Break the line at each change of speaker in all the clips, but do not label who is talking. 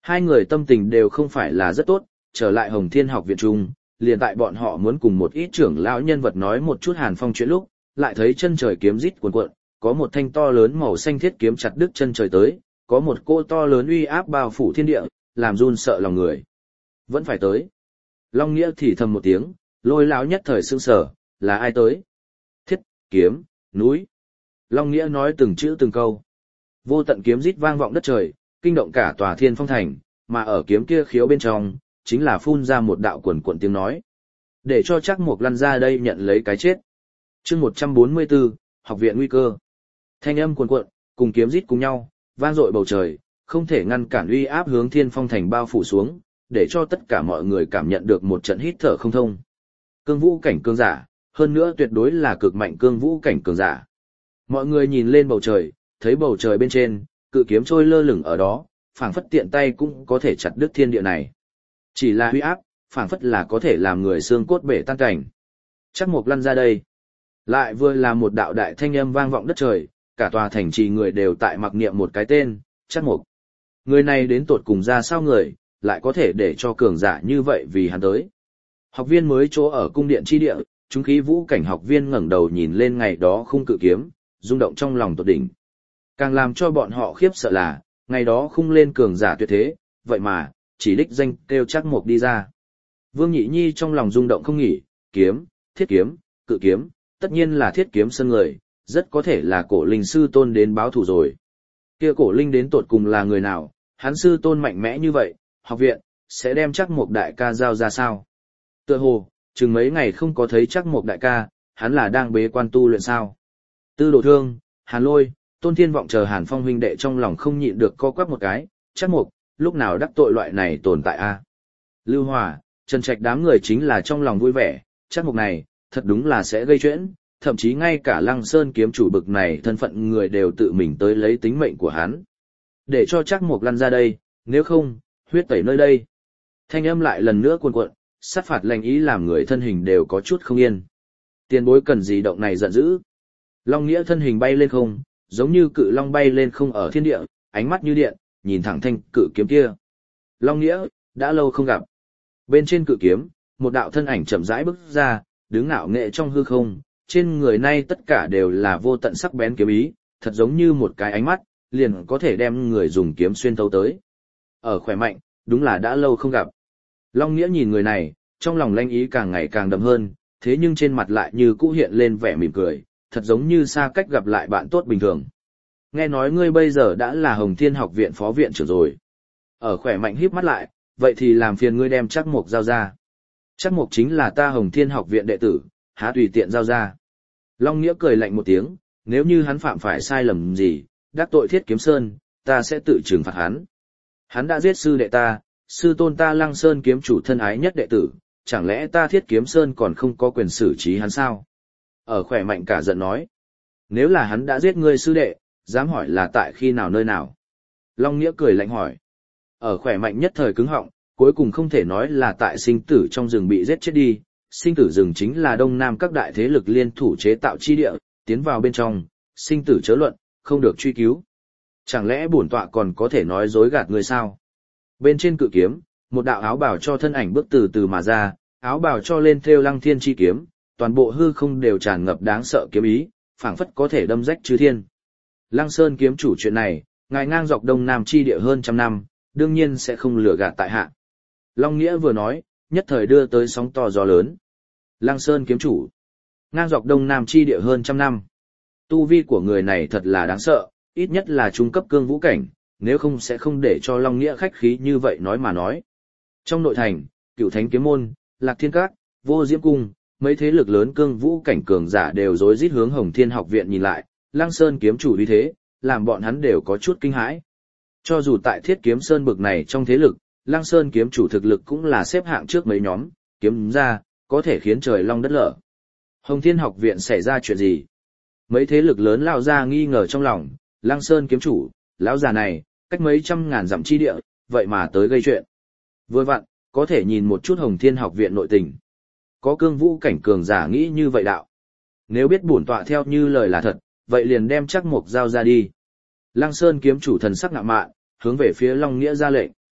Hai người tâm tình đều không phải là rất tốt, trở lại Hồng Thiên học viện trung, liền tại bọn họ muốn cùng một ít trưởng lão nhân vật nói một chút Hàn Phong chuyện lúc, lại thấy chân trời kiếm rít cuồn cuộn, có một thanh to lớn màu xanh thiết kiếm chặt đứt chân trời tới, có một cỗ to lớn uy áp bao phủ thiên địa, làm run sợ lòng người. Vẫn phải tới. Long Nghĩa thì thầm một tiếng, Lôi lão nhất thời sững sờ, là ai tới? Thiết, kiếm, núi. Long Nghĩa nói từng chữ từng câu. Vô tận kiếm rít vang vọng đất trời, kinh động cả tòa Thiên Phong thành, mà ở kiếm kia khiếu bên trong, chính là phun ra một đạo quần quần tiếng nói. Để cho Trác Mộc lăn ra đây nhận lấy cái chết. Chương 144, học viện nguy cơ. Thanh âm cuồn cuộn, cùng kiếm rít cùng nhau, vang dội bầu trời, không thể ngăn cản uy áp hướng Thiên Phong thành bao phủ xuống, để cho tất cả mọi người cảm nhận được một trận hít thở không thông. Cương vũ cảnh cường giả, hơn nữa tuyệt đối là cực mạnh cương vũ cảnh cường giả. Mọi người nhìn lên bầu trời, thấy bầu trời bên trên, cự kiếm trôi lơ lửng ở đó, phảng phất tiện tay cũng có thể chặt đứt thiên địa này. Chỉ là uy áp, phảng phất là có thể làm người xương cốt bể tan cảnh. Trác Mộc lăn ra đây. Lại vừa là một đạo đại thanh âm vang vọng đất trời, cả tòa thành trì người đều tại mặc niệm một cái tên, Trác Mộc. Người này đến tột cùng ra sao người, lại có thể để cho cường giả như vậy vì hắn tới. Học viên mới chỗ ở cung điện chi địa, chúng khí vũ cảnh học viên ngẩng đầu nhìn lên ngày đó khung cự kiếm, rung động trong lòng tột đỉnh. Càng làm cho bọn họ khiếp sợ là, ngày đó khung lên cường giả tuyệt thế, vậy mà, chỉ đích danh kêu Trác Mộc đi ra. Vương Nhị Nhi trong lòng rung động không nghỉ, kiếm, thiết kiếm, cự kiếm, tất nhiên là thiết kiếm sơn người, rất có thể là cổ linh sư tôn đến báo thù rồi. Kia cổ linh đến tột cùng là người nào, hắn sư tôn mạnh mẽ như vậy, học viện, sẽ đem Trác Mộc đại ca giao ra sao? Tựa hồ, chừng mấy ngày không có thấy Trác Mộc đại ca, hắn là đang bế quan tu luyện sao? Tư Đồ Thương, Hàn Lôi, Tôn Thiên Vọng chờ Hàn Phong huynh đệ trong lòng không nhịn được co quắp một cái, Trác Mộc, lúc nào đắc tội loại này tồn tại a? Lưu Hòa, Trần Trạch đám người chính là trong lòng vui vẻ, Trác Mộc này, thật đúng là sẽ gây chuyện, thậm chí ngay cả Lăng Sơn kiếm chủ bực này thân phận người đều tự mình tới lấy tính mệnh của hắn. Để cho Trác Mộc lăn ra đây, nếu không, huyết tẩy nơi đây. Thanh âm lại lần nữa cuồn cuộn, sát phạt lệnh ý làm người thân hình đều có chút không yên. Tiền bối cần gì động này giận dữ. Long Nghĩa thân hình bay lên không, giống như cự long bay lên không ở thiên địa, ánh mắt như điện, nhìn thẳng thanh cự kiếm kia. Long Nghĩa, đã lâu không gặp. Bên trên cự kiếm, một đạo thân ảnh chậm rãi bước ra, đứng ngạo nghệ trong hư không, trên người nay tất cả đều là vô tận sắc bén kiếm ý, thật giống như một cái ánh mắt, liền có thể đem người dùng kiếm xuyên thấu tới. Ở khỏe mạnh, đúng là đã lâu không gặp. Long Nghĩa nhìn người này, trong lòng lanh ý càng ngày càng đậm hơn, thế nhưng trên mặt lại như cũ hiện lên vẻ mỉm cười, thật giống như xa cách gặp lại bạn tốt bình thường. Nghe nói ngươi bây giờ đã là Hồng Thiên học viện phó viện trưởng rồi. Ở khỏe mạnh híp mắt lại, vậy thì làm phiền ngươi đem Trác Mộc giao ra. Trác Mộc chính là ta Hồng Thiên học viện đệ tử, há tùy tiện giao ra. Long Nghĩa cười lạnh một tiếng, nếu như hắn phạm phải sai lầm gì, đắc tội Thiết Kiếm Sơn, ta sẽ tự trừng phạt hắn. Hắn đã giết sư đệ ta, sư tôn ta Lăng Sơn kiếm chủ thân ái nhất đệ tử, chẳng lẽ ta Thiết Kiếm Sơn còn không có quyền xử trí hắn sao? Ở khỏe mạnh cả giận nói, nếu là hắn đã giết ngươi sư đệ, dám hỏi là tại khi nào nơi nào? Long Nghĩa cười lạnh hỏi. Ở khỏe mạnh nhất thời cứng họng, cuối cùng không thể nói là tại sinh tử trong rừng bị giết chết đi, sinh tử rừng chính là đông nam các đại thế lực liên thủ chế tạo chi địa, tiến vào bên trong, sinh tử chớ luận, không được truy cứu. Chẳng lẽ bổn tọa còn có thể nói dối gạt người sao? Bên trên cự kiếm, một đạo áo bào cho thân ảnh bước từ từ mà ra, áo bào cho lên thêu Lăng Thiên chi kiếm, toàn bộ hư không đều tràn ngập đáng sợ kiếm ý, phảng phất có thể đâm rách chư thiên. Lăng Sơn kiếm chủ chuyện này, ngài ngang dọc đông nam chi địa hơn trăm năm, đương nhiên sẽ không lừa gạt tại hạ. Long Nghĩa vừa nói, nhất thời đưa tới sóng to gió lớn. Lăng Sơn kiếm chủ, ngang dọc đông nam chi địa hơn trăm năm. Tu vi của người này thật là đáng sợ, ít nhất là trung cấp cương vũ cảnh, nếu không sẽ không để cho Long Nghĩa khách khí như vậy nói mà nói. Trong nội thành, Cửu Thánh kiếm môn, Lạc Thiên Các, Vô Diễm cung, mấy thế lực lớn cương vũ cảnh cường giả đều rối rít hướng Hồng Thiên học viện nhìn lại, Lăng Sơn kiếm chủ uy thế, làm bọn hắn đều có chút kinh hãi. Cho dù tại Thiết Kiếm Sơn bực này trong thế lực, Lăng Sơn kiếm chủ thực lực cũng là xếp hạng trước mấy nhóm, kiếm ra, có thể khiến trời long đất lở. Hồng Thiên học viện xảy ra chuyện gì? Mấy thế lực lớn lao ra nghi ngờ trong lòng, Lăng Sơn kiếm chủ, lão già này, cách mấy trăm ngàn dặm chi địa, vậy mà tới gây chuyện. Vừa vặn, có thể nhìn một chút Hồng Thiên học viện nội tình. Có cương vũ cảnh cường giả nghĩ như vậy đạo. Nếu biết bổn tọa theo như lời là thật, vậy liền đem Trác Mộc giao ra đi. Lăng Sơn kiếm chủ thần sắc ngạo mạn, hướng về phía Long Nghĩa ra lệnh.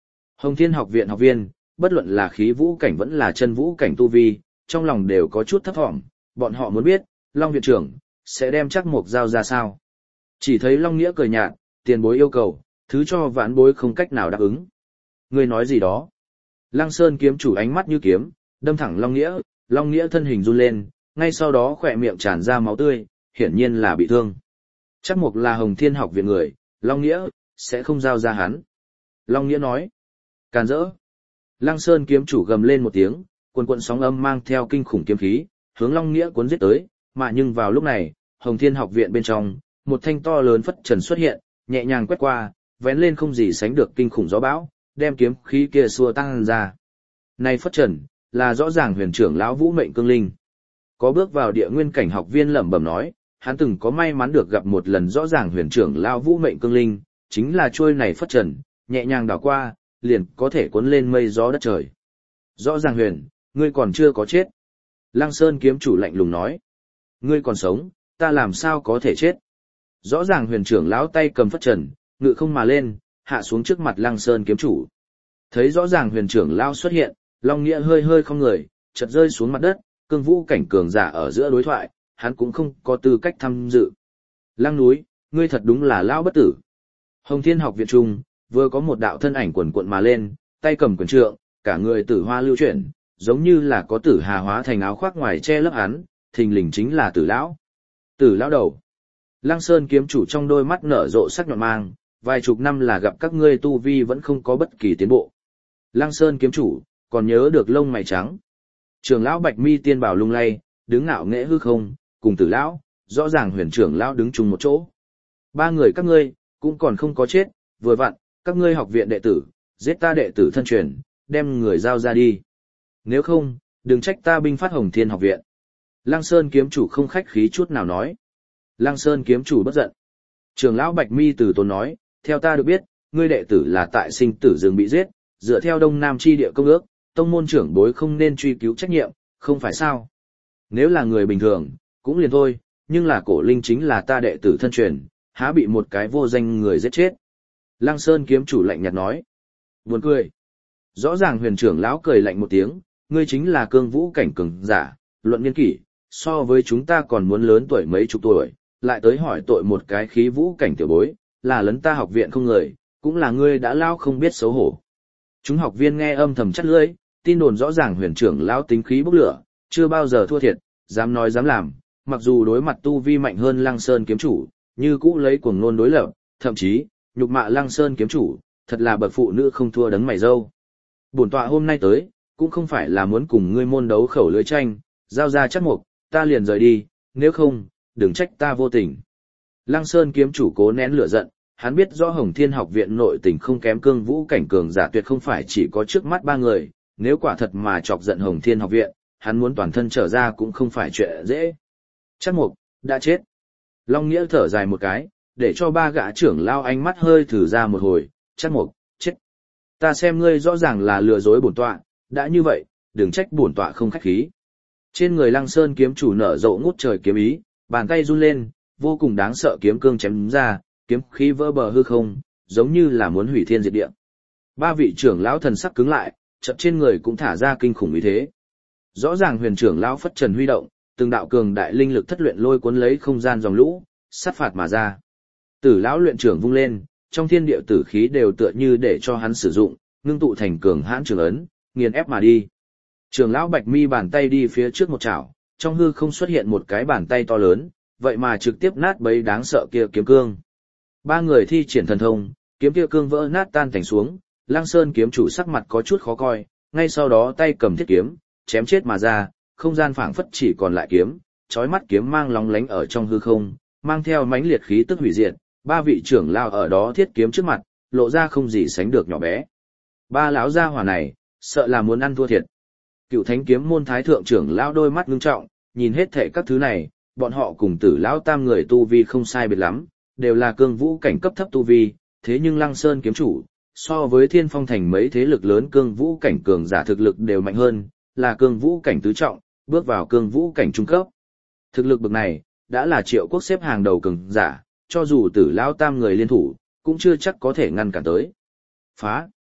Hồng Thiên học viện học viên, bất luận là khí vũ cảnh vẫn là chân vũ cảnh tu vi, trong lòng đều có chút thấp thỏm, bọn họ muốn biết, Long viện trưởng sẽ đem Trác Mộc giao ra sao. Chỉ thấy Long Nghĩa cười nhạt, tiền bối yêu cầu, thứ cho vãn bối không cách nào đáp ứng. Ngươi nói gì đó? Lăng Sơn kiếm chủ ánh mắt như kiếm, đâm thẳng Long Nghĩa thân hình run lên, ngay sau đó khỏe miệng tràn ra máu tươi, hiển nhiên là bị thương. Trác Mộc là Hồng Thiên học viện người, Long Nghĩa sẽ không giao ra hắn. Long Nghĩa nói, càn rỡ. Lăng Sơn kiếm chủ gầm lên một tiếng, quần quần sóng âm mang theo kinh khủng kiếm khí, hướng Long Nghĩa cuốn giết tới, mà nhưng vào lúc này, Hồng Thiên học viện bên trong, một thanh to lớn phất trần xuất hiện, nhẹ nhàng quét qua, vén lên không gì sánh được kinh khủng gió bão, đem kiếm khí kia xua tăng ra. Này phất trần, là rõ ràng huyền trưởng lão Vũ Mệnh Cương Linh. Có bước vào địa nguyên cảnh học viên lẩm bẩm nói, hắn từng có may mắn được gặp một lần rõ ràng huyền trưởng lão Vũ Mệnh Cương Linh, chính là trôi này phất trần, nhẹ nhàng đảo qua, liền có thể cuốn lên mây gió đất trời. Rõ ràng huyền, ngươi còn chưa có chết. Lăng Sơn kiếm chủ lạnh lùng nói, ngươi còn sống, ta làm sao có thể chết. Rõ ràng huyền trưởng lão tay cầm phất trần, ngự không mà lên, hạ xuống trước mặt Lăng Sơn kiếm chủ. Thấy rõ ràng huyền trưởng lão xuất hiện, Long Nghĩa hơi hơi không người, chợt rơi xuống mặt đất, cương vũ cảnh cường giả ở giữa đối thoại, hắn cũng không có tư cách tham dự. Lăng núi, ngươi thật đúng là lão bất tử. Hồng Thiên học viện trung, vừa có một đạo thân ảnh quần cuộn mà lên, tay cầm quyền trượng, cả người tử hoa lưu chuyển, giống như là có tử hà hóa thành áo khoác ngoài che lấp hắn, thình lình chính là Tử lão. Tử lão đầu. Lăng Sơn kiếm chủ trong đôi mắt nở rộ sắc nhọn mang, vài chục năm là gặp các ngươi tu vi vẫn không có bất kỳ tiến bộ. Lăng Sơn kiếm chủ, còn nhớ được lông mày trắng. Trưởng lão Bạch Mi tiên bảo lung lay, đứng ngạo nghễ hư không, cùng Tử lão, rõ ràng huyền trưởng lão đứng chung một chỗ. Ba người các ngươi, cũng còn không có chết, vừa vặn, các ngươi học viện đệ tử, giết ta đệ tử thân truyền, đem người giao ra đi. Nếu không, đừng trách ta binh phát Hồng Thiên học viện. Lăng Sơn kiếm chủ không khách khí chút nào nói. Lăng Sơn kiếm chủ bất giận. Trưởng lão Bạch Mi từ tốn nói, theo ta được biết, ngươi đệ tử là tại sinh tử rừng bị giết, dựa theo Đông Nam chi địa công ước, tông môn trưởng bối không nên truy cứu trách nhiệm, không phải sao? Nếu là người bình thường, cũng liền thôi, nhưng là Cổ Linh chính là ta đệ tử thân truyền, há bị một cái vô danh người giết chết. Lăng Sơn kiếm chủ lạnh nhạt nói. Buồn cười. Rõ ràng huyền trưởng lão cười lạnh một tiếng, ngươi chính là cương vũ cảnh cường giả, luận niên kỷ, so với chúng ta còn muốn lớn tuổi mấy chục tuổi, lại tới hỏi tội một cái khí vũ cảnh tiểu bối, là lấn ta học viện không người, cũng là ngươi đã lao không biết xấu hổ. Chúng học viên nghe âm thầm chắt lưỡi, tin đồn rõ ràng huyền trưởng lão tính khí bốc lửa, chưa bao giờ thua thiệt, dám nói dám làm, mặc dù đối mặt tu vi mạnh hơn Lăng Sơn kiếm chủ, như cũ lấy cuồng ngôn đối lập, thậm chí nhục mạ Lăng Sơn kiếm chủ, thật là bậc phụ nữ không thua đấng mày râu. Bổn tọa hôm nay tới, cũng không phải là muốn cùng ngươi môn đấu khẩu lưỡi tranh, giao ra Trác Mộc, ta liền rời đi, nếu không, đừng trách ta vô tình. Lăng Sơn kiếm chủ cố nén lửa giận, hắn biết rõ Hồng Thiên học viện nội tình không kém cương vũ cảnh cường giả tuyệt không phải chỉ có trước mắt ba người, nếu quả thật mà chọc giận Hồng Thiên học viện, hắn muốn toàn thân trở ra cũng không phải chuyện dễ. Trác Mộc đã chết. Long Nghĩa thở dài một cái, để cho ba gã trưởng lao ánh mắt hơi thử ra một hồi, Trác Mộc chết. Ta xem ngươi rõ ràng là lừa dối bổn tọa, đã như vậy, đừng trách bổn tọa không khách khí. Trên người Lăng Sơn kiếm chủ nở rộ ngút trời kiếm ý, bàn tay run lên, vô cùng đáng sợ kiếm cương chém ra, kiếm khí vỡ bờ hư không, giống như là muốn hủy thiên diệt địa. Ba vị trưởng lão thần sắc cứng lại, chợt trên người cũng thả ra kinh khủng ý thế. Rõ ràng huyền trưởng lão phất trần huy động, từng đạo cường đại linh lực thất luyện lôi cuốn lấy không gian dòng lũ, sát phạt mà ra. Tử lão luyện trưởng vung lên, trong thiên địa tử khí đều tựa như để cho hắn sử dụng, ngưng tụ thành cường hãn trường ấn, nghiền ép mà đi. Trưởng lão Bạch Mi bàn tay đi phía trước một chảo, trong hư không xuất hiện một cái bàn tay to lớn, vậy mà trực tiếp nát bấy đáng sợ kia kiếm cương. Ba người thi triển thần thông, kiếm kia cương vỡ nát tan thành xuống, Lăng Sơn kiếm chủ sắc mặt có chút khó coi, ngay sau đó tay cầm thiết kiếm, chém chết mà ra, không gian phảng phất chỉ còn lại kiếm, chói mắt kiếm mang lóng lánh ở trong hư không, mang theo mãnh liệt khí tức hủy diệt, ba vị trưởng lao ở đó thiết kiếm trước mặt, lộ ra không gì sánh được nhỏ bé. Ba lão gia hỏa này, sợ là muốn ăn thua thiệt. Cựu Thánh kiếm môn thái thượng trưởng lao đôi mắt ngưng trọng, nhìn hết thảy các thứ này, bọn họ cùng Tử lão tam người tu vi không sai biệt lắm, đều là cương vũ cảnh cấp thấp tu vi, thế nhưng Lăng Sơn kiếm chủ, so với Thiên Phong thành mấy thế lực lớn cương vũ cảnh cường giả thực lực đều mạnh hơn, là cương vũ cảnh tứ trọng, bước vào cương vũ cảnh trung cấp. Thực lực bậc này, đã là Triệu Quốc xếp hàng đầu cường giả, cho dù Tử lão tam người liên thủ, cũng chưa chắc có thể ngăn cản tới. Phá!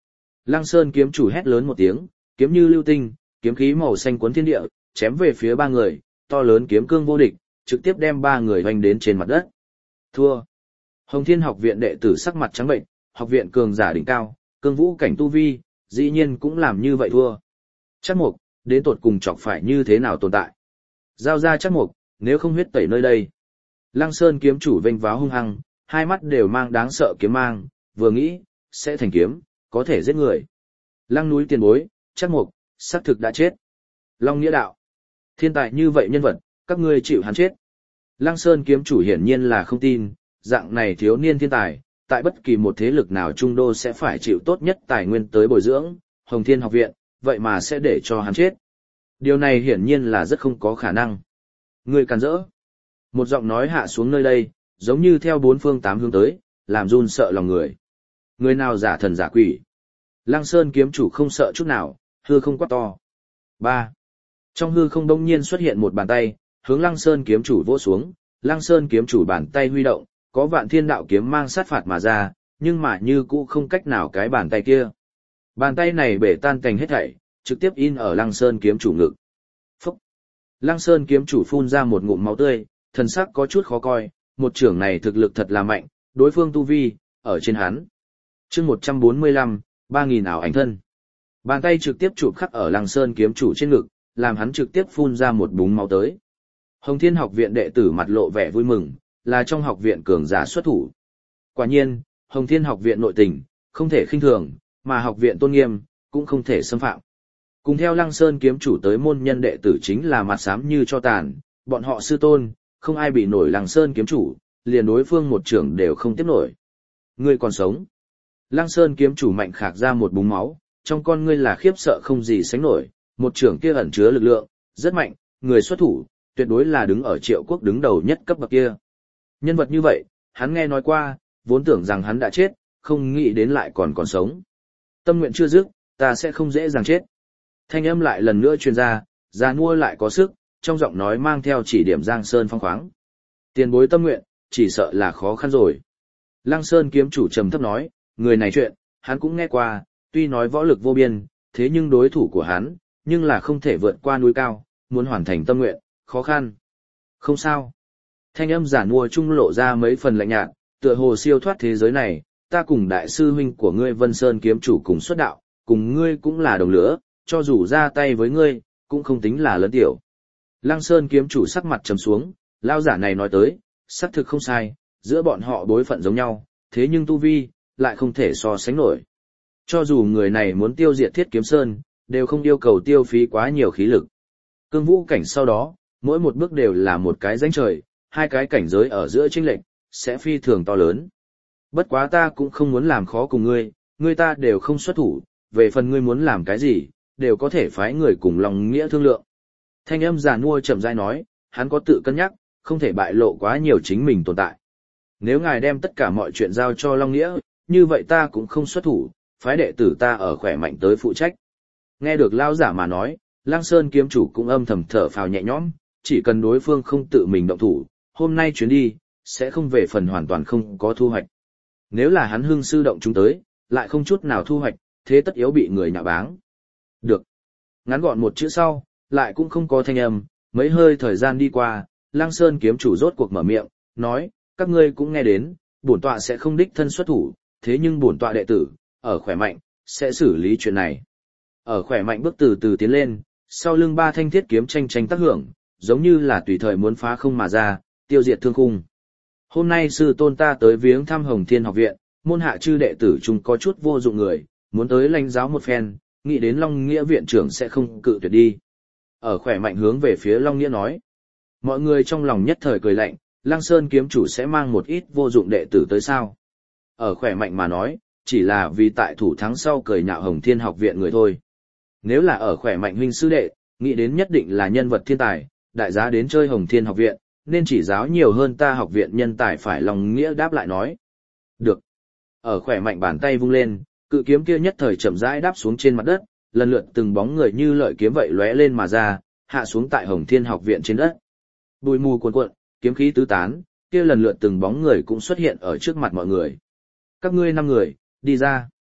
Lăng Sơn kiếm chủ hét lớn một tiếng, kiếm như lưu tinh, kiếm khí màu xanh cuốn thiên địa, chém về phía ba người, to lớn kiếm cương vô địch, trực tiếp đem ba người hoành đến trên mặt đất. Thua. Hồng Thiên học viện đệ tử sắc mặt trắng bệnh, học viện cường giả đỉnh cao, cương vũ cảnh tu vi, dĩ nhiên cũng làm như vậy thua. Chắc mục, đến tột cùng chọc phải như thế nào tồn tại. Giao ra chắc mục, nếu không huyết tẩy nơi đây. Lăng Sơn kiếm chủ vênh váo hung hăng, hai mắt đều mang đáng sợ kiếm mang, vừa nghĩ, sẽ thành kiếm, có thể giết người. Lăng núi tiền bối, chắc mục, xác thực đã chết. Long Nghĩa đạo. Thiên tài như vậy nhân vật, các ngươi chịu hắn chết. Lăng Sơn kiếm chủ hiển nhiên là không tin, dạng này thiếu niên thiên tài, tại bất kỳ một thế lực nào trung đô sẽ phải chịu tốt nhất tài nguyên tới bồi dưỡng, Hồng Thiên học viện, vậy mà sẽ để cho hắn chết. Điều này hiển nhiên là rất không có khả năng. Người càn rỡ. Một giọng nói hạ xuống nơi đây, giống như theo bốn phương tám hướng tới, làm run sợ lòng người. Người nào giả thần giả quỷ. Lăng Sơn kiếm chủ không sợ chút nào, hư không quát to. 3. Trong hư không đông nhiên xuất hiện một bàn tay, hướng Lăng Sơn kiếm chủ vỗ xuống, Lăng Sơn kiếm chủ bàn tay huy động, có vạn thiên đạo kiếm mang sát phạt mà ra, nhưng mà như cũ không cách nào cái bàn tay kia. Bàn tay này bể tan cành hết thảy, trực tiếp in ở Lăng Sơn kiếm chủ ngực. Phúc! Lăng Sơn kiếm chủ phun ra một ngụm máu tươi, thần sắc có chút khó coi, một trưởng này thực lực thật là mạnh, đối phương tu vi, ở trên hắn. Chương 145, 3000 ảo ảnh thân. Bàn tay trực tiếp chụp khắc ở Lăng Sơn kiếm chủ trên ngực, làm hắn trực tiếp phun ra một búng máu tới. Hồng Thiên học viện đệ tử mặt lộ vẻ vui mừng, là trong học viện cường giả xuất thủ. Quả nhiên, Hồng Thiên học viện nội tình, không thể khinh thường, mà học viện tôn nghiêm, cũng không thể xâm phạm. Cùng theo Lăng Sơn kiếm chủ tới môn nhân đệ tử chính là mặt xám như cho tàn, bọn họ sư tôn, không ai bị nổi Lăng Sơn kiếm chủ, liền đối phương một trưởng đều không tiếp nổi. Ngươi còn sống. Lăng Sơn kiếm chủ mạnh khạc ra một búng máu, trong con ngươi là khiếp sợ không gì sánh nổi, một trưởng kia ẩn chứa lực lượng, rất mạnh, người xuất thủ, tuyệt đối là đứng ở Triệu Quốc đứng đầu nhất cấp bậc kia. Nhân vật như vậy, hắn nghe nói qua, vốn tưởng rằng hắn đã chết, không nghĩ đến lại còn sống. Tâm nguyện chưa dứt, ta sẽ không dễ dàng chết. Thanh âm lại lần nữa truyền ra, già nua lại có sức, trong giọng nói mang theo chỉ điểm Giang Sơn phong khoáng. Tiền bối tâm nguyện, chỉ sợ là khó khăn rồi. Lăng Sơn kiếm chủ trầm thấp nói, người này chuyện, hắn cũng nghe qua, tuy nói võ lực vô biên, thế nhưng đối thủ của hắn, nhưng là không thể vượt qua núi cao, muốn hoàn thành tâm nguyện, khó khăn. Không sao. Thanh âm giả nua trung lộ ra mấy phần lạnh nhạt, tựa hồ siêu thoát thế giới này, ta cùng đại sư huynh của ngươi Vân Sơn kiếm chủ cùng xuất đạo, cùng ngươi cũng là đồng lửa, cho dù ra tay với ngươi, cũng không tính là lớn tiểu. Lăng Sơn kiếm chủ sắc mặt trầm xuống, lao giả này nói tới, xác thực không sai, giữa bọn họ đối phận giống nhau, thế nhưng tu vi, lại không thể so sánh nổi. Cho dù người này muốn tiêu diệt Thiết Kiếm Sơn, đều không yêu cầu tiêu phí quá nhiều khí lực. Cương vũ cảnh sau đó, mỗi một bước đều là một cái rãnh trời, hai cái cảnh giới ở giữa chênh lệch sẽ phi thường to lớn. Bất quá ta cũng không muốn làm khó cùng ngươi, ngươi ta đều không xuất thủ, về phần ngươi muốn làm cái gì, đều có thể phái người cùng lòng nghĩa thương lượng. Thanh âm già nua chậm rãi nói, hắn có tự cân nhắc, không thể bại lộ quá nhiều chính mình tồn tại. Nếu ngài đem tất cả mọi chuyện giao cho Long Nghĩa, như vậy ta cũng không xuất thủ, phái đệ tử ta ở khỏe mạnh tới phụ trách. Nghe được lao giả mà nói, Lăng Sơn kiếm chủ cũng âm thầm thở phào nhẹ nhõm, chỉ cần đối phương không tự mình động thủ, hôm nay chuyến đi, sẽ không về phần hoàn toàn không có thu hoạch. Nếu là hắn hưng sư động chúng tới, lại không chút nào thu hoạch, thế tất yếu bị người nhạ báng. Được. Ngắn gọn một chữ sau, lại cũng không có thanh âm, mấy hơi thời gian đi qua, Lăng Sơn kiếm chủ rốt cuộc mở miệng, nói, các ngươi cũng nghe đến, bổn tọa sẽ không đích thân xuất thủ, thế nhưng bổn tọa đệ tử, ở khỏe mạnh, sẽ xử lý chuyện này. Ở khỏe mạnh bước từ từ tiến lên, sau lưng ba thanh thiết kiếm tranh tranh tác hưởng, giống như là tùy thời muốn phá không mà ra, tiêu diệt thương khung. Hôm nay sư tôn ta tới viếng thăm Hồng Thiên học viện, môn hạ chư đệ tử chúng có chút vô dụng người, muốn tới lãnh giáo một phen, nghĩ đến Long Nghĩa viện trưởng sẽ không cự tuyệt đi. Ở khỏe mạnh hướng về phía Long Nghĩa nói. Mọi người trong lòng nhất thời cười lạnh, Lăng Sơn kiếm chủ sẽ mang một ít vô dụng đệ tử tới sao. Ở khỏe mạnh mà nói, chỉ là vì tại thủ thắng sau cười nhạo Hồng Thiên học viện người thôi. Nếu là ở khỏe mạnh huynh sư đệ, nghĩ đến nhất định là nhân vật thiên tài, đại giá đến chơi Hồng Thiên học viện, nên chỉ giáo nhiều hơn ta học viện nhân tài phải Long Nghĩa đáp lại nói. Được. Ở khỏe mạnh bàn tay vung lên, cự kiếm kia nhất thời chậm rãi đáp xuống trên mặt đất, lần lượt từng bóng người như lợi kiếm vậy lóe lên mà ra, hạ xuống tại Hồng Thiên học viện trên đất. Bụi mù cuồn cuộn, kiếm khí tứ tán, kia lần lượt từng bóng người cũng xuất hiện ở trước mặt mọi người. Các ngươi 5 người, đi ra.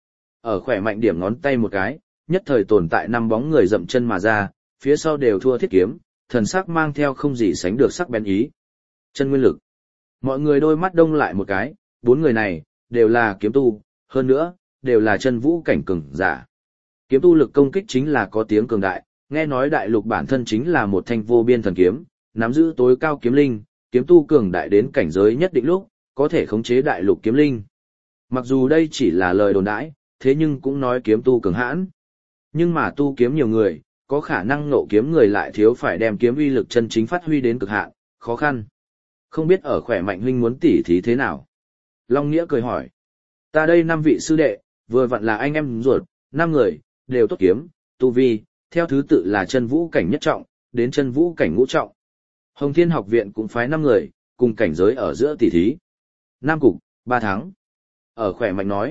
Ở khỏe mạnh điểm ngón tay một cái, nhất thời tồn tại 5 bóng người dậm chân mà ra, phía sau đều thua thiết kiếm, thần sắc mang theo không gì sánh được sắc bén ý. Chân nguyên lực. Mọi người đôi mắt đông lại một cái, 4 người này, đều là kiếm tu, hơn nữa, đều là chân vũ cảnh cường giả. Kiếm tu lực công kích chính là có tiếng cường đại, nghe nói đại lục bản thân chính là một thanh vô biên thần kiếm, nắm giữ tối cao kiếm linh, kiếm tu cường đại đến cảnh giới nhất định lúc, có thể khống chế đại lục kiếm linh. Mặc dù đây chỉ là lời đồn đãi, thế nhưng cũng nói kiếm tu cường hãn. Nhưng mà tu kiếm nhiều người, có khả năng ngộ kiếm người lại thiếu phải đem kiếm uy lực chân chính phát huy đến cực hạn, khó khăn. Không biết ở khỏe mạnh huynh muốn tỉ thí thế nào? Long Nghĩa cười hỏi. Ta đây 5 vị sư đệ, vừa vặn là anh em ruột, 5 người, đều tốt kiếm, tu vi, theo thứ tự là chân vũ cảnh nhất trọng, đến chân vũ cảnh ngũ trọng. Hồng Thiên học viện cũng phái 5 người, cùng cảnh giới ở giữa tỉ thí. 5 cục, 3 tháng. Ở khỏe mạnh nói.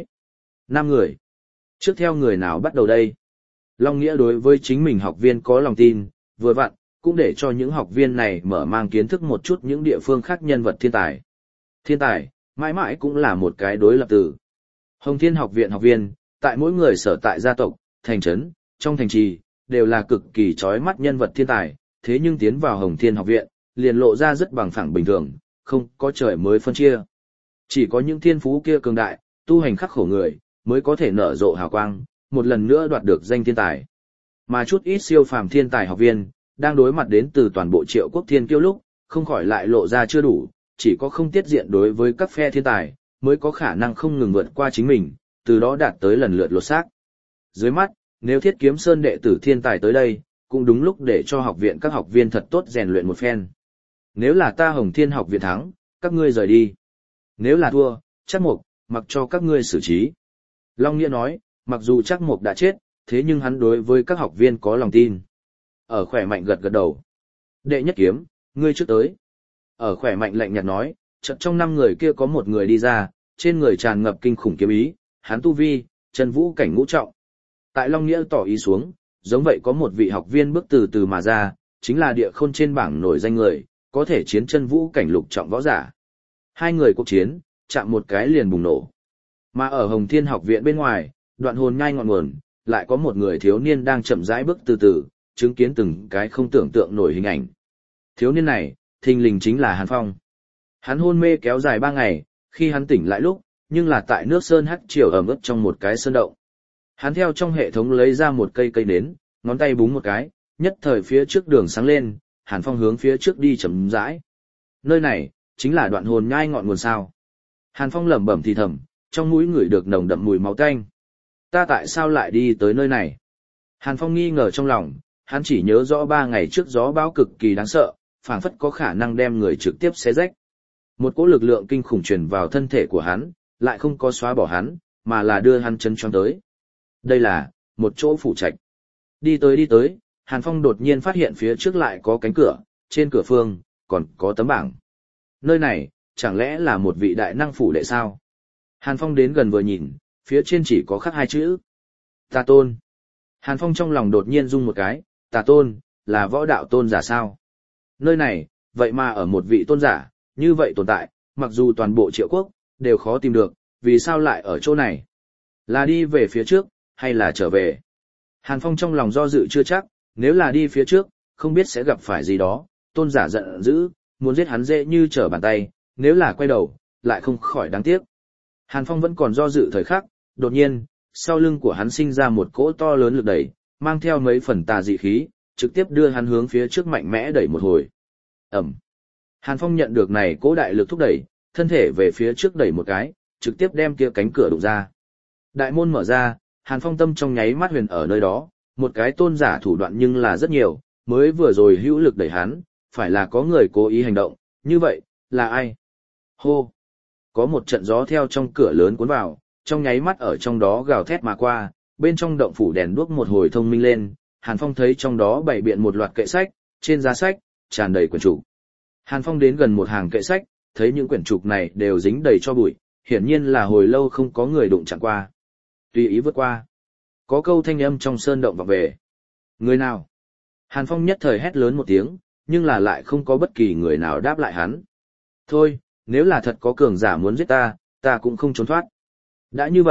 5 người. Trước theo người nào bắt đầu đây? Long Nghĩa đối với chính mình học viên có lòng tin, vừa vặn, cũng để cho những học viên này mở mang kiến thức một chút những địa phương khác nhân vật thiên tài. Thiên tài, mãi mãi cũng là một cái đối lập từ. Hồng Thiên học viện học viên, tại mỗi người sở tại gia tộc, thành trấn, trong thành trì, đều là cực kỳ chói mắt nhân vật thiên tài, thế nhưng tiến vào Hồng Thiên học viện, liền lộ ra rất bằng phẳng bình thường, không có trời mới phân chia. Chỉ có những thiên phú kia cường đại, tu hành khắc khổ người, mới có thể nở rộ hào quang, một lần nữa đoạt được danh thiên tài. Mà chút ít siêu phàm thiên tài học viên, đang đối mặt đến từ toàn bộ Triệu Quốc thiên kiêu lúc, không khỏi lại lộ ra chưa đủ, chỉ có không tiết diện đối với các phe thiên tài, mới có khả năng không ngừng vượt qua chính mình, từ đó đạt tới lần lượt lột xác. Dưới mắt, nếu Thiết Kiếm Sơn đệ tử thiên tài tới đây, cũng đúng lúc để cho học viện các học viên thật tốt rèn luyện một phen. Nếu là ta Hồng Thiên học viện thắng, các ngươi rời đi. Nếu là thua, Trác Mục, mặc cho các ngươi xử trí. Long Nghĩa nói, mặc dù Trác Mục đã chết, thế nhưng hắn đối với các học viên có lòng tin. Ở khỏe mạnh gật gật đầu. Đệ nhất kiếm, ngươi trước tới. Ở khỏe mạnh lạnh nhạt nói, chợt trong 5 người kia có một người đi ra, trên người tràn ngập kinh khủng kiếm ý, hắn tu vi, chân vũ cảnh ngũ trọng. Tại Long Nghĩa tỏ ý xuống, giống vậy có một vị học viên bước từ từ mà ra, chính là địa khôn trên bảng nổi danh người, có thể chiến chân vũ cảnh lục trọng võ giả. 2 người cuộc chiến, chạm một cái liền bùng nổ. Mà ở Hồng Thiên học viện bên ngoài, đoạn hồn nhai ngọn nguồn, lại có một người thiếu niên đang chậm rãi bước từ từ, chứng kiến từng cái không tưởng tượng nổi hình ảnh. Thiếu niên này, thình lình chính là Hàn Phong. Hắn hôn mê kéo dài 3 ngày, khi hắn tỉnh lại lúc, nhưng là tại nước sơn hắc triều ẩm ướt trong một cái sơn động. Hắn theo trong hệ thống lấy ra một cây nến, ngón tay búng một cái, nhất thời phía trước đường sáng lên, Hàn Phong hướng phía trước đi chậm rãi. Nơi này, chính là đoạn hồn nhai ngọn nguồn sao. Hàn Phong lẩm bẩm thì thầm, trong mũi ngửi được nồng đậm mùi máu tanh. Ta tại sao lại đi tới nơi này? Hàn Phong nghi ngờ trong lòng, hắn chỉ nhớ rõ 3 ngày trước gió bão cực kỳ đáng sợ, phảng phất có khả năng đem người trực tiếp xé rách. Một cỗ lực lượng kinh khủng truyền vào thân thể của hắn, lại không có xóa bỏ hắn, mà là đưa hắn chân choáng tới. Đây là một chỗ phủ trạch. Đi tới, Hàn Phong đột nhiên phát hiện phía trước lại có cánh cửa, trên cửa phương còn có tấm bảng. Nơi này, chẳng lẽ là một vị đại năng phủ đệ sao? Hàn Phong đến gần vừa nhìn, phía trên chỉ có khắc 2 chữ. Tà Tôn. Hàn Phong trong lòng đột nhiên rung một cái, Tà Tôn, là võ đạo tôn giả sao? Nơi này, vậy mà ở một vị tôn giả, như vậy tồn tại, mặc dù toàn bộ Triệu Quốc, đều khó tìm được, vì sao lại ở chỗ này? Là đi về phía trước, hay là trở về? Hàn Phong trong lòng do dự chưa chắc, nếu là đi phía trước, không biết sẽ gặp phải gì đó, tôn giả giận dữ, muốn giết hắn dễ như trở bàn tay, nếu là quay đầu, lại không khỏi đáng tiếc. Hàn Phong vẫn còn do dự thời khắc, đột nhiên, sau lưng của hắn sinh ra một cỗ to lớn lực đẩy, mang theo mấy phần tà dị khí, trực tiếp đưa hắn hướng phía trước mạnh mẽ đẩy một hồi. Ẩm. Hàn Phong nhận được này cỗ đại lực thúc đẩy, thân thể về phía trước đẩy một cái, trực tiếp đem kia cánh cửa đụng ra. Đại môn mở ra, Hàn Phong tâm trong nháy mắt huyền ở nơi đó, một cái tôn giả thủ đoạn nhưng là rất nhiều, mới vừa rồi hữu lực đẩy hắn, phải là có người cố ý hành động, như vậy, là ai? Hô! Có một trận gió theo trong cửa lớn cuốn vào, trong nháy mắt ở trong đó gào thét mà qua, bên trong động phủ đèn đuốc một hồi thông minh lên, Hàn Phong thấy trong đó bày biện một loạt kệ sách, trên giá sách, tràn đầy quyển trục. Hàn Phong đến gần một hàng kệ sách, thấy những quyển trục này đều dính đầy cho bụi, hiển nhiên là hồi lâu không có người đụng chạm qua. Tùy ý vượt qua. Có câu thanh âm trong sơn động vọng về. Người nào? Hàn Phong nhất thời hét lớn một tiếng, nhưng là lại không có bất kỳ người nào đáp lại hắn. Thôi, nếu là thật có cường giả muốn giết ta, ta cũng không trốn thoát. Đã như vậy,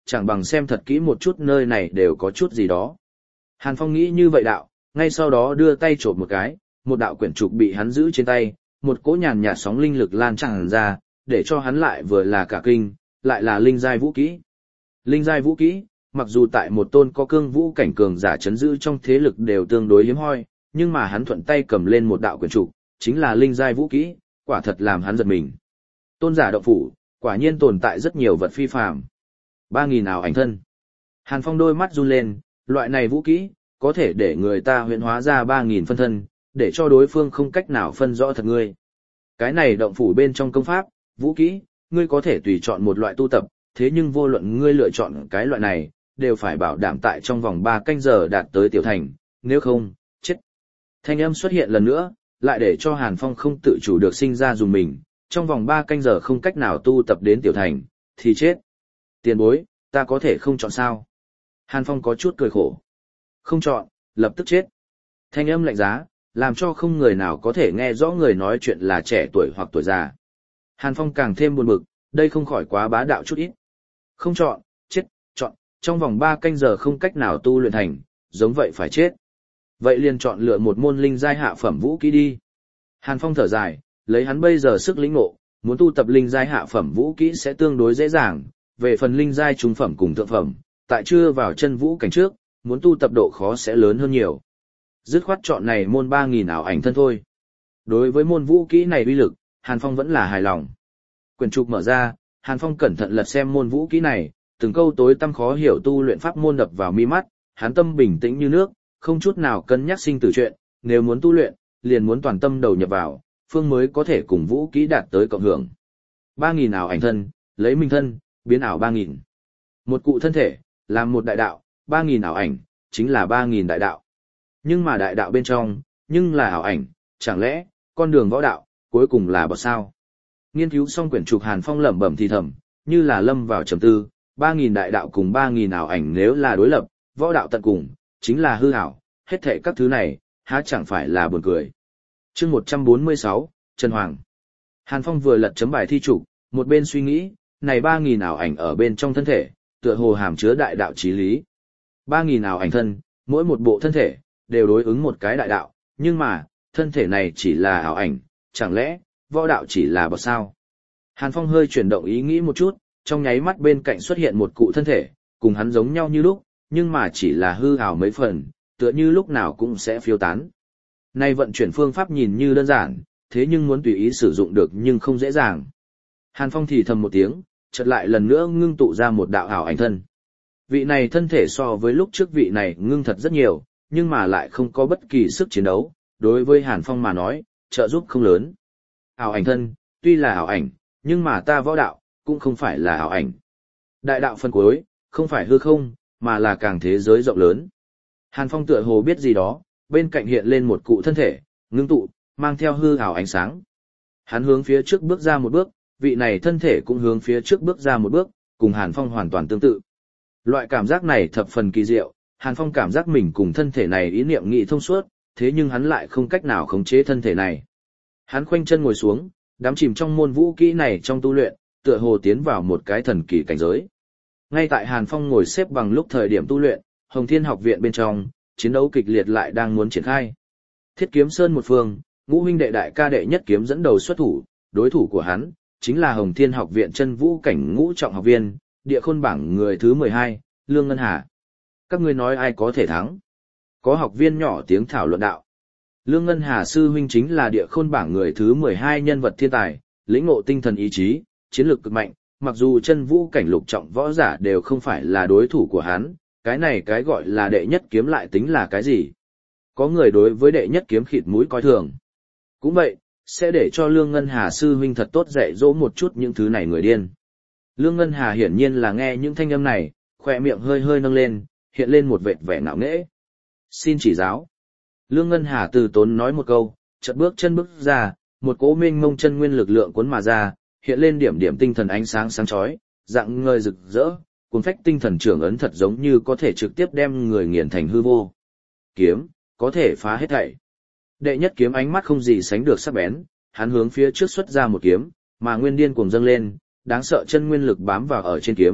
chẳng bằng xem thật kỹ một chút nơi này đều có chút gì đó. Hàn Phong nghĩ như vậy đạo, ngay sau đó đưa tay chộp một cái, một đạo quyển trục bị hắn giữ trên tay, một cỗ nhàn nhạt sóng linh lực lan tràn ra, để cho hắn lại vừa là cả kinh, lại là linh giai vũ kỹ. Linh giai vũ kỹ, mặc dù tại một tôn có cương vũ cảnh cường giả chấn giữ trong thế lực đều tương đối hiếm hoi, nhưng mà hắn thuận tay cầm lên một đạo quyển trục, chính là linh giai vũ kỹ, quả thật làm hắn giật mình. Tôn giả động phủ, quả nhiên tồn tại rất nhiều vật phi phàm. 3.000 ảo ảnh thân. Hàn Phong đôi mắt run lên, loại này vũ kỹ, có thể để người ta huyễn hóa ra 3.000 phân thân, để cho đối phương không cách nào phân rõ thật ngươi. Cái này động phủ bên trong công pháp, vũ kỹ, ngươi có thể tùy chọn một loại tu tập, thế nhưng vô luận ngươi lựa chọn cái loại này, đều phải bảo đảm tại trong vòng 3 canh giờ đạt tới tiểu thành, nếu không, chết. Thanh âm xuất hiện lần nữa, lại để cho Hàn Phong không tự chủ được sinh ra dùng mình, trong vòng 3 canh giờ không cách nào tu tập đến tiểu thành, thì chết. Tiền bối, ta có thể không chọn sao? Hàn Phong có chút cười khổ. Không chọn, lập tức chết. Thanh âm lạnh giá, làm cho không người nào có thể nghe rõ người nói chuyện là trẻ tuổi hoặc tuổi già. Hàn Phong càng thêm buồn bực, đây không khỏi quá bá đạo chút ít. Không chọn, chết, chọn, trong vòng 3 canh giờ không cách nào tu luyện thành, giống vậy phải chết. Vậy liền chọn lựa một môn linh giai hạ phẩm vũ kỹ đi. Hàn Phong thở dài, lấy hắn bây giờ sức lĩnh ngộ, muốn tu tập linh giai hạ phẩm vũ kỹ sẽ tương đối dễ dàng, về phần linh giai trung phẩm cùng thượng phẩm, tại chưa vào chân vũ cảnh trước, muốn tu tập độ khó sẽ lớn hơn nhiều. Dứt khoát chọn này môn 3.000 ảo ảnh thân thôi. Đối với môn vũ kỹ này uy lực, Hàn Phong vẫn là hài lòng. Quyển trục mở ra, Hàn Phong cẩn thận lật xem môn vũ kỹ này, từng câu tối tăm khó hiểu tu luyện pháp môn đập vào mi mắt, hắn tâm bình tĩnh như nước, không chút nào cân nhắc sinh tử chuyện, nếu muốn tu luyện, liền muốn toàn tâm đầu nhập vào, phương mới có thể cùng vũ kỹ đạt tới cộng hưởng. 3.000 ảo ảnh thân, lấy minh thân, biến ảo 3.000. Một cụ thân thể, làm một đại đạo, 3.000 ảo ảnh, chính là 3.000 đại đạo. Nhưng mà đại đạo bên trong, nhưng là ảo ảnh, chẳng lẽ, con đường võ đạo, cuối cùng là bậc sao? Nghiên cứu xong quyển trục Hàn Phong lẩm bẩm thì thầm, như là lâm vào trầm tư, 3.000 đại đạo cùng 3.000 ảo ảnh nếu là đối lập, võ đạo tận cùng, chính là hư ảo, hết thảy các thứ này, há chẳng phải là buồn cười. Chương 146, Trần Hoàng. Hàn Phong vừa lật chấm bài thi trục, một bên suy nghĩ, này 3.000 ảo ảnh ở bên trong thân thể, tựa hồ hàm chứa đại đạo chí lý. 3.000 ảo ảnh thân, mỗi một bộ thân thể, đều đối ứng một cái đại đạo, nhưng mà, thân thể này chỉ là ảo ảnh, chẳng lẽ, võ đạo chỉ là bậc sao? Hàn Phong hơi chuyển động ý nghĩ một chút, trong nháy mắt bên cạnh xuất hiện một cụ thân thể, cùng hắn giống nhau như lúc, nhưng mà chỉ là hư ảo mấy phần, tựa như lúc nào cũng sẽ phiêu tán. Nay vận chuyển phương pháp nhìn như đơn giản, thế nhưng muốn tùy ý sử dụng được nhưng không dễ dàng. Hàn Phong thì thầm một tiếng, chợt lại lần nữa ngưng tụ ra một đạo ảo ảnh thân. Vị này thân thể so với lúc trước vị này ngưng thật rất nhiều, nhưng mà lại không có bất kỳ sức chiến đấu, đối với Hàn Phong mà nói, trợ giúp không lớn. Ảo ảnh thân, tuy là ảo ảnh, nhưng mà ta võ đạo, cũng không phải là ảo ảnh. Đại đạo phân cuối, không phải hư không, mà là càng thế giới rộng lớn. Hàn Phong tựa hồ biết gì đó, bên cạnh hiện lên một cụ thân thể, ngưng tụ, mang theo hư ảo ánh sáng. Hắn hướng phía trước bước ra một bước, vị này thân thể cũng hướng phía trước bước ra một bước, cùng Hàn Phong hoàn toàn tương tự. Loại cảm giác này thập phần kỳ diệu, Hàn Phong cảm giác mình cùng thân thể này ý niệm nghị thông suốt, thế nhưng hắn lại không cách nào khống chế thân thể này. Hắn khoanh chân ngồi xuống, đắm chìm trong môn vũ kỹ này trong tu luyện, tựa hồ tiến vào một cái thần kỳ cảnh giới. Ngay tại Hàn Phong ngồi xếp bằng lúc thời điểm tu luyện, Hồng Thiên học viện bên trong, chiến đấu kịch liệt lại đang muốn triển khai. Thiết Kiếm Sơn một phương, Ngũ huynh đệ đại ca đệ nhất kiếm dẫn đầu xuất thủ, đối thủ của hắn chính là Hồng Thiên học viện chân vũ cảnh ngũ trọng học viên, địa khôn bảng người thứ 12, Lương Ngân Hà. Các ngươi nói ai có thể thắng? Có học viên nhỏ tiếng thảo luận đạo. Lương Ngân Hà sư huynh chính là địa khôn bảng người thứ 12 nhân vật thiên tài, lĩnh ngộ tinh thần ý chí, chiến lược cực mạnh, mặc dù chân vũ cảnh lục trọng võ giả đều không phải là đối thủ của hắn, cái này cái gọi là đệ nhất kiếm lại tính là cái gì? Có người đối với đệ nhất kiếm khịt mũi coi thường. Cũng vậy, sẽ để cho Lương Ngân Hà sư huynh thật tốt dạy dỗ một chút những thứ này người điên. Lương Ngân Hà hiển nhiên là nghe những thanh âm này, khỏe miệng hơi hơi nâng lên, hiện lên một vệt vẻ ngạo nghễ. Xin chỉ giáo. Lương Ngân Hà từ tốn nói một câu, chợt bước chân bước ra, một cỗ mênh mông chân nguyên lực lượng cuốn mà ra, hiện lên điểm điểm tinh thần ánh sáng sáng chói, dạng ngời rực rỡ, cuốn phách tinh thần trưởng ấn thật giống như có thể trực tiếp đem người nghiền thành hư vô. Kiếm, có thể phá hết thảy. Đệ nhất kiếm ánh mắt không gì sánh được sắc bén, hắn hướng phía trước xuất ra một kiếm, mà nguyên điên cuồng dâng lên, đáng sợ chân nguyên lực bám vào ở trên kiếm,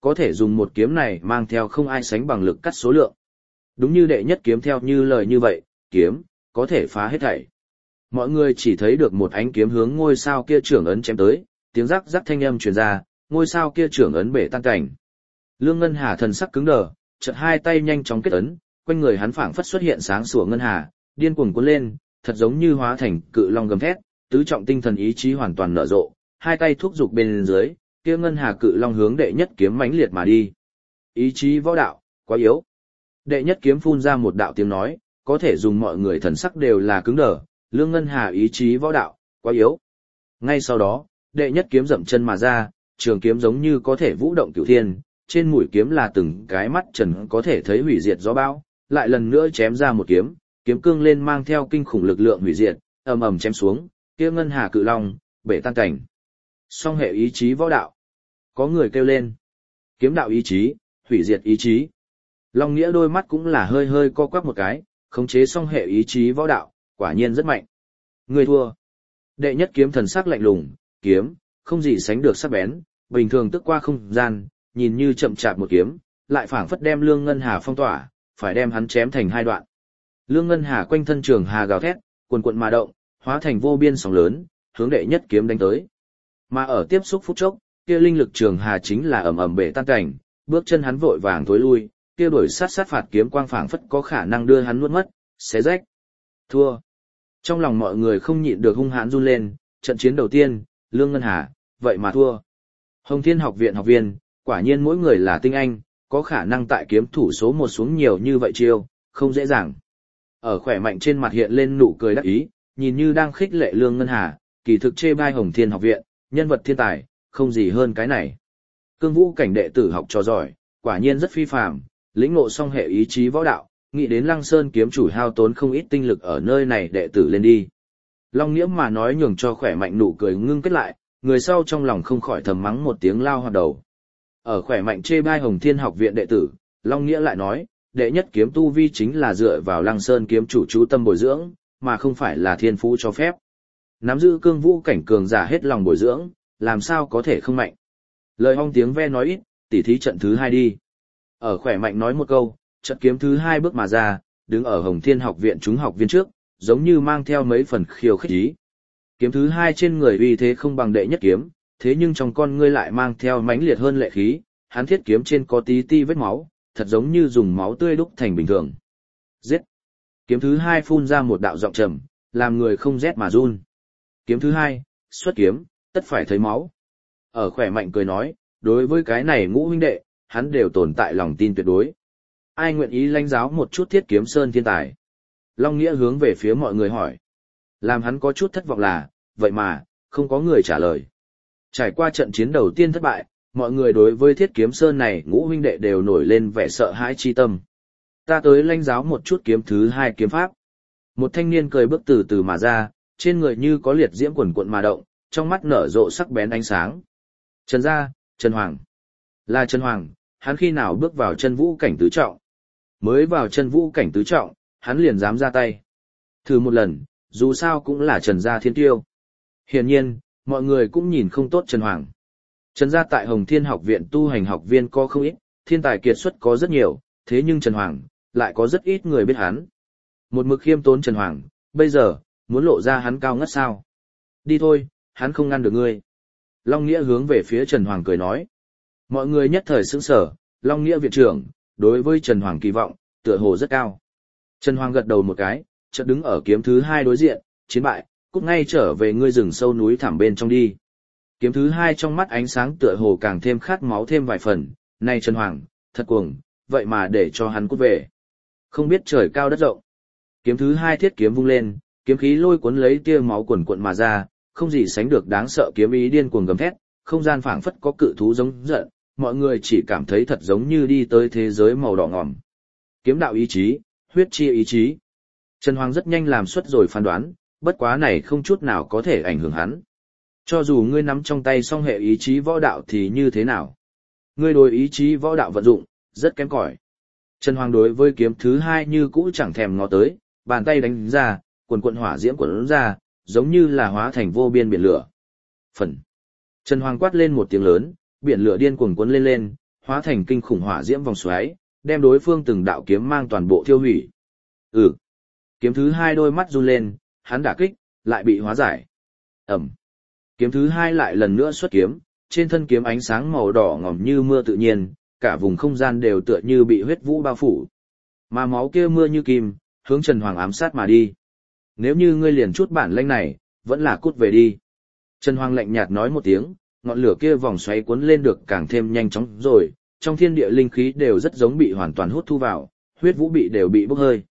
có thể dùng một kiếm này mang theo không ai sánh bằng lực cắt số lượng. Đúng như đệ nhất kiếm theo như lời như vậy, kiếm, có thể phá hết thảy. Mọi người chỉ thấy được một ánh kiếm hướng ngôi sao kia trưởng ấn chém tới, tiếng rắc rắc thanh âm truyền ra, ngôi sao kia trưởng ấn bể tan cảnh. Lương Ngân Hà thần sắc cứng đờ, chợt hai tay nhanh chóng kết ấn, quanh người hắn phảng phất xuất hiện sáng sủa ngân hà, điên cuồng cuốn lên, thật giống như hóa thành cự long gầm thét, tứ trọng tinh thần ý chí hoàn toàn nở rộ, hai tay thúc giục bên dưới, kia ngân hà cự long hướng đệ nhất kiếm mãnh liệt mà đi. Ý chí võ đạo, quá yếu. Đệ nhất kiếm phun ra một đạo tiếng nói, có thể dùng mọi người thần sắc đều là cứng đờ, Lương Ngân Hà ý chí võ đạo, quá yếu. Ngay sau đó, đệ nhất kiếm dậm chân mà ra, trường kiếm giống như có thể vũ động cửu thiên, trên mũi kiếm là từng cái mắt trần có thể thấy hủy diệt gió bão, lại lần nữa chém ra một kiếm, kiếm cương lên mang theo kinh khủng lực lượng hủy diệt, ầm ầm chém xuống, kia ngân hà cự long, bể tan cảnh. Song hệ ý chí võ đạo. Có người kêu lên. Kiếm đạo ý chí, hủy diệt ý chí. Long Nghĩa đôi mắt cũng là hơi hơi co quắp một cái, khống chế song hệ ý chí võ đạo, quả nhiên rất mạnh. Người thua. Đệ nhất kiếm thần sắc lạnh lùng, kiếm, không gì sánh được sắc bén, bình thường tức qua không gian, nhìn như chậm chạp một kiếm, lại phảng phất đem Lương Ngân Hà phong tỏa, phải đem hắn chém thành hai đoạn. Lương Ngân Hà quanh thân trường hà gào thét, cuồn cuộn mà động, hóa thành vô biên sóng lớn, hướng đệ nhất kiếm đánh tới. Mà ở tiếp xúc phút chốc, kia linh lực trường hà chính là ầm ầm bể tan cảnh, bước chân hắn vội vàng thối lui, kia đuổi sát phạt kiếm quang phảng phất có khả năng đưa hắn nuốt mất, xé rách. Thua. Trong lòng mọi người không nhịn được hung hãn run lên, trận chiến đầu tiên, Lương Ngân Hà, vậy mà thua. Hồng Thiên học viện học viên, quả nhiên mỗi người là tinh anh, có khả năng tại kiếm thủ số một xuống nhiều như vậy chiêu, không dễ dàng. Ở khỏe mạnh trên mặt hiện lên nụ cười đắc ý, nhìn như đang khích lệ Lương Ngân Hà, kỳ thực chê bai Hồng Thiên học viện, nhân vật thiên tài, không gì hơn cái này. Cương Vũ cảnh đệ tử học trò giỏi, quả nhiên rất phi phàm, lĩnh ngộ song hệ ý chí võ đạo, nghĩ đến Lăng Sơn kiếm chủ hao tốn không ít tinh lực ở nơi này đệ tử lên đi. Long Nghĩa mà nói nhường cho khỏe mạnh nụ cười ngưng kết lại, người sau trong lòng không khỏi thầm mắng một tiếng lao hoạt đầu. Ở khỏe mạnh chê bai Hồng Thiên học viện đệ tử, Long Nghĩa lại nói, đệ nhất kiếm tu vi chính là dựa vào Lăng Sơn kiếm chủ chú tâm bồi dưỡng, mà không phải là thiên phú cho phép. Nắm giữ cương vũ cảnh cường giả hết lòng bồi dưỡng, làm sao có thể không mạnh. Lời hong tiếng ve nói ít, tỉ thí trận thứ hai đi. Ở khỏe mạnh nói một câu, trận kiếm thứ hai bước mà ra, đứng ở Hồng Thiên học viện chúng học viên trước, giống như mang theo mấy phần khiêu khích ý. Kiếm thứ hai trên người uy thế không bằng đệ nhất kiếm, thế nhưng trong con ngươi lại mang theo mãnh liệt hơn lệ khí, hắn thiết kiếm trên có tí ti vết máu, thật giống như dùng máu tươi đúc thành bình thường. Giết! Kiếm thứ hai phun ra một đạo giọng trầm, làm người không rét mà run. Kiếm thứ hai, xuất kiếm, tất phải thấy máu. Ở khỏe mạnh cười nói, đối với cái này ngũ huynh đệ, hắn đều tồn tại lòng tin tuyệt đối. Ai nguyện ý lãnh giáo một chút Thiết Kiếm Sơn thiên tài? Long Nghĩa hướng về phía mọi người hỏi. Làm hắn có chút thất vọng là, vậy mà, không có người trả lời. Trải qua trận chiến đầu tiên thất bại, mọi người đối với Thiết Kiếm Sơn này ngũ huynh đệ đều nổi lên vẻ sợ hãi chi tâm. Ta tới lãnh giáo một chút kiếm thứ hai kiếm pháp. Một thanh niên cười bước từ từ mà ra, trên người như có liệt diễm quần cuộn mà động, trong mắt nở rộ sắc bén ánh sáng. Trần gia, Trần Hoàng. Là Trần Hoàng, hắn khi nào bước vào chân vũ cảnh tứ trọng? Mới vào chân vũ cảnh tứ trọng, hắn liền dám ra tay. Thử một lần, dù sao cũng là Trần gia thiên tiêu. Hiển nhiên, mọi người cũng nhìn không tốt Trần Hoàng. Trần gia tại Hồng Thiên học viện tu hành học viên có không ít, thiên tài kiệt xuất có rất nhiều, thế nhưng Trần Hoàng, lại có rất ít người biết hắn. Một mực khiêm tốn Trần Hoàng, bây giờ, muốn lộ ra hắn cao ngất sao. Đi thôi, hắn không ngăn được ngươi. Long Nghĩa hướng về phía Trần Hoàng cười nói. Mọi người nhất thời sững sờ, Long Nghĩa viện trưởng, đối với Trần Hoàng kỳ vọng, tựa hồ rất cao. Trần Hoàng gật đầu một cái, chợt đứng ở kiếm thứ hai đối diện, chiến bại, cút ngay trở về ngươi rừng sâu núi thẳm bên trong đi. Kiếm thứ hai trong mắt ánh sáng tựa hồ càng thêm khát máu thêm vài phần, này Trần Hoàng, thật cuồng, vậy mà để cho hắn cút về. Không biết trời cao đất rộng. Kiếm thứ hai thiết kiếm vung lên, kiếm khí lôi cuốn lấy tia máu quần cuộn mà ra, không gì sánh được đáng sợ kiếm ý điên cuồng gầm thét, không gian phảng phất có cự thú giống giận, mọi người chỉ cảm thấy thật giống như đi tới thế giới màu đỏ ngòm. Kiếm đạo ý chí, huyết chi ý chí. Trần Hoàng rất nhanh làm suất rồi phán đoán, bất quá này không chút nào có thể ảnh hưởng hắn. Cho dù ngươi nắm trong tay song hệ ý chí võ đạo thì như thế nào? Ngươi đối ý chí võ đạo vận dụng, rất kém cỏi. Trần Hoàng đối với kiếm thứ hai như cũ chẳng thèm ngó tới, bàn tay đánh ra, quần quần hỏa diễm quần ra, giống như là hóa thành vô biên biển lửa. Phần. Trần Hoàng quát lên một tiếng lớn, biển lửa điên cuồng cuốn lên lên, hóa thành kinh khủng hỏa diễm vòng xoáy, đem đối phương từng đạo kiếm mang toàn bộ thiêu hủy. Kiếm thứ hai đôi mắt run lên, hắn đả kích, lại bị hóa giải. Ẩm. Kiếm thứ hai lại lần nữa xuất kiếm, trên thân kiếm ánh sáng màu đỏ ngòm như mưa tự nhiên, cả vùng không gian đều tựa như bị huyết vũ bao phủ. Mà máu kia mưa như kim, hướng Trần Hoàng ám sát mà đi. Nếu như ngươi liền chút bản lĩnh này, vẫn là cút về đi. Trần Hoàng lạnh nhạt nói một tiếng, ngọn lửa kia vòng xoáy cuốn lên được càng thêm nhanh chóng rồi, trong thiên địa linh khí đều rất giống bị hoàn toàn hút thu vào, huyết vũ đều bị bốc hơi.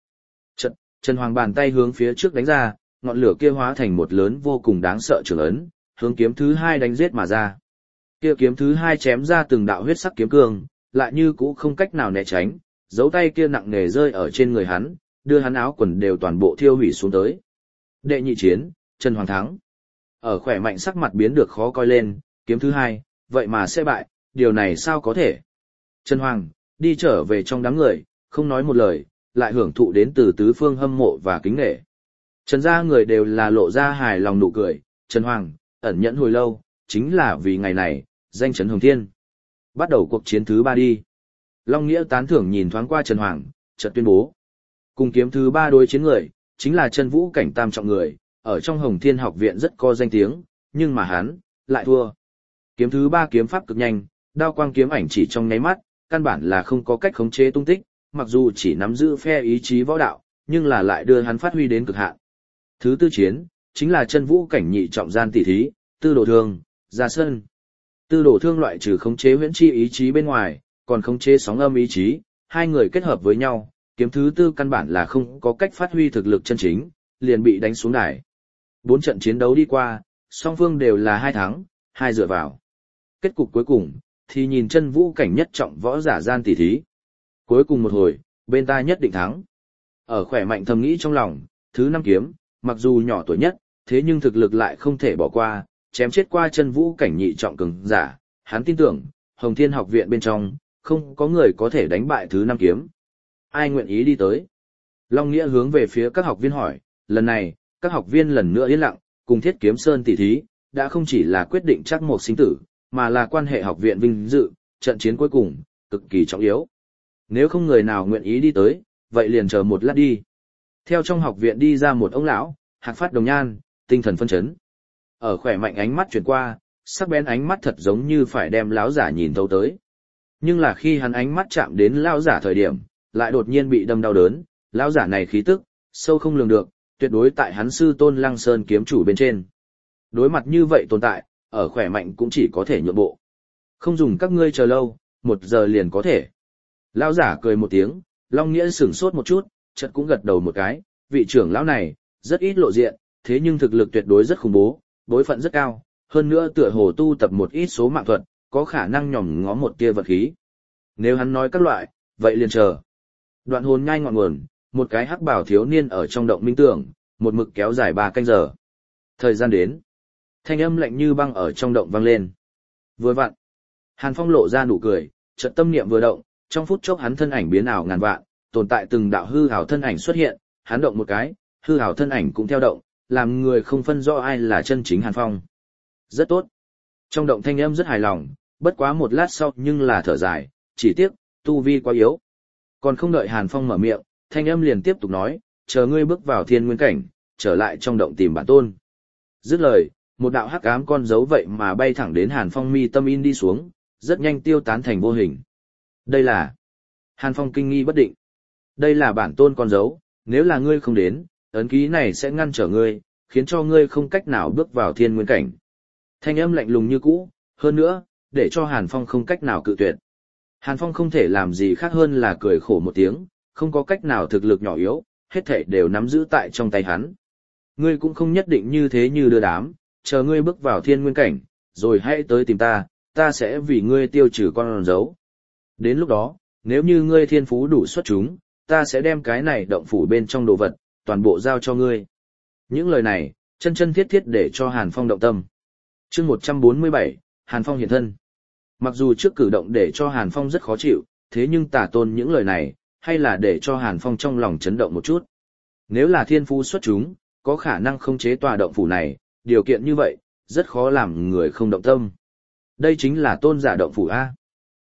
Trần Hoàng bàn tay hướng phía trước đánh ra, ngọn lửa kia hóa thành một lớn vô cùng đáng sợ trường ấn, hướng kiếm thứ hai đánh giết mà ra. Kia kiếm thứ hai chém ra từng đạo huyết sắc kiếm cương, lại như cũ không cách nào né tránh, dấu tay kia nặng nề rơi ở trên người hắn, đưa hắn áo quần đều toàn bộ thiêu hủy xuống tới. Đệ nhị chiến, Trần Hoàng thắng. Ở khỏe mạnh sắc mặt biến được khó coi lên, kiếm thứ hai, vậy mà sẽ bại, điều này sao có thể? Trần Hoàng, đi trở về trong đám người, không nói một lời, lại hưởng thụ đến từ tứ phương hâm mộ và kính nể. Trần gia người đều là lộ ra hài lòng nụ cười, Trần Hoàng, ẩn nhẫn hồi lâu, chính là vì ngày này, danh chấn hồng thiên. Bắt đầu cuộc chiến thứ 3 đi. Long Nghĩa tán thưởng nhìn thoáng qua Trần Hoàng, chợt tuyên bố. Cùng kiếm thứ 3 đối chiến người, chính là Chân Vũ cảnh tam trọng người, ở trong Hồng Thiên học viện rất có danh tiếng, nhưng mà hắn, lại thua. Kiếm thứ 3 kiếm pháp cực nhanh, đao quang kiếm ảnh chỉ trong nháy mắt, căn bản là không có cách khống chế tung tích, mặc dù chỉ nắm giữ phe ý chí võ đạo, nhưng là lại đưa hắn phát huy đến cực hạn. Thứ tư chiến, chính là Chân Vũ cảnh nhị trọng gian tỷ thí, Tư Đồ Thương, ra sân. Tư Đồ Thương loại trừ khống chế huyễn chi ý chí bên ngoài, còn khống chế sóng âm ý chí, hai người kết hợp với nhau, kiếm thứ tư căn bản là không có cách phát huy thực lực chân chính, liền bị đánh xuống đài. 4 trận chiến đấu đi qua, song phương đều là 2 thắng, 2 dựa vào. Kết cục cuối cùng, thì nhìn Chân Vũ cảnh nhất trọng võ giả gian tỷ thí. Cuối cùng một hồi, bên ta nhất định thắng. Ở khỏe mạnh thầm nghĩ trong lòng, thứ 5 kiếm, mặc dù nhỏ tuổi nhất, thế nhưng thực lực lại không thể bỏ qua, chém chết qua Chân Vũ cảnh nhị trọng cường giả, hắn tin tưởng, Hồng Thiên học viện bên trong, không có người có thể đánh bại thứ 5 kiếm. Ai nguyện ý đi tới? Long Nghĩa hướng về phía các học viên hỏi, lần này, các học viên lần nữa yên lặng, cùng Thiết Kiếm Sơn tỷ thí, đã không chỉ là quyết định chắc một sinh tử, mà là quan hệ học viện vinh dự, trận chiến cuối cùng, cực kỳ trọng yếu. Nếu không người nào nguyện ý đi tới, vậy liền chờ một lát đi. Theo trong học viện đi ra một ông lão, hạc phát đồng nhan, tinh thần phân chấn. Ở khỏe mạnh ánh mắt chuyển qua, sắc bén ánh mắt thật giống như phải đem lão giả nhìn thấu tới. Nhưng là khi hắn ánh mắt chạm đến lão giả thời điểm, lại đột nhiên bị đâm đau đớn, lão giả này khí tức, sâu không lường được, tuyệt đối tại hắn sư tôn Lăng Sơn kiếm chủ bên trên. Đối mặt như vậy tồn tại, ở khỏe mạnh cũng chỉ có thể nhượng bộ. Không dùng các ngươi chờ lâu, 1 giờ liền có thể. Lão giả cười một tiếng, Long Nghĩa sửng sốt một chút, chợt cũng gật đầu một cái, vị trưởng lão này, rất ít lộ diện, thế nhưng thực lực tuyệt đối rất khủng bố, bối phận rất cao, hơn nữa tựa hồ tu tập một ít số mạng thuật, có khả năng nhòm ngó một tia vật khí. Nếu hắn nói các loại, vậy liền chờ. Đoạn hồn nhai ngọn nguồn, một cái hắc bảo thiếu niên ở trong động minh tưởng, một mực kéo dài 3 canh giờ. Thời gian đến, thanh âm lạnh như băng ở trong động vang lên. Vừa vặn, Hàn Phong lộ ra nụ cười, chợt tâm niệm vừa động, trong phút chốc hắn thân ảnh biến ảo ngàn vạn, tồn tại từng đạo hư ảo thân ảnh xuất hiện, hắn động một cái, hư ảo thân ảnh cũng theo động, làm người không phân rõ ai là chân chính Hàn Phong. Rất tốt. Trong động thanh âm rất hài lòng, bất quá một lát sau nhưng là thở dài, chỉ tiếc, tu vi quá yếu. Còn không đợi Hàn Phong mở miệng, thanh âm liền tiếp tục nói, chờ ngươi bước vào thiên nguyên cảnh, trở lại trong động tìm bản tôn. Dứt lời, một đạo hắc ám con dấu vậy mà bay thẳng đến Hàn Phong mi tâm in đi xuống, rất nhanh tiêu tán thành vô hình. Đây là... Hàn Phong kinh nghi bất định. Đây là bản tôn con dấu, nếu là ngươi không đến, ấn ký này sẽ ngăn trở ngươi, khiến cho ngươi không cách nào bước vào thiên nguyên cảnh. Thanh âm lạnh lùng như cũ, hơn nữa, để cho Hàn Phong không cách nào cự tuyệt. Hàn Phong không thể làm gì khác hơn là cười khổ một tiếng, không có cách nào thực lực nhỏ yếu, hết thảy đều nắm giữ tại trong tay hắn. Ngươi cũng không nhất định như thế như đưa đám, chờ ngươi bước vào thiên nguyên cảnh, rồi hãy tới tìm ta, ta sẽ vì ngươi tiêu trừ con dấu. Đến lúc đó, nếu như ngươi thiên phú đủ xuất chúng, ta sẽ đem cái này động phủ bên trong đồ vật, toàn bộ giao cho ngươi. Những lời này, chân chân thiết thiết để cho Hàn Phong động tâm. Chương 147, Hàn Phong hiện thân. Mặc dù trước cử động để cho Hàn Phong rất khó chịu, thế nhưng tả tôn những lời này, hay là để cho Hàn Phong trong lòng chấn động một chút. Nếu là thiên phú xuất chúng, có khả năng không chế tòa động phủ này, điều kiện như vậy, rất khó làm người không động tâm. Đây chính là tôn giả động phủ A.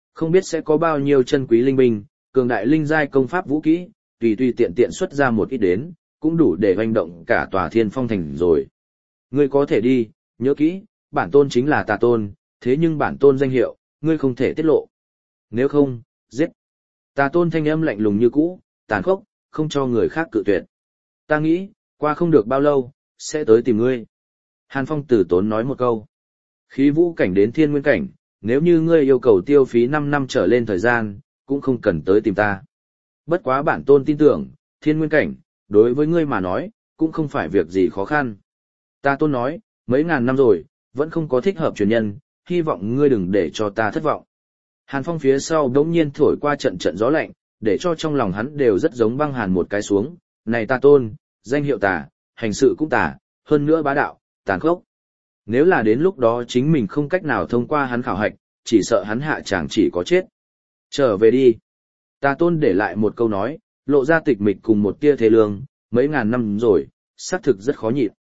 Không biết sẽ có bao nhiêu chân quý linh binh, cường đại linh giai công pháp vũ kỹ, tùy tùy tiện tiện xuất ra một ít đến, cũng đủ để hoành động cả tòa Thiên Phong thành rồi. Ngươi có thể đi, nhớ kỹ, bản tôn chính là Tà Tôn, thế nhưng bản tôn danh hiệu, ngươi không thể tiết lộ. Nếu không, giết. Tà Tôn thanh âm lạnh lùng như cũ, tàn khốc, không cho người khác cự tuyệt. Ta nghĩ, qua không được bao lâu, sẽ tới tìm ngươi. Hàn Phong tử tốn nói một câu. Khí vũ cảnh đến thiên nguyên cảnh, nếu như ngươi yêu cầu tiêu phí 5 năm trở lên thời gian, cũng không cần tới tìm ta. Bất quá bản tôn tin tưởng, thiên nguyên cảnh, đối với ngươi mà nói, cũng không phải việc gì khó khăn. Ta tôn nói, mấy ngàn năm rồi, vẫn không có thích hợp truyền nhân, hy vọng ngươi đừng để cho ta thất vọng. Hàn Phong phía sau đống nhiên thổi qua trận trận gió lạnh, để cho trong lòng hắn đều rất giống băng hàn một cái xuống. Này ta tôn, danh hiệu tà, hành sự cũng tà, hơn nữa bá đạo, tàn khốc. Nếu là đến lúc đó chính mình không cách nào thông qua hắn khảo hạch, chỉ sợ hắn hạ chẳng chỉ có chết. Trở về đi. Ta tôn để lại một câu nói, lộ ra tịch mịch cùng một tia thế lương, mấy ngàn năm rồi, xác thực rất khó nhịn.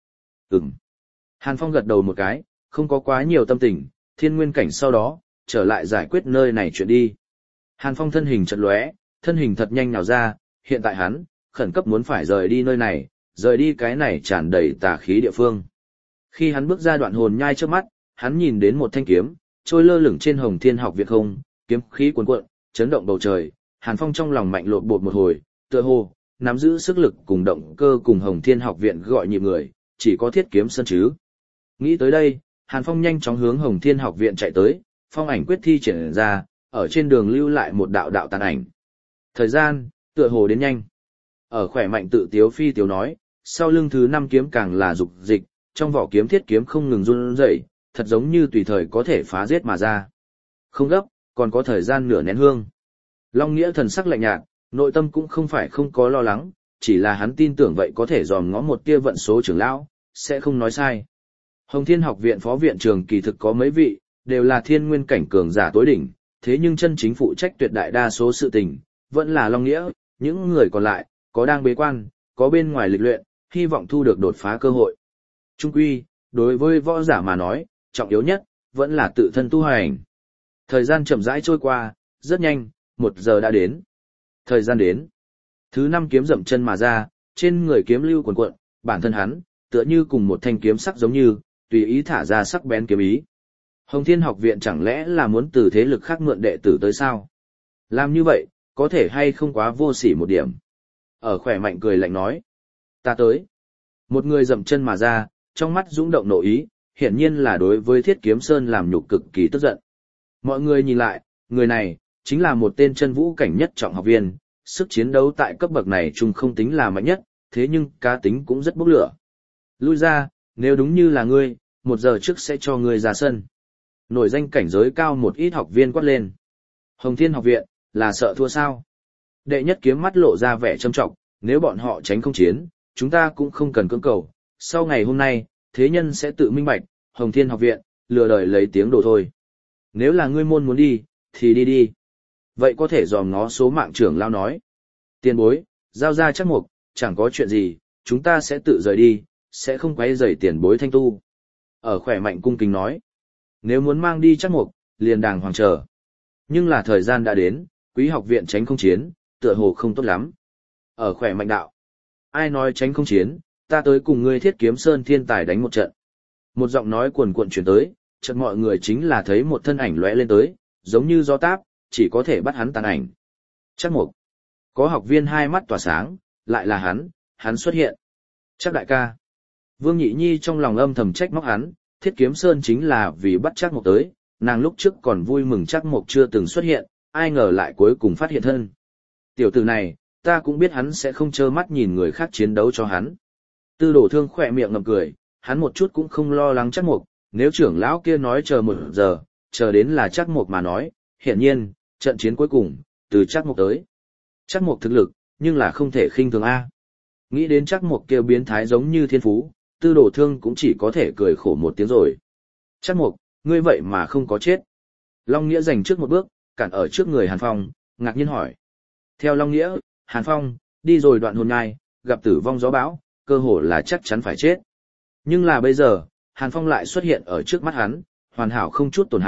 Hàn Phong gật đầu một cái, không có quá nhiều tâm tình, thiên nguyên cảnh sau đó, trở lại giải quyết nơi này chuyện đi. Hàn Phong thân hình chợt lóe, thân hình thật nhanh nào ra, hiện tại hắn, khẩn cấp muốn phải rời đi nơi này, rời đi cái này tràn đầy tà khí địa phương. Khi hắn bước ra đoạn hồn nhai trước mắt, hắn nhìn đến một thanh kiếm, trôi lơ lửng trên Hồng Thiên Học Viện không, kiếm khí cuồn cuộn, chấn động bầu trời. Hàn Phong trong lòng mạnh lột bột một hồi, tựa hồ nắm giữ sức lực cùng động cơ cùng Hồng Thiên Học Viện gọi nhịp người, chỉ có Thiết Kiếm Sơn chứ. Nghĩ tới đây, Hàn Phong nhanh chóng hướng Hồng Thiên Học Viện chạy tới, phong ảnh quyết thi triển ra, ở trên đường lưu lại một đạo đạo tàn ảnh. Thời gian, tựa hồ đến nhanh. Ở khỏe mạnh tự tiếu phi tiếu nói, sau lưng thứ 5 kiếm càng là dục dịch, trong vỏ kiếm thiết kiếm không ngừng run rẩy, thật giống như tùy thời có thể phá giết mà ra. Không gấp, còn có thời gian nửa nén hương. Long Nghĩa thần sắc lạnh nhạt, nội tâm cũng không phải không có lo lắng, chỉ là hắn tin tưởng vậy có thể dòm ngó một tia vận số trưởng lão, sẽ không nói sai. Hồng Thiên Học Viện phó viện trưởng kỳ thực có mấy vị, đều là thiên nguyên cảnh cường giả tối đỉnh, thế nhưng chân chính phụ trách tuyệt đại đa số sự tình, vẫn là Long Nghĩa, những người còn lại, có đang bế quan, có bên ngoài lịch luyện, hy vọng thu được đột phá cơ hội. Trung quy, đối với võ giả mà nói, trọng yếu nhất, vẫn là tự thân tu hành. Thời gian chậm rãi trôi qua, rất nhanh, 1 giờ đã đến. Thời gian đến. Thứ 5 kiếm dậm chân mà ra, trên người kiếm lưu cuồn cuộn, bản thân hắn, tựa như cùng một thanh kiếm sắc giống như, tùy ý thả ra sắc bén kiếm ý. Hồng Thiên Học Viện chẳng lẽ là muốn từ thế lực khác mượn đệ tử tới sao? Làm như vậy, có thể hay không quá vô sỉ một điểm. Ở khỏe mạnh cười lạnh nói. Ta tới. Một người dậm chân mà ra, trong mắt dũng động nội ý, hiển nhiên là đối với Thiết Kiếm Sơn làm nhục cực kỳ tức giận. Mọi người nhìn lại, người này, chính là một tên chân vũ cảnh nhất trọng học viên, sức chiến đấu tại cấp bậc này chung không tính là mạnh nhất, thế nhưng cá tính cũng rất bốc lửa. Lui ra, nếu đúng như là ngươi, 1 giờ trước sẽ cho ngươi ra sân. Nổi danh cảnh giới cao một ít học viên quát lên. Hồng Thiên Học Viện, là sợ thua sao? Đệ nhất kiếm mắt lộ ra vẻ trâm trọng, nếu bọn họ tránh không chiến, chúng ta cũng không cần cưỡng cầu. Sau ngày hôm nay, thế nhân sẽ tự minh bạch, Hồng Thiên Học Viện, lừa đời lấy tiếng đồ thôi. Nếu là ngươi môn muốn đi, thì đi đi. Vậy có thể dòm ngó số mạng trưởng lao nói. Tiền bối, giao ra chắc mục, chẳng có chuyện gì, chúng ta sẽ tự rời đi, sẽ không quấy rầy tiền bối thanh tu. Ở khỏe mạnh cung kính nói. Nếu muốn mang đi chắc mục, liền đàng hoàng chờ. Nhưng là thời gian đã đến, quý học viện tránh không chiến, tựa hồ không tốt lắm. Ở khỏe mạnh đạo. Ai nói tránh không chiến, ta tới cùng ngươi Thiết Kiếm Sơn thiên tài đánh một trận. Một giọng nói cuồn cuộn truyền tới, chợt mọi người chính là thấy một thân ảnh lóe lên tới, giống như gió táp, chỉ có thể bắt hắn tàn ảnh. Chắc mục. Có học viên hai mắt tỏa sáng, lại là hắn xuất hiện. Chắc đại ca. Vương Nhị Nhi trong lòng âm thầm trách móc hắn, Thiết Kiếm Sơn chính là vì bắt Trác Mộc tới, nàng lúc trước còn vui mừng Trác Mộc chưa từng xuất hiện, ai ngờ lại cuối cùng phát hiện thân. Tiểu tử này, ta cũng biết hắn sẽ không trơ mắt nhìn người khác chiến đấu cho hắn. Tư Đồ Thương khỏe miệng ngậm cười, hắn một chút cũng không lo lắng Trác Mộc, nếu trưởng lão kia nói chờ 1 giờ, chờ đến là Trác Mộc mà nói, hiển nhiên, trận chiến cuối cùng, từ Trác Mộc tới. Trác Mộc thực lực, nhưng là không thể khinh thường a. Nghĩ đến Trác Mộc kia biến thái giống như thiên phú, Tư Đồ Thương cũng chỉ có thể cười khổ một tiếng rồi. Trác Mộc, ngươi vậy mà không có chết. Long Nghĩa giành trước một bước, cản ở trước người Hàn Phong, ngạc nhiên hỏi. Theo Long Nghĩa, Hàn Phong, đi rồi đoạn hồn nhai, gặp tử vong gió bão, cơ hồ là chắc chắn phải chết. Nhưng là bây giờ, Hàn Phong lại xuất hiện ở trước mắt hắn, hoàn hảo không chút tổn hại,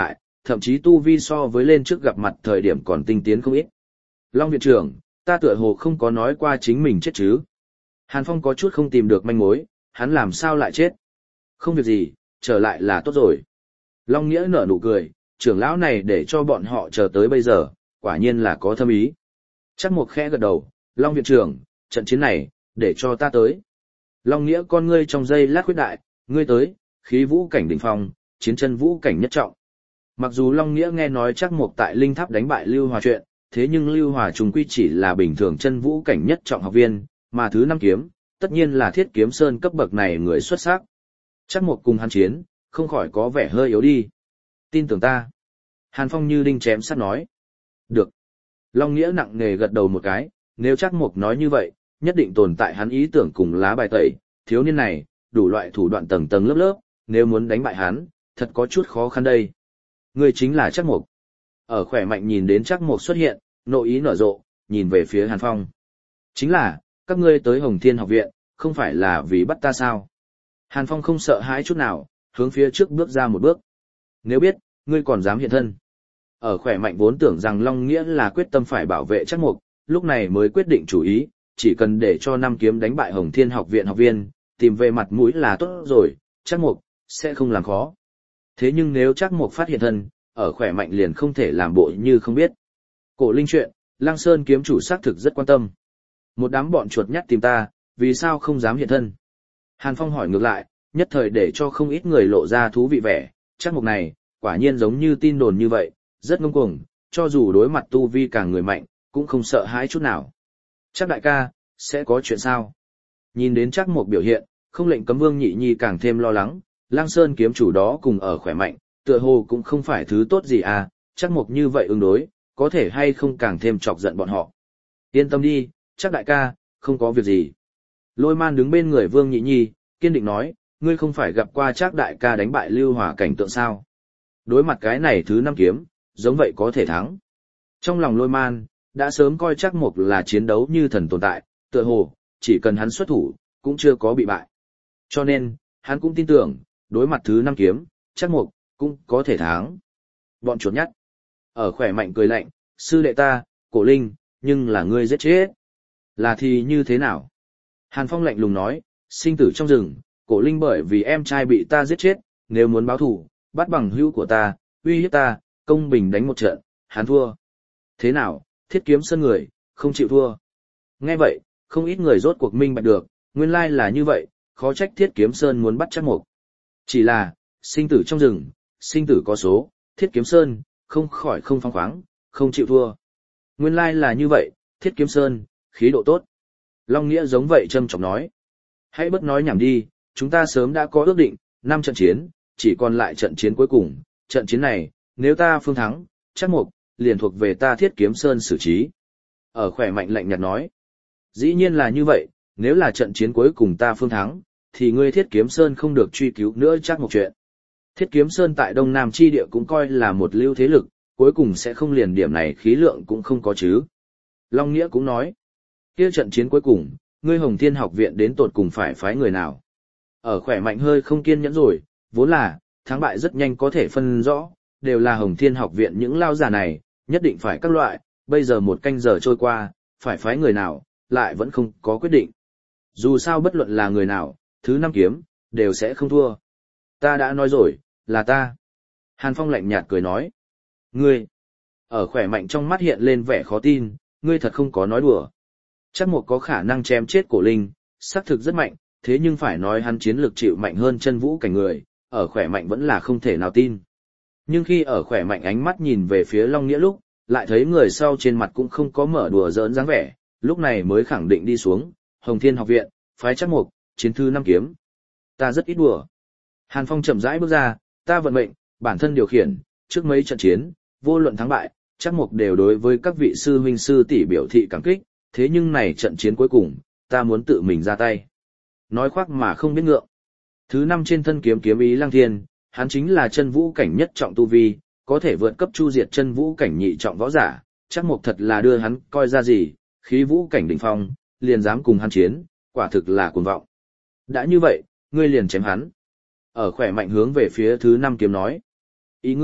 thậm chí tu vi so với lên trước gặp mặt thời điểm còn tinh tiến không ít. Long viện trưởng, ta tựa hồ không có nói qua chính mình chết chứ. Hàn Phong có chút không tìm được manh mối, hắn làm sao lại chết. Không việc gì, trở lại là tốt rồi. Long Nghĩa nở nụ cười, trưởng lão này để cho bọn họ chờ tới bây giờ, quả nhiên là có thâm ý. Chắc một khẽ gật đầu, Long viện trưởng, trận chiến này, để cho ta tới. Long Nghĩa con ngươi trong giây lát khuyết đại, ngươi tới, khí vũ cảnh đỉnh phong, chiến chân vũ cảnh nhất trọng. Mặc dù Long Nghĩa nghe nói chắc một tại Linh Tháp đánh bại Lưu Hòa chuyện, thế nhưng Lưu Hòa trùng quy chỉ là bình thường chân vũ cảnh nhất trọng học viên, mà thứ 5 kiếm, tất nhiên là Thiết Kiếm Sơn cấp bậc này người xuất sắc. Chắc một cùng hắn chiến, không khỏi có vẻ hơi yếu đi. Tin tưởng ta. Hàn Phong như đinh chém sắt nói. Được. Long Nghĩa nặng nề gật đầu một cái, nếu chắc một nói như vậy, nhất định tồn tại hắn ý tưởng cùng lá bài tẩy, thiếu niên này, đủ loại thủ đoạn tầng tầng lớp lớp, nếu muốn đánh bại hắn, thật có chút khó khăn đây. Người chính là chắc mục. Ở khỏe mạnh nhìn đến chắc mục xuất hiện, nội ý nở rộ, nhìn về phía Hàn Phong. Chính là, các ngươi tới Hồng Thiên học viện, không phải là vì bắt ta sao? Hàn Phong không sợ hãi chút nào, hướng phía trước bước ra một bước. Nếu biết, ngươi còn dám hiện thân. Ở khỏe mạnh vốn tưởng rằng Long Nghĩa là quyết tâm phải bảo vệ chắc mục, lúc này mới quyết định chủ ý, chỉ cần để cho 5 kiếm đánh bại Hồng Thiên học viện học viên, tìm về mặt mũi là tốt rồi, chắc mục, sẽ không làm khó. Thế nhưng nếu chắc mục phát hiện thân, ở khỏe mạnh liền không thể làm bộ như không biết. Cổ Linh chuyện, Lăng Sơn kiếm chủ xác thực rất quan tâm. Một đám bọn chuột nhắt tìm ta, vì sao không dám hiện thân? Hàn Phong hỏi ngược lại, nhất thời để cho không ít người lộ ra thú vị vẻ, chắc mục này, quả nhiên giống như tin đồn như vậy, rất ngông cuồng, cho dù đối mặt tu vi càng người mạnh, cũng không sợ hãi chút nào. Chắc đại ca, sẽ có chuyện sao? Nhìn đến chắc mục biểu hiện, không lệnh cấm Vương Nhị Nhi càng thêm lo lắng, Lăng Sơn kiếm chủ đó cùng ở khỏe mạnh, tựa hồ cũng không phải thứ tốt gì à, chắc mục như vậy ứng đối, có thể hay không càng thêm chọc giận bọn họ. Yên tâm đi, chắc đại ca, không có việc gì. Lôi Man đứng bên người Vương Nhị Nhi, kiên định nói, ngươi không phải gặp qua chắc đại ca đánh bại Lưu Hòa cảnh tượng sao? Đối mặt cái này thứ 5 kiếm, giống vậy có thể thắng. Trong lòng Lôi Man, đã sớm coi chắc mục là chiến đấu như thần tồn tại, tựa hồ, chỉ cần hắn xuất thủ, cũng chưa có bị bại. Cho nên, hắn cũng tin tưởng, đối mặt thứ 5 kiếm, chắc mục, cũng có thể thắng. Bọn chuột nhắt. Ở khỏe mạnh cười lạnh, sư đệ ta, Cổ Linh, nhưng là ngươi giết chết. Là thì như thế nào? Hàn Phong lạnh lùng nói, sinh tử trong rừng, Cổ Linh bởi vì em trai bị ta giết chết, nếu muốn báo thù, bắt bằng hữu của ta, uy hiếp ta, công bình đánh một trận, hắn thua. Thế nào, Thiết Kiếm Sơn người, không chịu thua. Nghe vậy, không ít người rốt cuộc minh bạch được, nguyên lai là như vậy, khó trách Thiết Kiếm Sơn muốn bắt chắc mục. Chỉ là, sinh tử trong rừng, sinh tử có số, Thiết Kiếm Sơn, không khỏi không phóng khoáng, không chịu thua. Nguyên lai là như vậy, Thiết Kiếm Sơn, khí độ tốt. Long Nghĩa giống vậy trâm trọng nói. Hãy bất nói nhảm đi, chúng ta sớm đã có ước định, 5 trận chiến, chỉ còn lại trận chiến cuối cùng. Trận chiến này, nếu ta phương thắng, chắc mục, liền thuộc về ta Thiết Kiếm Sơn xử trí. Ở khỏe mạnh lạnh nhạt nói. Dĩ nhiên là như vậy, nếu là trận chiến cuối cùng ta phương thắng, thì ngươi Thiết Kiếm Sơn không được truy cứu nữa chắc một chuyện. Thiết Kiếm Sơn tại Đông Nam chi địa cũng coi là một lưu thế lực, cuối cùng sẽ không liền điểm này khí lượng cũng không có chứ. Long Nghĩa cũng nói, kia trận chiến cuối cùng, ngươi Hồng Thiên học viện đến tột cùng phải phái người nào. Ở khỏe mạnh hơi không kiên nhẫn rồi, vốn là, thắng bại rất nhanh có thể phân rõ, đều là Hồng Thiên học viện những lao giả này, nhất định phải các loại, bây giờ 1 canh giờ trôi qua, phải phái người nào, lại vẫn không có quyết định. Dù sao bất luận là người nào, thứ 5 kiếm, đều sẽ không thua. Ta đã nói rồi, là ta. Hàn Phong lạnh nhạt cười nói. Ngươi, ở khỏe mạnh trong mắt hiện lên vẻ khó tin, ngươi thật không có nói đùa. Chắc một có khả năng chém chết Cổ Linh, xác thực rất mạnh, thế nhưng phải nói hắn chiến lực chịu mạnh hơn chân vũ cảnh người, ở khỏe mạnh vẫn là không thể nào tin. Nhưng khi ở khỏe mạnh ánh mắt nhìn về phía Long Nghĩa lúc, lại thấy người sau trên mặt cũng không có mở đùa giỡn dáng vẻ, lúc này mới khẳng định đi xuống, Hồng Thiên học viện, phái chắc mục, chiến thư 5 kiếm. Ta rất ít đùa. Hàn Phong chậm rãi bước ra, ta vận mệnh, bản thân điều khiển, trước mấy trận chiến, vô luận thắng bại, chắc mục đều đối với các vị sư huynh sư tỷ biểu thị cảm kích, thế nhưng này trận chiến cuối cùng, ta muốn tự mình ra tay. Nói khoác mà không biết ngượng. Thứ 5 trên thân kiếm kiếm ý Lăng Thiên, hắn chính là chân vũ cảnh nhất trọng tu vi, có thể vượt cấp chu diệt chân vũ cảnh nhị trọng võ giả, chắc mục thật là đưa hắn coi ra gì, khí vũ cảnh đỉnh phong, liền dám cùng hắn chiến, quả thực là cuồng vọng. Đã như vậy, ngươi liền chém hắn. Ở khỏe mạnh hướng về phía thứ 5 kiếm nói. Ý ngươi,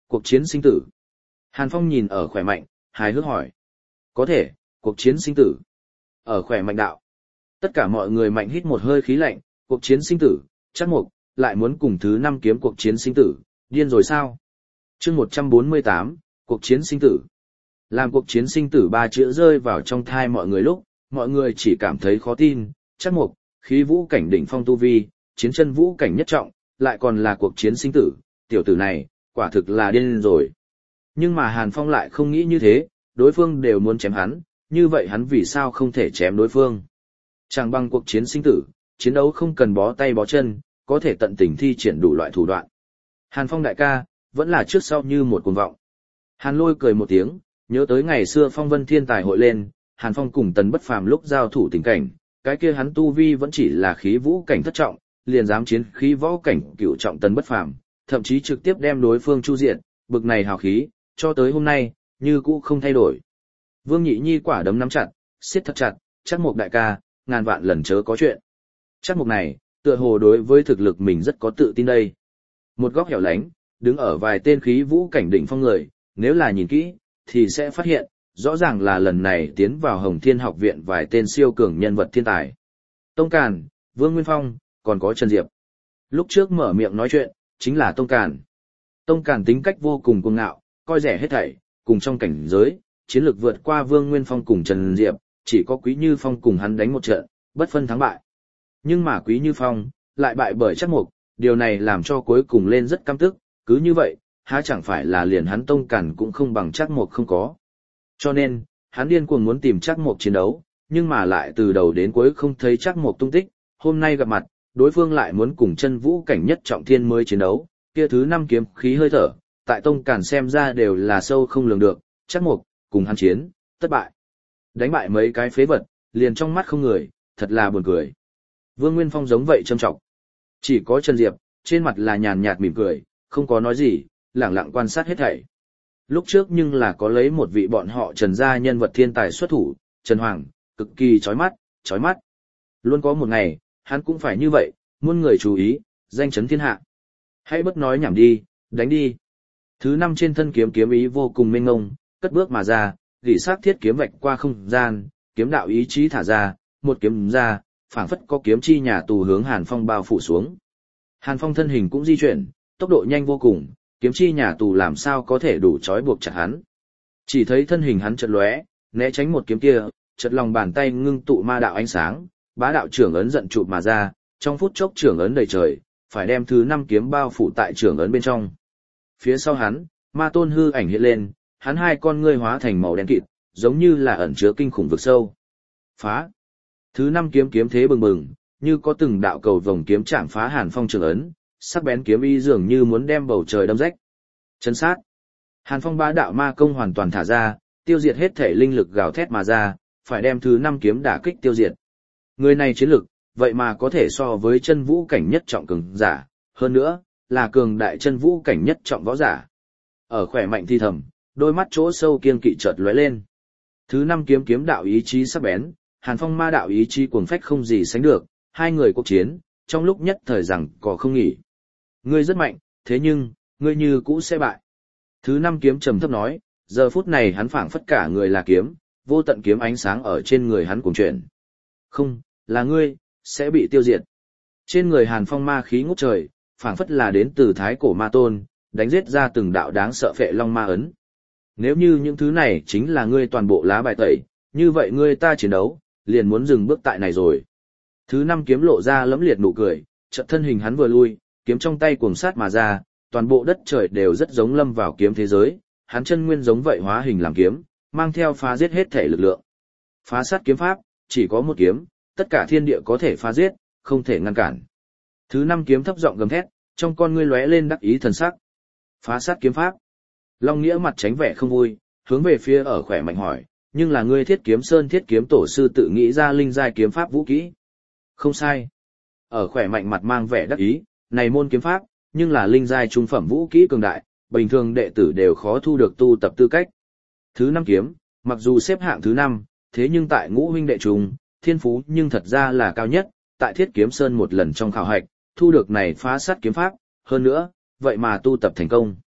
Cuộc chiến sinh tử. Hàn Phong nhìn ở khỏe mạnh, hài hước hỏi. Có thể, cuộc chiến sinh tử. Ở khỏe mạnh đạo. Tất cả mọi người mạnh hít một hơi khí lạnh, cuộc chiến sinh tử, Trác Mục, lại muốn cùng thứ 5 kiếm cuộc chiến sinh tử, điên rồi sao? Chương 148, cuộc chiến sinh tử. Làm cuộc chiến sinh tử 3 chữ rơi vào trong thai mọi người lúc, mọi người chỉ cảm thấy khó tin, Trác Mục, khí vũ cảnh đỉnh phong tu vi, chiến chân vũ cảnh nhất trọng, lại còn là cuộc chiến sinh tử, tiểu tử này, quả thực là điên rồi. Nhưng mà Hàn Phong lại không nghĩ như thế, đối phương đều muốn chém hắn, như vậy hắn vì sao không thể chém đối phương? Chẳng bằng cuộc chiến sinh tử, chiến đấu không cần bó tay bó chân, có thể tận tình thi triển đủ loại thủ đoạn. Hàn Phong đại ca, vẫn là trước sau như một cuồng vọng. Hàn Lôi cười một tiếng, nhớ tới ngày xưa Phong Vân Thiên Tài hội lên, Hàn Phong cùng Tần Bất Phàm lúc giao thủ tình cảnh, cái kia hắn tu vi vẫn chỉ là khí vũ cảnh thất trọng, liền dám chiến khí võ cảnh cửu trọng Tần Bất Phàm, thậm chí trực tiếp đem đối phương chu diện, bực này hào khí, cho tới hôm nay, như cũ không thay đổi. Vương Nhị Nhi quả đấm nắm chặt, siết thật chặt, Trác Mục đại ca, ngàn vạn lần chớ có chuyện. Trác Mục này, tựa hồ đối với thực lực mình rất có tự tin đây. Một góc hẻo lánh, đứng ở vài tên khí vũ cảnh đỉnh phong người, nếu là nhìn kỹ, thì sẽ phát hiện, rõ ràng là lần này tiến vào Hồng Thiên học viện vài tên siêu cường nhân vật thiên tài. Tông Càn, Vương Nguyên Phong, còn có Trần Diệp. Lúc trước mở miệng nói chuyện, chính là Tông Càn. Tông Càn tính cách vô cùng cuồng ngạo, coi rẻ hết thảy, cùng trong cảnh giới, chiến lược vượt qua Vương Nguyên Phong cùng Trần Diệp, chỉ có Quý Như Phong cùng hắn đánh một trận, bất phân thắng bại. Nhưng mà Quý Như Phong lại bại bởi Trác Mục, điều này làm cho cuối cùng lên rất căm tức, cứ như vậy, há chẳng phải là liền hắn Tông Càn cũng không bằng Trác Mục không có. Cho nên, hắn điên cuồng muốn tìm Trác Mục chiến đấu, nhưng mà lại từ đầu đến cuối không thấy Trác Mục tung tích, hôm nay gặp mặt, đối phương lại muốn cùng chân vũ cảnh nhất trọng thiên mới chiến đấu, kia thứ 5 kiếm khí hơi thở, tại Tông Càn xem ra đều là sâu không lường được, Trác Mục cùng hắn chiến, thất bại. Đánh bại mấy cái phế vật, liền trong mắt không người, thật là buồn cười. Vương Nguyên Phong giống vậy trầm trọng. Chỉ có Trần Diệp, trên mặt là nhàn nhạt mỉm cười, không có nói gì, lẳng lặng quan sát hết thảy. Lúc trước nhưng là có lấy một vị bọn họ Trần gia nhân vật thiên tài xuất thủ, Trần Hoàng, cực kỳ chói mắt, chói mắt. Luôn có một ngày, hắn cũng phải như vậy, muôn người chú ý, danh chấn thiên hạ. Hãy bất nói nhảm đi, đánh đi. Thứ 5 trên thân kiếm kiếm ý vô cùng mênh mông, cất bước mà ra, gỉ sát thiết kiếm vạch qua không gian, kiếm đạo ý chí thả ra, một kiếm ra, phảng phất có kiếm chi nhà tù hướng Hàn Phong bao phủ xuống. Hàn Phong thân hình cũng di chuyển, tốc độ nhanh vô cùng, kiếm chi nhà tù làm sao có thể đủ trói buộc chặt hắn. Chỉ thấy thân hình hắn chợt lóe, né tránh một kiếm kia, chợt lòng bàn tay ngưng tụ ma đạo ánh sáng, bá đạo trưởng ấn giận chụp mà ra, trong phút chốc trưởng ấn đầy trời, phải đem thứ 5 kiếm bao phủ tại trưởng ấn bên trong. Phía sau hắn, ma tôn hư ảnh hiện lên, hắn hai con ngươi hóa thành màu đen kịt, giống như là ẩn chứa kinh khủng vực sâu. Phá! Thứ 5 kiếm kiếm thế bừng bừng, như có từng đạo cầu vồng kiếm chạm phá Hàn Phong trường ấn, sắc bén kiếm y dường như muốn đem bầu trời đâm rách. Chấn sát! Hàn Phong bá đạo ma công hoàn toàn thả ra, tiêu diệt hết thể linh lực gào thét mà ra, phải đem thứ 5 kiếm đả kích tiêu diệt. Người này chiến lực, vậy mà có thể so với chân vũ cảnh nhất trọng cường giả, hơn nữa, là cường đại chân vũ cảnh nhất trọng võ giả. Ở khỏe mạnh thi thầm, đôi mắt chỗ sâu kiên kỵ chợt lóe lên. Thứ 5 kiếm kiếm đạo ý chí sắc bén, Hàn Phong ma đạo ý chí cuồng phách không gì sánh được, hai người cuộc chiến, trong lúc nhất thời rằng có không nghỉ. Ngươi rất mạnh, thế nhưng, ngươi như cũ sẽ bại. Thứ 5 kiếm trầm thấp nói, giờ phút này hắn phảng phất cả người là kiếm, vô tận kiếm ánh sáng ở trên người hắn cuồng chuyển. Không, là ngươi, sẽ bị tiêu diệt. Trên người Hàn Phong ma khí ngút trời, phảng phất là đến từ thái cổ ma tôn, đánh giết ra từng đạo đáng sợ phệ long ma ấn. Nếu như những thứ này chính là ngươi toàn bộ lá bài tẩy, như vậy ngươi ta chiến đấu, liền muốn dừng bước tại này rồi. Thứ 5 kiếm lộ ra lẫm liệt nụ cười, chợt thân hình hắn vừa lui, kiếm trong tay cuồng sát mà ra, toàn bộ đất trời đều rất giống lâm vào kiếm thế giới, hắn chân nguyên giống vậy hóa hình làm kiếm, mang theo phá giết hết thể lực lượng. Phá sát kiếm pháp, chỉ có một kiếm, tất cả thiên địa có thể phá giết, không thể ngăn cản. Thứ 5 kiếm thấp giọng gầm thét, trong con ngươi lóe lên đắc ý thần sắc. Phá sát kiếm pháp. Long Nghĩa mặt tránh vẻ không vui, hướng về phía ở khỏe mạnh hỏi, nhưng là ngươi Thiết Kiếm Sơn Thiết Kiếm tổ sư tự nghĩ ra linh giai kiếm pháp vũ kỹ. Không sai. Ở khỏe mạnh mặt mang vẻ đắc ý, này môn kiếm pháp, nhưng là linh giai trung phẩm vũ kỹ cường đại, bình thường đệ tử đều khó thu được tu tập tư cách. Thứ 5 kiếm, mặc dù xếp hạng thứ 5, thế nhưng tại ngũ huynh đệ trùng, thiên phú nhưng thật ra là cao nhất, tại Thiết Kiếm Sơn một lần trong khảo hạch, thu được này phá sát kiếm pháp, hơn nữa, vậy mà tu tập thành công.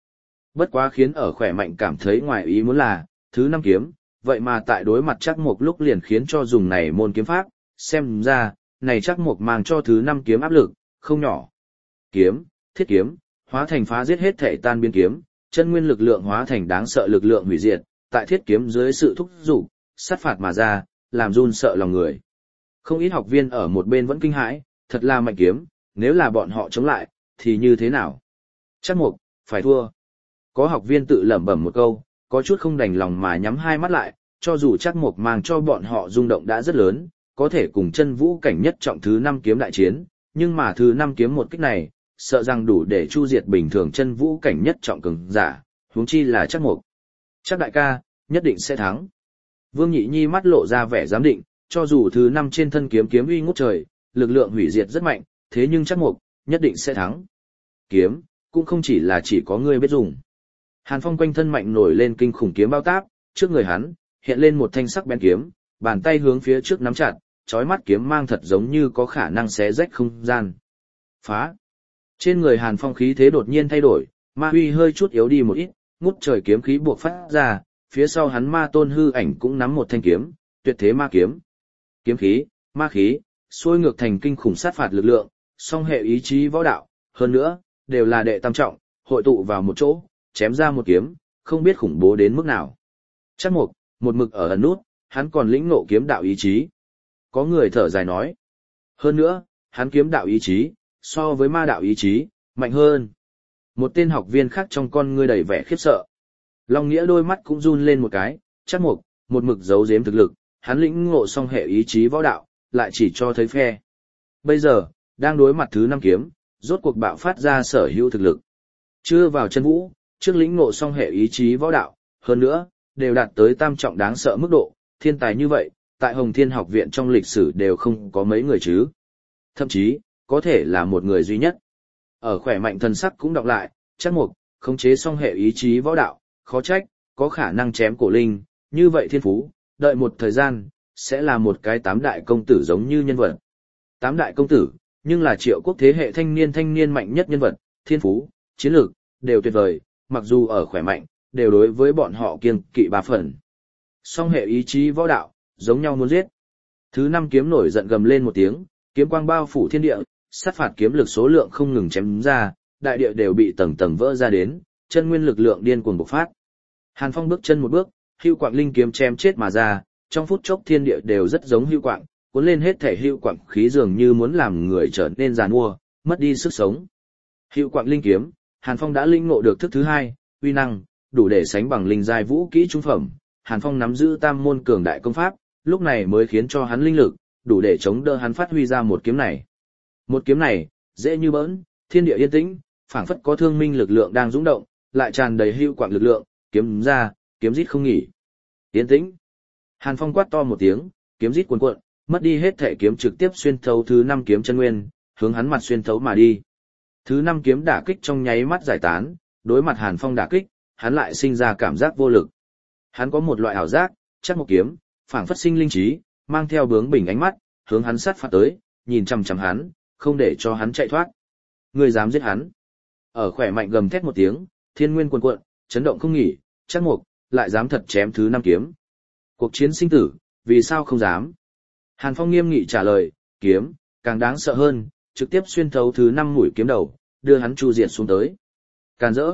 Bất quá khiến ở khỏe mạnh cảm thấy ngoài ý muốn là, thứ 5 kiếm, vậy mà tại đối mặt Trác Mộc lúc liền khiến cho dùng này môn kiếm pháp, xem ra, này Trác Mộc mang cho thứ 5 kiếm áp lực, không nhỏ. Kiếm, thiết kiếm, hóa thành phá giết hết thể tan biến kiếm, chân nguyên lực lượng hóa thành đáng sợ lực lượng hủy diệt, tại thiết kiếm dưới sự thúc giục, sát phạt mà ra, làm run sợ lòng người. Không ít học viên ở một bên vẫn kinh hãi, thật là mạnh kiếm, nếu là bọn họ chống lại, thì như thế nào? Trác Mộc, phải thua. Có học viên tự lẩm bẩm một câu, có chút không đành lòng mà nhắm hai mắt lại, cho dù Trác Mộc mang cho bọn họ rung động đã rất lớn, có thể cùng chân vũ cảnh nhất trọng thứ 5 kiếm đại chiến, nhưng mà thứ 5 kiếm một kích này, sợ rằng đủ để chu diệt bình thường chân vũ cảnh nhất trọng cường giả, huống chi là Trác Mộc. Trác đại ca, nhất định sẽ thắng. Vương Nhị Nhi mắt lộ ra vẻ giám định, cho dù thứ 5 trên thân kiếm kiếm uy ngút trời, lực lượng hủy diệt rất mạnh, thế nhưng Trác Mộc nhất định sẽ thắng. Kiếm cũng không chỉ là chỉ có ngươi biết dùng. Hàn Phong quanh thân mạnh nổi lên kinh khủng kiếm bao táp, trước người hắn hiện lên một thanh sắc bén kiếm, bàn tay hướng phía trước nắm chặt, chói mắt kiếm mang thật giống như có khả năng xé rách không gian. Phá! Trên người Hàn Phong khí thế đột nhiên thay đổi, ma huy hơi chút yếu đi một ít, ngút trời kiếm khí buộc phát ra, phía sau hắn ma tôn hư ảnh cũng nắm một thanh kiếm, tuyệt thế ma kiếm. Kiếm khí, ma khí, xuôi ngược thành kinh khủng sát phạt lực lượng, song hệ ý chí võ đạo, hơn nữa, đều là đệ tam trọng, hội tụ vào một chỗ, chém ra một kiếm, không biết khủng bố đến mức nào. Trác Mộc, một mực ở ẩn nút, hắn còn lĩnh ngộ kiếm đạo ý chí. Có người thở dài nói. Hơn nữa, hắn kiếm đạo ý chí, so với ma đạo ý chí, mạnh hơn. Một tên học viên khác trong con ngươi đầy vẻ khiếp sợ. Long Nghĩa đôi mắt cũng run lên một cái, Trác Mộc, một mực giấu giếm thực lực, hắn lĩnh ngộ song hệ ý chí võ đạo, lại chỉ cho thấy phe. Bây giờ, đang đối mặt thứ 5 kiếm, rốt cuộc bạo phát ra sở hữu thực lực. Chưa vào chân vũ, trước lĩnh ngộ song hệ ý chí võ đạo, hơn nữa, đều đạt tới tam trọng đáng sợ mức độ, thiên tài như vậy, tại Hồng Thiên học viện trong lịch sử đều không có mấy người chứ. Thậm chí, có thể là một người duy nhất. Ở khỏe mạnh thần sắc cũng đọc lại, Trác Mộc, khống chế song hệ ý chí võ đạo, khó trách, có khả năng chém cổ linh, như vậy thiên phú, đợi một thời gian, sẽ là một cái 8 đại công tử giống như nhân vật. 8 đại công tử, nhưng là Triệu Quốc thế hệ thanh niên mạnh nhất nhân vật, thiên phú, chiến lược, đều tuyệt vời, mặc dù ở khỏe mạnh, đều đối với bọn họ kiêng kỵ 3 phần. Song hệ ý chí võ đạo, giống nhau muốn giết. Thứ 5 kiếm nổi giận gầm lên một tiếng, kiếm quang bao phủ thiên địa, sát phạt kiếm lực số lượng không ngừng chém ra, đại địa đều bị tầng tầng vỡ ra đến, chân nguyên lực lượng điên cuồng bộc phát. Hàn Phong bước chân một bước, hưu quạng linh kiếm chém chết mà ra, trong phút chốc thiên địa đều rất giống hưu quạng, cuốn lên hết thể hưu quạng khí dường như muốn làm người trở nên giàn mua, mất đi sức sống. Hưu quạng linh kiếm, Hàn Phong đã linh ngộ được thức thứ 2, uy năng, đủ để sánh bằng linh giai vũ kỹ trung phẩm. Hàn Phong nắm giữ tam môn cường đại công pháp, lúc này mới khiến cho hắn linh lực, đủ để chống đỡ hắn phát huy ra một kiếm này. Một kiếm này, dễ như bỡn, thiên địa yên tĩnh, phảng phất có thương minh lực lượng đang dũng động, lại tràn đầy hưu quạng lực lượng, kiếm ra, kiếm rít không nghỉ. Yên tĩnh. Hàn Phong quát to một tiếng, kiếm rít cuồn cuộn, mất đi hết thể kiếm trực tiếp xuyên thấu thứ 5 kiếm chân nguyên, hướng hắn mặt xuyên thấu mà đi. Thứ 5 kiếm đả kích trong nháy mắt giải tán, đối mặt Hàn Phong đả kích, hắn lại sinh ra cảm giác vô lực. Hắn có một loại ảo giác, Trác Mộc kiếm, phảng phất sinh linh trí, mang theo bướng bỉnh ánh mắt, hướng hắn sát phạt tới, nhìn chằm chằm hắn, không để cho hắn chạy thoát. Ngươi dám giết hắn? Ở khỏe mạnh gầm thét một tiếng, thiên nguyên cuồn cuộn, chấn động không nghỉ, Trác Mộc lại dám thật chém thứ 5 kiếm. Cuộc chiến sinh tử, vì sao không dám? Hàn Phong nghiêm nghị trả lời, kiếm, càng đáng sợ hơn, trực tiếp xuyên thấu thứ 5 mũi kiếm đầu, đưa hắn chu diệt xuống tới. Càn rỡ.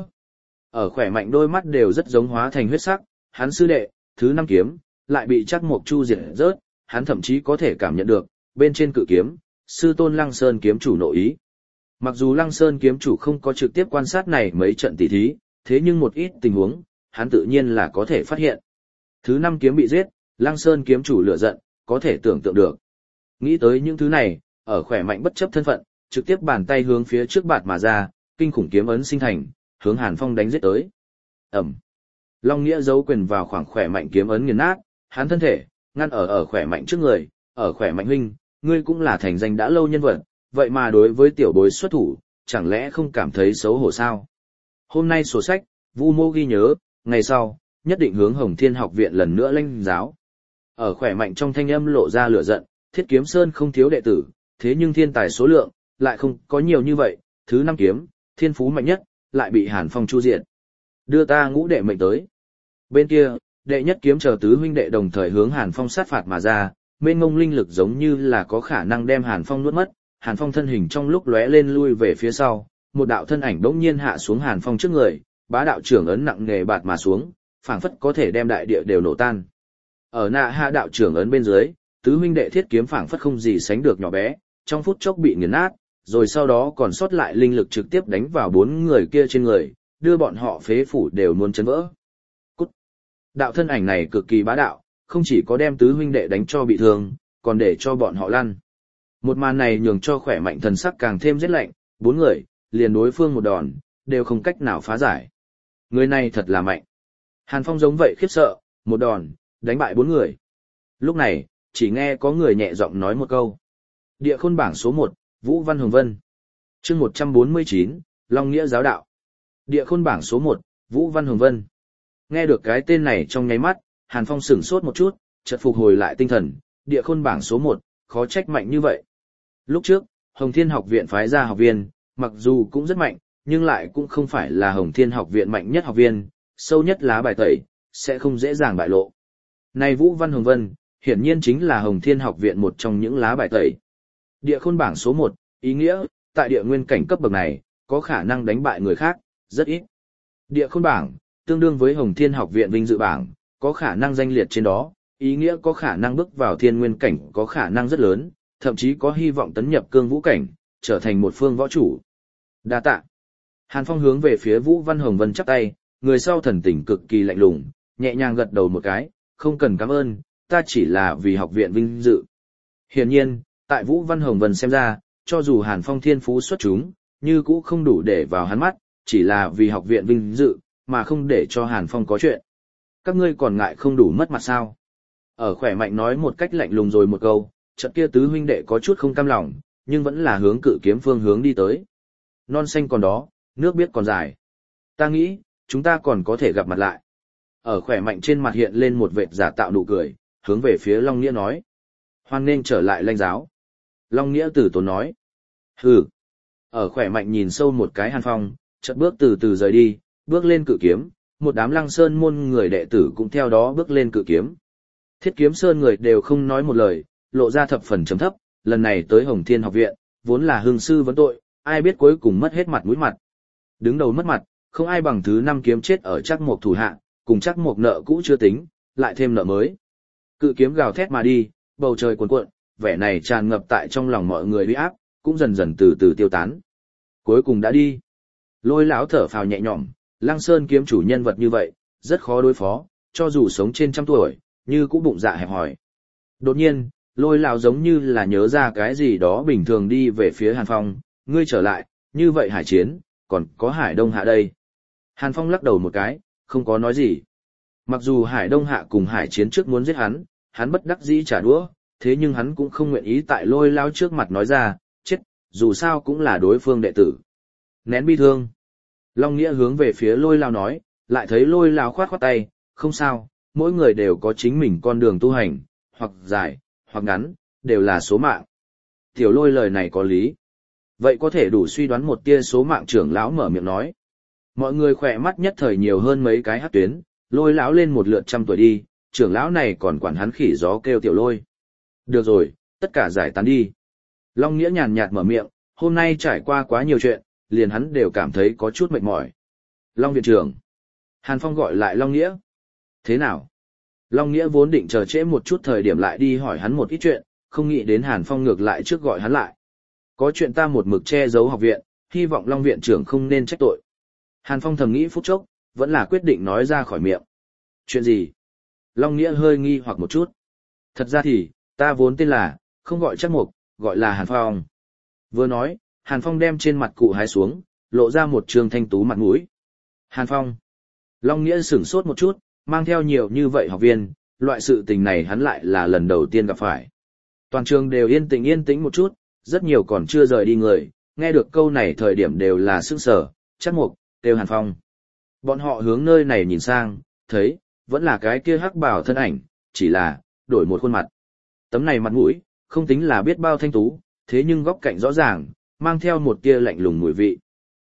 Ở khỏe mạnh đôi mắt đều rất giống hóa thành huyết sắc, hắn sư đệ, thứ 5 kiếm, lại bị Trác Mộc chu diệt rớt, hắn thậm chí có thể cảm nhận được, bên trên cự kiếm, sư tôn Lăng Sơn kiếm chủ nội ý. Mặc dù Lăng Sơn kiếm chủ không có trực tiếp quan sát này mấy trận tỉ thí, thế nhưng một ít tình huống, hắn tự nhiên là có thể phát hiện. Thứ 5 kiếm bị giết, Lăng Sơn kiếm chủ lửa giận, có thể tưởng tượng được. Nghĩ tới những thứ này, ở khỏe mạnh bất chấp thân phận, trực tiếp bàn tay hướng phía trước bạt mà ra, kinh khủng kiếm ấn sinh thành, hướng Hàn Phong đánh giết tới. Ầm. Long Nghĩa giấu quyền vào khoảng khỏe mạnh kiếm ấn nghiền nát, hắn thân thể ngăn ở khỏe mạnh trước người, ở khỏe mạnh huynh, ngươi cũng là thành danh đã lâu nhân vật, vậy mà đối với tiểu bối xuất thủ, chẳng lẽ không cảm thấy xấu hổ sao? Hôm nay sổ sách, Vu Mô ghi nhớ, ngày sau, nhất định hướng Hồng Thiên học viện lần nữa lãnh giáo. Ở khỏe mạnh trong thanh âm lộ ra lửa giận, Thiết Kiếm Sơn không thiếu đệ tử, thế nhưng thiên tài số lượng, lại không có nhiều như vậy, thứ 5 kiếm, thiên phú mạnh nhất, lại bị Hàn Phong chu diệt. Đưa ta ngũ đệ mệnh tới. Bên kia, đệ nhất kiếm chờ tứ huynh đệ đồng thời hướng Hàn Phong sát phạt mà ra, mênh mông linh lực giống như là có khả năng đem Hàn Phong nuốt mất. Hàn Phong thân hình trong lúc lóe lên lui về phía sau, một đạo thân ảnh bỗng nhiên hạ xuống Hàn Phong trước người, bá đạo trưởng ấn nặng nề bạt mà xuống, phảng phất có thể đem đại địa đều nổ tan. Ở nạ hạ đạo trưởng ấn bên dưới, tứ huynh đệ thiết kiếm phảng phất không gì sánh được nhỏ bé, trong phút chốc bị nghiền nát, rồi sau đó còn sót lại linh lực trực tiếp đánh vào bốn người kia trên người, đưa bọn họ phế phủ đều muốn chấn vỡ. Cút! Đạo thân ảnh này cực kỳ bá đạo, không chỉ có đem tứ huynh đệ đánh cho bị thương, còn để cho bọn họ lăn. Một màn này nhường cho khỏe mạnh thần sắc càng thêm rét lạnh, bốn người, liền đối phương một đòn, đều không cách nào phá giải. Người này thật là mạnh. Hàn Phong giống vậy khiếp sợ, một đòn, đánh bại bốn người. Lúc này, chỉ nghe có người nhẹ giọng nói một câu. Địa khôn bảng số 1, Vũ Văn Hồng Vân. Chương 149, Long Nghĩa giáo đạo. Địa khôn bảng số 1, Vũ Văn Hồng Vân. Nghe được cái tên này trong nháy mắt, Hàn Phong sửng sốt một chút, chợt phục hồi lại tinh thần, địa khôn bảng số 1, khó trách mạnh như vậy. Lúc trước, Hồng Thiên học viện phái ra học viên, mặc dù cũng rất mạnh, nhưng lại cũng không phải là Hồng Thiên học viện mạnh nhất học viên, sâu nhất lá bài tẩy, sẽ không dễ dàng bại lộ. Này Vũ Văn Hồng Vân, hiển nhiên chính là Hồng Thiên học viện một trong những lá bài tẩy. Địa khôn bảng số 1, ý nghĩa, tại địa nguyên cảnh cấp bậc này, có khả năng đánh bại người khác, rất ít. Địa khôn bảng, tương đương với Hồng Thiên học viện vinh dự bảng, có khả năng danh liệt trên đó, ý nghĩa có khả năng bước vào thiên nguyên cảnh có khả năng rất lớn, thậm chí có hy vọng tấn nhập cương vũ cảnh, trở thành một phương võ chủ. Đa tạ. Hàn Phong hướng về phía Vũ Văn Hồng Vân chắp tay, người sau thần tình cực kỳ lạnh lùng, nhẹ nhàng gật đầu một cái, không cần cảm ơn, ta chỉ là vì học viện vinh dự. Hiển nhiên, tại Vũ Văn Hồng Vân xem ra, cho dù Hàn Phong thiên phú xuất chúng, như cũ không đủ để vào hắn mắt, chỉ là vì học viện vinh dự, mà không để cho Hàn Phong có chuyện. Các ngươi còn ngại không đủ mất mặt sao? Ở khỏe mạnh nói một cách lạnh lùng rồi một câu, chợt kia tứ huynh đệ có chút không cam lòng, nhưng vẫn là hướng cự kiếm phương hướng đi tới. Non xanh còn đó, nước biếc còn dài. Ta nghĩ, chúng ta còn có thể gặp mặt lại. Ở khỏe mạnh trên mặt hiện lên một vệt giả tạo nụ cười, hướng về phía Long Nghĩa nói. Hoan nên trở lại lãnh giáo. Long Nghĩa tử tốn nói. Hừ. Ở khỏe mạnh nhìn sâu một cái Hàn Phong, chợt bước từ từ rời đi, bước lên cự kiếm, một đám Lăng Sơn môn người đệ tử cũng theo đó bước lên cự kiếm. Thiết Kiếm Sơn người đều không nói một lời, lộ ra thập phần chấm thấp, lần này tới Hồng Thiên học viện, vốn là hương sư vấn tội, ai biết cuối cùng mất hết mặt mũi mặt. Đứng đầu mất mặt, không ai bằng thứ 5 kiếm chết ở Trắc Mộc thủ hạ, cùng Trắc Mộc nợ cũ chưa tính, lại thêm nợ mới. Cự kiếm gào thét mà đi, bầu trời cuồn cuộn, vẻ này tràn ngập tại trong lòng mọi người uy áp, cũng dần dần từ từ tiêu tán. Cuối cùng đã đi. Lôi lão thở phào nhẹ nhõm, Lăng Sơn kiếm chủ nhân vật như vậy, rất khó đối phó, cho dù sống trên trăm tuổi, như cũng bụng dạ hẹp hòi. Đột nhiên, Lôi lão giống như là nhớ ra cái gì đó bình thường đi về phía Hàn Phong, ngươi trở lại, như vậy Hải Chiến, còn có Hải Đông Hạ đây. Hàn Phong lắc đầu một cái, không có nói gì. Mặc dù Hải Đông Hạ cùng Hải Chiến trước muốn giết hắn bất đắc dĩ trả đũa, thế nhưng hắn cũng không nguyện ý tại Lôi lão trước mặt nói ra, chết, dù sao cũng là đối phương đệ tử. Nén bi thương. Long Nghĩa hướng về phía Lôi lão nói, lại thấy Lôi lão khoát khoát tay, không sao, mỗi người đều có chính mình con đường tu hành, hoặc dài, hoặc ngắn, đều là số mạng. Tiểu Lôi lời này có lý. Vậy có thể đủ suy đoán một tia số mạng, trưởng lão mở miệng nói. Mọi người khỏe mắt nhất thời nhiều hơn mấy cái hắc tuyến, Lôi lão lên một lượt 100 tuổi đi, trưởng lão này còn quản hắn khỉ gió kêu Tiểu Lôi. Được rồi, tất cả giải tán đi. Long Nghĩa nhàn nhạt mở miệng, hôm nay trải qua quá nhiều chuyện, liền hắn đều cảm thấy có chút mệt mỏi. Long viện trưởng. Hàn Phong gọi lại Long Nghĩa. Thế nào? Long Nghĩa vốn định chờ trễ một chút thời điểm lại đi hỏi hắn một ít chuyện, không nghĩ đến Hàn Phong ngược lại trước gọi hắn lại. Có chuyện ta một mực che giấu học viện, hy vọng Long viện trưởng không nên trách tội. Hàn Phong thầm nghĩ phút chốc, vẫn là quyết định nói ra khỏi miệng. Chuyện gì? Long Nghĩa hơi nghi hoặc một chút. Thật ra thì, ta vốn tên là, không gọi Trắc Mộc, gọi là Hàn Phong. Vừa nói, Hàn Phong đem trên mặt cụ hái xuống, lộ ra một trường thanh tú mặt mũi. Hàn Phong. Long Nghĩa sửng sốt một chút, mang theo nhiều như vậy học viên, loại sự tình này hắn lại là lần đầu tiên gặp phải. Toàn trường đều yên tĩnh một chút, rất nhiều còn chưa rời đi người, nghe được câu này thời điểm đều là sững sờ, Trắc Mộc, kêu Hàn Phong. Bọn họ hướng nơi này nhìn sang, thấy, vẫn là cái kia hắc bào thân ảnh, chỉ là, đổi một khuôn mặt. Tấm này mặt mũi, không tính là biết bao thanh tú, thế nhưng góc cạnh rõ ràng, mang theo một tia lạnh lùng mùi vị.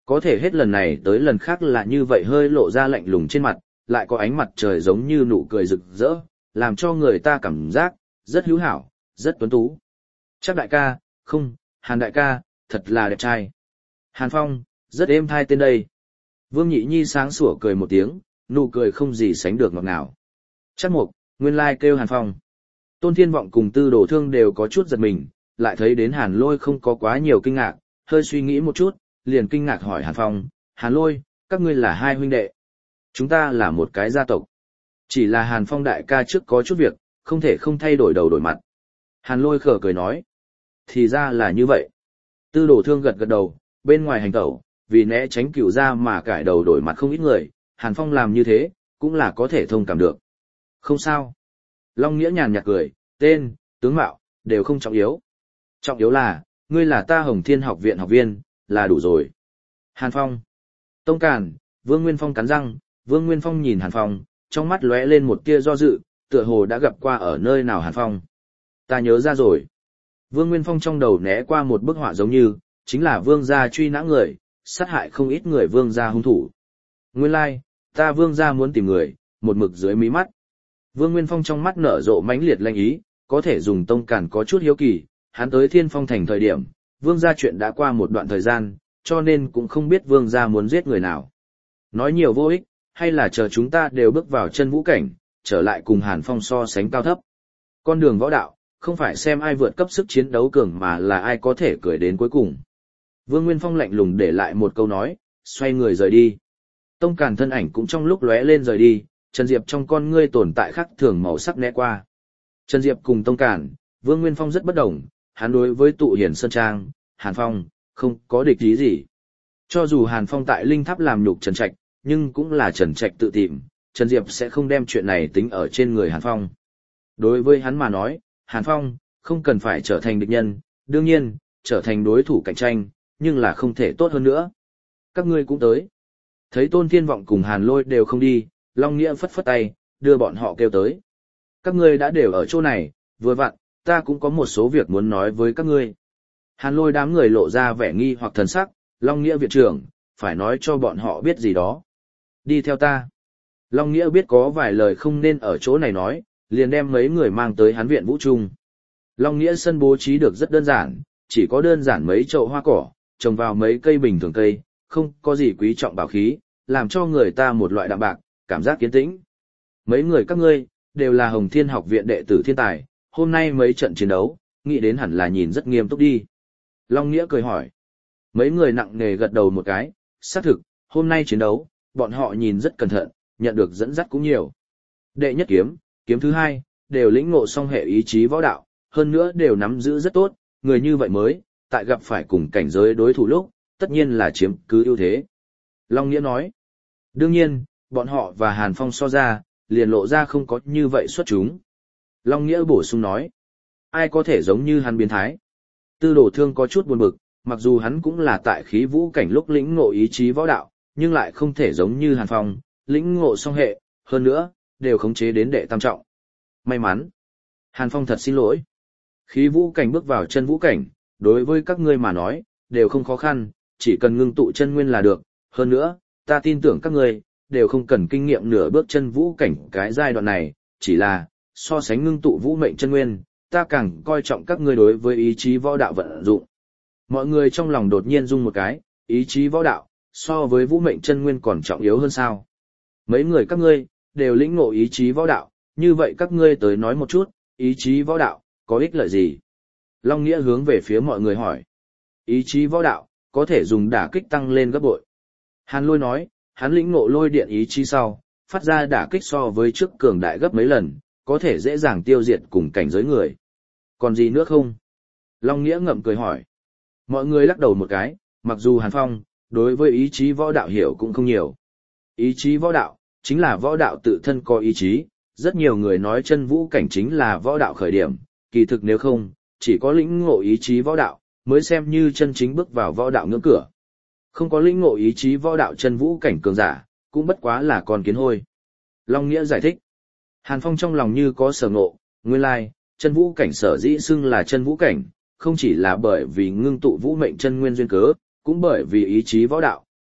Có thể hết lần này tới lần khác là như vậy hơi lộ ra lạnh lùng trên mặt, lại có ánh mặt trời giống như nụ cười rực rỡ, làm cho người ta cảm giác rất hữu hảo, rất tuấn tú. Chắc đại ca, không, Hàn đại ca, thật là đẹp trai. Hàn Phong, rất êm thai tên đây. Vương Nhị Nhi sáng sủa cười một tiếng, nụ cười không gì sánh được ngọt ngào. Chắc mục, nguyên lai kêu Hàn Phong. Tôn Thiên Vọng cùng Tư Đồ Thương đều có chút giật mình, lại thấy đến Hàn Lôi không có quá nhiều kinh ngạc, hơi suy nghĩ một chút, liền kinh ngạc hỏi Hàn Phong, Hàn Lôi, các ngươi là hai huynh đệ. Chúng ta là một cái gia tộc. Chỉ là Hàn Phong đại ca trước có chút việc, không thể không thay đổi đầu đổi mặt. Hàn Lôi khở cười nói, thì ra là như vậy. Tư Đồ Thương gật gật đầu, bên ngoài hành tẩu, vì né tránh cửu gia mà cải đầu đổi mặt không ít người, Hàn Phong làm như thế, cũng là có thể thông cảm được. Không sao. Long Nghĩa nhàn nhạt cười, tên, tướng mạo, đều không trọng yếu. Trọng yếu là, ngươi là ta Hồng Thiên học viện học viên, là đủ rồi. Hàn Phong. Tông Càn, Vương Nguyên Phong cắn răng, Vương Nguyên Phong nhìn Hàn Phong, trong mắt lóe lên một tia do dự, tựa hồ đã gặp qua ở nơi nào Hàn Phong. Ta nhớ ra rồi. Vương Nguyên Phong trong đầu né qua một bức họa giống như, chính là Vương gia truy nã người, sát hại không ít người Vương gia hung thủ. Nguyên lai, ta Vương gia muốn tìm người, một mực dưới mí mắt. Vương Nguyên Phong trong mắt nở rộ mãnh liệt lanh ý, có thể dùng Tông Càn có chút hiếu kỳ, hắn tới Thiên Phong thành thời điểm, Vương gia chuyện đã qua một đoạn thời gian, cho nên cũng không biết Vương gia muốn giết người nào. Nói nhiều vô ích, hay là chờ chúng ta đều bước vào chân vũ cảnh, trở lại cùng Hàn Phong so sánh cao thấp. Con đường võ đạo, không phải xem ai vượt cấp sức chiến đấu cường mà là ai có thể cười đến cuối cùng. Vương Nguyên Phong lạnh lùng để lại một câu nói, xoay người rời đi. Tông Càn thân ảnh cũng trong lúc lóe lên rời đi, Trần Diệp trong con ngươi tồn tại khắc thường màu sắc né qua. Trần Diệp cùng Tông Càn, Vương Nguyên Phong rất bất đồng, hắn đối với tụ hiển sơn trang, Hàn Phong, không có địch ý gì. Cho dù Hàn Phong tại Linh Tháp làm nhục Trần Trạch, nhưng cũng là Trần Trạch tự tìm, Trần Diệp sẽ không đem chuyện này tính ở trên người Hàn Phong. Đối với hắn mà nói, Hàn Phong, không cần phải trở thành địch nhân, đương nhiên, trở thành đối thủ cạnh tranh, nhưng là không thể tốt hơn nữa. Các ngươi cũng tới. Thấy Tôn Thiên Vọng cùng Hàn Lôi đều không đi, Long Nghĩa phất phất tay, đưa bọn họ kêu tới. Các ngươi đã đều ở chỗ này, vừa vặn, ta cũng có một số việc muốn nói với các ngươi. Hàn Lôi đám người lộ ra vẻ nghi hoặc thần sắc, Long Nghĩa viện trưởng, phải nói cho bọn họ biết gì đó. Đi theo ta. Long Nghĩa biết có vài lời không nên ở chỗ này nói, liền đem mấy người mang tới hắn viện vũ trung. Long Nghĩa sân bố trí được rất đơn giản, chỉ có đơn giản mấy chậu hoa cỏ, trồng vào mấy cây bình thường cây, không có gì quý trọng bảo khí, làm cho người ta một loại đạm bạc, cảm giác kiến tĩnh. Mấy người các ngươi, đều là Hồng Thiên học viện đệ tử thiên tài, hôm nay mấy trận chiến đấu, nghĩ đến hẳn là nhìn rất nghiêm túc đi. Long Nghĩa cười hỏi. Mấy người nặng nề gật đầu một cái, xác thực, hôm nay chiến đấu, bọn họ nhìn rất cẩn thận, nhận được dẫn dắt cũng nhiều. Đệ nhất kiếm, kiếm thứ hai, đều lĩnh ngộ song hệ ý chí võ đạo, hơn nữa đều nắm giữ rất tốt, người như vậy mới, tại gặp phải cùng cảnh giới đối thủ lúc, tất nhiên là chiếm cứ ưu thế. Long Nghĩa nói, đương nhiên, bọn họ và Hàn Phong so ra, liền lộ ra không có như vậy xuất chúng. Long Nghĩa bổ sung nói, ai có thể giống như hắn biến thái. Tư Đồ Thương có chút buồn bực, mặc dù hắn cũng là tại khí vũ cảnh lúc lĩnh ngộ ý chí võ đạo, nhưng lại không thể giống như Hàn Phong, lĩnh ngộ song hệ, hơn nữa, đều khống chế đến đệ tam trọng. May mắn. Hàn Phong thật xin lỗi. Khí vũ cảnh bước vào chân vũ cảnh, đối với các ngươi mà nói, đều không khó khăn, chỉ cần ngưng tụ chân nguyên là được. Hơn nữa, ta tin tưởng các ngươi, đều không cần kinh nghiệm nửa bước chân vũ cảnh cái giai đoạn này, chỉ là, so sánh ngưng tụ vũ mệnh chân nguyên, ta càng coi trọng các ngươi đối với ý chí võ đạo vận dụng. Mọi người trong lòng đột nhiên rung một cái, ý chí võ đạo, so với vũ mệnh chân nguyên còn trọng yếu hơn sao. Mấy người các ngươi, đều lĩnh ngộ ý chí võ đạo, như vậy các ngươi tới nói một chút, ý chí võ đạo, có ích lợi gì? Long Nghĩa hướng về phía mọi người hỏi. Ý chí võ đạo, có thể dùng đả kích tăng lên gấp bội. Hàn Lôi nói, hắn lĩnh ngộ lôi điện ý chí sau, phát ra đả kích so với trước cường đại gấp mấy lần, có thể dễ dàng tiêu diệt cùng cảnh giới người. Còn gì nữa không? Long Nghĩa ngậm cười hỏi. Mọi người lắc đầu một cái, mặc dù Hàn Phong, đối với ý chí võ đạo hiểu cũng không nhiều. Ý chí võ đạo, chính là võ đạo tự thân có ý chí, rất nhiều người nói chân vũ cảnh chính là võ đạo khởi điểm, kỳ thực nếu không, chỉ có lĩnh ngộ ý chí võ đạo, mới xem như chân chính bước vào võ đạo ngưỡng cửa. Không có lĩnh ngộ ý chí võ đạo chân vũ cảnh cường giả, cũng bất quá là con kiến hôi. Long Nghĩa giải thích. Hàn Phong trong lòng như có sở ngộ, nguyên lai, chân vũ cảnh sở dĩ xưng là chân vũ cảnh, không chỉ là bởi vì ngưng tụ vũ mệnh chân nguyên duyên cớ, cũng bởi vì ý chí võ đạo,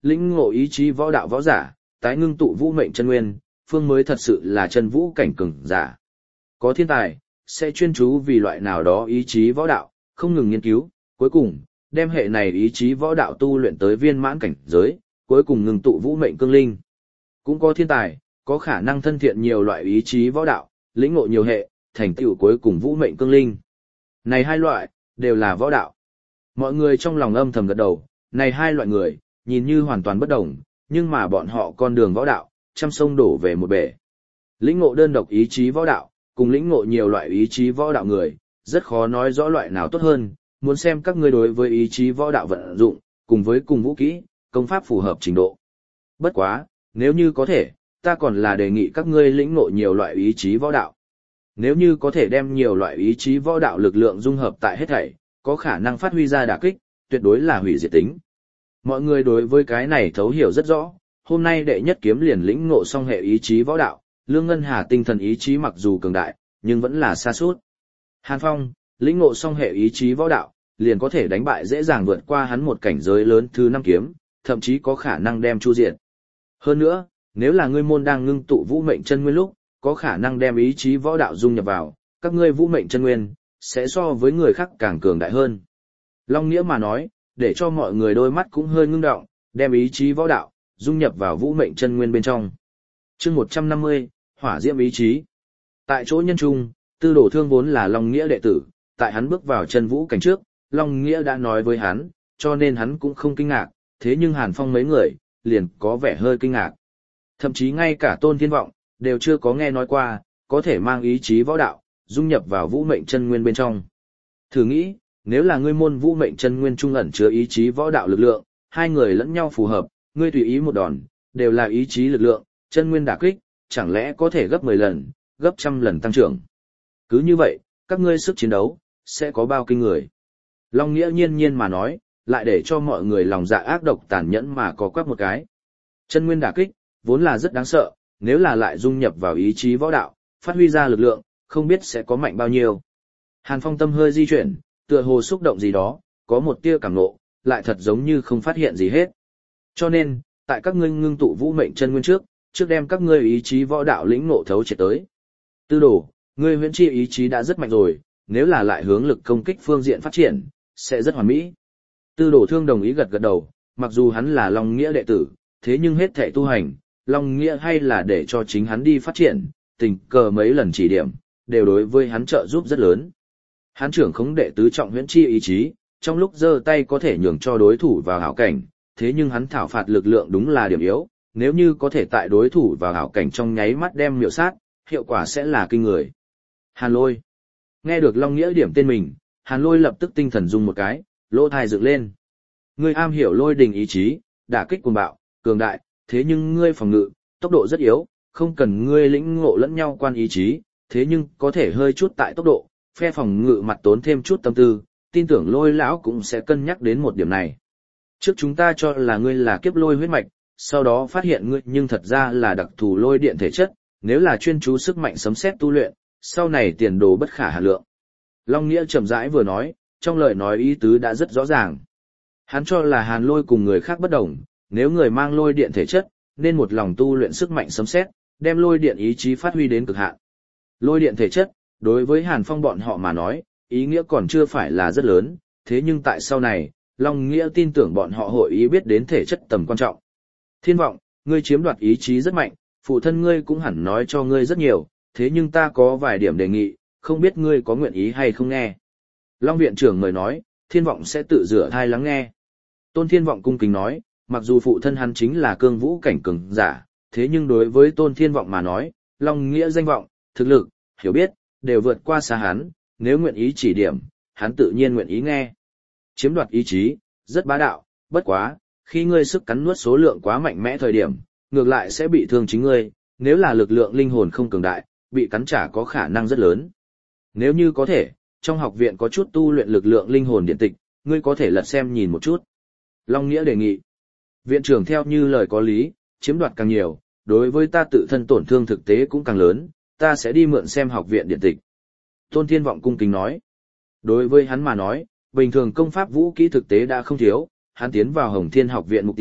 lĩnh ngộ ý chí võ đạo võ giả, tái ngưng tụ vũ mệnh chân nguyên, phương mới thật sự là chân vũ cảnh cường giả. Có thiên tài, sẽ chuyên chú vì loại nào đó ý chí võ đạo, không ngừng nghiên cứu, cuối cùng, đem hệ này ý chí võ đạo tu luyện tới viên mãn cảnh giới, cuối cùng ngừng tụ vũ mệnh cương linh. Cũng có thiên tài, có khả năng thân thiện nhiều loại ý chí võ đạo, lĩnh ngộ nhiều hệ, thành tựu cuối cùng vũ mệnh cương linh. Này hai loại, đều là võ đạo. Mọi người trong lòng âm thầm gật đầu, này hai loại người, nhìn như hoàn toàn bất đồng, nhưng mà bọn họ con đường võ đạo, trăm sông đổ về một bể. Lĩnh ngộ đơn độc ý chí võ đạo, cùng lĩnh ngộ nhiều loại ý chí võ đạo người, rất khó nói rõ loại nào tốt hơn, muốn xem các ngươi đối với ý chí võ đạo vận dụng, cùng với cùng vũ kỹ, công pháp phù hợp trình độ. Bất quá, nếu như có thể, ta còn là đề nghị các ngươi lĩnh ngộ nhiều loại ý chí võ đạo. Nếu như có thể đem nhiều loại ý chí võ đạo lực lượng dung hợp tại hết thảy, có khả năng phát huy ra đả kích, tuyệt đối là hủy diệt tính. Mọi người đối với cái này thấu hiểu rất rõ, hôm nay đệ nhất kiếm liền lĩnh ngộ xong hệ ý chí võ đạo, Lương Ngân Hà tinh thần ý chí mặc dù cường đại, nhưng vẫn là xa suốt. Hàn Phong, lĩnh ngộ xong hệ ý chí võ đạo, liền có thể đánh bại dễ dàng vượt qua hắn một cảnh giới lớn thứ 5 kiếm, thậm chí có khả năng đem chu diệt. Hơn nữa, nếu là ngươi môn đang ngưng tụ vũ mệnh chân nguyên lúc, có khả năng đem ý chí võ đạo dung nhập vào, các ngươi vũ mệnh chân nguyên sẽ so với người khác càng cường đại hơn. Long Nghĩa mà nói, để cho mọi người đôi mắt cũng hơi ngưng động, đem ý chí võ đạo dung nhập vào vũ mệnh chân nguyên bên trong. Chương 150, Hỏa Diễm ý chí. Tại chỗ nhân trung, Tư Đồ Thương vốn là Long Nghĩa đệ tử, tại hắn bước vào chân vũ cảnh trước, Long Nghĩa đã nói với hắn, cho nên hắn cũng không kinh ngạc, thế nhưng Hàn Phong mấy người liền có vẻ hơi kinh ngạc. Thậm chí ngay cả Tôn Thiên Vọng đều chưa có nghe nói qua, có thể mang ý chí võ đạo dung nhập vào vũ mệnh chân nguyên bên trong. Thử nghĩ, nếu là ngươi môn vũ mệnh chân nguyên trung ẩn chứa ý chí võ đạo lực lượng, hai người lẫn nhau phù hợp, ngươi tùy ý một đòn, đều là ý chí lực lượng, chân nguyên đả kích, chẳng lẽ có thể gấp 10 lần, gấp 100 lần tăng trưởng. Cứ như vậy, các ngươi sức chiến đấu sẽ có bao kinh người. Long Nghĩa nhiên nhiên mà nói, lại để cho mọi người lòng dạ ác độc tàn nhẫn mà có quắc một cái. Chân nguyên đả kích, vốn là rất đáng sợ, nếu là lại dung nhập vào ý chí võ đạo, phát huy ra lực lượng, không biết sẽ có mạnh bao nhiêu. Hàn Phong tâm hơi di chuyển, tựa hồ xúc động gì đó, có một tia cảm ngộ, lại thật giống như không phát hiện gì hết. Cho nên, tại các ngươi ngưng tụ vũ mệnh chân nguyên trước đem các ngươi ý chí võ đạo lĩnh ngộ thấu triệt tới. Tư Đồ, ngươi huyễn chi ý chí đã rất mạnh rồi, nếu là lại hướng lực công kích phương diện phát triển, sẽ rất hoàn mỹ. Tư Đồ Thương đồng ý gật gật đầu, mặc dù hắn là Long Nghĩa đệ tử, thế nhưng hết thảy tu hành, Long Nghĩa hay là để cho chính hắn đi phát triển, tình cờ mấy lần chỉ điểm, đều đối với hắn trợ giúp rất lớn. Hắn trưởng khống đệ tứ trọng huyễn chi ý chí, trong lúc giơ tay có thể nhường cho đối thủ vào hảo cảnh, thế nhưng hắn thảo phạt lực lượng đúng là điểm yếu, nếu như có thể tại đối thủ vào hảo cảnh trong nháy mắt đem miểu sát, hiệu quả sẽ là kinh người. Hàn Lôi. Nghe được Long Nghĩa điểm tên mình, Hàn Lôi lập tức tinh thần rung một cái, lỗ tai dựng lên. Ngươi am hiểu lôi đình ý chí, đả kích cuồng bạo, cường đại, thế nhưng ngươi phòng ngự, tốc độ rất yếu, không cần ngươi lĩnh ngộ lẫn nhau quan ý chí, thế nhưng có thể hơi chút tại tốc độ, phe phòng ngự mặt tốn thêm chút tâm tư, tin tưởng Lôi lão cũng sẽ cân nhắc đến một điểm này. Trước chúng ta cho là ngươi là kiếp lôi huyết mạch, sau đó phát hiện ngươi nhưng thật ra là đặc thù lôi điện thể chất, nếu là chuyên chú sức mạnh sấm sét tu luyện, sau này tiền đồ bất khả hà lượng. Long Nghĩa chậm rãi vừa nói, trong lời nói ý tứ đã rất rõ ràng. Hắn cho là Hàn Lôi cùng người khác bất đồng, nếu người mang lôi điện thể chất, nên một lòng tu luyện sức mạnh sấm sét, đem lôi điện ý chí phát huy đến cực hạn. Lôi điện thể chất, đối với Hàn Phong bọn họ mà nói, ý nghĩa còn chưa phải là rất lớn, thế nhưng tại sau này, Long Nghĩa tin tưởng bọn họ hội ý biết đến thể chất tầm quan trọng. Thiên Vọng, ngươi chiếm đoạt ý chí rất mạnh, phụ thân ngươi cũng hẳn nói cho ngươi rất nhiều, thế nhưng ta có vài điểm đề nghị, không biết ngươi có nguyện ý hay không nghe. Long viện trưởng mời nói, Thiên Vọng sẽ tự rửa thai lắng nghe. Tôn Thiên Vọng cung kính nói, mặc dù phụ thân hắn chính là cương vũ cảnh cường giả, thế nhưng đối với Tôn Thiên Vọng mà nói, Long Nghĩa danh vọng, thực lực, hiểu biết, đều vượt qua xa hắn, nếu nguyện ý chỉ điểm, hắn tự nhiên nguyện ý nghe. Chiếm đoạt ý chí, rất bá đạo, bất quá, khi ngươi sức cắn nuốt số lượng quá mạnh mẽ thời điểm, ngược lại sẽ bị thương chính ngươi, nếu là lực lượng linh hồn không cường đại, bị cắn trả có khả năng rất lớn. Nếu như có thể, trong học viện có chút tu luyện lực lượng linh hồn điện tịch, ngươi có thể lật xem nhìn một chút. Long Nghĩa đề nghị. Viện trưởng theo như lời có lý, chiếm đoạt càng nhiều, đối với ta tự thân tổn thương thực tế cũng càng lớn, ta sẽ đi mượn xem học viện điện tịch. Tôn Thiên Vọng cung kính nói. Đối với hắn mà nói, bình thường công pháp vũ kỹ thực tế đã không thiếu, hắn tiến vào Hồng Thiên học viện mục tiêu,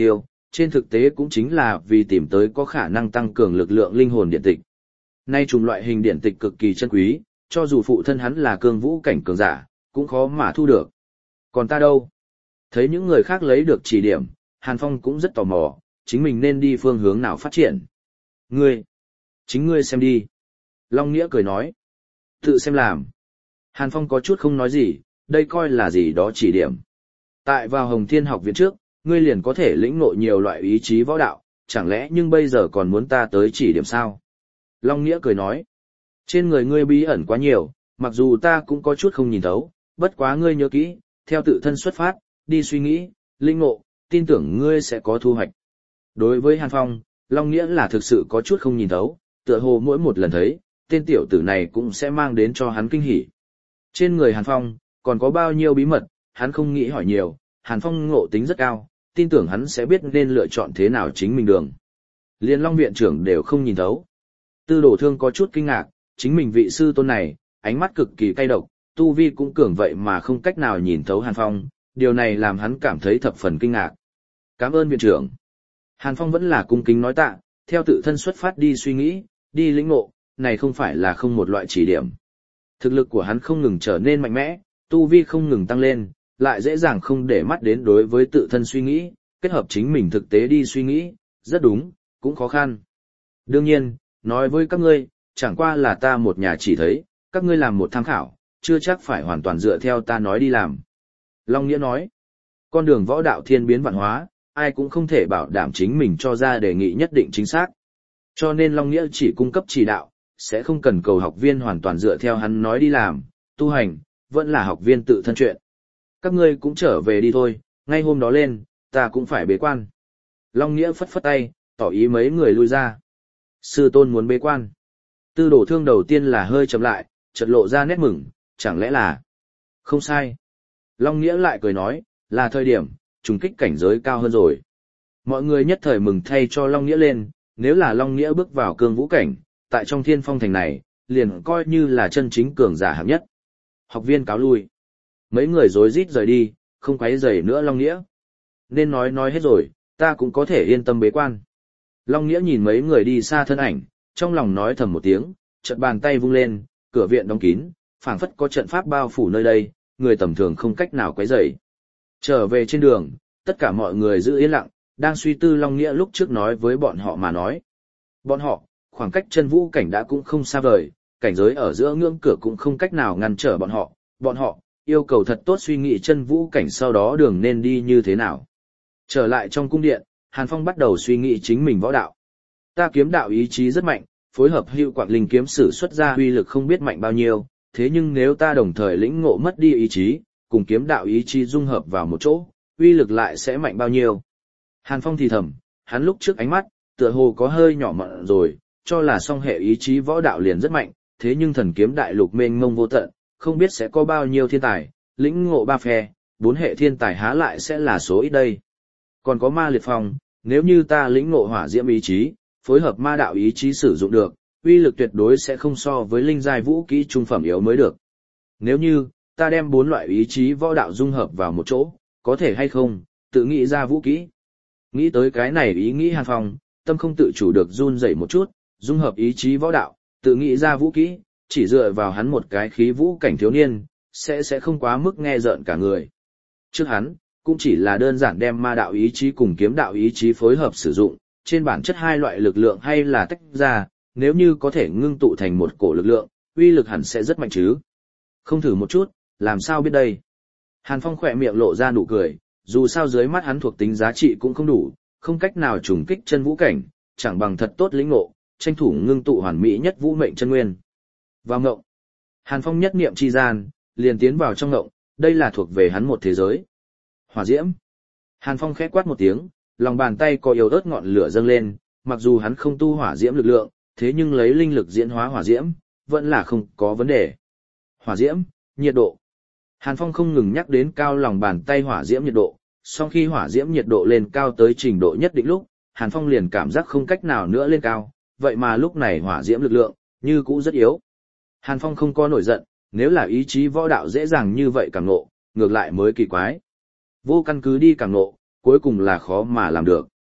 trên thực tế cũng chính là vì tìm tới có khả năng tăng cường lực lượng linh hồn điện tịch. Nay chủng loại hình điện tịch cực kỳ chân quý, cho dù phụ thân hắn là cương vũ cảnh cường giả, cũng khó mà thu được. Còn ta đâu? Thấy những người khác lấy được chỉ điểm, Hàn Phong cũng rất tò mò, chính mình nên đi phương hướng nào phát triển. Chính ngươi xem đi. Long Nghĩa cười nói. Tự xem làm. Hàn Phong có chút không nói gì, đây coi là gì đó chỉ điểm. Tại vào Hồng Thiên học viện trước, ngươi liền có thể lĩnh ngộ nhiều loại ý chí võ đạo, chẳng lẽ nhưng bây giờ còn muốn ta tới chỉ điểm sao? Long Nghĩa cười nói. Trên người ngươi bí ẩn quá nhiều, mặc dù ta cũng có chút không nhìn thấu, bất quá ngươi nhớ kỹ, theo tự thân xuất phát, đi suy nghĩ, linh ngộ, tin tưởng ngươi sẽ có thu hoạch. Đối với Hàn Phong, Long Nghĩa là thực sự có chút không nhìn thấu, tựa hồ mỗi một lần thấy, tên tiểu tử này cũng sẽ mang đến cho hắn kinh hỉ. Trên người Hàn Phong, còn có bao nhiêu bí mật, hắn không nghĩ hỏi nhiều, Hàn Phong ngộ tính rất cao, tin tưởng hắn sẽ biết nên lựa chọn thế nào chính mình đường. Liên Long viện trưởng đều không nhìn thấu. Tư Đồ Thương có chút kinh ngạc, chính mình vị sư tôn này, ánh mắt cực kỳ cay độc, tu vi cũng cường vậy mà không cách nào nhìn thấu Hàn Phong, điều này làm hắn cảm thấy thập phần kinh ngạc. Cảm ơn viện trưởng. Hàn Phong vẫn là cung kính nói tạ, theo tự thân xuất phát đi suy nghĩ, đi lĩnh ngộ, này không phải là không một loại chỉ điểm. Thực lực của hắn không ngừng trở nên mạnh mẽ, tu vi không ngừng tăng lên, lại dễ dàng không để mắt đến đối với tự thân suy nghĩ, kết hợp chính mình thực tế đi suy nghĩ, rất đúng, cũng khó khăn. Đương nhiên, nói với các ngươi, chẳng qua là ta một nhà chỉ thấy, các ngươi làm một tham khảo, chưa chắc phải hoàn toàn dựa theo ta nói đi làm. Long Nghĩa nói, con đường võ đạo thiên biến vạn hóa, ai cũng không thể bảo đảm chính mình cho ra đề nghị nhất định chính xác. Cho nên Long Nghĩa chỉ cung cấp chỉ đạo, sẽ không cần cầu học viên hoàn toàn dựa theo hắn nói đi làm, tu hành, vẫn là học viên tự thân chuyện. Các ngươi cũng trở về đi thôi, ngay hôm đó lên, ta cũng phải bế quan. Long Nghĩa phất phất tay, tỏ ý mấy người lui ra. Sư tôn muốn bế quan. Tư Đồ Thương đầu tiên là hơi chậm lại, chợt lộ ra nét mừng, chẳng lẽ là... Không sai. Long Nghĩa lại cười nói, là thời điểm, trùng kích cảnh giới cao hơn rồi. Mọi người nhất thời mừng thay cho Long Nghĩa lên, nếu là Long Nghĩa bước vào cương vũ cảnh, tại trong Thiên Phong thành này, liền coi như là chân chính cường giả hạng nhất. Học viên cáo lui. Mấy người rối rít rời đi, không quấy rầy nữa Long Nghĩa. Nên nói hết rồi, ta cũng có thể yên tâm bế quan. Long Nghĩa nhìn mấy người đi xa thân ảnh, trong lòng nói thầm một tiếng, chợt bàn tay vung lên, cửa viện đóng kín, phảng phất có trận pháp bao phủ nơi đây, người tầm thường không cách nào quấy rầy. Trở về trên đường, tất cả mọi người giữ yên lặng, đang suy tư Long Nghĩa lúc trước nói với bọn họ mà nói. Bọn họ, khoảng cách chân vũ cảnh đã cũng không xa vời, cảnh giới ở giữa ngưỡng cửa cũng không cách nào ngăn trở bọn họ, yêu cầu thật tốt suy nghĩ chân vũ cảnh sau đó đường nên đi như thế nào. Trở lại trong cung điện, Hàn Phong bắt đầu suy nghĩ chính mình võ đạo. Ta kiếm đạo ý chí rất mạnh, phối hợp Hưu Quảng Linh kiếm sử xuất ra uy lực không biết mạnh bao nhiêu, thế nhưng nếu ta đồng thời lĩnh ngộ mất đi ý chí, cùng kiếm đạo ý chí dung hợp vào một chỗ, uy lực lại sẽ mạnh bao nhiêu. Hàn Phong thì thầm, hắn lúc trước ánh mắt, tựa hồ có hơi nhỏ mọn rồi, cho là song hệ ý chí võ đạo liền rất mạnh, thế nhưng thần kiếm đại lục mênh mông vô tận, không biết sẽ có bao nhiêu thiên tài, lĩnh ngộ 3 phe, 4 hệ thiên tài há lại sẽ là số ít đây. Còn có Ma Liệt Phong, nếu như ta lĩnh ngộ hỏa diễm ý chí, phối hợp ma đạo ý chí sử dụng được, uy lực tuyệt đối sẽ không so với linh giai vũ kỹ trung phẩm yếu mới được. Nếu như ta đem 4 loại ý chí võ đạo dung hợp vào một chỗ, có thể hay không, tự nghĩ ra vũ kỹ. Nghĩ tới cái này ý nghĩ Hàn Phong, tâm không tự chủ được run rẩy một chút, dung hợp ý chí võ đạo, tự nghĩ ra vũ kỹ, chỉ dựa vào hắn một cái khí vũ cảnh thiếu niên, sẽ không quá mức nghe rợn cả người. Trước hắn, cũng chỉ là đơn giản đem ma đạo ý chí cùng kiếm đạo ý chí phối hợp sử dụng, trên bản chất hai loại lực lượng hay là tách ra, nếu như có thể ngưng tụ thành một cổ lực lượng, uy lực hẳn sẽ rất mạnh chứ. Không thử một chút, làm sao biết đây? Hàn Phong khỏe miệng lộ ra nụ cười, dù sao dưới mắt hắn thuộc tính giá trị cũng không đủ, không cách nào trùng kích chân vũ cảnh, chẳng bằng thật tốt lĩnh ngộ, tranh thủ ngưng tụ hoàn mỹ nhất vũ mệnh chân nguyên. Vào ngộng, Hàn Phong nhất niệm chi gian, liền tiến vào trong ngộng, đây là thuộc về hắn một thế giới. Hỏa diễm. Hàn Phong khẽ quát một tiếng, lòng bàn tay có yếu ớt ngọn lửa dâng lên, mặc dù hắn không tu hỏa diễm lực lượng, thế nhưng lấy linh lực diễn hóa hỏa diễm, vẫn là không có vấn đề. Hỏa diễm, nhiệt độ. Hàn Phong không ngừng nhắc đến cao lòng bàn tay hỏa diễm nhiệt độ, sau khi hỏa diễm nhiệt độ lên cao tới trình độ nhất định lúc, Hàn Phong liền cảm giác không cách nào nữa lên cao, vậy mà lúc này hỏa diễm lực lượng, như cũ rất yếu. Hàn Phong không có nổi giận, nếu là ý chí võ đạo dễ dàng như vậy cảm ngộ, ngược lại mới kỳ quái. Vô căn cứ đi cảm ngộ, cuối cùng là khó mà làm được.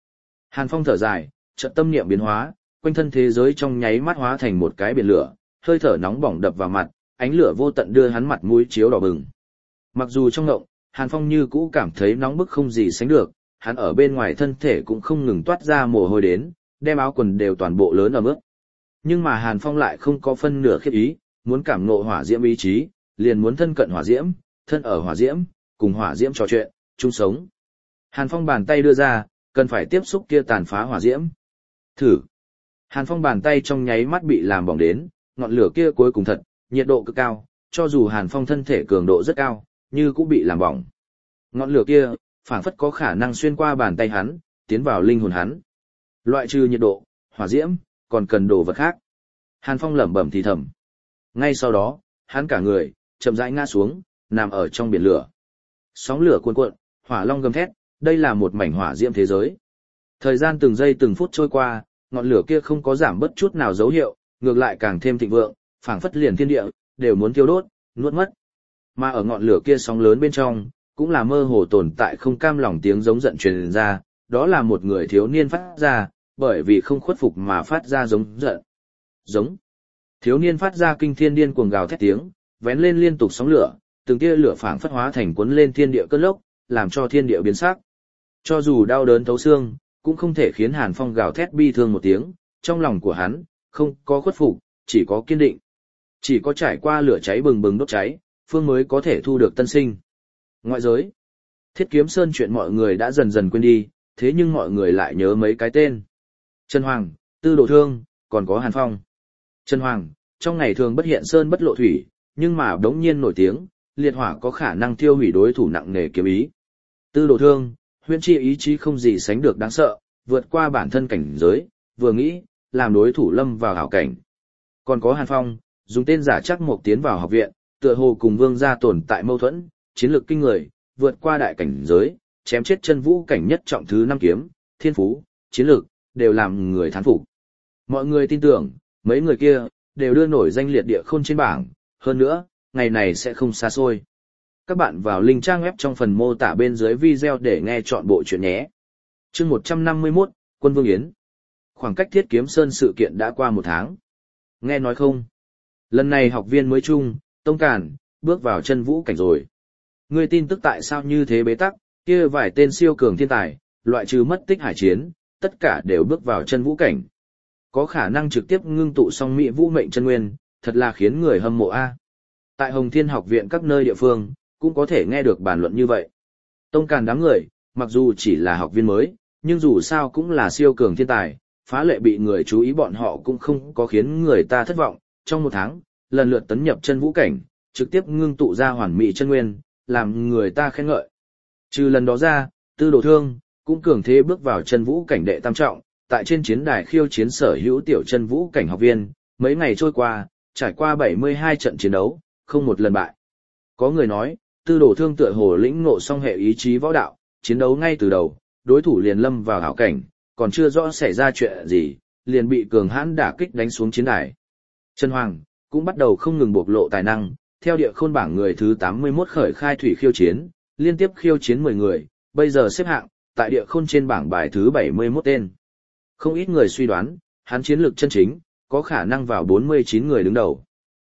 Hàn Phong thở dài, chợt tâm niệm biến hóa, quanh thân thế giới trong nháy mắt hóa thành một cái biển lửa, hơi thở nóng bỏng đập vào mặt, ánh lửa vô tận đưa hắn mặt mũi chiếu đỏ bừng. Mặc dù trong ngộng, Hàn Phong như cũ cảm thấy nóng bức không gì sánh được, hắn ở bên ngoài thân thể cũng không ngừng toát ra mồ hôi đến, đem áo quần đều toàn bộ lớn ở mức. Nhưng mà Hàn Phong lại không có phân nửa khiếp ý, muốn cảm ngộ hỏa diễm ý chí, liền muốn thân cận hỏa diễm, thân ở hỏa diễm, cùng hỏa diễm trò chuyện, chung sống. Hàn Phong bàn tay đưa ra, cần phải tiếp xúc kia tàn phá hỏa diễm. Thử. Hàn Phong bàn tay trong nháy mắt bị làm bỏng đến, ngọn lửa kia cuối cùng thật, nhiệt độ cực cao, cho dù Hàn Phong thân thể cường độ rất cao, như cũng bị làm bỏng. Ngọn lửa kia, phảng phất có khả năng xuyên qua bàn tay hắn, tiến vào linh hồn hắn. Loại trừ nhiệt độ, hỏa diễm, còn cần đồ vật khác. Hàn Phong lẩm bẩm thì thầm. Ngay sau đó, hắn cả người, chậm rãi ngã xuống, nằm ở trong biển lửa. Sóng lửa cuồn cuộn, hỏa long gầm thét, đây là một mảnh hỏa diễm thế giới. Thời gian từng giây từng phút trôi qua, ngọn lửa kia không có giảm bất chút nào dấu hiệu, ngược lại càng thêm thịnh vượng, phảng phất liền thiên địa, đều muốn thiêu đốt, nuốt mất. Mà ở ngọn lửa kia sóng lớn bên trong, cũng là mơ hồ tồn tại không cam lòng tiếng giống giận truyền ra, đó là một người thiếu niên phát ra, bởi vì không khuất phục mà phát ra giống giận. Giống. Thiếu niên phát ra kinh thiên điên cuồng gào thét tiếng, vén lên liên tục sóng lửa, từng tia lửa phảng phất hóa thành cuốn lên thiên địa cơn lốc, làm cho thiên địa biến sắc. Cho dù đau đớn thấu xương, cũng không thể khiến Hàn Phong gào thét bi thương một tiếng, trong lòng của hắn, không có khuất phục, chỉ có kiên định. Chỉ có trải qua lửa cháy bừng bừng đốt cháy, phương mới có thể thu được tân sinh. Ngoại giới. Thiết Kiếm Sơn chuyện mọi người đã dần dần quên đi, thế nhưng mọi người lại nhớ mấy cái tên. Trần Hoàng, Tư Đồ Thương, còn có Hàn Phong. Trần Hoàng, trong ngày thường bất hiện sơn bất lộ thủy, nhưng mà đống nhiên nổi tiếng, liệt hỏa có khả năng thiêu hủy đối thủ nặng nề kiếm ý. Tư Đồ Thương, huyễn chi ý chí không gì sánh được đáng sợ, vượt qua bản thân cảnh giới, vừa nghĩ, làm đối thủ lâm vào hảo cảnh. Còn có Hàn Phong, dùng tên giả chắc một tiến vào học viện, tựa hồ cùng vương gia tồn tại mâu thuẫn, chiến lược kinh người, vượt qua đại cảnh giới, chém chết chân vũ cảnh nhất trọng thứ 5 kiếm, thiên phú, chiến lược, đều làm người thán phục. Mọi người tin tưởng, mấy người kia, đều đưa nổi danh liệt địa khôn trên bảng, hơn nữa, ngày này sẽ không xa xôi. Các bạn vào link trang web trong phần mô tả bên dưới video để nghe chọn bộ chuyện nhé. Chương 151, Quân Vương Yến. Khoảng cách Thiết Kiếm Sơn sự kiện đã qua 1 tháng. Nghe nói không? Lần này học viên mới chung, Tông Càn, bước vào chân vũ cảnh rồi. Ngươi tin tức tại sao như thế bế tắc, kia vài tên siêu cường thiên tài, loại trừ mất tích hải chiến, tất cả đều bước vào chân vũ cảnh. Có khả năng trực tiếp ngưng tụ song mỹ vũ mệnh chân nguyên, thật là khiến người hâm mộ a. Tại Hồng Thiên học viện các nơi địa phương, cũng có thể nghe được bàn luận như vậy. Tông Càn đám người, mặc dù chỉ là học viên mới, nhưng dù sao cũng là siêu cường thiên tài, phá lệ bị người chú ý, bọn họ cũng không có khiến người ta thất vọng. Trong 1 tháng, lần lượt tấn nhập chân vũ cảnh, trực tiếp ngưng tụ ra hoàn mỹ chân nguyên, làm người ta khen ngợi. Trừ lần đó ra, Tư Đồ Thương cũng cường thế bước vào chân vũ cảnh đệ tam trọng, tại trên chiến đài khiêu chiến sở hữu tiểu chân vũ cảnh học viên, mấy ngày trôi qua, trải qua 72 trận chiến đấu, không một lần bại. Có người nói, Tư Đồ Thương tựa hồ lĩnh ngộ song hệ ý chí võ đạo, chiến đấu ngay từ đầu, đối thủ liền lâm vào hảo cảnh, còn chưa rõ xảy ra chuyện gì, liền bị cường hãn đả kích đánh xuống chiến đài. Trần Hoàng cũng bắt đầu không ngừng bộc lộ tài năng, theo địa khôn bảng người thứ 81 khởi khai thủy khiêu chiến, liên tiếp khiêu chiến 10 người, bây giờ xếp hạng tại địa khôn trên bảng bài thứ 71 tên. Không ít người suy đoán, hắn chiến lược chân chính có khả năng vào 49 người đứng đầu.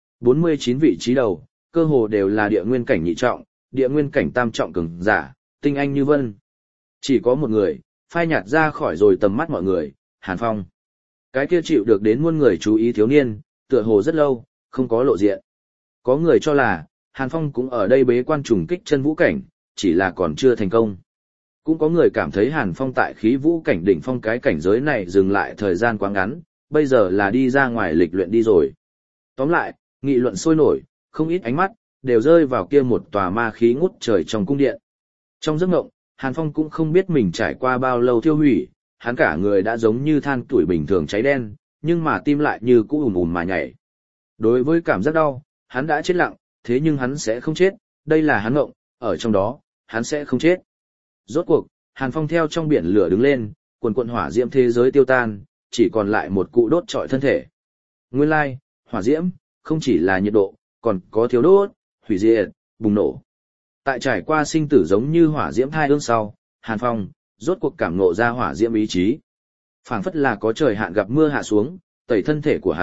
49 vị trí đầu, cơ hồ đều là địa nguyên cảnh nhị trọng, địa nguyên cảnh tam trọng cường giả, tinh anh như vân. Chỉ có một người, phai nhạt ra khỏi rồi tầm mắt mọi người, Hàn Phong. Cái kia chịu được đến muôn người chú ý thiếu niên, tựa hồ rất lâu, không có lộ diện. Có người cho là, Hàn Phong cũng ở đây bế quan trùng kích chân vũ cảnh, chỉ là còn chưa thành công. Cũng có người cảm thấy Hàn Phong tại khí vũ cảnh đỉnh phong cái cảnh giới này dừng lại thời gian quá ngắn, bây giờ là đi ra ngoài lịch luyện đi rồi. Tóm lại, nghị luận sôi nổi, không ít ánh mắt, đều rơi vào kia một tòa ma khí ngút trời trong cung điện. Trong giấc ngộng, Hàn Phong cũng không biết mình trải qua bao lâu thiêu hủy, hắn cả người đã giống như than tuổi bình thường cháy đen, nhưng mà tim lại như cũ ùm ùm mà nhảy. Đối với cảm giác đau, hắn đã chết lặng, thế nhưng hắn sẽ không chết, đây là hắn ngộng, ở trong đó, hắn sẽ không chết. Rốt cuộc, Hàn Phong theo trong biển lửa đứng lên, quần quần hỏa diễm thế giới tiêu tan, chỉ còn lại một cụ đốt trọi thân thể. Nguyên lai, hỏa diễm, không chỉ là nhiệt độ, còn có thiếu đốt, hủy diệt, bùng nổ. Tại trải qua sinh tử giống như hỏa diễm thai ương sau, Hàn Phong, rốt cuộc cảm ngộ ra hỏa diễm ý chí. Phảng phất là có trời hạn gặp mưa hạ xuống, tẩy thân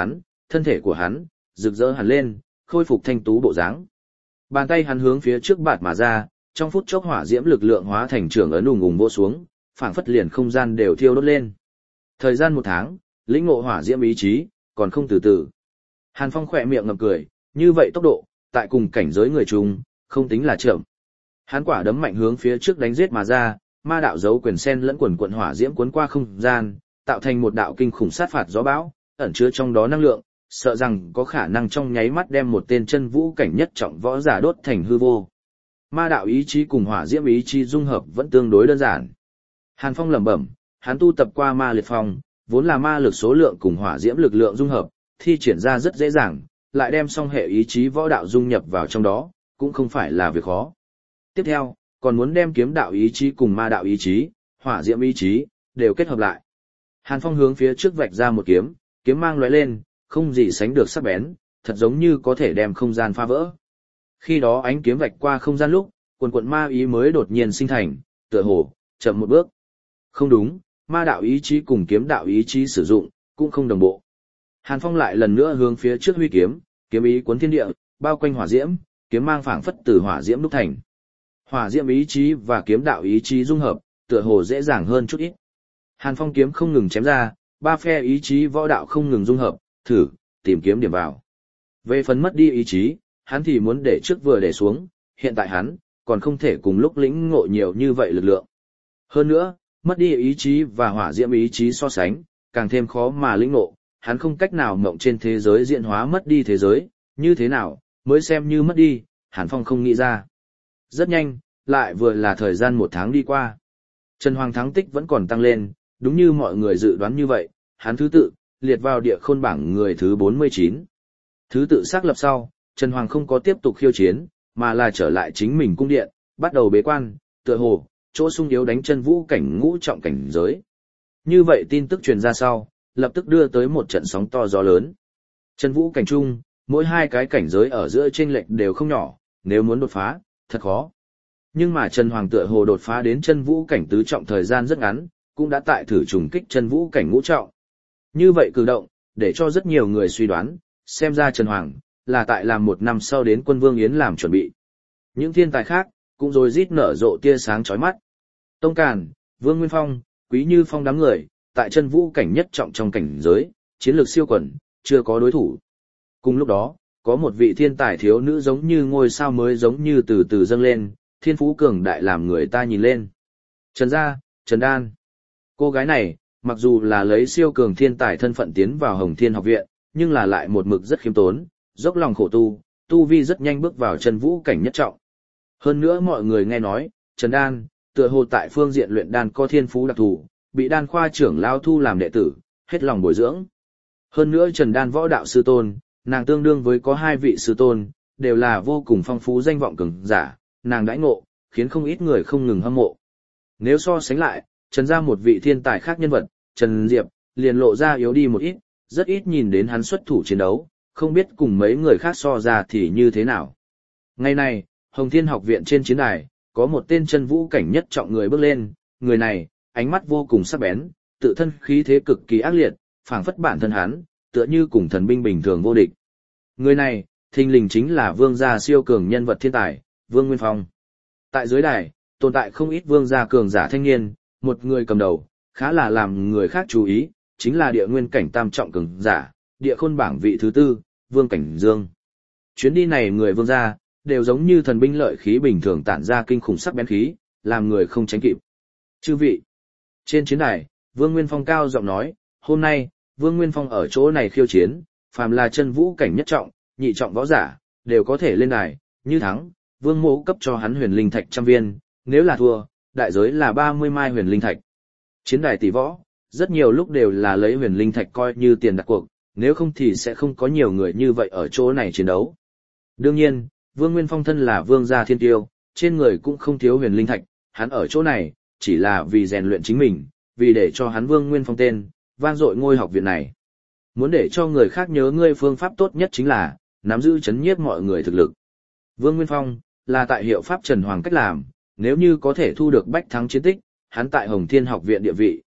thể của hắn rực rỡ hẳn lên, khôi phục thanh tú bộ dáng. Bàn tay hắn hướng phía trước bạt mà ra, trong phút chốc hỏa diễm lực lượng hóa thành trường ấn ùng ùng vỗ xuống, phảng phất liền không gian đều thiêu đốt lên. Thời gian 1 tháng, lĩnh ngộ hỏa diễm ý chí, còn không từ từ. Hàn Phong khỏe miệng ngậm cười, như vậy tốc độ, tại cùng cảnh giới người chung, không tính là chậm. Hắn quả đấm mạnh hướng phía trước đánh giết mà ra, ma đạo dấu quyền sen lẫn quần quần hỏa diễm cuốn qua không gian, tạo thành một đạo kinh khủng sát phạt gió bão, ẩn chứa trong đó năng lượng, sợ rằng có khả năng trong nháy mắt đem một tên chân vũ cảnh nhất trọng võ giả đốt thành hư vô. Ma đạo ý chí cùng hỏa diễm ý chí dung hợp vẫn tương đối đơn giản. Hàn Phong lẩm bẩm, hắn tu tập qua ma liệt phong, vốn là ma lực số lượng cùng hỏa diễm lực lượng dung hợp, thi triển ra rất dễ dàng, lại đem song hệ ý chí võ đạo dung nhập vào trong đó, cũng không phải là việc khó. Tiếp theo, còn muốn đem kiếm đạo ý chí cùng ma đạo ý chí, hỏa diễm ý chí, đều kết hợp lại. Hàn Phong hướng phía trước vạch ra một kiếm, kiếm mang lóe lên, không gì sánh được sắc bén, thật giống như có thể đem không gian phá vỡ. Khi đó ánh kiếm vạch qua không gian lúc, quần ma ý mới đột nhiên sinh thành, tựa hồ chậm một bước. Không đúng, ma đạo ý chí cùng kiếm đạo ý chí sử dụng cũng không đồng bộ. Hàn Phong lại lần nữa hướng phía trước huy kiếm, kiếm ý cuốn thiên địa, bao quanh hỏa diễm, kiếm mang phảng phất từ hỏa diễm đúc thành. Hỏa diễm ý chí và kiếm đạo ý chí dung hợp, tựa hồ dễ dàng hơn chút ít. Hàn Phong kiếm không ngừng chém ra, ba phe ý chí võ đạo không ngừng dung hợp, thử tìm kiếm điểm vào. Về phần mất đi ý chí, hắn thì muốn để trước vừa để xuống, hiện tại hắn còn không thể cùng lúc lĩnh ngộ nhiều như vậy lực lượng. Hơn nữa, mất đi ý chí và hỏa diễm ý chí so sánh, càng thêm khó mà lĩnh ngộ, hắn không cách nào mộng trên thế giới diễn hóa mất đi thế giới, như thế nào mới xem như mất đi, Hàn Phong không nghĩ ra. Rất nhanh, lại vừa là thời gian 1 tháng đi qua. Trần Hoàng thắng tích vẫn còn tăng lên, đúng như mọi người dự đoán như vậy, hắn thứ tự liệt vào địa khôn bảng người thứ 49. Thứ tự xác lập sau, Trần Hoàng không có tiếp tục khiêu chiến, mà là trở lại chính mình cung điện, bắt đầu bế quan, tựa hồ chỗ sung yếu đánh chân vũ cảnh ngũ trọng cảnh giới. Như vậy tin tức truyền ra sau, lập tức đưa tới một trận sóng to gió lớn. Chân vũ cảnh chung, mỗi 2 cái cảnh giới ở giữa chênh lệch đều không nhỏ, nếu muốn đột phá, thật khó. Nhưng mà Trần Hoàng tựa hồ đột phá đến chân vũ cảnh tứ trọng thời gian rất ngắn, cũng đã tại thử trùng kích chân vũ cảnh ngũ trọng. Như vậy cử động, để cho rất nhiều người suy đoán, xem ra Trần Hoàng là tại làm 1 năm sau đến Quân Vương Yến làm chuẩn bị. Những thiên tài khác cũng rồi rít nở rộ tia sáng chói mắt. Tông Càn, Vương Nguyên Phong, Quý Như Phong đám người, tại chân vũ cảnh nhất trọng trong cảnh giới, chiến lược siêu quần, chưa có đối thủ. Cùng lúc đó, có một vị thiên tài thiếu nữ giống như ngôi sao mới giống như từ từ dâng lên, thiên phú cường đại làm người ta nhìn lên. Trần Gia, Trần Đan. Cô gái này, mặc dù là lấy siêu cường thiên tài thân phận tiến vào Hồng Thiên học viện, nhưng là lại một mực rất khiêm tốn, dốc lòng khổ tu vi rất nhanh bước vào chân vũ cảnh nhất trọng. Hơn nữa mọi người nghe nói, Trần Đan, tựa hồ tại phương diện luyện đan có thiên phú đặc thù, bị đan khoa trưởng lao thu làm đệ tử, hết lòng bồi dưỡng. Hơn nữa Trần Đan võ đạo sư tôn, nàng tương đương với có 2 vị sư tôn, đều là vô cùng phong phú danh vọng cường giả, nàng đãi ngộ, khiến không ít người không ngừng hâm mộ. Nếu so sánh lại, Trần Gia một vị thiên tài khác nhân vật, Trần Diệp, liền lộ ra yếu đi một ít, rất ít nhìn đến hắn xuất thủ chiến đấu, không biết cùng mấy người khác so ra thì như thế nào. Ngày này, Hồng Thiên học viện trên chiến đài, có một tên chân vũ cảnh nhất trọng người bước lên, người này, ánh mắt vô cùng sắc bén, tự thân khí thế cực kỳ ác liệt, phảng phất bản thân hắn, tựa như cùng thần binh bình thường vô địch. Người này, thình lình chính là vương gia siêu cường nhân vật thiên tài, Vương Nguyên Phong. Tại dưới đài, tồn tại không ít vương gia cường giả thanh niên, một người cầm đầu, khá là làm người khác chú ý, chính là địa nguyên cảnh tam trọng cường giả, địa khôn bảng vị thứ 4, Vương Cảnh Dương. Chuyến đi này người vương gia, đều giống như thần binh lợi khí bình thường tản ra kinh khủng sắc bén khí, làm người không tránh kịp. Chư vị, trên chiến đài, Vương Nguyên Phong cao giọng nói, hôm nay, Vương Nguyên Phong ở chỗ này khiêu chiến, phàm là chân vũ cảnh nhất trọng, nhị trọng võ giả, đều có thể lên đài, như thắng, Vương Mộ cấp cho hắn huyền linh thạch 100 viên, nếu là thua, đại giới là 30 mai huyền linh thạch. Chiến đài tỷ võ, rất nhiều lúc đều là lấy huyền linh thạch coi như tiền đặt cuộc, nếu không thì sẽ không có nhiều người như vậy ở chỗ này chiến đấu. Đương nhiên, Vương Nguyên Phong thân là vương gia thiên tiêu, trên người cũng không thiếu huyền linh thạch, hắn ở chỗ này, chỉ là vì rèn luyện chính mình, vì để cho hắn Vương Nguyên Phong tên, vang dội ngôi học viện này. Muốn để cho người khác nhớ ngươi phương pháp tốt nhất chính là, nắm giữ chấn nhiếp mọi người thực lực. Vương Nguyên Phong, là tại hiệu pháp Trần Hoàng cách làm, nếu như có thể thu được bách thắng chiến tích, hắn tại Hồng Thiên học viện địa vị,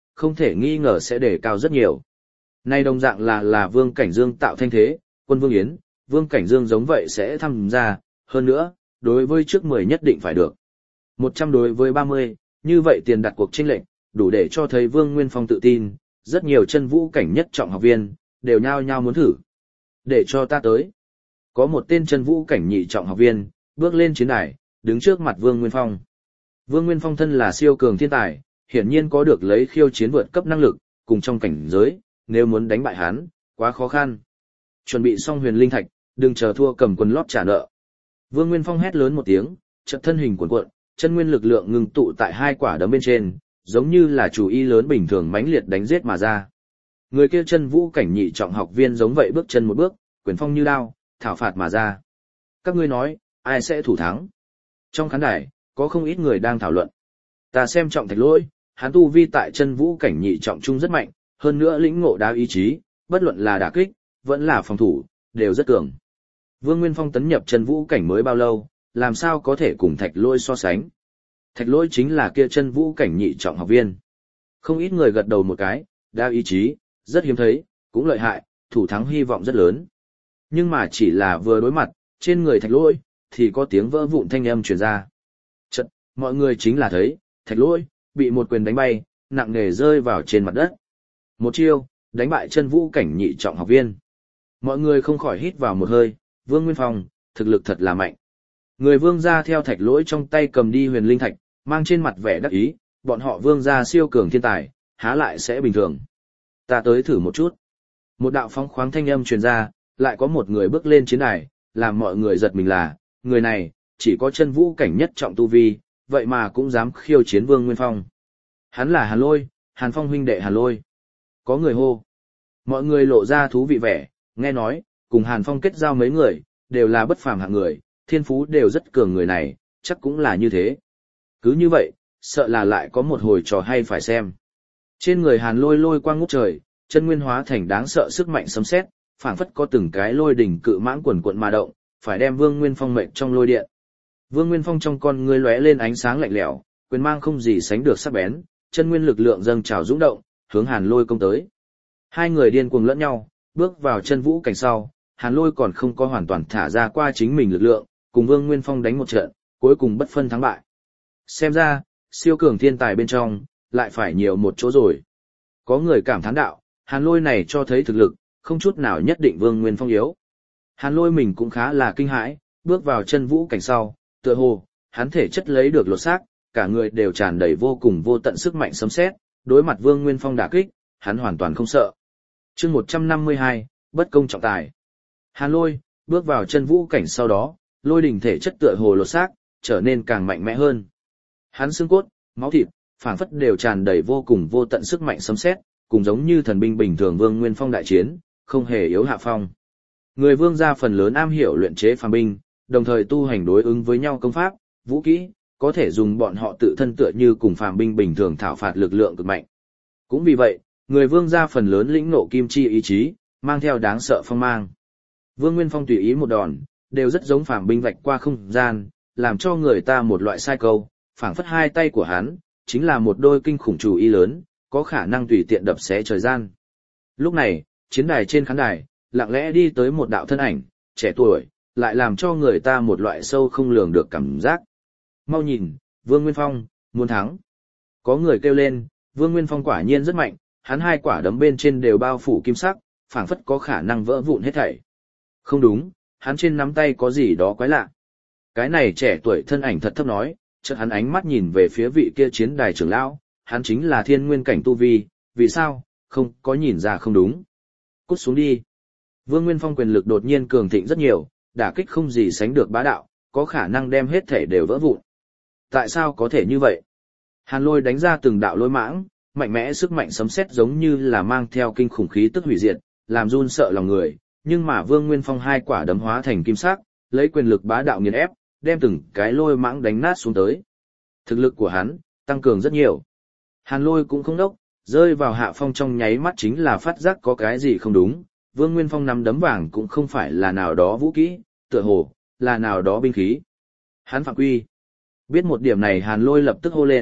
không thể nghi ngờ sẽ đề cao rất nhiều. Nay đồng dạng là Vương Cảnh Dương tạo thanh thế, quân Vương Yến, Vương Cảnh Dương giống vậy sẽ tham gia, hơn nữa, đối với trước 10 nhất định phải được. 100 đối với 30, như vậy tiền đặt cuộc chênh lệch, đủ để cho thấy Vương Nguyên Phong tự tin, rất nhiều chân vũ cảnh nhất trọng học viên, đều nhao nhao muốn thử. Để cho ta tới. Có một tên chân vũ cảnh nhị trọng học viên, bước lên chiến đài, đứng trước mặt Vương Nguyên Phong. Vương Nguyên Phong thân là siêu cường thiên tài, hiển nhiên có được lấy khiêu chiến vượt cấp năng lực, cùng trong cảnh giới, nếu muốn đánh bại hắn, quá khó khăn. Chuẩn bị xong huyền linh thạch, đừng chờ thua cầm quần lót trả nợ. Vương Nguyên Phong hét lớn một tiếng, chợt thân hình cuộn cuộn, chân nguyên lực lượng ngưng tụ tại hai quả đấm bên trên, giống như là chủ y lớn bình thường mãnh liệt đánh giết mà ra. Người kia chân vũ cảnh nhị trọng học viên giống vậy bước chân một bước, quyền phong như đao, thảo phạt mà ra. Các ngươi nói, ai sẽ thủ thắng? Trong khán đài, có không ít người đang thảo luận. Ta xem trọng Thạch Lỗi, hắn tu vi tại chân vũ cảnh nhị trọng trung rất mạnh, hơn nữa lĩnh ngộ đáo ý chí, bất luận là đả kích, vẫn là phòng thủ, đều rất cường. Vương Nguyên Phong tấn nhập chân vũ cảnh mới bao lâu, làm sao có thể cùng Thạch Lỗi so sánh? Thạch Lỗi chính là kia chân vũ cảnh nhị trọng học viên. Không ít người gật đầu một cái, đao ý chí, rất hiếm thấy, cũng lợi hại, thủ thắng hy vọng rất lớn. Nhưng mà chỉ là vừa đối mặt, trên người Thạch Lỗi, thì có tiếng vỡ vụn thanh âm truyền ra. Chợt, mọi người chính là thấy, Thạch Lỗi, bị một quyền đánh bay, nặng nề rơi vào trên mặt đất. Một chiêu, đánh bại chân vũ cảnh nhị trọng học viên. Mọi người không khỏi hít vào một hơi, Vương Nguyên Phong, thực lực thật là mạnh. Người Vương gia theo Thạch Lỗi trong tay cầm đi huyền linh thạch, mang trên mặt vẻ đắc ý, bọn họ Vương gia siêu cường thiên tài, há lại sẽ bình thường. Ta tới thử một chút. Một đạo phóng khoáng thanh âm truyền ra, lại có một người bước lên chiến đài, làm mọi người giật mình là, người này, chỉ có chân vũ cảnh nhất trọng tu vi, vậy mà cũng dám khiêu chiến Vương Nguyên Phong. Hắn là Hàn Lôi, Hàn Phong huynh đệ Hàn Lôi. Có người hô. Mọi người lộ ra thú vị vẻ, nghe nói, cùng Hàn Phong kết giao mấy người, đều là bất phàm hạng người, thiên phú đều rất cường người này, chắc cũng là như thế. Cứ như vậy, sợ là lại có một hồi trò hay phải xem. Trên người Hàn Lôi lôi quang ngút trời, chân nguyên hóa thành đáng sợ sức mạnh sấm sét, phảng phất có từng cái lôi đỉnh cự mãng quần quận mà động, phải đem Vương Nguyên Phong mệnh trong lôi điện. Vương Nguyên Phong trong con ngươi lóe lên ánh sáng lạnh lẽo, quyền mang không gì sánh được sắc bén, chân nguyên lực lượng dâng trào dũng động, hướng Hàn Lôi công tới. Hai người điên cuồng lẫn nhau, bước vào chân vũ cảnh sau, Hàn Lôi còn không có hoàn toàn thả ra qua chính mình lực lượng, cùng Vương Nguyên Phong đánh một trận, cuối cùng bất phân thắng bại. Xem ra, siêu cường thiên tài bên trong, lại phải nhiều một chỗ rồi. Có người cảm thán đạo, Hàn Lôi này cho thấy thực lực, không chút nào nhất định Vương Nguyên Phong yếu. Hàn Lôi mình cũng khá là kinh hãi, bước vào chân vũ cảnh sau, tựa hồ, hắn thể chất lấy được lột xác, cả người đều tràn đầy vô cùng vô tận sức mạnh sấm sét, đối mặt Vương Nguyên Phong đả kích, hắn hoàn toàn không sợ. Chương 152, bất công trọng tài. Hàn Lôi, bước vào chân vũ cảnh sau đó, lôi đỉnh thể chất tựa hồ lột xác, trở nên càng mạnh mẽ hơn. Hắn xương cốt, máu thịt, phảng phất đều tràn đầy vô cùng vô tận sức mạnh sấm sét, cùng giống như thần binh bình thường Vương Nguyên Phong đại chiến, không hề yếu hạ phong. Người Vương gia phần lớn am hiểu luyện chế phàm binh, đồng thời tu hành đối ứng với nhau công pháp, vũ kỹ, có thể dùng bọn họ tự thân tựa như cùng phàm binh bình thường thảo phạt lực lượng cực mạnh. Cũng vì vậy, người Vương gia phần lớn lĩnh ngộ kim chi ý chí, mang theo đáng sợ phong mang. Vương Nguyên Phong tùy ý một đòn, đều rất giống phàm binh vạch qua không gian, làm cho người ta một loại sai câu, phảng phất hai tay của hắn, chính là một đôi kinh khủng chủ ý lớn, có khả năng tùy tiện đập xé trời gian. Lúc này, chiến đài trên khán đài, lặng lẽ đi tới một đạo thân ảnh, trẻ tuổi, lại làm cho người ta một loại sâu không lường được cảm giác. Mau nhìn, Vương Nguyên Phong, muốn thắng. Có người kêu lên, Vương Nguyên Phong quả nhiên rất mạnh, hắn hai quả đấm bên trên đều bao phủ kim sắc, phảng phất có khả năng vỡ vụn hết thảy. Không đúng, hắn trên nắm tay có gì đó quái lạ. Cái này trẻ tuổi thân ảnh thật thấp nói, chợt hắn ánh mắt nhìn về phía vị kia chiến đài trưởng lão, hắn chính là thiên nguyên cảnh tu vi, vì sao, không có nhìn ra không đúng. Cút xuống đi. Vương Nguyên Phong quyền lực đột nhiên cường thịnh rất nhiều, đả kích không gì sánh được bá đạo, có khả năng đem hết thể đều vỡ vụn. Tại sao có thể như vậy? Hàn Lôi đánh ra từng đạo lôi mãng, mạnh mẽ sức mạnh sấm sét giống như là mang theo kinh khủng khí tức hủy diệt, làm run sợ lòng người, nhưng mà Vương Nguyên Phong hai quả đấm hóa thành kim sắc, lấy quyền lực bá đạo nghiền ép, đem từng cái lôi mãng đánh nát xuống tới. Thực lực của hắn tăng cường rất nhiều. Hàn Lôi cũng không đốc, rơi vào hạ phong trong nháy mắt chính là phát giác có cái gì không đúng. Vương Nguyên Phong nắm đấm vàng cũng không phải là nào đó vũ kỹ, tựa hồ là nào đó binh khí. Hắn phạm quy. Biết một điểm này Hàn Lôi lập tức hô lên,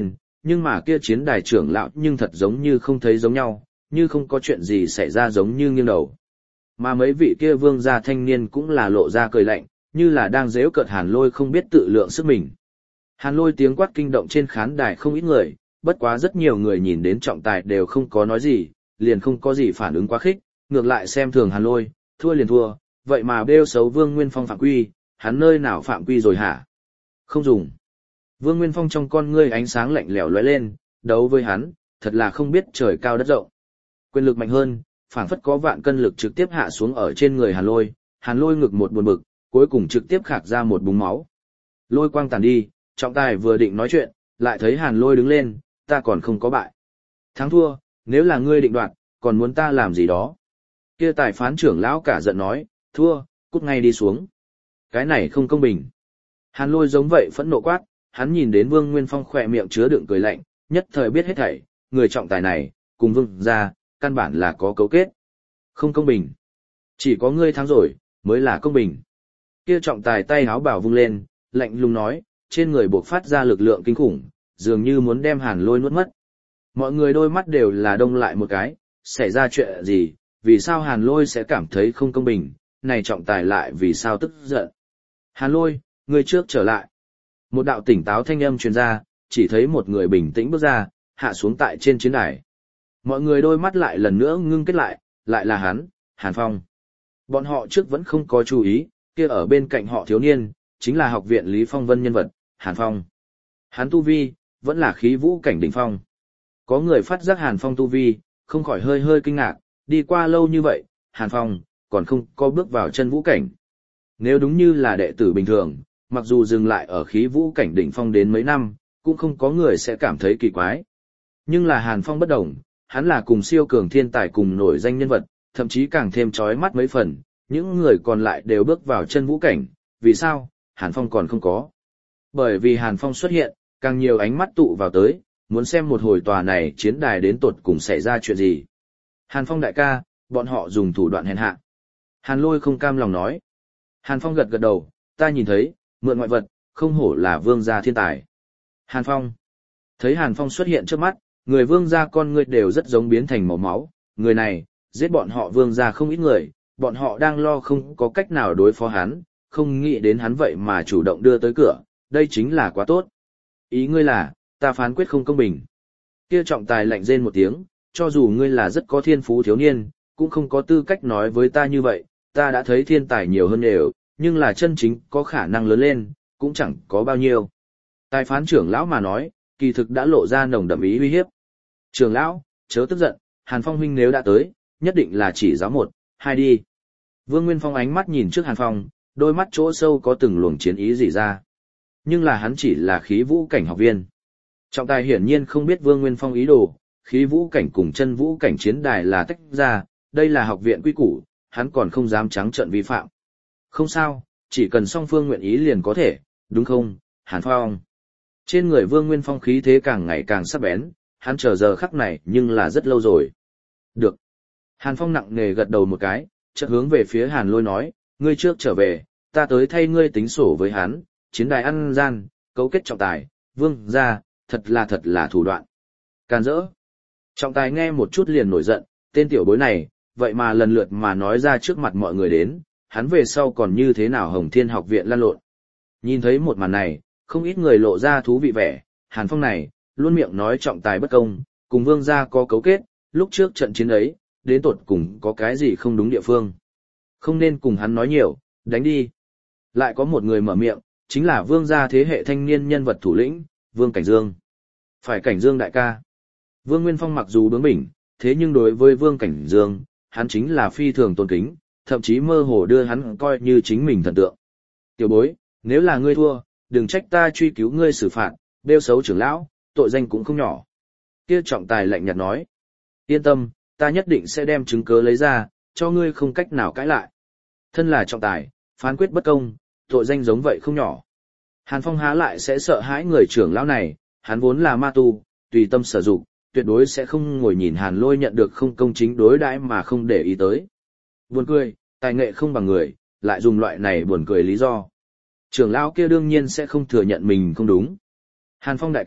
Nhưng mà kia chiến đài trưởng lão nhưng thật giống như không thấy giống nhau, như không có chuyện gì xảy ra giống như nghiêng đầu. Mà mấy vị kia vương gia thanh niên cũng là lộ ra cười lạnh, như là đang giễu cợt Hàn Lôi không biết tự lượng sức mình. Hàn Lôi tiếng quát kinh động trên khán đài không ít người, bất quá rất nhiều người nhìn đến trọng tài đều không có nói gì, liền không có gì phản ứng quá khích, ngược lại xem thường Hàn Lôi, thua liền thua, vậy mà bêu xấu Vương Nguyên Phong phạm quy, hắn nơi nào phạm quy rồi hả? Không dùng. Vương Nguyên Phong trong con ngươi ánh sáng lạnh lẽo lóe lên, đấu với hắn, thật là không biết trời cao đất rộng. Quyền lực mạnh hơn, phảng phất có vạn cân lực trực tiếp hạ xuống ở trên người Hàn Lôi ngực một buồn bực, cuối cùng trực tiếp khạc ra một búng máu. Lôi quang tàn đi, trọng tài vừa định nói chuyện, lại thấy Hàn Lôi đứng lên, ta còn không có bại. Thắng thua, nếu là ngươi định đoạt, còn muốn ta làm gì đó? Kia tài phán trưởng lão cả giận nói, thua, cút ngay đi xuống. Cái này không công bình. Hàn Lôi giống vậy phẫn nộ quát, hắn nhìn đến Vương Nguyên Phong khỏe miệng chứa đựng cười lạnh, nhất thời biết hết thảy, người trọng tài này, cùng Vương gia, căn bản là có cấu kết. Không công bình. Chỉ có ngươi thắng rồi, mới là công bình. Kia trọng tài tay háo bảo vung lên, lạnh lùng nói, trên người buộc phát ra lực lượng kinh khủng, dường như muốn đem Hàn Lôi nuốt mất. Mọi người đôi mắt đều là đông lại một cái, xảy ra chuyện gì, vì sao Hàn Lôi sẽ cảm thấy không công bình, này trọng tài lại vì sao tức giận. Hàn Lôi, ngươi trước trở lại. Một đạo tỉnh táo thanh âm truyền ra, chỉ thấy một người bình tĩnh bước ra, hạ xuống tại trên chiến đài. Mọi người đôi mắt lại lần nữa ngưng kết lại là hắn, Hàn Phong. Bọn họ trước vẫn không có chú ý, kia ở bên cạnh họ thiếu niên, chính là học viện Lý Phong Vân nhân vật, Hàn Phong. Hắn tu vi, vẫn là khí vũ cảnh đỉnh phong. Có người phát giác Hàn Phong tu vi, không khỏi hơi hơi kinh ngạc, đi qua lâu như vậy, Hàn Phong, còn không có bước vào chân vũ cảnh. Nếu đúng như là đệ tử bình thường, mặc dù dừng lại ở khí vũ cảnh đỉnh phong đến mấy năm, cũng không có người sẽ cảm thấy kỳ quái. Nhưng là Hàn Phong bất đồng, hắn là cùng siêu cường thiên tài cùng nổi danh nhân vật, thậm chí càng thêm chói mắt mấy phần, những người còn lại đều bước vào chân vũ cảnh, vì sao, Hàn Phong còn không có. Bởi vì Hàn Phong xuất hiện, càng nhiều ánh mắt tụ vào tới, muốn xem một hồi tòa này chiến đài đến tột cùng xảy ra chuyện gì. Hàn Phong đại ca, bọn họ dùng thủ đoạn hèn hạ. Hàn Lôi không cam lòng nói. Hàn Phong gật gật đầu, ta nhìn thấy, mượn ngoại vật, không hổ là vương gia thiên tài. Hàn Phong. Thấy Hàn Phong xuất hiện trước mắt, người vương gia con người đều rất giống biến thành màu máu. Người này, giết bọn họ vương gia không ít người, bọn họ đang lo không có cách nào đối phó hắn, không nghĩ đến hắn vậy mà chủ động đưa tới cửa, đây chính là quá tốt. Ý ngươi là, ta phán quyết không công bình. Kia trọng tài lạnh rên một tiếng, cho dù ngươi là rất có thiên phú thiếu niên, cũng không có tư cách nói với ta như vậy, ta đã thấy thiên tài nhiều hơn đều, nhưng là chân chính có khả năng lớn lên, cũng chẳng có bao nhiêu. Tài phán trưởng lão mà nói, kỳ thực đã lộ ra nồng đậm ý uy hiếp. Trưởng lão, chớ tức giận, Hàn Phong huynh nếu đã tới, nhất định là chỉ giáo một, hai đi. Vương Nguyên Phong ánh mắt nhìn trước Hàn Phong, đôi mắt chỗ sâu có từng luồng chiến ý rỉ ra. Nhưng là hắn chỉ là khí vũ cảnh học viên. Trọng tài hiển nhiên không biết Vương Nguyên Phong ý đồ, khí vũ cảnh cùng chân vũ cảnh chiến đài là tách ra, đây là học viện quy củ, hắn còn không dám trắng trợn vi phạm. Không sao, chỉ cần song phương nguyện ý liền có thể, đúng không, Hàn Phong? Trên người Vương Nguyên Phong khí thế càng ngày càng sắc bén, hắn chờ giờ khắc này nhưng là rất lâu rồi. Được. Hàn Phong nặng nề gật đầu một cái, chợt hướng về phía Hàn Lôi nói, ngươi trước trở về, ta tới thay ngươi tính sổ với hắn, chiến đài ăn gian, cấu kết trọng tài, vương gia, thật là thủ đoạn. Càn rỡ. Trọng tài nghe một chút liền nổi giận, tên tiểu bối này, vậy mà lần lượt mà nói ra trước mặt mọi người đến, hắn về sau còn như thế nào Hồng Thiên học viện lăn lộn. Nhìn thấy một màn này, không ít người lộ ra thú vị vẻ, Hàn Phong này, luôn miệng nói trọng tài bất công, cùng vương gia có cấu kết, lúc trước trận chiến ấy, đến tột cùng có cái gì không đúng địa phương. Không nên cùng hắn nói nhiều, đánh đi. Lại có một người mở miệng, chính là vương gia thế hệ thanh niên nhân vật thủ lĩnh, Vương Cảnh Dương. Phải Cảnh Dương đại ca. Vương Nguyên Phong mặc dù bướng bỉnh, thế nhưng đối với Vương Cảnh Dương, hắn chính là phi thường tôn kính, thậm chí mơ hồ đưa hắn coi như chính mình thần tượng. Tiểu bối, nếu là ngươi thua, đừng trách ta truy cứu ngươi xử phạt, bêu xấu trưởng lão, tội danh cũng không nhỏ. Kia trọng tài lạnh nhạt nói. Yên tâm, ta nhất định sẽ đem chứng cứ lấy ra, cho ngươi không cách nào cãi lại. Thân là trọng tài, phán quyết bất công, tội danh giống vậy không nhỏ. Hàn Phong há lại sẽ sợ hãi người trưởng lão này, hắn vốn là ma tu, tùy tâm sở dụng, tuyệt đối sẽ không ngồi nhìn Hàn Lôi nhận được không công chính đối đãi mà không để ý tới. Buồn cười, tài nghệ không bằng người, lại dùng loại này buồn cười lý do. Trưởng lão kia đương nhiên sẽ không thừa nhận mình không đúng. Hàn Phong đại ca,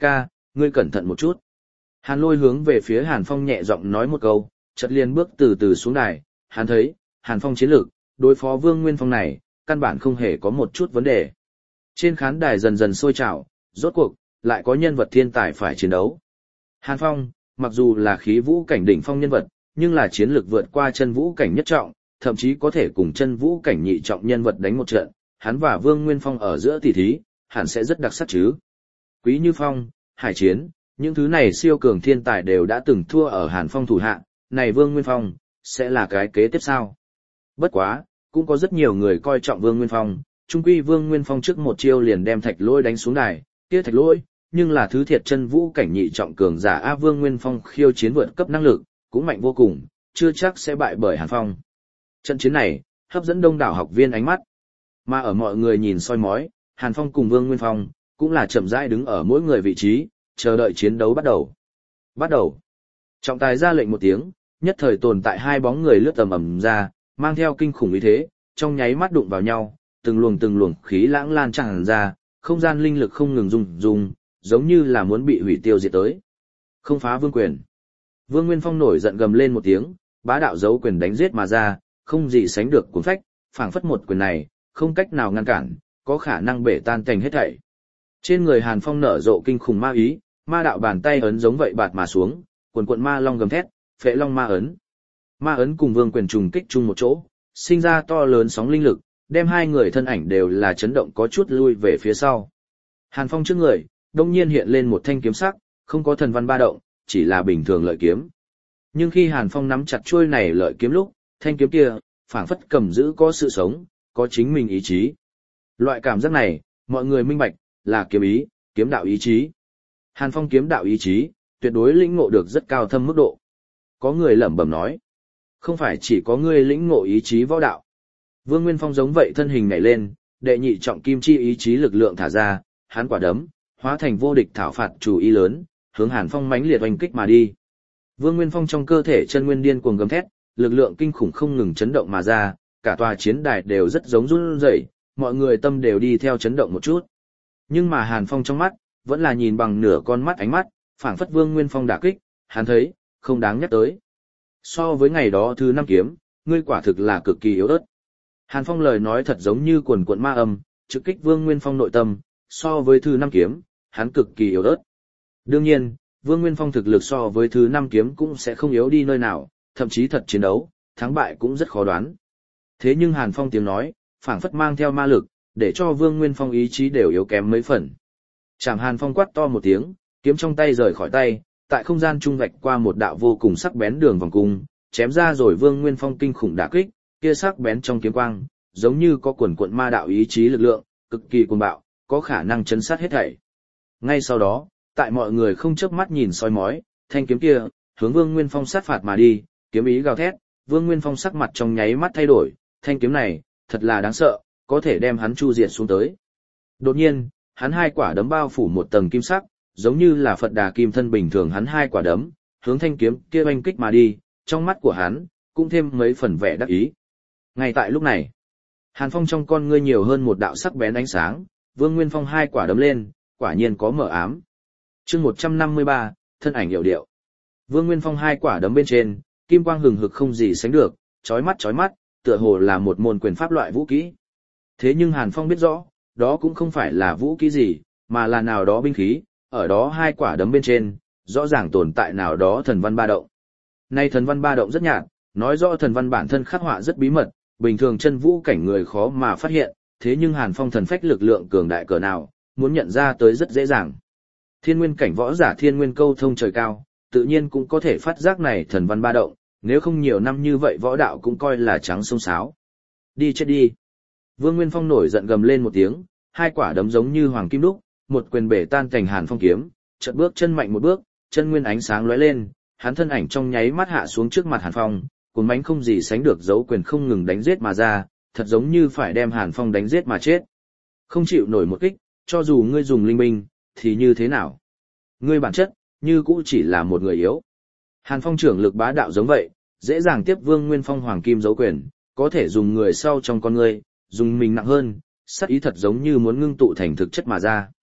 ngươi cẩn thận một chút. Hàn Lôi hướng về phía Hàn Phong nhẹ giọng nói một câu, chợt liền bước từ từ xuống đài, hắn thấy, Hàn Phong chiến lược, đối phó Vương Nguyên Phong này, căn bản không hề có một chút vấn đề. Trên khán đài dần dần sôi trào, rốt cuộc, lại có nhân vật thiên tài phải chiến đấu. Hàn Phong, mặc dù là khí vũ cảnh đỉnh phong nhân vật, nhưng là chiến lược vượt qua chân vũ cảnh nhất trọng, thậm chí có thể cùng chân vũ cảnh nhị trọng nhân vật đánh một trận, hắn và Vương Nguyên Phong ở giữa tỷ thí, hẳn sẽ rất đặc sắc chứ. Quý Như Phong, Hải Chiến, những thứ này siêu cường thiên tài đều đã từng thua ở Hàn Phong thủ hạ, này Vương Nguyên Phong, sẽ là cái kế tiếp sao? Bất quá, cũng có rất nhiều người coi trọng Vương Nguyên Phong, chung quy Vương Nguyên Phong trước một chiêu liền đem Thạch Lỗi đánh xuống đài, kia Thạch Lỗi, nhưng là thứ thiệt chân vũ cảnh nhị trọng cường giả A Vương Nguyên Phong khiêu chiến vượt cấp năng lực, cũng mạnh vô cùng, chưa chắc sẽ bại bởi Hàn Phong. Trận chiến này, hấp dẫn đông đảo học viên ánh mắt. Mà ở mọi người nhìn soi mói, Hàn Phong cùng Vương Nguyên Phong, cũng là chậm rãi đứng ở mỗi người vị trí, chờ đợi chiến đấu bắt đầu. Bắt đầu. Trọng tài ra lệnh một tiếng, nhất thời tồn tại hai bóng người lướt tầm ầm ra, mang theo kinh khủng uy thế, trong nháy mắt đụng vào nhau, từng luồng khí lãng lan tràn ra, không gian linh lực không ngừng rung, giống như là muốn bị hủy tiêu diệt tới. Không phá vương quyền. Vương Nguyên Phong nổi giận gầm lên một tiếng, bá đạo giấu quyền đánh giết mà ra, không gì sánh được cuốn phách, phảng phất một quyền này, không cách nào ngăn cản, có khả năng bể tan tành hết thảy. Trên người Hàn Phong nở rộ kinh khủng ma ý, ma đạo bàn tay ấn giống vậy bạt mà xuống, cuộn ma long gầm thét, phệ long ma ấn. Ma ấn cùng vương quyền trùng kích chung một chỗ, sinh ra to lớn sóng linh lực, đem hai người thân ảnh đều là chấn động có chút lui về phía sau. Hàn Phong trước người, đông nhiên hiện lên một thanh kiếm sắc, không có thần văn ba động, chỉ là bình thường lợi kiếm. Nhưng khi Hàn Phong nắm chặt chuôi này lợi kiếm lúc, thanh kiếm kia, phảng phất cầm giữ có sự sống, có chính mình ý chí. Loại cảm giác này, mọi người minh bạch, là kiếm ý, kiếm đạo ý chí. Hàn Phong kiếm đạo ý chí, tuyệt đối lĩnh ngộ được rất cao thâm mức độ. Có người lẩm bẩm nói, không phải chỉ có ngươi lĩnh ngộ ý chí võ đạo. Vương Nguyên Phong giống vậy thân hình nhảy lên, đệ nhị trọng kim chi ý chí lực lượng thả ra, hắn quả đấm, hóa thành vô địch thảo phạt chủ ý lớn, hướng Hàn Phong mãnh liệt oanh kích mà đi. Vương Nguyên Phong trong cơ thể chân nguyên điên cuồng gầm thét, lực lượng kinh khủng không ngừng chấn động mà ra, cả tòa chiến đài đều rất giống run rẩy, mọi người tâm đều đi theo chấn động một chút. Nhưng mà Hàn Phong trong mắt, vẫn là nhìn bằng nửa con mắt ánh mắt, phảng phất Vương Nguyên Phong đả kích, hắn thấy, không đáng nhắc tới. So với ngày đó thứ 5 kiếm, ngươi quả thực là cực kỳ yếu ớt. Hàn Phong lời nói thật giống như quần quận ma âm, trực kích Vương Nguyên Phong nội tâm, so với thứ 5 kiếm, hắn cực kỳ yếu ớt. Đương nhiên, Vương Nguyên Phong thực lực so với thứ 5 kiếm cũng sẽ không yếu đi nơi nào, thậm chí thật chiến đấu, thắng bại cũng rất khó đoán. Thế nhưng Hàn Phong tiếng nói, phảng phất mang theo ma lực, để cho Vương Nguyên Phong ý chí đều yếu kém mấy phần. Chàng Hàn Phong quát to một tiếng, kiếm trong tay rời khỏi tay, tại không gian trung vạch qua một đạo vô cùng sắc bén đường vòng cung, chém ra rồi Vương Nguyên Phong kinh khủng đả kích, kia sắc bén trong kiếm quang, giống như có quần quận ma đạo ý chí lực lượng, cực kỳ cuồng bạo, có khả năng chấn sát hết thảy. Ngay sau đó, tại mọi người không chớp mắt nhìn soi mói, thanh kiếm kia hướng Vương Nguyên Phong sát phạt mà đi, kiếm ý gào thét, Vương Nguyên Phong sắc mặt trong nháy mắt thay đổi, thanh kiếm này, thật là đáng sợ, có thể đem hắn chu diệt xuống tới. Đột nhiên, hắn hai quả đấm bao phủ một tầng kim sắc, giống như là Phật Đà kim thân bình thường, hắn hai quả đấm, hướng thanh kiếm kia oanh kích mà đi, trong mắt của hắn cũng thêm mấy phần vẻ đắc ý. Ngay tại lúc này, Hàn Phong trong con ngươi nhiều hơn một đạo sắc bén ánh sáng, Vương Nguyên Phong hai quả đấm lên, quả nhiên có mở ám. Chương 153, thân ảnh hiệu điệu. Vương Nguyên Phong hai quả đấm bên trên, kim quang hừng hực không gì sánh được, chói mắt, tựa hồ là một môn quyền pháp loại vũ kỹ. Thế nhưng Hàn Phong biết rõ, đó cũng không phải là vũ kỹ gì, mà là nào đó binh khí, ở đó hai quả đấm bên trên, rõ ràng tồn tại nào đó thần văn ba động. Nay thần văn ba động rất nhạt, nói rõ thần văn bản thân khắc họa rất bí mật, bình thường chân vũ cảnh người khó mà phát hiện, thế nhưng Hàn Phong thần phách lực lượng cường đại cỡ nào, muốn nhận ra tới rất dễ dàng. Thiên nguyên cảnh võ giả thiên nguyên câu thông trời cao, tự nhiên cũng có thể phát giác này thần văn ba động, nếu không nhiều năm như vậy võ đạo cũng coi là trắng sông sáo. Đi chết đi. Vương Nguyên Phong nổi giận gầm lên một tiếng, hai quả đấm giống như hoàng kim đúc, một quyền bể tan thành Hàn Phong kiếm, chợt bước chân mạnh một bước, chân nguyên ánh sáng lóe lên, hắn thân ảnh trong nháy mắt hạ xuống trước mặt Hàn Phong, cuốn bánh không gì sánh được dấu quyền không ngừng đánh giết mà ra, thật giống như phải đem Hàn Phong đánh giết mà chết. Không chịu nổi một kích, cho dù ngươi dùng linh binh, thì như thế nào? Ngươi bản chất, như cũ chỉ là một người yếu. Hàn Phong trưởng lực bá đạo giống vậy, dễ dàng tiếp Vương Nguyên Phong hoàng kim dấu quyền, có thể dùng người sau trong con ngươi, dùng mình nặng hơn, sát ý thật giống như muốn ngưng tụ thành thực chất mà ra.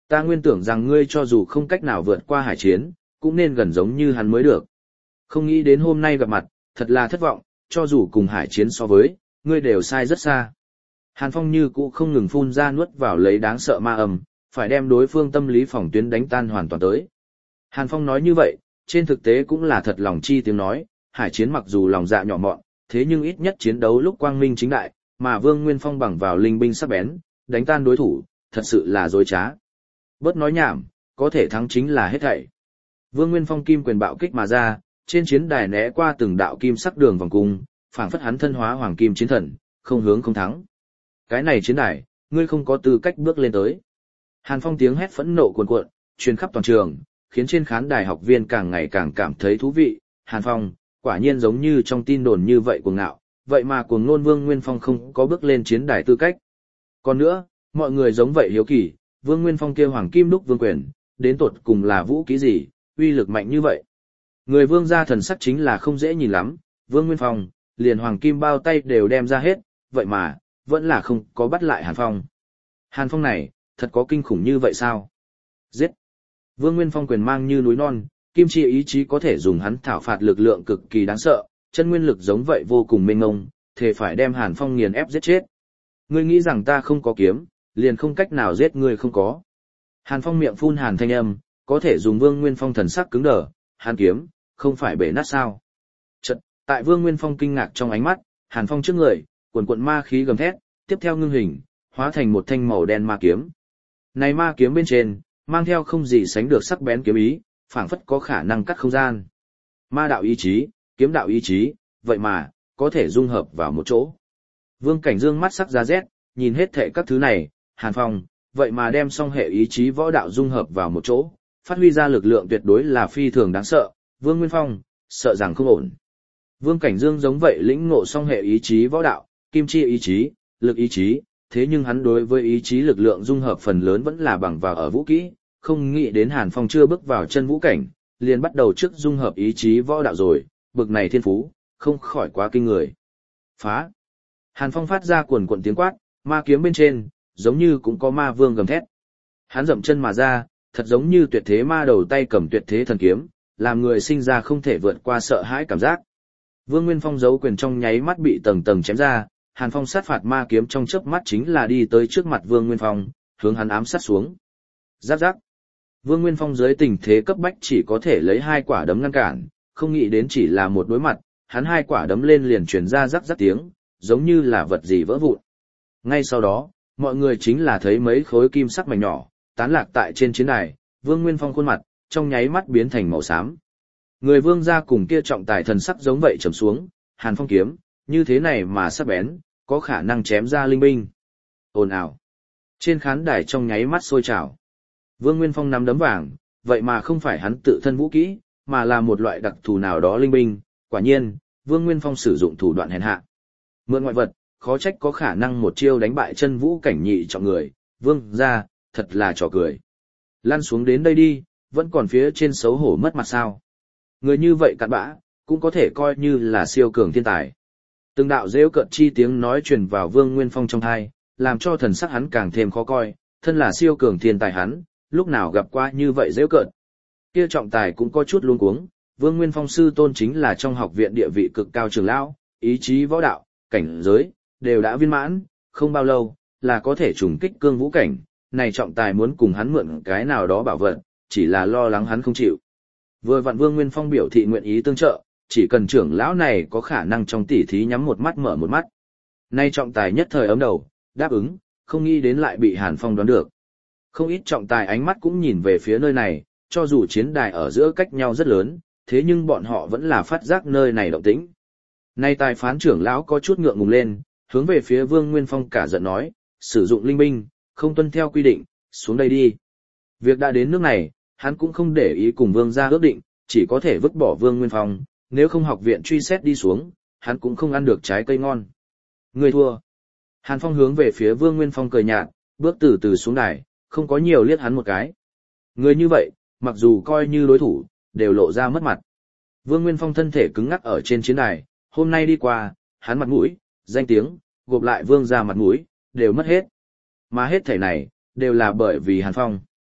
Ta nguyên tưởng rằng ngươi cho dù không cách nào vượt qua hải chiến, cũng nên gần giống như hắn mới được. Không nghĩ đến hôm nay gặp mặt, thật là thất vọng, cho dù cùng hải chiến so với, ngươi đều sai rất xa. Hàn Phong như cũ không ngừng phun ra nuốt vào lấy đáng sợ ma âm, phải đem đối phương tâm lý phòng tuyến đánh tan hoàn toàn tới. Hàn Phong nói như vậy, trên thực tế cũng là thật lòng chi tiếng nói, hải chiến mặc dù lòng dạ nhỏ mọn, thế nhưng ít nhất chiến đấu lúc quang minh chính đại, mà Vương Nguyên Phong bằng vào linh binh sắc bén, đánh tan đối thủ, thật sự là dối trá. Bớt nói nhảm, có thể thắng chính là hết thảy. Vương Nguyên Phong kim quyền bạo kích mà ra, trên chiến đài né qua từng đạo kim sắc đường vòng cung, phảng phất hắn thân hóa hoàng kim chiến thần, không hướng không thắng. Cái này chiến đài, ngươi không có tư cách bước lên tới. Hàn Phong tiếng hét phẫn nộ cuồn cuộn, truyền khắp toàn trường, khiến trên khán đài học viên càng ngày càng cảm thấy thú vị. Hàn Phong, quả nhiên giống như trong tin đồn như vậy cuồng ngạo, vậy mà cuồng ngôn Vương Nguyên Phong không có bước lên chiến đài tư cách. Còn nữa, mọi người giống vậy hiếu kỳ, Vương Nguyên Phong kia hoàng kim đúc vương quyền, đến tột cùng là vũ khí gì, uy lực mạnh như vậy. Người Vương gia thần sắc chính là không dễ nhìn lắm, Vương Nguyên Phong, liền hoàng kim bao tay đều đem ra hết, vậy mà, vẫn là không có bắt lại Hàn Phong. Hàn Phong này, thật có kinh khủng như vậy sao? Giết! Vương Nguyên Phong quyền mang như núi non, kim chi ý chí có thể dùng hắn thảo phạt lực lượng cực kỳ đáng sợ, chân nguyên lực giống vậy vô cùng mênh mông, thề phải đem Hàn Phong nghiền ép giết chết. Ngươi nghĩ rằng ta không có kiếm, liền không cách nào giết ngươi không có. Hàn Phong miệng phun hàn thanh âm, có thể dùng Vương Nguyên Phong thần sắc cứng đờ, Hàn kiếm, không phải bể nát sao? Chợt, tại Vương Nguyên Phong kinh ngạc trong ánh mắt, Hàn Phong trước người, quần quần ma khí gầm thét, tiếp theo ngưng hình, hóa thành một thanh màu đen ma kiếm. Này ma kiếm bên trên, mang theo không gì sánh được sắc bén kiếm ý, phảng phất có khả năng cắt không gian. Ma đạo ý chí, kiếm đạo ý chí, vậy mà, có thể dung hợp vào một chỗ. Vương Cảnh Dương mắt sắc ra rét, nhìn hết thệ các thứ này, Hàn Phong, vậy mà đem song hệ ý chí võ đạo dung hợp vào một chỗ, phát huy ra lực lượng tuyệt đối là phi thường đáng sợ, Vương Nguyên Phong, sợ rằng không ổn. Vương Cảnh Dương giống vậy lĩnh ngộ song hệ ý chí võ đạo, kim chi ý chí, lực ý chí, thế nhưng hắn đối với ý chí lực lượng dung hợp phần lớn vẫn là bằng vào ở vũ kỹ, không nghĩ đến Hàn Phong chưa bước vào chân vũ cảnh, liền bắt đầu trước dung hợp ý chí võ đạo rồi, bực này thiên phú, không khỏi quá kinh người. Phá! Hàn Phong phát ra cuồn cuộn tiếng quát, ma kiếm bên trên, giống như cũng có ma vương gầm thét. Hắn dậm chân mà ra, thật giống như tuyệt thế ma đầu tay cầm tuyệt thế thần kiếm, làm người sinh ra không thể vượt qua sợ hãi cảm giác. Vương Nguyên Phong giấu quyền trong nháy mắt bị tầng tầng chém ra, Hàn Phong sát phạt ma kiếm trong chớp mắt chính là đi tới trước mặt Vương Nguyên Phong, hướng hắn ám sát xuống. Giáp giáp. Vương Nguyên Phong dưới tình thế cấp bách chỉ có thể lấy hai quả đấm ngăn cản, không nghĩ đến chỉ là một đối mặt, hắn hai quả đấm lên liền truyền ra rắc rắc tiếng, giống như là vật gì vỡ vụn. Ngay sau đó, mọi người chính là thấy mấy khối kim sắc mảnh nhỏ, tán lạc tại trên chiến đài, Vương Nguyên Phong khuôn mặt, trong nháy mắt biến thành màu xám. Người Vương gia cùng kia trọng tài thần sắc giống vậy trầm xuống, Hàn Phong kiếm, như thế này mà sắc bén, có khả năng chém ra linh binh. Ồn ào. Trên khán đài trong nháy mắt sôi trào. Vương Nguyên Phong nắm đấm vàng, vậy mà không phải hắn tự thân vũ kỹ, mà là một loại đặc thù nào đó linh binh, quả nhiên, Vương Nguyên Phong sử dụng thủ đoạn hèn hạ. Mượn ngoại vật, khó trách có khả năng một chiêu đánh bại chân vũ cảnh nhị trọng người, Vương gia, thật là trò cười. Lăn xuống đến đây đi, vẫn còn phía trên xấu hổ mất mặt sao. Người như vậy cặn bã, cũng có thể coi như là siêu cường thiên tài. Từng đạo rêu cợt chi tiếng nói truyền vào Vương Nguyên Phong trong tai, làm cho thần sắc hắn càng thêm khó coi, thân là siêu cường thiên tài hắn, lúc nào gặp qua như vậy rêu cợt. Kia trọng tài cũng có chút luống cuống, Vương Nguyên Phong sư tôn chính là trong học viện địa vị cực cao trường lão, ý chí võ đạo, cảnh giới, đều đã viên mãn, không bao lâu, là có thể trùng kích cương vũ cảnh, này trọng tài muốn cùng hắn mượn cái nào đó bảo vật, chỉ là lo lắng hắn không chịu. Vừa vặn Vương Nguyên Phong biểu thị nguyện ý tương trợ, chỉ cần trưởng lão này có khả năng trong tỉ thí nhắm một mắt mở một mắt. Nay trọng tài nhất thời ấm đầu, đáp ứng, không nghĩ đến lại bị Hàn Phong đoán được. Không ít trọng tài ánh mắt cũng nhìn về phía nơi này, cho dù chiến đài ở giữa cách nhau rất lớn, thế nhưng bọn họ vẫn là phát giác nơi này động tĩnh. Nay tài phán trưởng lão có chút ngượng ngùng lên, hướng về phía Vương Nguyên Phong cả giận nói, sử dụng linh binh, không tuân theo quy định, xuống đây đi. Việc đã đến nước này, hắn cũng không để ý cùng Vương gia ước định, chỉ có thể vứt bỏ Vương Nguyên Phong, nếu không học viện truy xét đi xuống, hắn cũng không ăn được trái cây ngon. Người thua. Hàn Phong hướng về phía Vương Nguyên Phong cười nhạt, bước từ từ xuống đài, không có nhiều liếc hắn một cái. Người như vậy, mặc dù coi như đối thủ, đều lộ ra mất mặt. Vương Nguyên Phong thân thể cứng ngắc ở trên chiến đài, hôm nay đi qua, hắn mặt mũi, danh tiếng, gộp lại Vương gia mặt mũi, đều mất hết. Mà hết thảy này, đều là bởi vì Hàn Phong.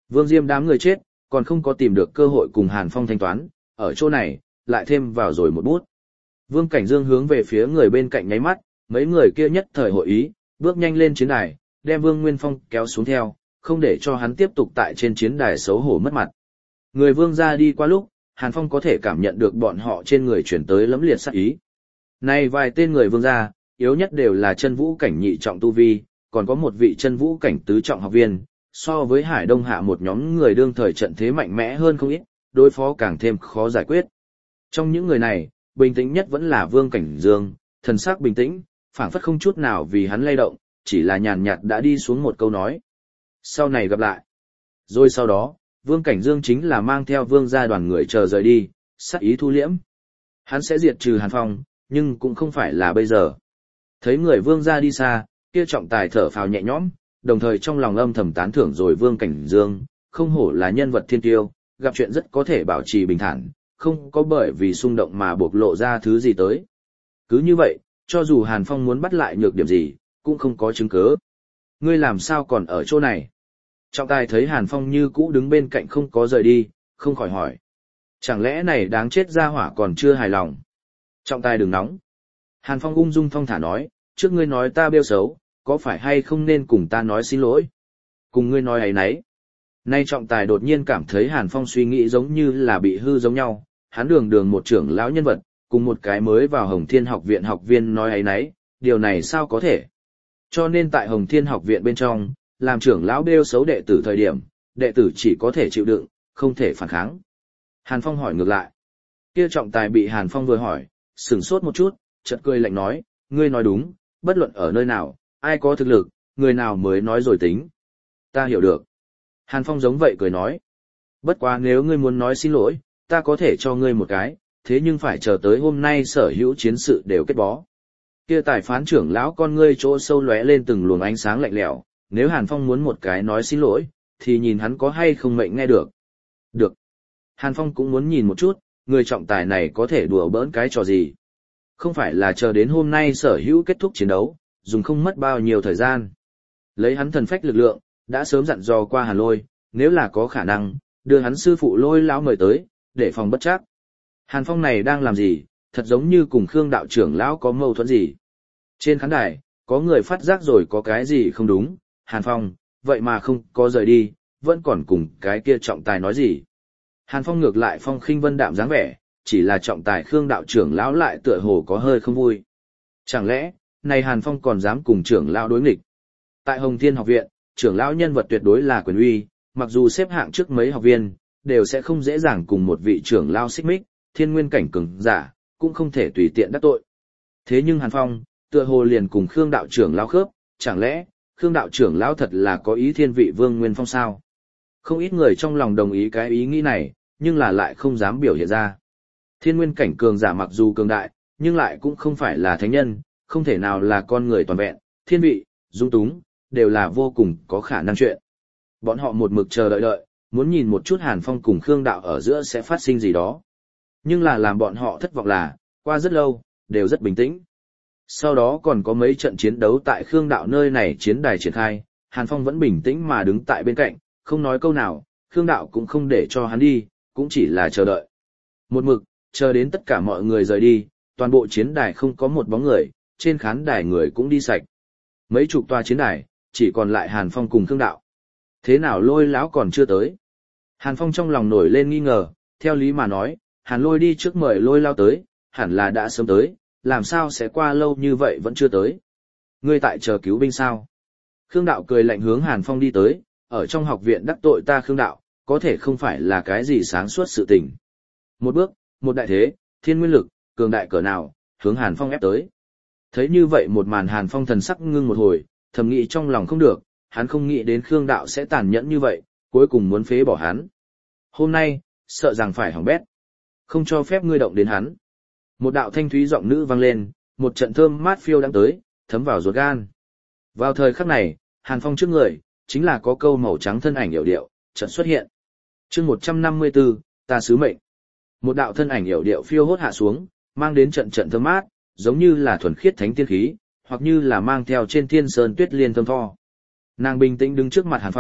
Vương Diêm đám người chết, còn không có tìm được cơ hội cùng Hàn Phong thanh toán, ở chỗ này, lại thêm vào rồi một bút. Vương Cảnh Dương hướng về phía người bên cạnh nháy mắt, mấy người kia nhất thời hội ý, bước nhanh lên chiến đài, đem Vương Nguyên Phong kéo xuống theo, không để cho hắn tiếp tục tại trên chiến đài xấu hổ mất mặt. Người Vương ra đi qua lúc, Hàn Phong có thể cảm nhận được bọn họ trên người chuyển tới lẫm liệt sát ý. Này vài tên người Vương ra, yếu nhất đều là chân vũ cảnh nhị trọng tu vi, còn có một vị chân vũ cảnh tứ trọng học viên, so với Hải Đông Hạ một nhóm người đương thời trận thế mạnh mẽ hơn không ít, đối phó càng thêm khó giải quyết. Trong những người này, bình tĩnh nhất vẫn là Vương Cảnh Dương, thần sắc bình tĩnh, phảng phất không chút nào vì hắn lay động, chỉ là nhàn nhạt đã đi xuống một câu nói. Sau này gặp lại. Rồi sau đó, Vương Cảnh Dương chính là mang theo Vương gia đoàn người chờ rời đi, sát ý thu liễm. Hắn sẽ diệt trừ Hàn Phong, nhưng cũng không phải là bây giờ. Thấy người Vương gia đi xa, kia trọng tài thở phào nhẹ nhõm, đồng thời trong lòng âm thầm tán thưởng rồi Vương Cảnh Dương, không hổ là nhân vật thiên tiêu, gặp chuyện rất có thể bảo trì bình thản, không có bởi vì xung động mà bộc lộ ra thứ gì tới. Cứ như vậy, cho dù Hàn Phong muốn bắt lại nhược điểm gì, cũng không có chứng cứ. Ngươi làm sao còn ở chỗ này? Trọng tài thấy Hàn Phong như cũ đứng bên cạnh không có rời đi, không khỏi hỏi. Chẳng lẽ này đáng chết ra hỏa còn chưa hài lòng? Trọng tài đừng nóng. Hàn Phong ung dung thong thả nói, trước ngươi nói ta bêu xấu, có phải hay không nên cùng ta nói xin lỗi? Cùng ngươi nói ấy nấy. Nay trọng tài đột nhiên cảm thấy Hàn Phong suy nghĩ giống như là bị hư giống nhau, hắn đường một trưởng lão nhân vật, cùng một cái mới vào Hồng Thiên học viện học viên nói ấy nấy, điều này sao có thể? Cho nên tại Hồng Thiên học viện bên trong, làm trưởng lão bêu xấu đệ tử thời điểm, đệ tử chỉ có thể chịu đựng, không thể phản kháng. Hàn Phong hỏi ngược lại. Kia trọng tài bị Hàn Phong vừa hỏi, sửng sốt một chút, chợt cười lạnh nói, ngươi nói đúng, bất luận ở nơi nào, ai có thực lực, người nào mới nói rồi tính. Ta hiểu được. Hàn Phong giống vậy cười nói. Bất quá nếu ngươi muốn nói xin lỗi, ta có thể cho ngươi một cái, thế nhưng phải chờ tới hôm nay sở hữu chiến sự đều kết bó. Kia tài phán trưởng lão con ngươi chỗ sâu lóe lên từng luồng ánh sáng lạnh lẽo, nếu Hàn Phong muốn một cái nói xin lỗi, thì nhìn hắn có hay không mệnh nghe được. Được. Hàn Phong cũng muốn nhìn một chút, người trọng tài này có thể đùa bỡn cái trò gì. Không phải là chờ đến hôm nay sở hữu kết thúc chiến đấu, dùng không mất bao nhiêu thời gian. Lấy hắn thần phách lực lượng, đã sớm dặn dò qua Hàn Lôi, nếu là có khả năng, đưa hắn sư phụ Lôi lão mời tới, để phòng bất trắc. Hàn Phong này đang làm gì, thật giống như cùng Khương đạo trưởng lão có mâu thuẫn gì. Trên khán đài, có người phát giác rồi có cái gì không đúng, Hàn Phong, vậy mà không có rời đi, vẫn còn cùng cái kia trọng tài nói gì. Hàn Phong ngược lại phong khinh vân đạm dáng vẻ, chỉ là trọng tài Khương đạo trưởng lão lại tựa hồ có hơi không vui. Chẳng lẽ, này Hàn Phong còn dám cùng trưởng lão đối nghịch? Tại Hồng Thiên học viện, trưởng lão nhân vật tuyệt đối là quyền uy, mặc dù xếp hạng trước mấy học viên, đều sẽ không dễ dàng cùng một vị trưởng lão xích mích, thiên nguyên cảnh cường giả, cũng không thể tùy tiện đắc tội. Thế nhưng Hàn Phong, tựa hồ liền cùng Khương đạo trưởng lão khớp, chẳng lẽ, Khương đạo trưởng lão thật là có ý thiên vị Vương Nguyên Phong sao? Không ít người trong lòng đồng ý cái ý nghĩ này, nhưng là lại không dám biểu hiện ra. Thiên nguyên cảnh cường giả mặc dù cường đại, nhưng lại cũng không phải là thánh nhân, không thể nào là con người toàn vẹn, thiên vị, dung túng, đều là vô cùng có khả năng chuyện. Bọn họ một mực chờ đợi, muốn nhìn một chút Hàn Phong cùng Khương đạo ở giữa sẽ phát sinh gì đó. Nhưng là làm bọn họ thất vọng là, qua rất lâu, đều rất bình tĩnh. Sau đó còn có mấy trận chiến đấu tại Khương đạo nơi này chiến đài triển khai, Hàn Phong vẫn bình tĩnh mà đứng tại bên cạnh, không nói câu nào, Khương đạo cũng không để cho hắn đi, cũng chỉ là chờ đợi. Một mực, chờ đến tất cả mọi người rời đi, toàn bộ chiến đài không có một bóng người, trên khán đài người cũng đi sạch. Mấy chục tòa chiến đài, chỉ còn lại Hàn Phong cùng Khương đạo. Thế nào Lôi lão còn chưa tới? Hàn Phong trong lòng nổi lên nghi ngờ, theo lý mà nói, Hàn Lôi đi trước mời Lôi lao tới, hẳn là đã sớm tới, làm sao sẽ qua lâu như vậy vẫn chưa tới. Ngươi tại chờ cứu binh sao? Khương đạo cười lạnh hướng Hàn Phong đi tới, ở trong học viện đắc tội ta Khương đạo, có thể không phải là cái gì sáng suốt sự tình. Một bước, một đại thế, thiên nguyên lực, cường đại cỡ nào, hướng Hàn Phong ép tới. Thấy như vậy một màn Hàn Phong thần sắc ngưng một hồi, thầm nghĩ trong lòng không được, hắn không nghĩ đến Khương đạo sẽ tàn nhẫn như vậy, cuối cùng muốn phế bỏ hắn. Hôm nay, sợ rằng phải hỏng bét. Không cho phép ngươi động đến hắn. Một đạo thanh thúy giọng nữ vang lên, một trận thơm mát phiêu đang tới, thấm vào ruột gan. Vào thời khắc này, Hàn Phong trước người, chính là có câu màu trắng thân ảnh yểu điệu, chợt xuất hiện. Chương 154, ta sứ mệnh. Một đạo thân ảnh yểu điệu phiêu hốt hạ xuống, mang đến trận trận thơm mát, giống như là thuần khiết thánh tiên khí, hoặc như là mang theo trên thiên sơn tuyết liên thơm tho. Nàng bình tĩnh đứng trước mặt Hàn Phong,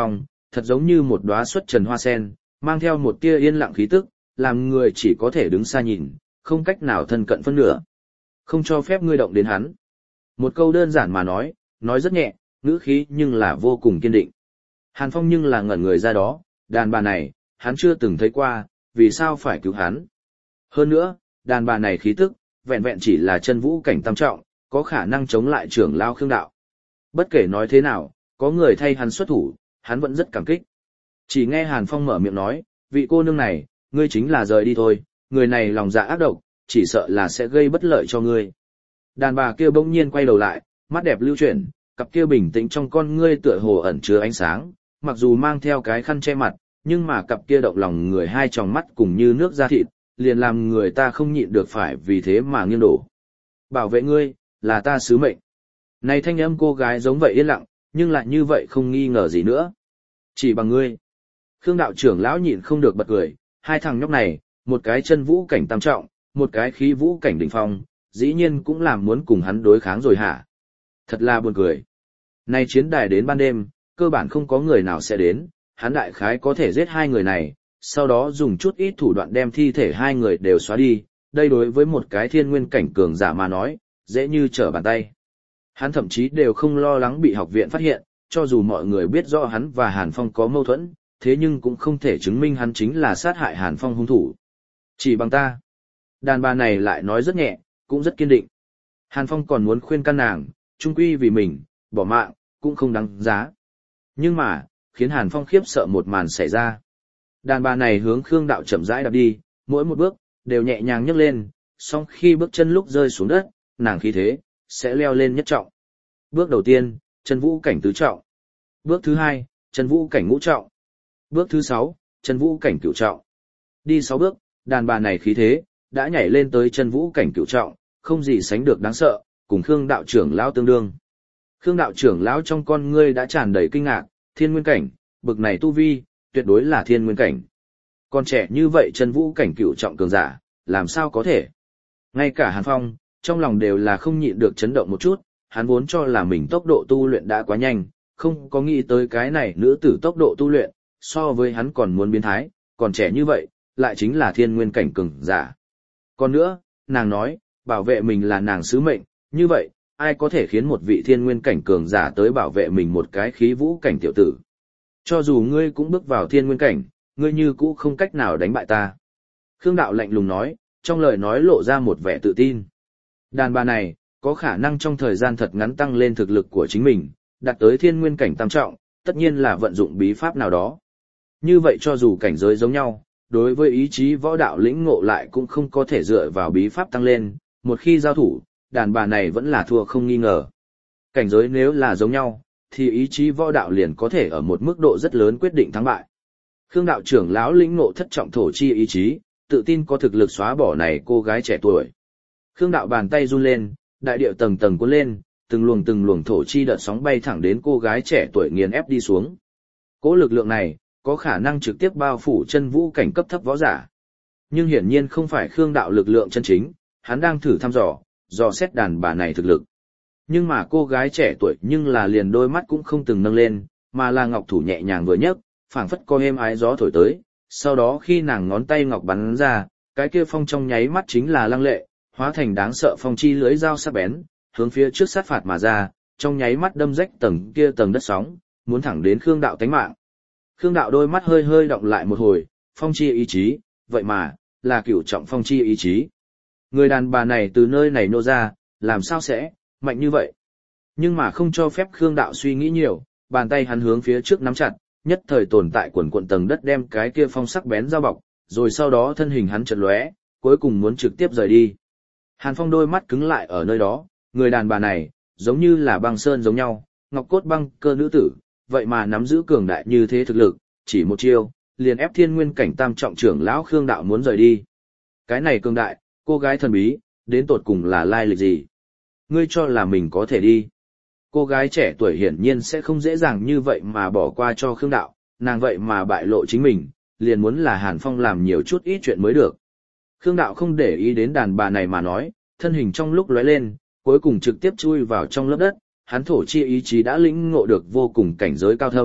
thật giống như một đóa xuất trần hoa sen, mang theo một tia yên lặng khí tức, làm người chỉ có thể đứng xa nhìn, không cách nào thân cận phân nửa. Không cho phép ngươi động đến hắn. Một câu đơn giản mà nói rất nhẹ, ngữ khí nhưng là vô cùng kiên định. Hàn Phong nhưng là ngẩn người ra đó, đàn bà này, hắn chưa từng thấy qua, vì sao phải cứu hắn. Hơn nữa, đàn bà này khí tức, vẹn vẹn chỉ là chân vũ cảnh tam trọng, có khả năng chống lại trưởng lao Khương Đạo. Bất kể nói thế nào, có người thay hắn xuất thủ, hắn vẫn rất cảm kích. Chỉ nghe Hàn Phong mở miệng nói, vị cô nương này, ngươi chính là rời đi thôi, người này lòng dạ ác độc, chỉ sợ là sẽ gây bất lợi cho ngươi. Đàn bà kia bỗng nhiên quay đầu lại, mắt đẹp lưu chuyển, cặp kia bình tĩnh trong con ngươi tựa hồ ẩn chứa ánh sáng, mặc dù mang theo cái khăn che mặt, nhưng mà cặp kia động lòng người hai tròng mắt cùng như nước da thịt, liền làm người ta không nhịn được phải vì thế mà nghiêng đổ. Bảo vệ ngươi, là ta sứ mệnh. Này thanh âm cô gái giống vậy yên lặng, nhưng lại như vậy không nghi ngờ gì nữa. Chỉ bằng ngươi. Khương đạo trưởng lão nhịn không được bật cười, hai thằng nhóc này, một cái chân vũ cảnh tam trọng, một cái khí vũ cảnh đỉnh phong, dĩ nhiên cũng làm muốn cùng hắn đối kháng rồi hả? Thật là buồn cười. Nay chiến đài đến ban đêm, cơ bản không có người nào sẽ đến, hắn đại khái có thể giết hai người này, sau đó dùng chút ít thủ đoạn đem thi thể hai người đều xóa đi, đây đối với một cái thiên nguyên cảnh cường giả mà nói, dễ như trở bàn tay. Hắn thậm chí đều không lo lắng bị học viện phát hiện, cho dù mọi người biết rõ hắn và Hàn Phong có mâu thuẫn, thế nhưng cũng không thể chứng minh hắn chính là sát hại Hàn Phong hung thủ. Chỉ bằng ta. Đàn bà này lại nói rất nhẹ, cũng rất kiên định. Hàn Phong còn muốn khuyên can nàng, chung quy vì mình, bỏ mạng, cũng không đáng giá. Nhưng mà, khiến Hàn Phong khiếp sợ một màn xảy ra. Đàn bà này hướng Khương Đạo chậm rãi đạp đi, mỗi một bước, đều nhẹ nhàng nhấc lên, song khi bước chân lúc rơi xuống đất, nàng khí thế, sẽ leo lên nhất trọng. Bước đầu tiên, chân vũ cảnh tứ trọng. Bước thứ hai, chân vũ cảnh ngũ trọng. Bước thứ 6, chân vũ cảnh cửu trọng. Đi 6 bước, đàn bà này khí thế, đã nhảy lên tới chân vũ cảnh cửu trọng, không gì sánh được đáng sợ, cùng Khương đạo trưởng lão tương đương. Khương đạo trưởng lão trong con ngươi đã tràn đầy kinh ngạc, thiên nguyên cảnh, bực này tu vi, tuyệt đối là thiên nguyên cảnh. Còn trẻ như vậy chân vũ cảnh cửu trọng cường giả, làm sao có thể? Ngay cả Hàn Phong, trong lòng đều là không nhịn được chấn động một chút, hắn vốn cho là mình tốc độ tu luyện đã quá nhanh, không có nghĩ tới cái này nữ tử tốc độ tu luyện, so với hắn còn muốn biến thái, còn trẻ như vậy, lại chính là thiên nguyên cảnh cường giả. Còn nữa, nàng nói, bảo vệ mình là nàng sứ mệnh, như vậy, ai có thể khiến một vị thiên nguyên cảnh cường giả tới bảo vệ mình một cái khí vũ cảnh tiểu tử. Cho dù ngươi cũng bước vào thiên nguyên cảnh, ngươi như cũ không cách nào đánh bại ta. Khương đạo lạnh lùng nói, trong lời nói lộ ra một vẻ tự tin. Đàn bà này, có khả năng trong thời gian thật ngắn tăng lên thực lực của chính mình, đạt tới thiên nguyên cảnh tam trọng, tất nhiên là vận dụng bí pháp nào đó. Như vậy cho dù cảnh giới giống nhau, đối với ý chí võ đạo lĩnh ngộ lại cũng không có thể dựa vào bí pháp tăng lên, một khi giao thủ, đàn bà này vẫn là thua không nghi ngờ. Cảnh giới nếu là giống nhau, thì ý chí võ đạo liền có thể ở một mức độ rất lớn quyết định thắng bại. Khương đạo trưởng lão lĩnh ngộ thất trọng thổ chi ý chí, tự tin có thực lực xóa bỏ này cô gái trẻ tuổi. Khương đạo bàn tay run lên, đại điệu tầng tầng cuốn lên, từng luồng thổ chi đợt sóng bay thẳng đến cô gái trẻ tuổi nghiền ép đi xuống. Cỗ lực lượng này, có khả năng trực tiếp bao phủ chân vũ cảnh cấp thấp võ giả. Nhưng hiển nhiên không phải Khương đạo lực lượng chân chính, hắn đang thử thăm dò xét đàn bà này thực lực. Nhưng mà cô gái trẻ tuổi nhưng là liền đôi mắt cũng không từng nâng lên, mà là ngọc thủ nhẹ nhàng vừa nhấc, phảng phất có êm ái gió thổi tới, sau đó khi nàng ngón tay ngọc bắn ra, cái kia phong trong nháy mắt chính là lăng lệ, hóa thành đáng sợ phong chi lưới dao sắc bén, hướng phía trước sát phạt mà ra, trong nháy mắt đâm rách tầng kia tầng đất sóng, muốn thẳng đến Khương đạo tánh mạng. Khương đạo đôi mắt hơi hơi động lại một hồi, phong chi ý chí, vậy mà, là cửu trọng phong chi ý chí. Người đàn bà này từ nơi này nô ra, làm sao sẽ, mạnh như vậy. Nhưng mà không cho phép Khương đạo suy nghĩ nhiều, bàn tay hắn hướng phía trước nắm chặt, nhất thời tồn tại quần quận tầng đất đem cái kia phong sắc bén dao bọc, rồi sau đó thân hình hắn chợt lóe, cuối cùng muốn trực tiếp rời đi. Hàn Phong đôi mắt cứng lại ở nơi đó, người đàn bà này, giống như là băng sơn giống nhau, ngọc cốt băng cơ nữ tử, vậy mà nắm giữ cường đại như thế thực lực, chỉ một chiêu, liền ép thiên nguyên cảnh tam trọng trưởng lão Khương đạo muốn rời đi. Cái này cường đại, cô gái thần bí, đến tột cùng là lai lịch gì? Ngươi cho là mình có thể đi. Cô gái trẻ tuổi hiển nhiên sẽ không dễ dàng như vậy mà bỏ qua cho Khương đạo, nàng vậy mà bại lộ chính mình, liền muốn là Hàn Phong làm nhiều chút ít chuyện mới được. Khương đạo không để ý đến đàn bà này mà nói, thân hình trong lúc lóe lên, cuối cùng trực tiếp chui vào trong lớp đất, hắn thổ chi ý chí đã lĩnh ngộ được vô cùng cảnh giới cao thâm,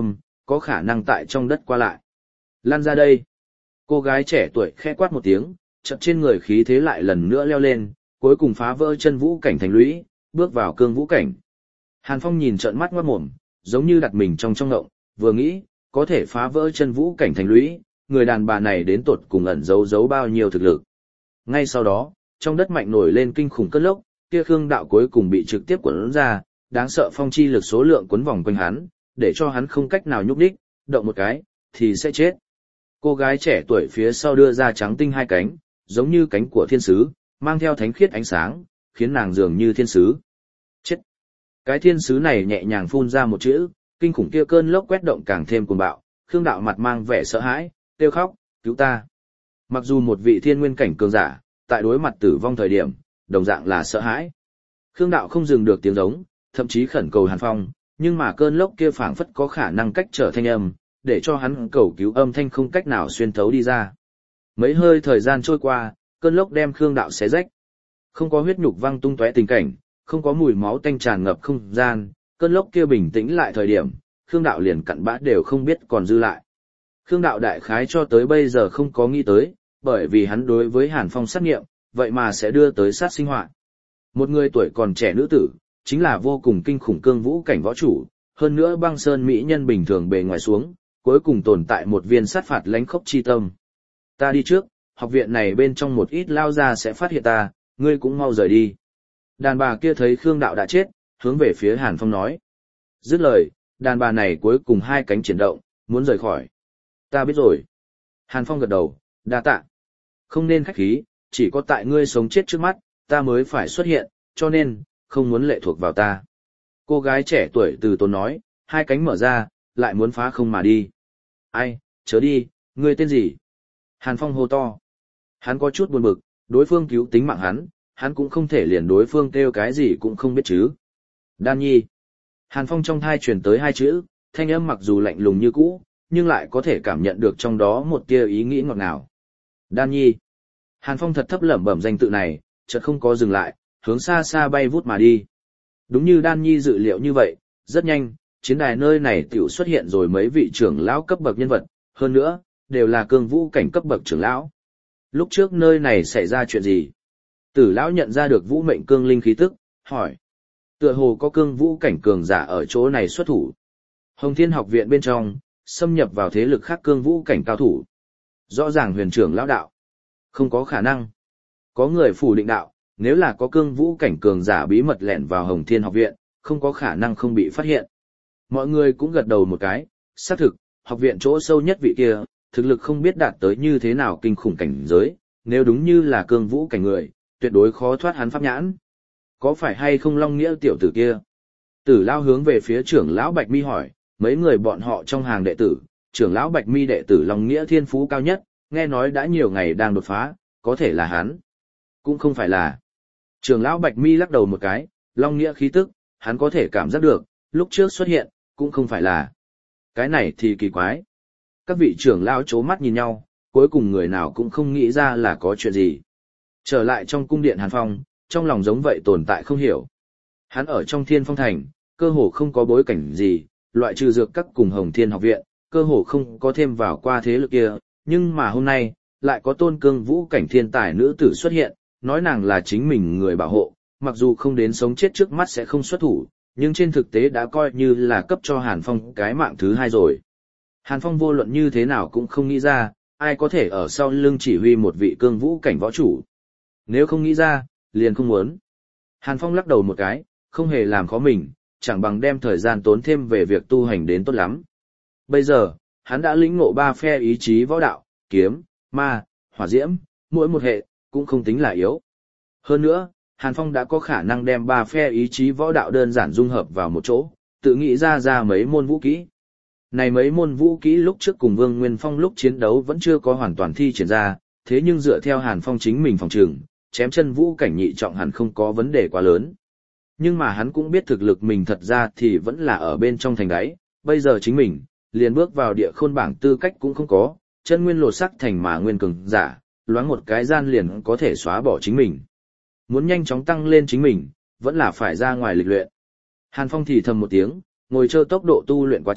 có khả năng tại trong đất qua lại. Lan ra đây. Cô gái trẻ tuổi khẽ quát một tiếng, chợt trên người khí thế lại lần nữa leo lên, cuối cùng phá vỡ chân vũ cảnh thành lũy, bước vào cương vũ cảnh. Hàn Phong nhìn trợn mắt ngoát mồm, giống như đặt mình trong ngộng, vừa nghĩ, có thể phá vỡ chân vũ cảnh thành lũy, người đàn bà này đến tột cùng ẩn giấu bao nhiêu thực lực. Ngay sau đó, trong đất mạnh nổi lên kinh khủng cơn lốc, kia Khương Đạo cuối cùng bị trực tiếp cuốn ra, đáng sợ phong chi lực số lượng cuốn vòng quanh hắn, để cho hắn không cách nào nhúc nhích, động một cái thì sẽ chết. Cô gái trẻ tuổi phía sau đưa ra trắng tinh hai cánh, giống như cánh của thiên sứ, mang theo thánh khiết ánh sáng, khiến nàng dường như thiên sứ. Chết! Cái thiên sứ này nhẹ nhàng phun ra một chữ, kinh khủng kia cơn lốc quét động càng thêm cuồng bạo, Khương Đạo mặt mang vẻ sợ hãi, kêu khóc, cứu ta. Mặc dù một vị thiên nguyên cảnh cường giả, tại đối mặt tử vong thời điểm, đồng dạng là sợ hãi. Khương Đạo không dừng được tiếng giống, thậm chí khẩn cầu Hàn Phong, nhưng mà cơn lốc kia phảng phất có khả năng cách trở thanh âm, để cho hắn cầu cứu âm thanh không cách nào xuyên thấu đi ra. Mấy hơi thời gian trôi qua, cơn lốc đem Khương Đạo xé rách. Không có huyết nhục văng tung tóe tình cảnh, không có mùi máu tanh tràn ngập không gian, cơn lốc kia bình tĩnh lại thời điểm, Khương Đạo liền cặn bã đều không biết còn dư lại. Khương Đạo đại khái cho tới bây giờ không có nghĩ tới, bởi vì hắn đối với Hàn Phong sát nghiệm, vậy mà sẽ đưa tới sát sinh hoạn. Một người tuổi còn trẻ nữ tử, chính là vô cùng kinh khủng cương vũ cảnh võ chủ, hơn nữa băng sơn mỹ nhân bình thường bề ngoài xuống, cuối cùng tồn tại một viên sát phạt lãnh khốc chi tâm. Ta đi trước, học viện này bên trong một ít lao ra sẽ phát hiện ta, ngươi cũng mau rời đi. Đàn bà kia thấy Khương Đạo đã chết, hướng về phía Hàn Phong nói. Dứt lời, đàn bà này cuối cùng hai cánh chuyển động, muốn rời khỏi. Ta biết rồi. Hàn Phong gật đầu, đa tạ. Không nên khách khí, chỉ có tại ngươi sống chết trước mắt, ta mới phải xuất hiện, cho nên, không muốn lệ thuộc vào ta. Cô gái trẻ tuổi từ tốn nói, hai cánh mở ra, lại muốn phá không mà đi. Ai, chớ đi, ngươi tên gì? Hàn Phong hô to. Hắn có chút buồn bực, đối phương cứu tính mạng hắn cũng không thể liền đối phương kêu cái gì cũng không biết chứ. Đan Nhi. Hàn Phong trong thai truyền tới hai chữ, thanh âm mặc dù lạnh lùng như cũ, nhưng lại có thể cảm nhận được trong đó một tia ý nghĩ ngọt ngào. Đan Nhi. Hàn Phong thật thấp lẩm bẩm danh tự này, chợt không có dừng lại, hướng xa xa bay vút mà đi. Đúng như Đan Nhi dự liệu như vậy, rất nhanh, chiến đài nơi này tiểu xuất hiện rồi mấy vị trưởng lão cấp bậc nhân vật, hơn nữa, đều là cương vũ cảnh cấp bậc trưởng lão. Lúc trước nơi này xảy ra chuyện gì? Tử lão nhận ra được vũ mệnh cương linh khí tức, hỏi. Tựa hồ có cương vũ cảnh cường giả ở chỗ này xuất thủ. Hồng Thiên học viện bên trong, xâm nhập vào thế lực khác cương vũ cảnh cao thủ. Rõ ràng huyền trưởng lão đạo. Không có khả năng. Có người phủ định đạo, nếu là có cương vũ cảnh cường giả bí mật lẻn vào Hồng Thiên học viện, không có khả năng không bị phát hiện. Mọi người cũng gật đầu một cái, xác thực, học viện chỗ sâu nhất vị kia, thực lực không biết đạt tới như thế nào kinh khủng cảnh giới, nếu đúng như là cương vũ cảnh người, tuyệt đối khó thoát hắn pháp nhãn. Có phải hay không Long Nghĩa tiểu tử kia? Tử lão hướng về phía trưởng lão Bạch Mi hỏi, mấy người bọn họ trong hàng đệ tử, trưởng lão Bạch Mi đệ tử Long Nghĩa thiên phú cao nhất, nghe nói đã nhiều ngày đang đột phá, có thể là hắn. Cũng không phải là. Trưởng lão Bạch Mi lắc đầu một cái, Long Nghĩa khí tức, hắn có thể cảm giác được, lúc trước xuất hiện, cũng không phải là. Cái này thì kỳ quái. Các vị trưởng lão chố mắt nhìn nhau, cuối cùng người nào cũng không nghĩ ra là có chuyện gì. Trở lại trong cung điện Hàn Phong, trong lòng giống vậy tồn tại không hiểu. Hắn ở trong Thiên Phong Thành, cơ hồ không có bối cảnh gì, loại trừ dược các cùng Hồng Thiên học viện, cơ hồ không có thêm vào qua thế lực kia, nhưng mà hôm nay, lại có tôn cương vũ cảnh thiên tài nữ tử xuất hiện, nói nàng là chính mình người bảo hộ, mặc dù không đến sống chết trước mắt sẽ không xuất thủ, nhưng trên thực tế đã coi như là cấp cho Hàn Phong cái mạng thứ hai rồi. Hàn Phong vô luận như thế nào cũng không nghĩ ra, ai có thể ở sau lưng chỉ huy một vị cương vũ cảnh võ chủ. Nếu không nghĩ ra, liền không muốn. Hàn Phong lắc đầu một cái, không hề làm khó mình, chẳng bằng đem thời gian tốn thêm về việc tu hành đến tốt lắm. Bây giờ, hắn đã lĩnh ngộ ba phe ý chí võ đạo, kiếm, ma, hỏa diễm, mỗi một hệ, cũng không tính là yếu. Hơn nữa, Hàn Phong đã có khả năng đem ba phe ý chí võ đạo đơn giản dung hợp vào một chỗ, tự nghĩ ra mấy môn vũ kỹ. Này mấy môn vũ kỹ lúc trước cùng Vương Nguyên Phong lúc chiến đấu vẫn chưa có hoàn toàn thi triển ra, thế nhưng dựa theo Hàn Phong chính mình phòng trường, chém chân vũ cảnh nhị trọng hẳn không có vấn đề quá lớn. Nhưng mà hắn cũng biết thực lực mình thật ra thì vẫn là ở bên trong thành đáy, bây giờ chính mình, liền bước vào địa khôn bảng tư cách cũng không có, chân nguyên lột sắc thành mà nguyên cường giả, loáng một cái gian liền có thể xóa bỏ chính mình. Muốn nhanh chóng tăng lên chính mình, vẫn là phải ra ngoài lịch luyện. Hàn Phong thì thầm một tiếng, ngồi chơi tốc độ tu luyện quá chậm,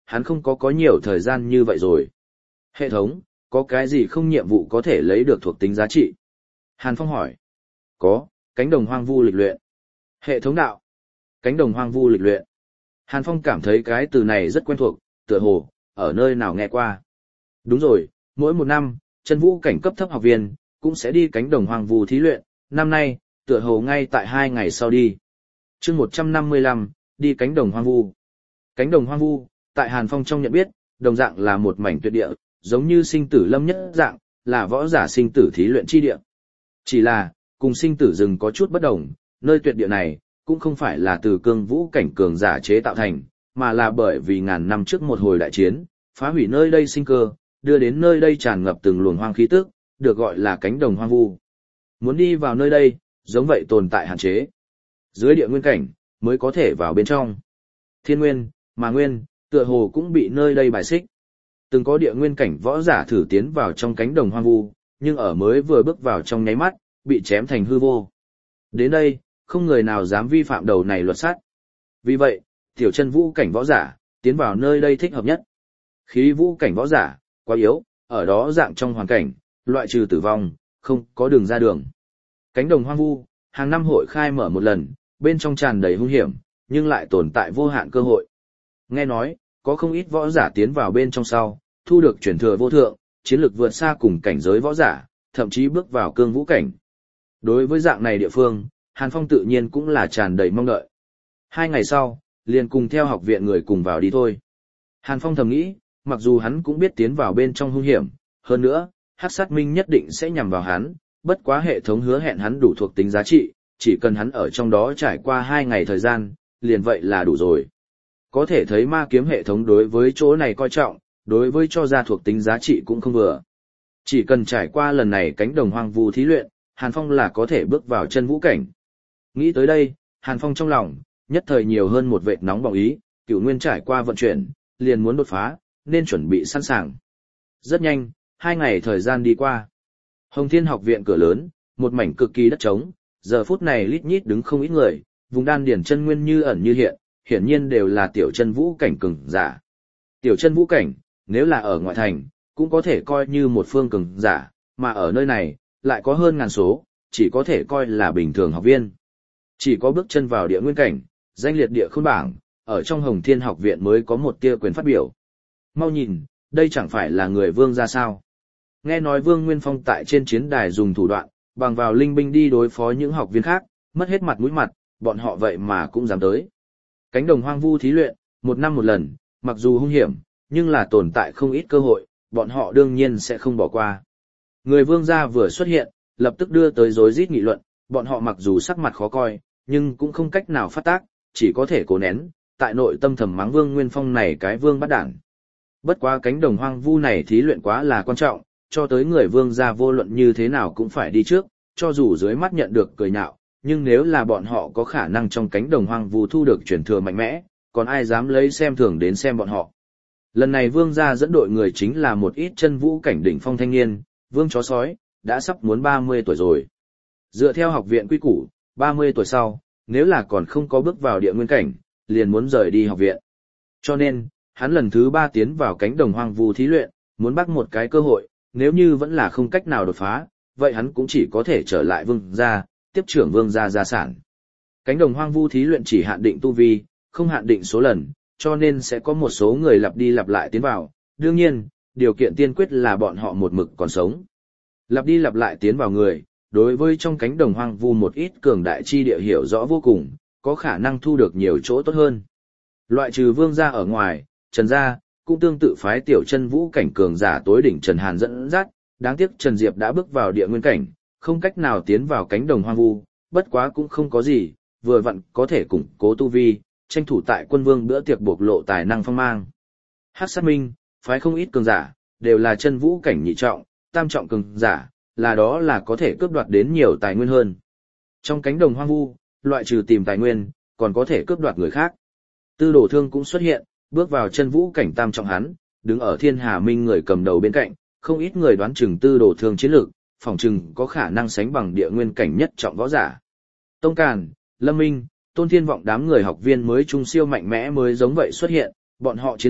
hắn không có nhiều thời gian như vậy rồi. Hệ thống, có cái gì không nhiệm vụ có thể lấy được thuộc tính giá trị? Hàn Phong hỏi. Có, cánh đồng hoang vu lịch luyện. Hệ thống đạo. Cánh đồng hoang vu lịch luyện. Hàn Phong cảm thấy cái từ này rất quen thuộc, tựa hồ, ở nơi nào nghe qua. Đúng rồi, mỗi một năm, chân vũ cảnh cấp thấp học viên, cũng sẽ đi cánh đồng hoang vu thí luyện, năm nay, tựa hồ ngay tại 2 ngày sau đi. chương 155, đi cánh đồng hoang vu. Cánh đồng hoang vu, tại Hàn Phong trong nhận biết, đồng dạng là một mảnh tuyệt địa, giống như sinh tử lâm nhất dạng, là võ giả sinh tử thí luyện chi địa. Chỉ là, cùng sinh tử rừng có chút bất đồng, nơi tuyệt địa này, cũng không phải là từ cương vũ cảnh cường giả chế tạo thành, mà là bởi vì ngàn năm trước một hồi đại chiến, phá hủy nơi đây sinh cơ, đưa đến nơi đây tràn ngập từng luồng hoang khí tức, được gọi là cánh đồng hoang vu. Muốn đi vào nơi đây, giống vậy tồn tại hạn chế. Dưới địa nguyên cảnh, mới có thể vào bên trong. Thiên nguyên, mà nguyên, tựa hồ cũng bị nơi đây bài xích. Từng có địa nguyên cảnh võ giả thử tiến vào trong cánh đồng hoang vu, nhưng ở mới vừa bước vào trong nháy mắt, bị chém thành hư vô. Đến đây, không người nào dám vi phạm đầu này luật sắt. Vì vậy, tiểu chân vũ cảnh võ giả, tiến vào nơi đây thích hợp nhất. Khí vũ cảnh võ giả, quá yếu, ở đó dạng trong hoàn cảnh, loại trừ tử vong, không có đường ra đường. Cánh đồng hoang vu, hàng năm hội khai mở một lần, bên trong tràn đầy hung hiểm, nhưng lại tồn tại vô hạn cơ hội. Nghe nói, có không ít võ giả tiến vào bên trong sau, thu được truyền thừa vô thượng, chiến lược vượt xa cùng cảnh giới võ giả, thậm chí bước vào cương vũ cảnh. Đối với dạng này địa phương, Hàn Phong tự nhiên cũng là tràn đầy mong đợi. 2 ngày sau, liền cùng theo học viện người cùng vào đi thôi. Hàn Phong thầm nghĩ, mặc dù hắn cũng biết tiến vào bên trong hung hiểm, hơn nữa, Hắc Sát Minh nhất định sẽ nhằm vào hắn, bất quá hệ thống hứa hẹn hắn đủ thuộc tính giá trị, chỉ cần hắn ở trong đó trải qua 2 ngày thời gian, liền vậy là đủ rồi. Có thể thấy ma kiếm hệ thống đối với chỗ này coi trọng, đối với cho ra thuộc tính giá trị cũng không vừa. Chỉ cần trải qua lần này cánh đồng hoang vu thí luyện, Hàn Phong là có thể bước vào chân vũ cảnh. Nghĩ tới đây, Hàn Phong trong lòng, nhất thời nhiều hơn một vệt nóng bỏng ý, Cửu Nguyên trải qua vận chuyển, liền muốn đột phá, nên chuẩn bị sẵn sàng. Rất nhanh, 2 ngày thời gian đi qua. Hồng Thiên học viện cửa lớn, một mảnh cực kỳ đất trống, giờ phút này lít nhít đứng không ít người, vùng đan điển chân nguyên như ẩn như hiện, hiển nhiên đều là tiểu chân vũ cảnh cường giả. Tiểu chân vũ cảnh, nếu là ở ngoại thành, cũng có thể coi như một phương cường giả, mà ở nơi này, lại có hơn ngàn số, chỉ có thể coi là bình thường học viên. Chỉ có bước chân vào địa nguyên cảnh, danh liệt địa khôn bảng, ở trong Hồng Thiên học viện mới có một tia quyền phát biểu. Mau nhìn, đây chẳng phải là người Vương ra sao? Nghe nói Vương Nguyên Phong tại trên chiến đài dùng thủ đoạn, bằng vào linh binh đi đối phó những học viên khác, mất hết mặt mũi mặt, bọn họ vậy mà cũng dám tới. Cánh đồng hoang vu thí luyện, 1 năm một lần, mặc dù hung hiểm, nhưng là tồn tại không ít cơ hội, bọn họ đương nhiên sẽ không bỏ qua. Người Vương gia vừa xuất hiện, lập tức đưa tới rối rít nghị luận, bọn họ mặc dù sắc mặt khó coi, nhưng cũng không cách nào phát tác, chỉ có thể cố nén, tại nội tâm thầm mắng Vương Nguyên Phong này cái vương bắt đản. Bất quá cánh đồng hoang vu này thí luyện quá là quan trọng, cho tới người Vương gia vô luận như thế nào cũng phải đi trước, cho dù dưới mắt nhận được cười nhạo, nhưng nếu là bọn họ có khả năng trong cánh đồng hoang vu thu được truyền thừa mạnh mẽ, còn ai dám lấy xem thường đến xem bọn họ. Lần này Vương gia dẫn đội người chính là một ít chân vũ cảnh đỉnh phong thanh niên, Vương chó sói, đã sắp muốn 30 tuổi rồi. Dựa theo học viện quy củ, 30 tuổi sau, nếu là còn không có bước vào địa nguyên cảnh, liền muốn rời đi học viện. Cho nên, hắn lần thứ 3 tiến vào cánh đồng hoang vu thí luyện, muốn bắt một cái cơ hội, nếu như vẫn là không cách nào đột phá, vậy hắn cũng chỉ có thể trở lại Vương gia, tiếp trưởng Vương gia gia sản. Cánh đồng hoang vu thí luyện chỉ hạn định tu vi, không hạn định số lần, cho nên sẽ có một số người lặp đi lặp lại tiến vào, đương nhiên, điều kiện tiên quyết là bọn họ một mực còn sống. Lặp đi lặp lại tiến vào người, đối với trong cánh đồng hoang vu một ít cường đại chi địa hiểu rõ vô cùng, có khả năng thu được nhiều chỗ tốt hơn. Loại trừ Vương gia ở ngoài, Trần gia cũng tương tự phái tiểu chân vũ cảnh cường giả tối đỉnh Trần Hàn dẫn dắt, đáng tiếc Trần Diệp đã bước vào địa nguyên cảnh, không cách nào tiến vào cánh đồng hoang vu, bất quá cũng không có gì, vừa vặn có thể củng cố tu vi, tranh thủ tại quân vương bữa tiệc bộc lộ tài năng phong mang. Hắc Sát Minh, phái không ít cường giả, đều là chân vũ cảnh nhị trọng, tam trọng cường giả, là đó là có thể cướp đoạt đến nhiều tài nguyên hơn. Trong cánh đồng hoang vu, loại trừ tìm tài nguyên, còn có thể cướp đoạt người khác. Tư Đồ Thương cũng xuất hiện, bước vào chân vũ cảnh tam trọng hắn, đứng ở Thiên Hà Minh người cầm đầu bên cạnh, không ít người đoán chừng Tư Đồ Thương chiến lược, phỏng chừng có khả năng sánh bằng địa nguyên cảnh nhất trọng võ giả. Tông Càn, Lâm Minh, Tôn Thiên Vọng đám người học viên mới trung siêu mạnh mẽ mới giống vậy xuất hiện, bọn họ chiến lược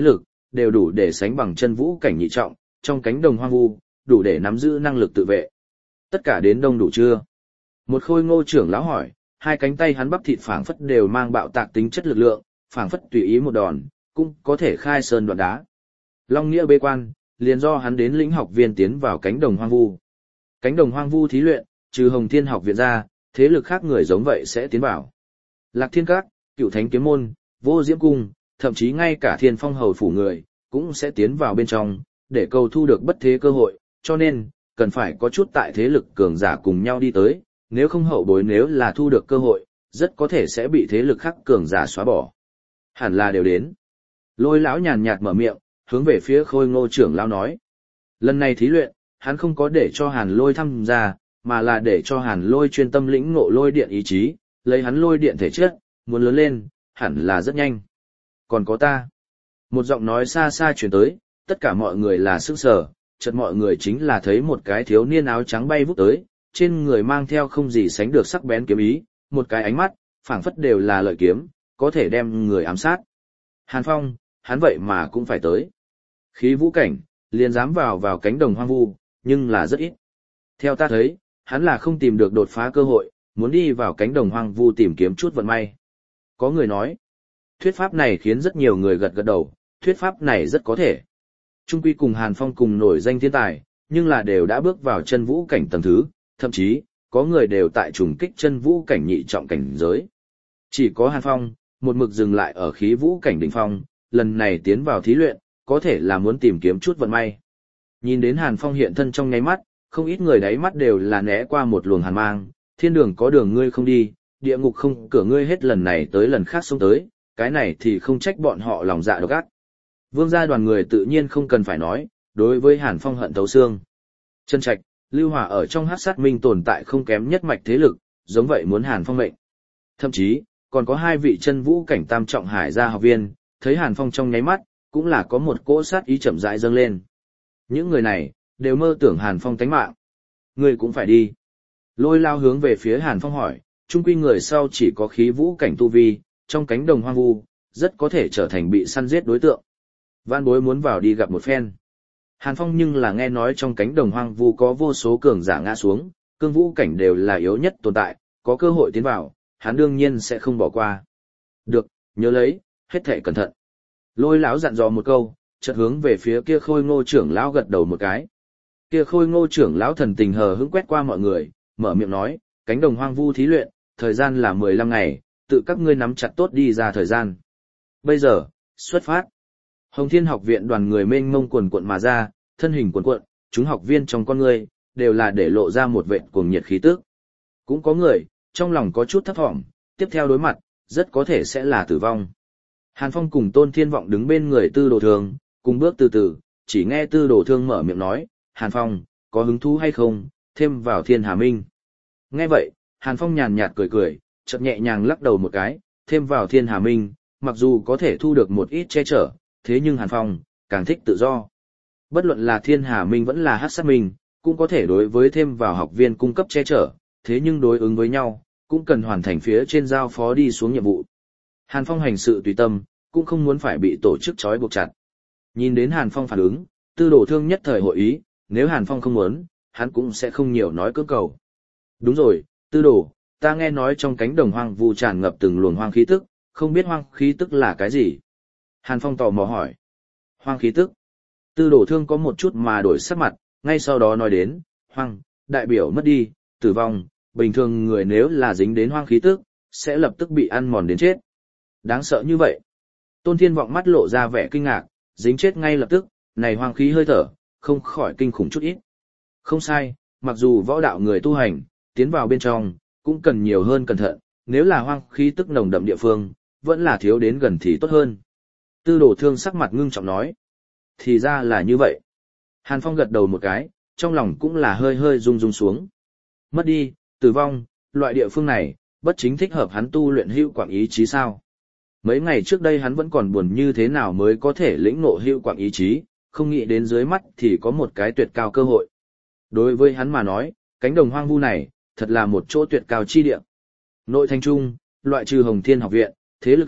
đều đủ để sánh bằng chân vũ cảnh nhị trọng, trong cánh đồng hoang vu, đủ để nắm giữ năng lực tự vệ. Tất cả đến đông đủ chưa? Một khôi ngô trưởng lão hỏi, hai cánh tay hắn bắp thịt phảng phất đều mang bạo tạc tính chất lực lượng, phảng phất tùy ý một đòn, cũng có thể khai sơn đoạn đá. Long Nghĩa bế quan, liền do hắn đến lĩnh học viên tiến vào cánh đồng hoang vu. Cánh đồng hoang vu thí luyện, trừ Hồng Thiên học viện ra, thế lực khác người giống vậy sẽ tiến vào. Lạc Thiên Các, Cựu Thánh Kiếm Môn, Vô Diễm Cung, thậm chí ngay cả Thiên Phong hầu phủ người, cũng sẽ tiến vào bên trong, để cầu thu được bất thế cơ hội, cho nên, cần phải có chút tại thế lực cường giả cùng nhau đi tới, nếu không hậu bối nếu là thu được cơ hội, rất có thể sẽ bị thế lực khác cường giả xóa bỏ. Hẳn là đều đến. Lôi lão nhàn nhạt mở miệng, hướng về phía khôi ngô trưởng lão nói. Lần này thí luyện, hắn không có để cho Hàn Lôi tham gia, mà là để cho Hàn Lôi chuyên tâm lĩnh ngộ lôi điện ý chí, lấy hắn lôi điện thể chất, muốn lớn lên, hẳn là rất nhanh. Còn có ta. Một giọng nói xa xa truyền tới, tất cả mọi người là sững sờ, chợt mọi người chính là thấy một cái thiếu niên áo trắng bay vút tới, trên người mang theo không gì sánh được sắc bén kiếm ý, một cái ánh mắt, phảng phất đều là lợi kiếm, có thể đem người ám sát. Hàn Phong, hắn vậy mà cũng phải tới. Khí vũ cảnh, liền dám vào cánh đồng hoang vu, nhưng là rất ít. Theo ta thấy, hắn là không tìm được đột phá cơ hội, muốn đi vào cánh đồng hoang vu tìm kiếm chút vận may. Có người nói, thuyết pháp này khiến rất nhiều người gật gật đầu, thuyết pháp này rất có thể. Trung quy cùng Hàn Phong cùng nổi danh thiên tài, nhưng là đều đã bước vào chân vũ cảnh tầng thứ, thậm chí, có người đều tại trùng kích chân vũ cảnh nhị trọng cảnh giới. Chỉ có Hàn Phong, một mực dừng lại ở khí vũ cảnh đỉnh phong, lần này tiến vào thí luyện, có thể là muốn tìm kiếm chút vận may. Nhìn đến Hàn Phong hiện thân trong nháy mắt, không ít người đáy mắt đều là né qua một luồng hàn mang, thiên đường có đường ngươi không đi, địa ngục không cửa ngươi hết lần này tới lần khác xông tới, cái này thì không trách bọn họ lòng dạ độc ác. Vương gia đoàn người tự nhiên không cần phải nói, đối với Hàn Phong hận thấu xương. Chân Trạch, Lưu Hỏa ở trong Hắc Sát Minh tồn tại không kém nhất mạch thế lực, giống vậy muốn Hàn Phong mệnh. Thậm chí, còn có hai vị chân vũ cảnh tam trọng hải gia học viên, thấy Hàn Phong trong nháy mắt, cũng là có một cỗ sát ý chậm rãi dâng lên. Những người này, đều mơ tưởng Hàn Phong tánh mạng. Người cũng phải đi. Lôi lao hướng về phía Hàn Phong hỏi, chung quy người sau chỉ có khí vũ cảnh tu vi, trong cánh đồng hoang vu, rất có thể trở thành bị săn giết đối tượng. Vạn bối muốn vào đi gặp một phen. Hàn Phong nhưng là nghe nói trong cánh đồng hoang vu có vô số cường giả ngã xuống, cương vũ cảnh đều là yếu nhất tồn tại, có cơ hội tiến vào, hắn đương nhiên sẽ không bỏ qua. Được, nhớ lấy, hết thảy cẩn thận. Lôi lão dặn dò một câu, chợt hướng về phía kia khôi ngô trưởng lão gật đầu một cái. Kia khôi ngô trưởng lão thần tình hờ hững quét qua mọi người, mở miệng nói, cánh đồng hoang vu thí luyện, thời gian là 15 ngày, tự các ngươi nắm chặt tốt đi ra thời gian. Bây giờ, xuất phát. Hồng Thiên học viện đoàn người mênh mông quần quận mà ra, thân hình quần quận, chúng học viên trong con người, đều là để lộ ra một vệt cuồng nhiệt khí tức. Cũng có người, trong lòng có chút thấp thỏm, tiếp theo đối mặt, rất có thể sẽ là tử vong. Hàn Phong cùng Tôn Thiên Vọng đứng bên người Tư Đồ Thương, cùng bước từ từ, chỉ nghe Tư Đồ Thương mở miệng nói, Hàn Phong, có hứng thú hay không, thêm vào Thiên Hà Minh. Nghe vậy, Hàn Phong nhàn nhạt cười cười, chợt nhẹ nhàng lắc đầu một cái, thêm vào Thiên Hà Minh, mặc dù có thể thu được một ít che chở, thế nhưng Hàn Phong, càng thích tự do. Bất luận là Thiên Hà Minh vẫn là Hắc Sát Minh, cũng có thể đối với thêm vào học viên cung cấp che chở, thế nhưng đối ứng với nhau, cũng cần hoàn thành phía trên giao phó đi xuống nhiệm vụ. Hàn Phong hành sự tùy tâm, cũng không muốn phải bị tổ chức trói buộc chặt. Nhìn đến Hàn Phong phản ứng, Tư Đồ Thương nhất thời hội ý, nếu Hàn Phong không muốn, hắn cũng sẽ không nhiều nói cưỡng cầu. Đúng rồi, Tư Đồ, ta nghe nói trong cánh đồng hoang vu tràn ngập từng luồng hoang khí tức, không biết hoang khí tức là cái gì? Hàn Phong tò mò hỏi. Hoang khí tức. Tư Đồ Thương có một chút mà đổi sắc mặt, ngay sau đó nói đến, hoang, đại biểu mất đi, tử vong, bình thường người nếu là dính đến hoang khí tức, sẽ lập tức bị ăn mòn đến chết. Đáng sợ như vậy. Tôn Thiên Vọng mắt lộ ra vẻ kinh ngạc, dính chết ngay lập tức, này hoang khí hơi thở, không khỏi kinh khủng chút ít. Không sai, mặc dù võ đạo người tu hành, tiến vào bên trong, cũng cần nhiều hơn cẩn thận, nếu là hoang khí tức nồng đậm địa phương, vẫn là thiếu đến gần thì tốt hơn. Tư Đồ Thương sắc mặt ngưng trọng nói. Thì ra là như vậy. Hàn Phong gật đầu một cái, trong lòng cũng là hơi hơi rung rung xuống. Mất đi, tử vong, loại địa phương này, bất chính thích hợp hắn tu luyện hữu quảng ý chí sao. Mấy ngày trước đây hắn vẫn còn buồn như thế nào mới có thể lĩnh ngộ hữu quảng ý chí, không nghĩ đến dưới mắt thì có một cái tuyệt cao cơ hội. Đối với hắn mà nói, cánh đồng hoang vu này, thật là một chỗ tuyệt cao chi địa. Nội thành trung, loại trừ Hồng Thiên học viện, thế lực khác,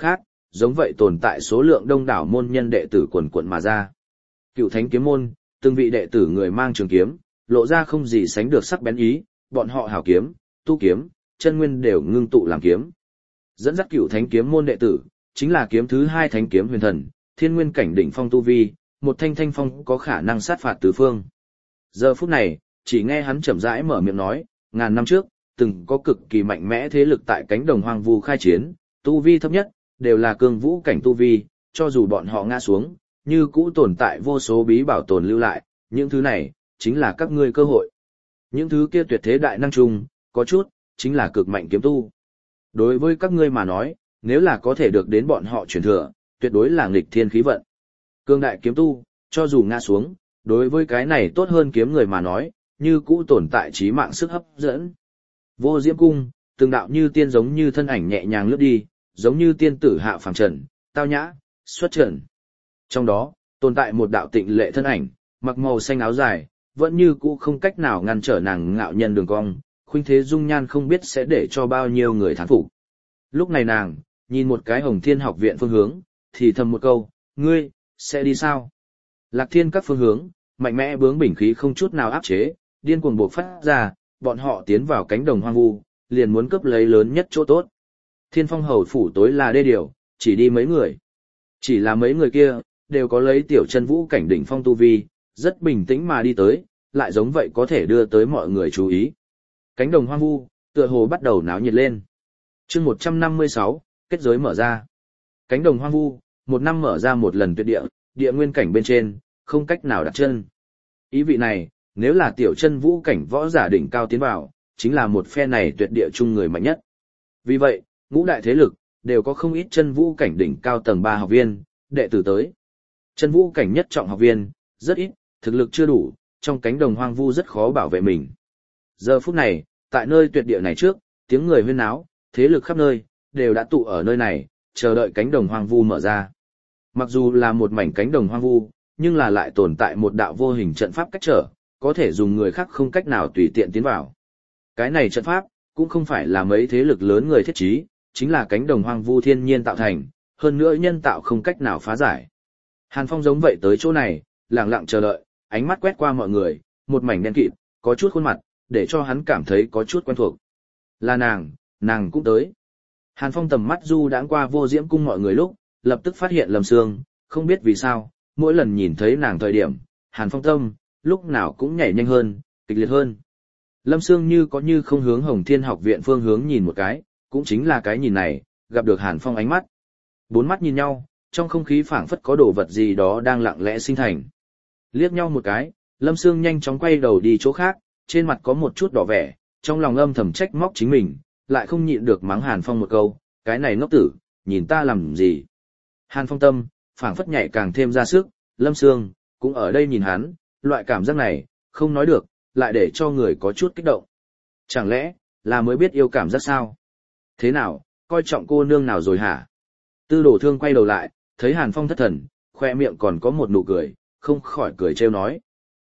giống vậy tồn tại số lượng đông đảo môn nhân đệ tử quần quận mà ra. Cựu thánh kiếm môn, từng vị đệ tử người mang trường kiếm, lộ ra không gì sánh được sắc bén ý, bọn họ hảo kiếm, tu kiếm, chân nguyên đều ngưng tụ làm kiếm. Dẫn dắt cựu thánh kiếm môn đệ tử, chính là kiếm thứ 2 thánh kiếm huyền thần, thiên nguyên cảnh đỉnh phong tu vi, một thanh thanh phong có khả năng sát phạt tứ phương. Giờ phút này, chỉ nghe hắn chậm rãi mở miệng nói, ngàn năm trước, từng có cực kỳ mạnh mẽ thế lực tại cánh đồng hoang vu khai chiến, tu vi thấp nhất, đều là cương vũ cảnh tu vi, cho dù bọn họ ngã xuống, như cũ tồn tại vô số bí bảo tồn lưu lại, những thứ này, chính là các ngươi cơ hội. Những thứ kia tuyệt thế đại năng trùng, có chút, chính là cực mạnh kiếm tu. Đối với các ngươi mà nói, nếu là có thể được đến bọn họ truyền thừa, tuyệt đối là nghịch thiên khí vận. Cương đại kiếm tu, cho dù ngã xuống, đối với cái này tốt hơn kiếm người mà nói, như cũ tồn tại trí mạng sức hấp dẫn. Vô Diễm Cung, từng đạo như tiên giống như thân ảnh nhẹ nhàng lướt đi, giống như tiên tử hạ phàm trần, tao nhã, xuất trần. Trong đó, tồn tại một đạo tịnh lệ thân ảnh, mặc màu xanh áo dài, vẫn như cũ không cách nào ngăn trở nàng ngạo nhân đường cong, khuynh thế dung nhan không biết sẽ để cho bao nhiêu người thán phục. Lúc này nàng, nhìn một cái Hồng Thiên học viện phương hướng, thì thầm một câu, ngươi, sẽ đi sao? Lạc Thiên các phương hướng, mạnh mẽ bướng bỉnh khí không chút nào áp chế, điên cuồng bộc phát ra, bọn họ tiến vào cánh đồng hoang vu, liền muốn cướp lấy lớn nhất chỗ tốt. Thiên Phong hầu phủ tối là đê điều, chỉ đi mấy người. Chỉ là mấy người kia, đều có lấy tiểu chân vũ cảnh đỉnh phong tu vi, rất bình tĩnh mà đi tới, lại giống vậy có thể đưa tới mọi người chú ý. Cánh đồng hoang vu, tựa hồ bắt đầu náo nhiệt lên. Chương 156, kết giới mở ra. Cánh đồng hoang vu, một năm mở ra một lần tuyệt địa, địa nguyên cảnh bên trên, không cách nào đặt chân. Ý vị này, nếu là tiểu chân vũ cảnh võ giả đỉnh cao tiến vào, chính là một phe này tuyệt địa chung người mạnh nhất. Vì vậy, ngũ đại thế lực, đều có không ít chân vũ cảnh đỉnh cao tầng 3 học viên, đệ tử tới. Chân vũ cảnh nhất trọng học viên, rất ít, thực lực chưa đủ, trong cánh đồng hoang vu rất khó bảo vệ mình. Giờ phút này, tại nơi tuyệt địa này trước, tiếng người huyên náo, thế lực khắp nơi, đều đã tụ ở nơi này, chờ đợi cánh đồng hoang vu mở ra. Mặc dù là một mảnh cánh đồng hoang vu, nhưng là lại tồn tại một đạo vô hình trận pháp cách trở, có thể dùng người khác không cách nào tùy tiện tiến vào. Cái này trận pháp, cũng không phải là mấy thế lực lớn người thiết trí, chính là cánh đồng hoang vu thiên nhiên tạo thành, hơn nữa nhân tạo không cách nào phá giải. Hàn Phong giống vậy tới chỗ này, lặng lặng chờ đợi, ánh mắt quét qua mọi người, một mảnh đen kịt, có chút khuôn mặt, để cho hắn cảm thấy có chút quen thuộc. Là nàng cũng tới. Hàn Phong tầm mắt du đãng qua Vô Diễm Cung mọi người lúc, lập tức phát hiện Lâm Sương, không biết vì sao, mỗi lần nhìn thấy nàng thời điểm, Hàn Phong tâm, lúc nào cũng nhảy nhanh hơn, kịch liệt hơn. Lâm Sương như có như không hướng Hồng Thiên học viện phương hướng nhìn một cái, cũng chính là cái nhìn này, gặp được Hàn Phong ánh mắt. Bốn mắt nhìn nhau, trong không khí phảng phất có đồ vật gì đó đang lặng lẽ sinh thành. Liếc nhau một cái, Lâm Sương nhanh chóng quay đầu đi chỗ khác, trên mặt có một chút đỏ vẻ, trong lòng âm thầm trách móc chính mình, lại không nhịn được mắng Hàn Phong một câu, cái này ngốc tử, nhìn ta làm gì. Hàn Phong tâm, phảng phất nhảy càng thêm ra sức, Lâm Sương, cũng ở đây nhìn hắn, loại cảm giác này, không nói được, lại để cho người có chút kích động. Chẳng lẽ, là mới biết yêu cảm giác sao? Thế nào, coi trọng cô nương nào rồi hả? Tư Đồ Thương quay đầu lại, thấy Hàn Phong thất thần, khoe miệng còn có một nụ cười, không khỏi cười trêu nói.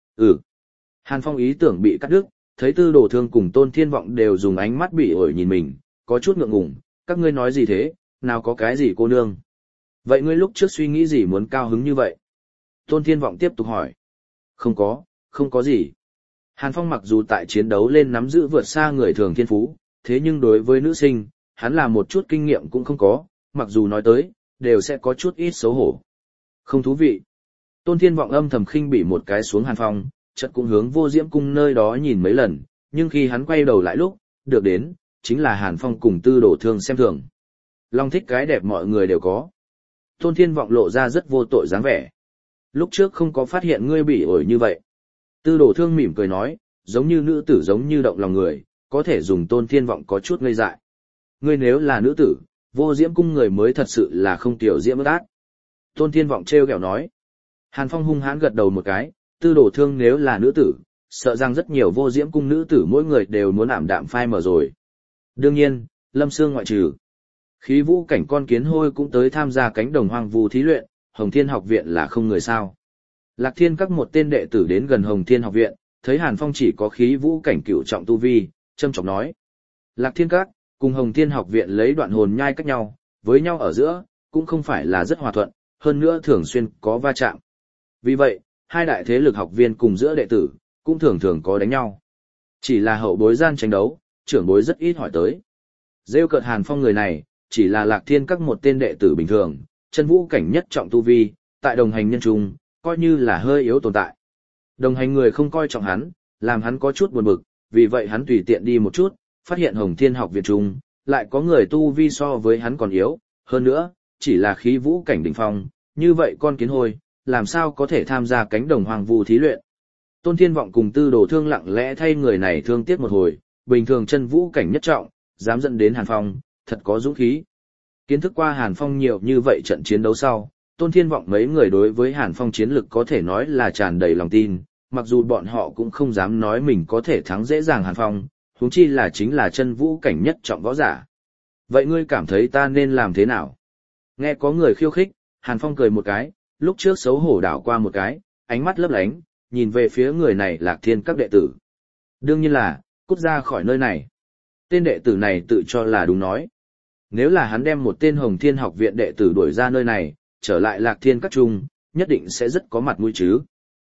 Hàn Phong ý tưởng bị cắt đứt, thấy Tư Đồ Thương cùng Tôn Thiên Vọng đều dùng ánh mắt bị ổi nhìn mình, có chút ngượng ngùng, các ngươi nói gì thế, nào có cái gì cô nương. Vậy ngươi lúc trước suy nghĩ gì muốn cao hứng như vậy? Tôn Thiên Vọng tiếp tục hỏi. Không có gì. Hàn Phong mặc dù tại chiến đấu lên nắm giữ vượt xa người thường thiên phú, thế nhưng đối với nữ sinh, hắn là một chút kinh nghiệm cũng không có, mặc dù nói tới, đều sẽ có chút ít xấu hổ. Không thú vị. Tôn Thiên Vọng âm thầm khinh bỉ một cái xuống Hàn Phong, chợt cũng hướng Vô Diễm Cung nơi đó nhìn mấy lần, nhưng khi hắn quay đầu lại lúc, được đến, chính là Hàn Phong cùng Tư Đồ Thương xem thường. Long thích cái đẹp mọi người đều có. Tôn Thiên Vọng lộ ra rất vô tội dáng vẻ. Lúc trước không có phát hiện ngươi bị ổi như vậy. Tư Đồ Thương mỉm cười nói, giống như nữ tử giống như động lòng người, có thể dùng Tôn Thiên Vọng có chút ngây dại. Ngươi nếu là nữ tử, Vô Diễm Cung người mới thật sự là không tiểu diễm ước ác. Tôn Thiên Vọng trêu ghẹo nói. Hàn Phong hung hãn gật đầu một cái, Tư Đồ Thương nếu là nữ tử, sợ rằng rất nhiều Vô Diễm Cung nữ tử mỗi người đều muốn ảm đạm phai mờ rồi. Đương nhiên, Lâm Sương ngoại trừ. Khí vũ cảnh con kiến hôi cũng tới tham gia cánh đồng hoang vu thí luyện, Hồng Thiên học viện là không người sao. Lạc Thiên các một tên đệ tử đến gần Hồng Thiên học viện, thấy Hàn Phong chỉ có khí vũ cảnh cửu trọng tu vi, châm chọc nói. Lạc Thiên các, cùng Hồng Thiên học viện lấy đoạn hồn nhai cách nhau, với nhau ở giữa, cũng không phải là rất hòa thuận, hơn nữa thường xuyên có va chạm. Vì vậy, hai đại thế lực học viên cùng giữa đệ tử, cũng thường thường có đánh nhau. Chỉ là hậu bối gian tranh đấu, trưởng bối rất ít hỏi tới. Rêu cợt Hàn Phong người này, chỉ là Lạc Thiên các một tên đệ tử bình thường, chân vũ cảnh nhất trọng tu vi, tại đồng hành nhân trung, coi như là hơi yếu tồn tại. Đồng hành người không coi trọng hắn, làm hắn có chút buồn bực, vì vậy hắn tùy tiện đi một chút, phát hiện Hồng Thiên học viện trung, lại có người tu vi so với hắn còn yếu, hơn nữa, chỉ là khí vũ cảnh đỉnh phong, như vậy con kiến hôi, làm sao có thể tham gia cánh đồng hoàng vu thí luyện. Tôn Thiên Vọng cùng Tư Đồ Thương lặng lẽ thay người này thương tiếc một hồi, bình thường chân vũ cảnh nhất trọng, dám dẫn đến Hàn Phong, thật có dũng khí. Kiến thức qua Hàn Phong nhiều như vậy trận chiến đấu sau, Tôn Thiên Vọng mấy người đối với Hàn Phong chiến lực có thể nói là tràn đầy lòng tin, mặc dù bọn họ cũng không dám nói mình có thể thắng dễ dàng Hàn Phong, huống chi là chính là chân vũ cảnh nhất trọng võ giả. Vậy ngươi cảm thấy ta nên làm thế nào? Nghe có người khiêu khích, Hàn Phong cười một cái, lúc trước xấu hổ đảo qua một cái, ánh mắt lấp lánh, nhìn về phía người này Lạc Thiên các đệ tử. Đương nhiên là, cút ra khỏi nơi này. Tên đệ tử này tự cho là đúng nói. Nếu là hắn đem một tên Hồng Thiên học viện đệ tử đuổi ra nơi này, trở lại Lạc Thiên các trung, nhất định sẽ rất có mặt mũi chứ.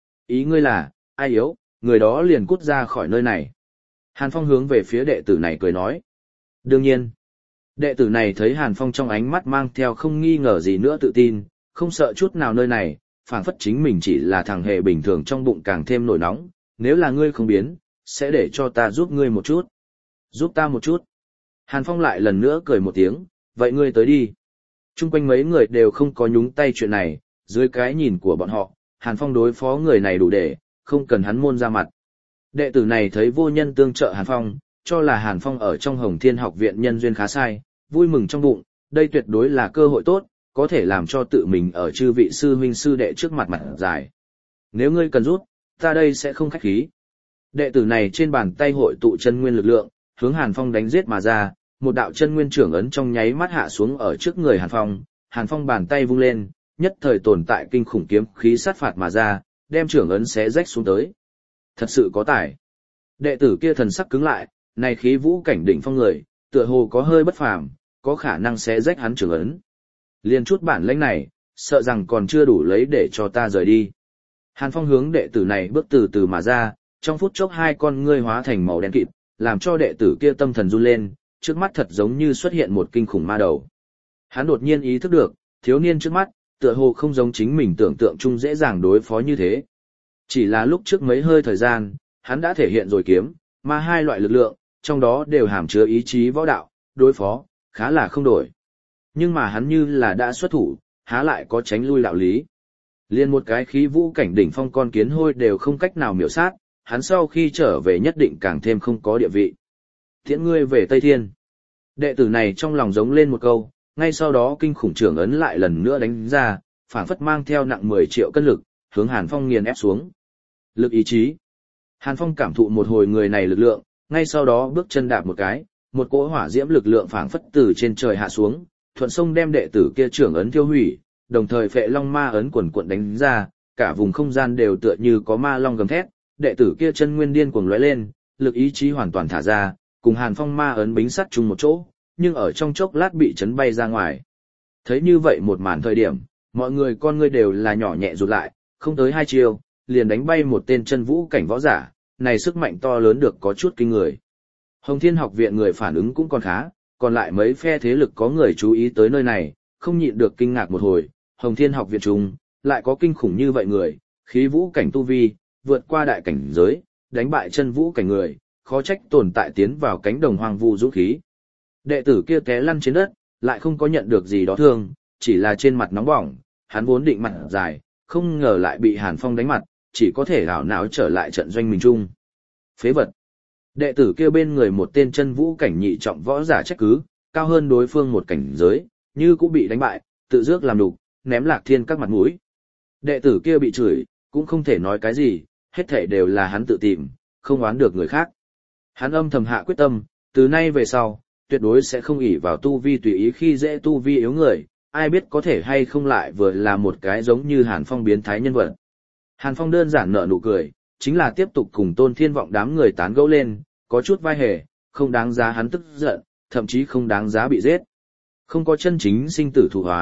Ý ngươi là, ai yếu, người đó liền cút ra khỏi nơi này. Hàn Phong hướng về phía đệ tử này cười nói. Đương nhiên, đệ tử này thấy Hàn Phong trong ánh mắt mang theo không nghi ngờ gì nữa tự tin, không sợ chút nào nơi này, phảng phất chính mình chỉ là thằng hề bình thường trong bụng càng thêm nổi nóng, nếu là ngươi không biến, sẽ để cho ta giúp ngươi một chút. Giúp ta một chút. Hàn Phong lại lần nữa cười một tiếng, vậy ngươi tới đi. Trung quanh mấy người đều không có nhúng tay chuyện này, dưới cái nhìn của bọn họ, Hàn Phong đối phó người này đủ để, không cần hắn môn ra mặt. Đệ tử này thấy vô nhân tương trợ Hàn Phong, cho là Hàn Phong ở trong Hồng Thiên học viện nhân duyên khá sai, vui mừng trong bụng, đây tuyệt đối là cơ hội tốt, có thể làm cho tự mình ở chư vị sư huynh sư đệ trước mặt mặt dài. Nếu ngươi cần rút, ta đây sẽ không khách khí. Đệ tử này trên bàn tay hội tụ chân nguyên lực lượng, hướng Hàn Phong đánh giết mà ra, một đạo chân nguyên trưởng ấn trong nháy mắt hạ xuống ở trước người Hàn Phong bàn tay vung lên, nhất thời tồn tại kinh khủng kiếm khí sát phạt mà ra, đem trưởng ấn xé rách xuống tới. Thật sự có tài. Đệ tử kia thần sắc cứng lại, này khí vũ cảnh đỉnh phong người, tựa hồ có hơi bất phàm, có khả năng xé rách hắn trưởng ấn. Liên chút bản lĩnh này, sợ rằng còn chưa đủ lấy để cho ta rời đi. Hàn Phong hướng đệ tử này bước từ từ mà ra, trong phút chốc hai con ngươi hóa thành màu đen kịt, làm cho đệ tử kia tâm thần run lên, trước mắt thật giống như xuất hiện một kinh khủng ma đầu. Hắn đột nhiên ý thức được, thiếu niên trước mắt, tựa hồ không giống chính mình tưởng tượng chung dễ dàng đối phó như thế. Chỉ là lúc trước mấy hơi thời gian, hắn đã thể hiện rồi kiếm, mà hai loại lực lượng, trong đó đều hàm chứa ý chí võ đạo, đối phó, khá là không đổi. Nhưng mà hắn như là đã xuất thủ, há lại có tránh lui đạo lý. Liên một cái khí vũ cảnh đỉnh phong con kiến hôi đều không cách nào miểu sát, hắn sau khi trở về nhất định càng thêm không có địa vị. Tiễn ngươi về Tây Thiên. Đệ tử này trong lòng giống lên một câu, ngay sau đó kinh khủng trưởng ấn lại lần nữa đánh ra, phảng phất mang theo nặng 10 triệu cân lực, hướng Hàn Phong nghiền ép xuống. Lực ý chí. Hàn Phong cảm thụ một hồi người này lực lượng, ngay sau đó bước chân đạp một cái, một cỗ hỏa diễm lực lượng phảng phất từ trên trời hạ xuống, thuận sông đem đệ tử kia trưởng ấn tiêu hủy, đồng thời phệ long ma ấn quần cuộn đánh ra, cả vùng không gian đều tựa như có ma long gầm thét, đệ tử kia chân nguyên điên cuồng lóe lên, lực ý chí hoàn toàn thả ra, cùng Hàn Phong ma ấn bính sắt chung một chỗ, nhưng ở trong chốc lát bị chấn bay ra ngoài. Thấy như vậy một màn thời điểm, mọi người con ngươi đều là nhỏ nhẹ rụt lại, không tới 2 chiêu, liền đánh bay một tên chân vũ cảnh võ giả, này sức mạnh to lớn được có chút kinh người. Hồng Thiên học viện người phản ứng cũng còn khá, còn lại mấy phe thế lực có người chú ý tới nơi này, không nhịn được kinh ngạc một hồi, Hồng Thiên học viện trung, lại có kinh khủng như vậy người, khí vũ cảnh tu vi, vượt qua đại cảnh giới, đánh bại chân vũ cảnh người, khó trách tồn tại tiến vào cánh đồng hoang vu dũng khí. Đệ tử kia té lăn trên đất, lại không có nhận được gì đó thương, chỉ là trên mặt nóng bỏng, hắn vốn định mặt dài, không ngờ lại bị Hàn Phong đánh mặt, chỉ có thể ảo não trở lại trận doanh mình chung. Phế vật. Đệ tử kia bên người một tên chân vũ cảnh nhị trọng võ giả trách cứ, cao hơn đối phương một cảnh giới, như cũng bị đánh bại, tự dước làm đục, ném Lạc Thiên các mặt mũi. Đệ tử kia bị chửi, cũng không thể nói cái gì, hết thảy đều là hắn tự tìm, không oán được người khác. Hắn âm thầm hạ quyết tâm, từ nay về sau, tuyệt đối sẽ không ỷ vào tu vi tùy ý khi dễ tu vi yếu người, ai biết có thể hay không lại vừa là một cái giống như Hàn Phong biến thái nhân vật. Hàn Phong đơn giản nở nụ cười, chính là tiếp tục cùng Tôn Thiên Vọng đám người tán gẫu lên, có chút vai hề, không đáng giá hắn tức giận, thậm chí không đáng giá bị giết. Không có chân chính sinh tử thủ hoán,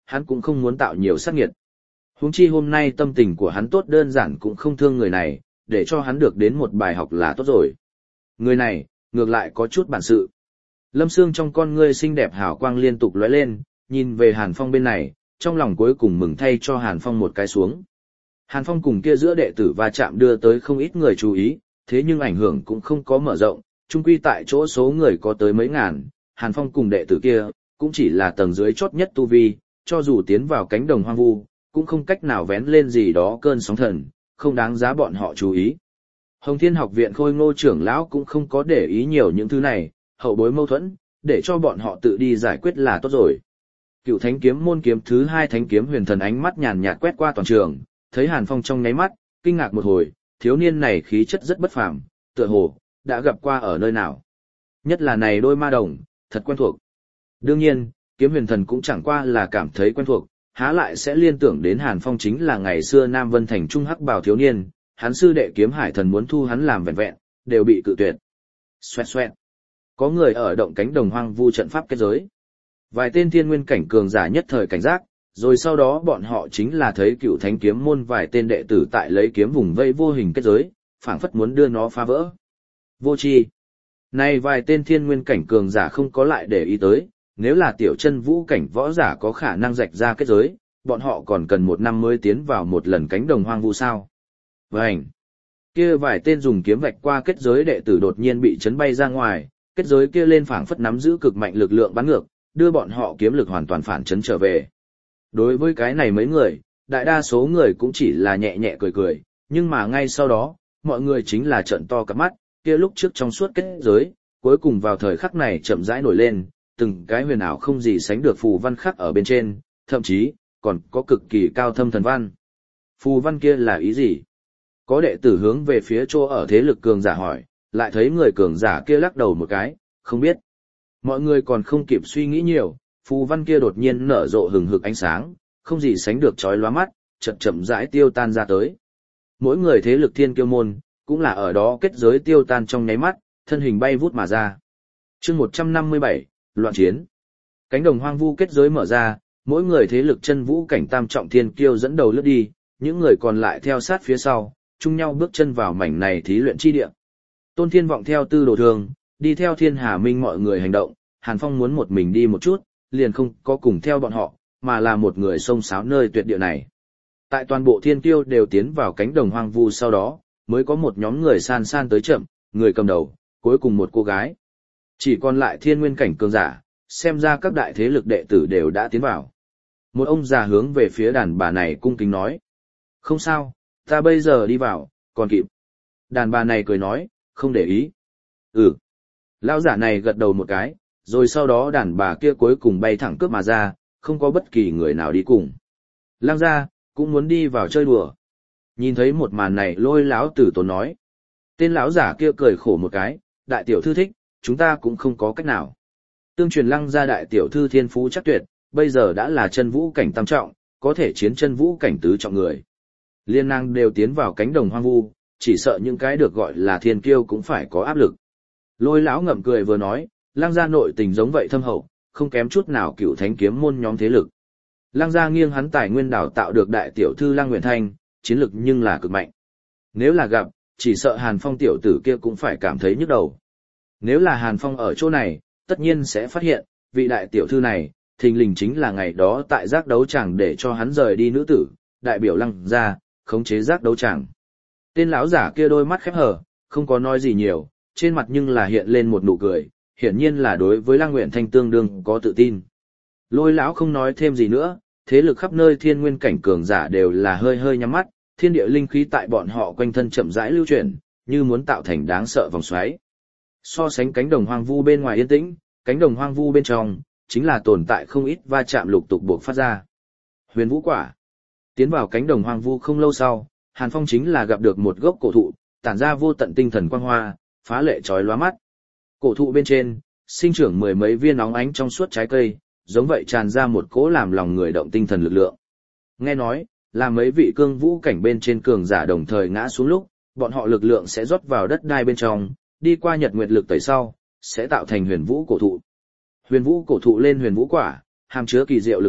hắn cũng không muốn tạo nhiều sát nghiệt. Huống chi hôm nay tâm tình của hắn tốt đơn giản cũng không thương người này, để cho hắn được đến một bài học là tốt rồi. Người này, ngược lại có chút bản sự. Lâm Sương trong con ngươi xinh đẹp hào quang liên tục lóe lên, nhìn về Hàn Phong bên này, trong lòng cuối cùng mừng thay cho Hàn Phong một cái xuống. Hàn Phong cùng kia giữa đệ tử va chạm đưa tới không ít người chú ý, thế nhưng ảnh hưởng cũng không có mở rộng, chung quy tại chỗ số người có tới mấy ngàn, Hàn Phong cùng đệ tử kia, cũng chỉ là tầng dưới chót nhất tu vi, cho dù tiến vào cánh đồng hoang vu, cũng không cách nào vén lên gì đó cơn sóng thần, không đáng giá bọn họ chú ý. Hồng Thiên học viện Khôi Ngô trưởng lão cũng không có để ý nhiều những thứ này, hậu bối mâu thuẫn, để cho bọn họ tự đi giải quyết là tốt rồi. Cựu Thánh kiếm môn kiếm thứ 2 Thánh kiếm Huyền Thần ánh mắt nhàn nhạt quét qua toàn trường, thấy Hàn Phong trong nháy mắt, kinh ngạc một hồi, thiếu niên này khí chất rất bất phàm, tựa hồ đã gặp qua ở nơi nào. Nhất là này đôi ma đồng, thật quen thuộc. Đương nhiên, kiếm Huyền Thần cũng chẳng qua là cảm thấy quen thuộc, há lại sẽ liên tưởng đến Hàn Phong chính là ngày xưa Nam Vân Thành trung hắc bào thiếu niên, hắn sư đệ Kiếm Hải Thần muốn thu hắn làm vẹn vẹn, đều bị cự tuyệt. Xoẹt xoẹt. Có người ở động cánh đồng hoang vu trận pháp kết giới. Vài tên thiên nguyên cảnh cường giả nhất thời cảnh giác, rồi sau đó bọn họ chính là thấy Cựu Thánh kiếm môn vài tên đệ tử tại lấy kiếm vùng vây vô hình kết giới, phảng phất muốn đưa nó phá vỡ. Vô tri. Này vài tên thiên nguyên cảnh cường giả không có lại để ý tới, nếu là tiểu chân vũ cảnh võ giả có khả năng rạch ra kết giới, bọn họ còn cần 1 năm mới tiến vào một lần cánh đồng hoang vu sao. Vânh! Kia vài tên dùng kiếm vạch qua kết giới đệ tử đột nhiên bị chấn bay ra ngoài, kết giới kia lên phảng phất nắm giữ cực mạnh lực lượng bắn ngược, đưa bọn họ kiếm lực hoàn toàn phản chấn trở về. Đối với cái này mấy người, đại đa số người cũng chỉ là nhẹ nhẹ cười cười, nhưng mà ngay sau đó, mọi người chính là trợn to cả mắt, kia lúc trước trong suốt kết giới, cuối cùng vào thời khắc này chậm rãi nổi lên, từng cái huyền ảo không gì sánh được phù văn khắc ở bên trên, thậm chí còn có cực kỳ cao thâm thần văn. Phù văn kia là ý gì? Có đệ tử hướng về phía chỗ ở thế lực cường giả hỏi, lại thấy người cường giả kia lắc đầu một cái, không biết. Mọi người còn không kịp suy nghĩ nhiều, phù văn kia đột nhiên nở rộ hừng hực ánh sáng, không gì sánh được chói lóa mắt, chậm chậm rãi tiêu tan ra tới. Mỗi người thế lực thiên kiêu môn, cũng là ở đó kết giới tiêu tan trong nháy mắt, thân hình bay vút mà ra. Chương 157, loạn chiến. Cánh đồng hoang vu kết giới mở ra, mỗi người thế lực chân vũ cảnh tam trọng thiên kiêu dẫn đầu lướt đi, những người còn lại theo sát phía sau, chung nhau bước chân vào mảnh này thí luyện chi địa. Tôn Thiên Vọng theo Tư Đồ Thường, đi theo Thiên Hà Minh mọi người hành động, Hàn Phong muốn một mình đi một chút, liền không có cùng theo bọn họ, mà là một người xông xáo nơi tuyệt địa này. Tại toàn bộ thiên kiêu đều tiến vào cánh đồng hoang vu sau đó, mới có một nhóm người san san tới chậm, người cầm đầu, cuối cùng một cô gái. Chỉ còn lại thiên nguyên cảnh cường giả, xem ra các đại thế lực đệ tử đều đã tiến vào. Một ông già hướng về phía đàn bà này cung kính nói. Không sao, ta bây giờ đi vào, còn kịp. Đàn bà này cười nói, không để ý. Ừ. Lão giả này gật đầu một cái, rồi sau đó đàn bà kia cuối cùng bay thẳng cướp mà ra, không có bất kỳ người nào đi cùng. Lăng gia cũng muốn đi vào chơi đùa. Nhìn thấy một màn này Lôi lão tử tốn nói. Tên lão giả kia cười khổ một cái, đại tiểu thư thích, chúng ta cũng không có cách nào. Tương truyền Lăng gia đại tiểu thư thiên phú chắc tuyệt, bây giờ đã là chân vũ cảnh tam trọng, có thể chiến chân vũ cảnh tứ trọng người. Liên năng đều tiến vào cánh đồng hoang vu, chỉ sợ những cái được gọi là thiên kiêu cũng phải có áp lực. Lôi lão ngậm cười vừa nói, Lăng gia nội tình giống vậy thâm hậu, không kém chút nào Cựu Thánh kiếm môn nhóm thế lực. Lăng gia nghiêng hắn tài nguyên đào tạo được đại tiểu thư Lăng Nguyện Thanh, chiến lực nhưng là cực mạnh. Nếu là gặp, chỉ sợ Hàn Phong tiểu tử kia cũng phải cảm thấy nhức đầu. Nếu là Hàn Phong ở chỗ này, tất nhiên sẽ phát hiện, vị đại tiểu thư này, thình lình chính là ngày đó tại giác đấu tràng để cho hắn rời đi nữ tử, đại biểu Lăng gia, khống chế giác đấu tràng. Tên lão giả kia đôi mắt khép hờ, không có nói gì nhiều, trên mặt nhưng là hiện lên một nụ cười, hiển nhiên là đối với Lăng Nguyện Thanh tương đương có tự tin. Lôi lão không nói thêm gì nữa, thế lực khắp nơi thiên nguyên cảnh cường giả đều là hơi hơi nhắm mắt, thiên địa linh khí tại bọn họ quanh thân chậm rãi lưu chuyển, như muốn tạo thành đáng sợ vòng xoáy. So sánh cánh đồng hoang vu bên ngoài yên tĩnh, cánh đồng hoang vu bên trong chính là tồn tại không ít va chạm lục tục buộc phát ra. Huyền vũ quả. Tiến vào cánh đồng hoang vu không lâu sau, Hàn Phong chính là gặp được một gốc cổ thụ, tản ra vô tận tinh thần quang hoa, phá lệ chói lóa mắt. Cổ thụ bên trên, sinh trưởng mười mấy viên óng ánh trong suốt trái cây, giống vậy tràn ra một cỗ làm lòng người động tinh thần lực lượng. Nghe nói, là mấy vị cương vũ cảnh bên trên cường giả đồng thời ngã xuống lúc, bọn họ lực lượng sẽ rót vào đất đai bên trong, đi qua nhật nguyệt lực tẩy sau, sẽ tạo thành huyền vũ cổ thụ. Huyền vũ cổ thụ lên huyền vũ quả, hàm chứa kỳ diệu lực lượng,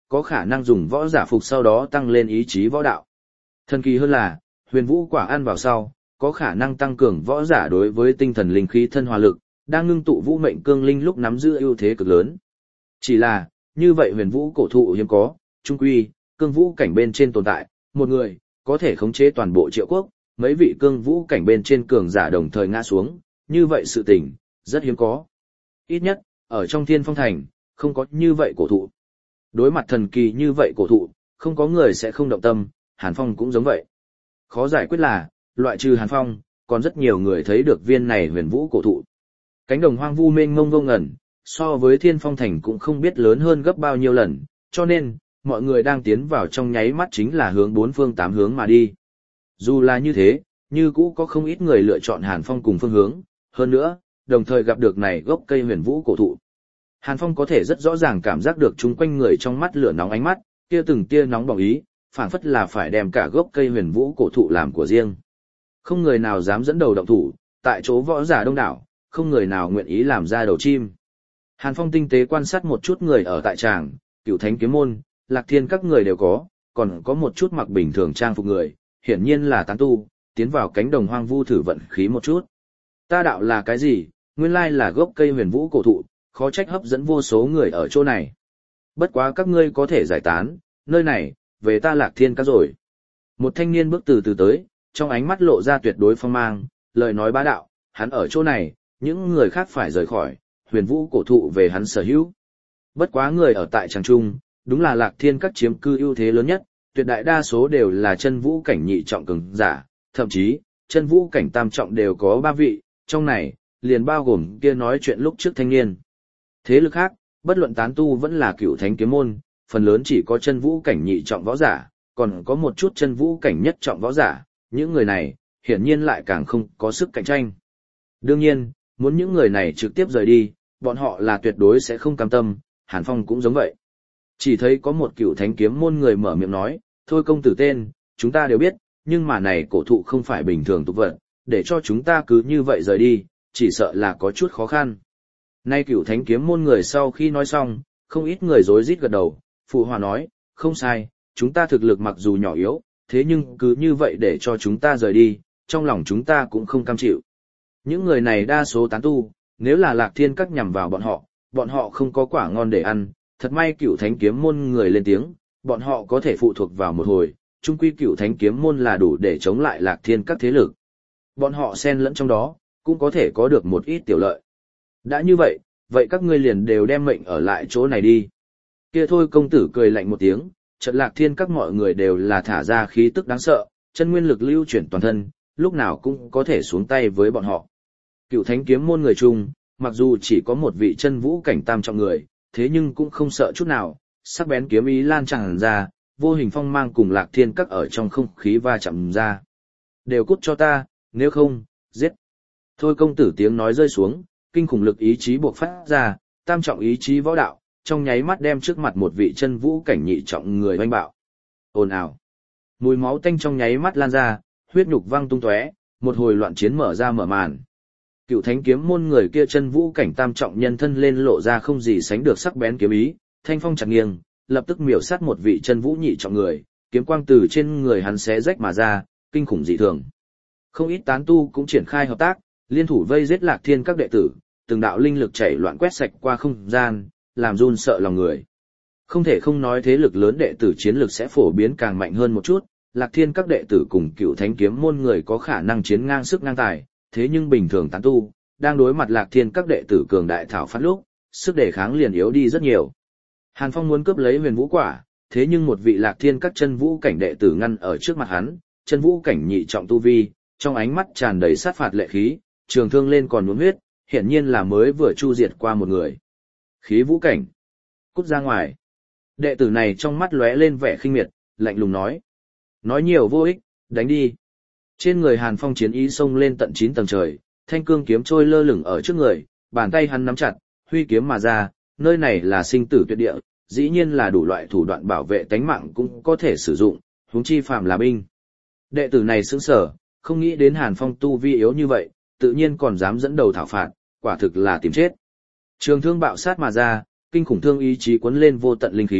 có khả năng dùng võ giả phục sau đó tăng lên ý chí võ đạo. Thần kỳ hơn là, huyền vũ quả ăn vào sau, có khả năng tăng cường võ giả đối với tinh thần linh khí thân hòa lực, đang ngưng tụ vũ mệnh cương linh lúc nắm giữ ưu thế cực lớn. Chỉ là, như vậy huyền vũ cổ thụ hiếm có, trung quy, cương vũ cảnh bên trên tồn tại, một người, có thể khống chế toàn bộ Triệu Quốc, mấy vị cương vũ cảnh bên trên cường giả đồng thời ngã xuống, như vậy sự tình, rất hiếm có. Ít nhất, ở trong Thiên Phong Thành, không có như vậy cổ thụ. Đối mặt thần kỳ như vậy cổ thụ, không có người sẽ không động tâm, Hàn Phong cũng giống vậy. Khó giải quyết là, loại trừ Hàn Phong, còn rất nhiều người thấy được viên này huyền vũ cổ thụ. Cánh đồng hoang vu mênh mông vô ngẩn, so với Thiên Phong Thành cũng không biết lớn hơn gấp bao nhiêu lần, cho nên, mọi người đang tiến vào trong nháy mắt chính là hướng bốn phương tám hướng mà đi. Dù là như thế, như cũ có không ít người lựa chọn Hàn Phong cùng phương hướng, hơn nữa, đồng thời gặp được này gốc cây huyền vũ cổ thụ. Hàn Phong có thể rất rõ ràng cảm giác được chung quanh người trong mắt lửa nóng ánh mắt, kia từng tia nóng bỏng ý, phảng phất là phải đem cả gốc cây huyền vũ cổ thụ làm của riêng. Không người nào dám dẫn đầu động thủ, tại chỗ võ giả đông đảo, không người nào nguyện ý làm ra đầu chim. Hàn Phong tinh tế quan sát một chút người ở tại tràng, Cửu Thánh Kiếm Môn, Lạc Thiên các người đều có, còn có một chút mặc bình thường trang phục người, hiển nhiên là tán tu, tiến vào cánh đồng hoang vu thử vận khí một chút. Ta đạo là cái gì, nguyên lai là gốc cây huyền vũ cổ thụ, khó trách hấp dẫn vô số người ở chỗ này. Bất quá các ngươi có thể giải tán, nơi này, về ta Lạc Thiên các rồi. Một thanh niên bước từ từ tới, trong ánh mắt lộ ra tuyệt đối phong mang, lời nói bá đạo, hắn ở chỗ này, những người khác phải rời khỏi, huyền vũ cổ thụ về hắn sở hữu. Bất quá người ở tại tràng trung, đúng là Lạc Thiên các chiếm cư ưu thế lớn nhất, tuyệt đại đa số đều là chân vũ cảnh nhị trọng cường giả, thậm chí, chân vũ cảnh tam trọng đều có 3 vị, trong này, liền bao gồm kia nói chuyện lúc trước thanh niên. Thế lực khác, bất luận tán tu vẫn là Cửu Thánh Kiếm Môn, phần lớn chỉ có chân vũ cảnh nhị trọng võ giả, còn có một chút chân vũ cảnh nhất trọng võ giả, những người này, hiển nhiên lại càng không có sức cạnh tranh. Đương nhiên, muốn những người này trực tiếp rời đi, bọn họ là tuyệt đối sẽ không cam tâm, Hàn Phong cũng giống vậy. Chỉ thấy có một Cửu Thánh Kiếm Môn người mở miệng nói, thôi công tử tên, chúng ta đều biết, nhưng mà này cổ thụ không phải bình thường tục vật, để cho chúng ta cứ như vậy rời đi, chỉ sợ là có chút khó khăn. Nay Cửu Thánh Kiếm Môn người sau khi nói xong, không ít người rối rít gật đầu, phụ hòa nói, không sai, chúng ta thực lực mặc dù nhỏ yếu, thế nhưng cứ như vậy để cho chúng ta rời đi, trong lòng chúng ta cũng không cam chịu. Những người này đa số tán tu, nếu là Lạc Thiên các nhằm vào bọn họ không có quả ngon để ăn, thật may Cửu Thánh Kiếm Môn người lên tiếng, bọn họ có thể phụ thuộc vào một hồi, chung quy Cửu Thánh Kiếm Môn là đủ để chống lại Lạc Thiên các thế lực. Bọn họ xen lẫn trong đó, cũng có thể có được một ít tiểu lợi. Đã như vậy, vậy các ngươi liền đều đem mệnh ở lại chỗ này đi. Kia thôi công tử cười lạnh một tiếng, chợt Lạc Thiên các mọi người đều là thả ra khí tức đáng sợ, chân nguyên lực lưu chuyển toàn thân, lúc nào cũng có thể xuống tay với bọn họ. Cửu Thánh Kiếm Môn người chung, mặc dù chỉ có một vị chân vũ cảnh tam trọng người, thế nhưng cũng không sợ chút nào, sắc bén kiếm ý lan tràn ra, vô hình phong mang cùng Lạc Thiên các ở trong không khí va chạm ra. Đều cút cho ta, nếu không, giết. Thôi công tử tiếng nói rơi xuống, kinh khủng lực ý chí buộc phát ra, tam trọng ý chí võ đạo, trong nháy mắt đem trước mặt một vị chân vũ cảnh nhị trọng người oanh bạo. Ồn ào. Mùi máu tanh trong nháy mắt lan ra, huyết nhục văng tung tóe, một hồi loạn chiến mở ra mở màn. Cửu Thánh Kiếm Môn người kia chân vũ cảnh tam trọng nhân thân lên lộ ra không gì sánh được sắc bén kiếm ý, thanh phong chặt nghiêng, lập tức miểu sát một vị chân vũ nhị trọng người, kiếm quang từ trên người hắn xé rách mà ra, kinh khủng dị thường. Không ít tán tu cũng triển khai hợp tác, liên thủ vây giết Lạc Thiên các đệ tử, từng đạo linh lực chảy loạn quét sạch qua không gian, làm run sợ lòng người. Không thể không nói thế lực lớn đệ tử chiến lực sẽ phổ biến càng mạnh hơn một chút, Lạc Thiên các đệ tử cùng Cửu Thánh Kiếm Môn người có khả năng chiến ngang sức ngang tài, thế nhưng bình thường tán tu, đang đối mặt Lạc Thiên các đệ tử cường đại thảo phát lúc, sức đề kháng liền yếu đi rất nhiều. Hàn Phong muốn cướp lấy huyền vũ quả, thế nhưng một vị Lạc Thiên các chân vũ cảnh đệ tử ngăn ở trước mặt hắn, chân vũ cảnh nhị trọng tu vi, trong ánh mắt tràn đầy sát phạt lệ khí, trường thương lên còn nhuốm huyết, hiển nhiên là mới vừa chu diệt qua một người. Khí vũ cảnh. Cút ra ngoài. Đệ tử này trong mắt lóe lên vẻ khinh miệt, lạnh lùng nói. Nói nhiều vô ích, đánh đi. Trên người Hàn Phong chiến ý xông lên tận 9 tầng trời, thanh cương kiếm trôi lơ lửng ở trước người, bàn tay hắn nắm chặt, huy kiếm mà ra, nơi này là sinh tử tuyệt địa, dĩ nhiên là đủ loại thủ đoạn bảo vệ tánh mạng cũng có thể sử dụng, huống chi phàm là binh. Đệ tử này sững sờ, không nghĩ đến Hàn Phong tu vi yếu như vậy, tự nhiên còn dám dẫn đầu thảo phạt, quả thực là tìm chết. Trường thương bạo sát mà ra, kinh khủng thương ý chí cuốn lên vô tận linh khí,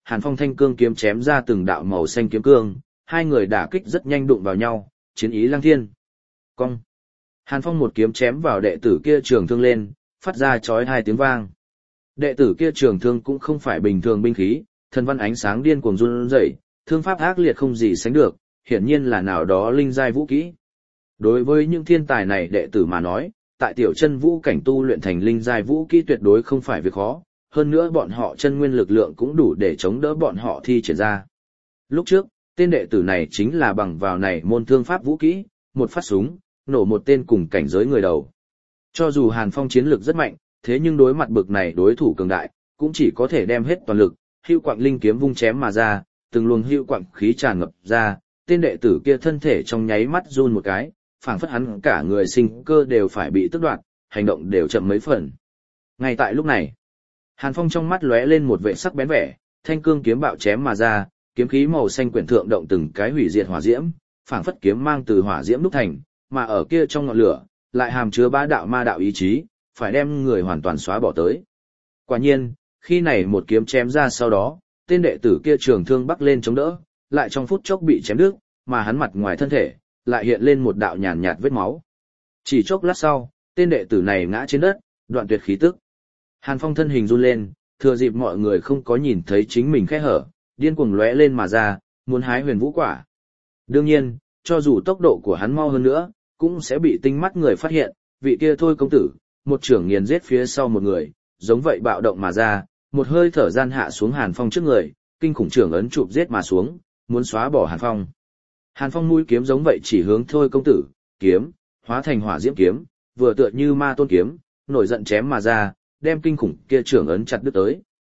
Hàn Phong thanh cương kiếm chém ra từng đạo màu xanh kiếm cương, hai người đả kích rất nhanh đụng vào nhau, chiến ý lăng thiên. Cong. Hàn Phong một kiếm chém vào đệ tử kia trường thương lên, phát ra chói hai tiếng vang. Đệ tử kia trường thương cũng không phải bình thường binh khí, thần văn ánh sáng điên cuồng run rẩy, thương pháp ác liệt không gì sánh được, hiển nhiên là nào đó linh giai vũ kỹ. Đối với những thiên tài này đệ tử mà nói, tại tiểu chân vũ cảnh tu luyện thành linh giai vũ kỹ tuyệt đối không phải việc khó, hơn nữa bọn họ chân nguyên lực lượng cũng đủ để chống đỡ bọn họ thi triển ra. Lúc trước, tên đệ tử này chính là bằng vào này môn thương pháp vũ kỹ, một phát súng, nổ một tên cùng cảnh giới người đầu. Cho dù Hàn Phong chiến lực rất mạnh, thế nhưng đối mặt bực này đối thủ cường đại, cũng chỉ có thể đem hết toàn lực, hưu quạng linh kiếm vung chém mà ra, từng luồng hưu quạng khí tràn ngập ra, tên đệ tử kia thân thể trong nháy mắt run một cái, phảng phất hắn cả người sinh cơ đều phải bị tước đoạt, hành động đều chậm mấy phần. Ngay tại lúc này, Hàn Phong trong mắt lóe lên một vệ sắc bén vẻ, thanh cương kiếm bạo chém mà ra, kiếm khí màu xanh quyển thượng động từng cái hủy diệt hỏa diễm, phảng phất kiếm mang từ hỏa diễm đúc thành, mà ở kia trong ngọn lửa, lại hàm chứa bá đạo ma đạo ý chí, phải đem người hoàn toàn xóa bỏ tới. Quả nhiên, khi này một kiếm chém ra sau đó, tên đệ tử kia trường thương bắc lên chống đỡ, lại trong phút chốc bị chém đứt, mà hắn mặt ngoài thân thể lại hiện lên một đạo nhàn nhạt vết máu. Chỉ chốc lát sau, tên đệ tử này ngã trên đất, đoạn tuyệt khí tức. Hàn Phong thân hình run lên, thừa dịp mọi người không có nhìn thấy chính mình khe hở, điên cuồng lóe lên mà ra, muốn hái huyền vũ quả. Đương nhiên, cho dù tốc độ của hắn mau hơn nữa, cũng sẽ bị tinh mắt người phát hiện, vị kia thôi công tử, một trưởng nghiền giết phía sau một người, giống vậy bạo động mà ra, một hơi thở gian hạ xuống Hàn Phong trước người, kinh khủng trưởng ấn chụp giết mà xuống, muốn xóa bỏ Hàn Phong. Hàn Phong mũi kiếm giống vậy chỉ hướng thôi công tử, kiếm, hóa thành hỏa diễm kiếm, vừa tựa như ma tôn kiếm, nổi giận chém mà ra, đem kinh khủng kia trưởng ấn chặt đứt tới.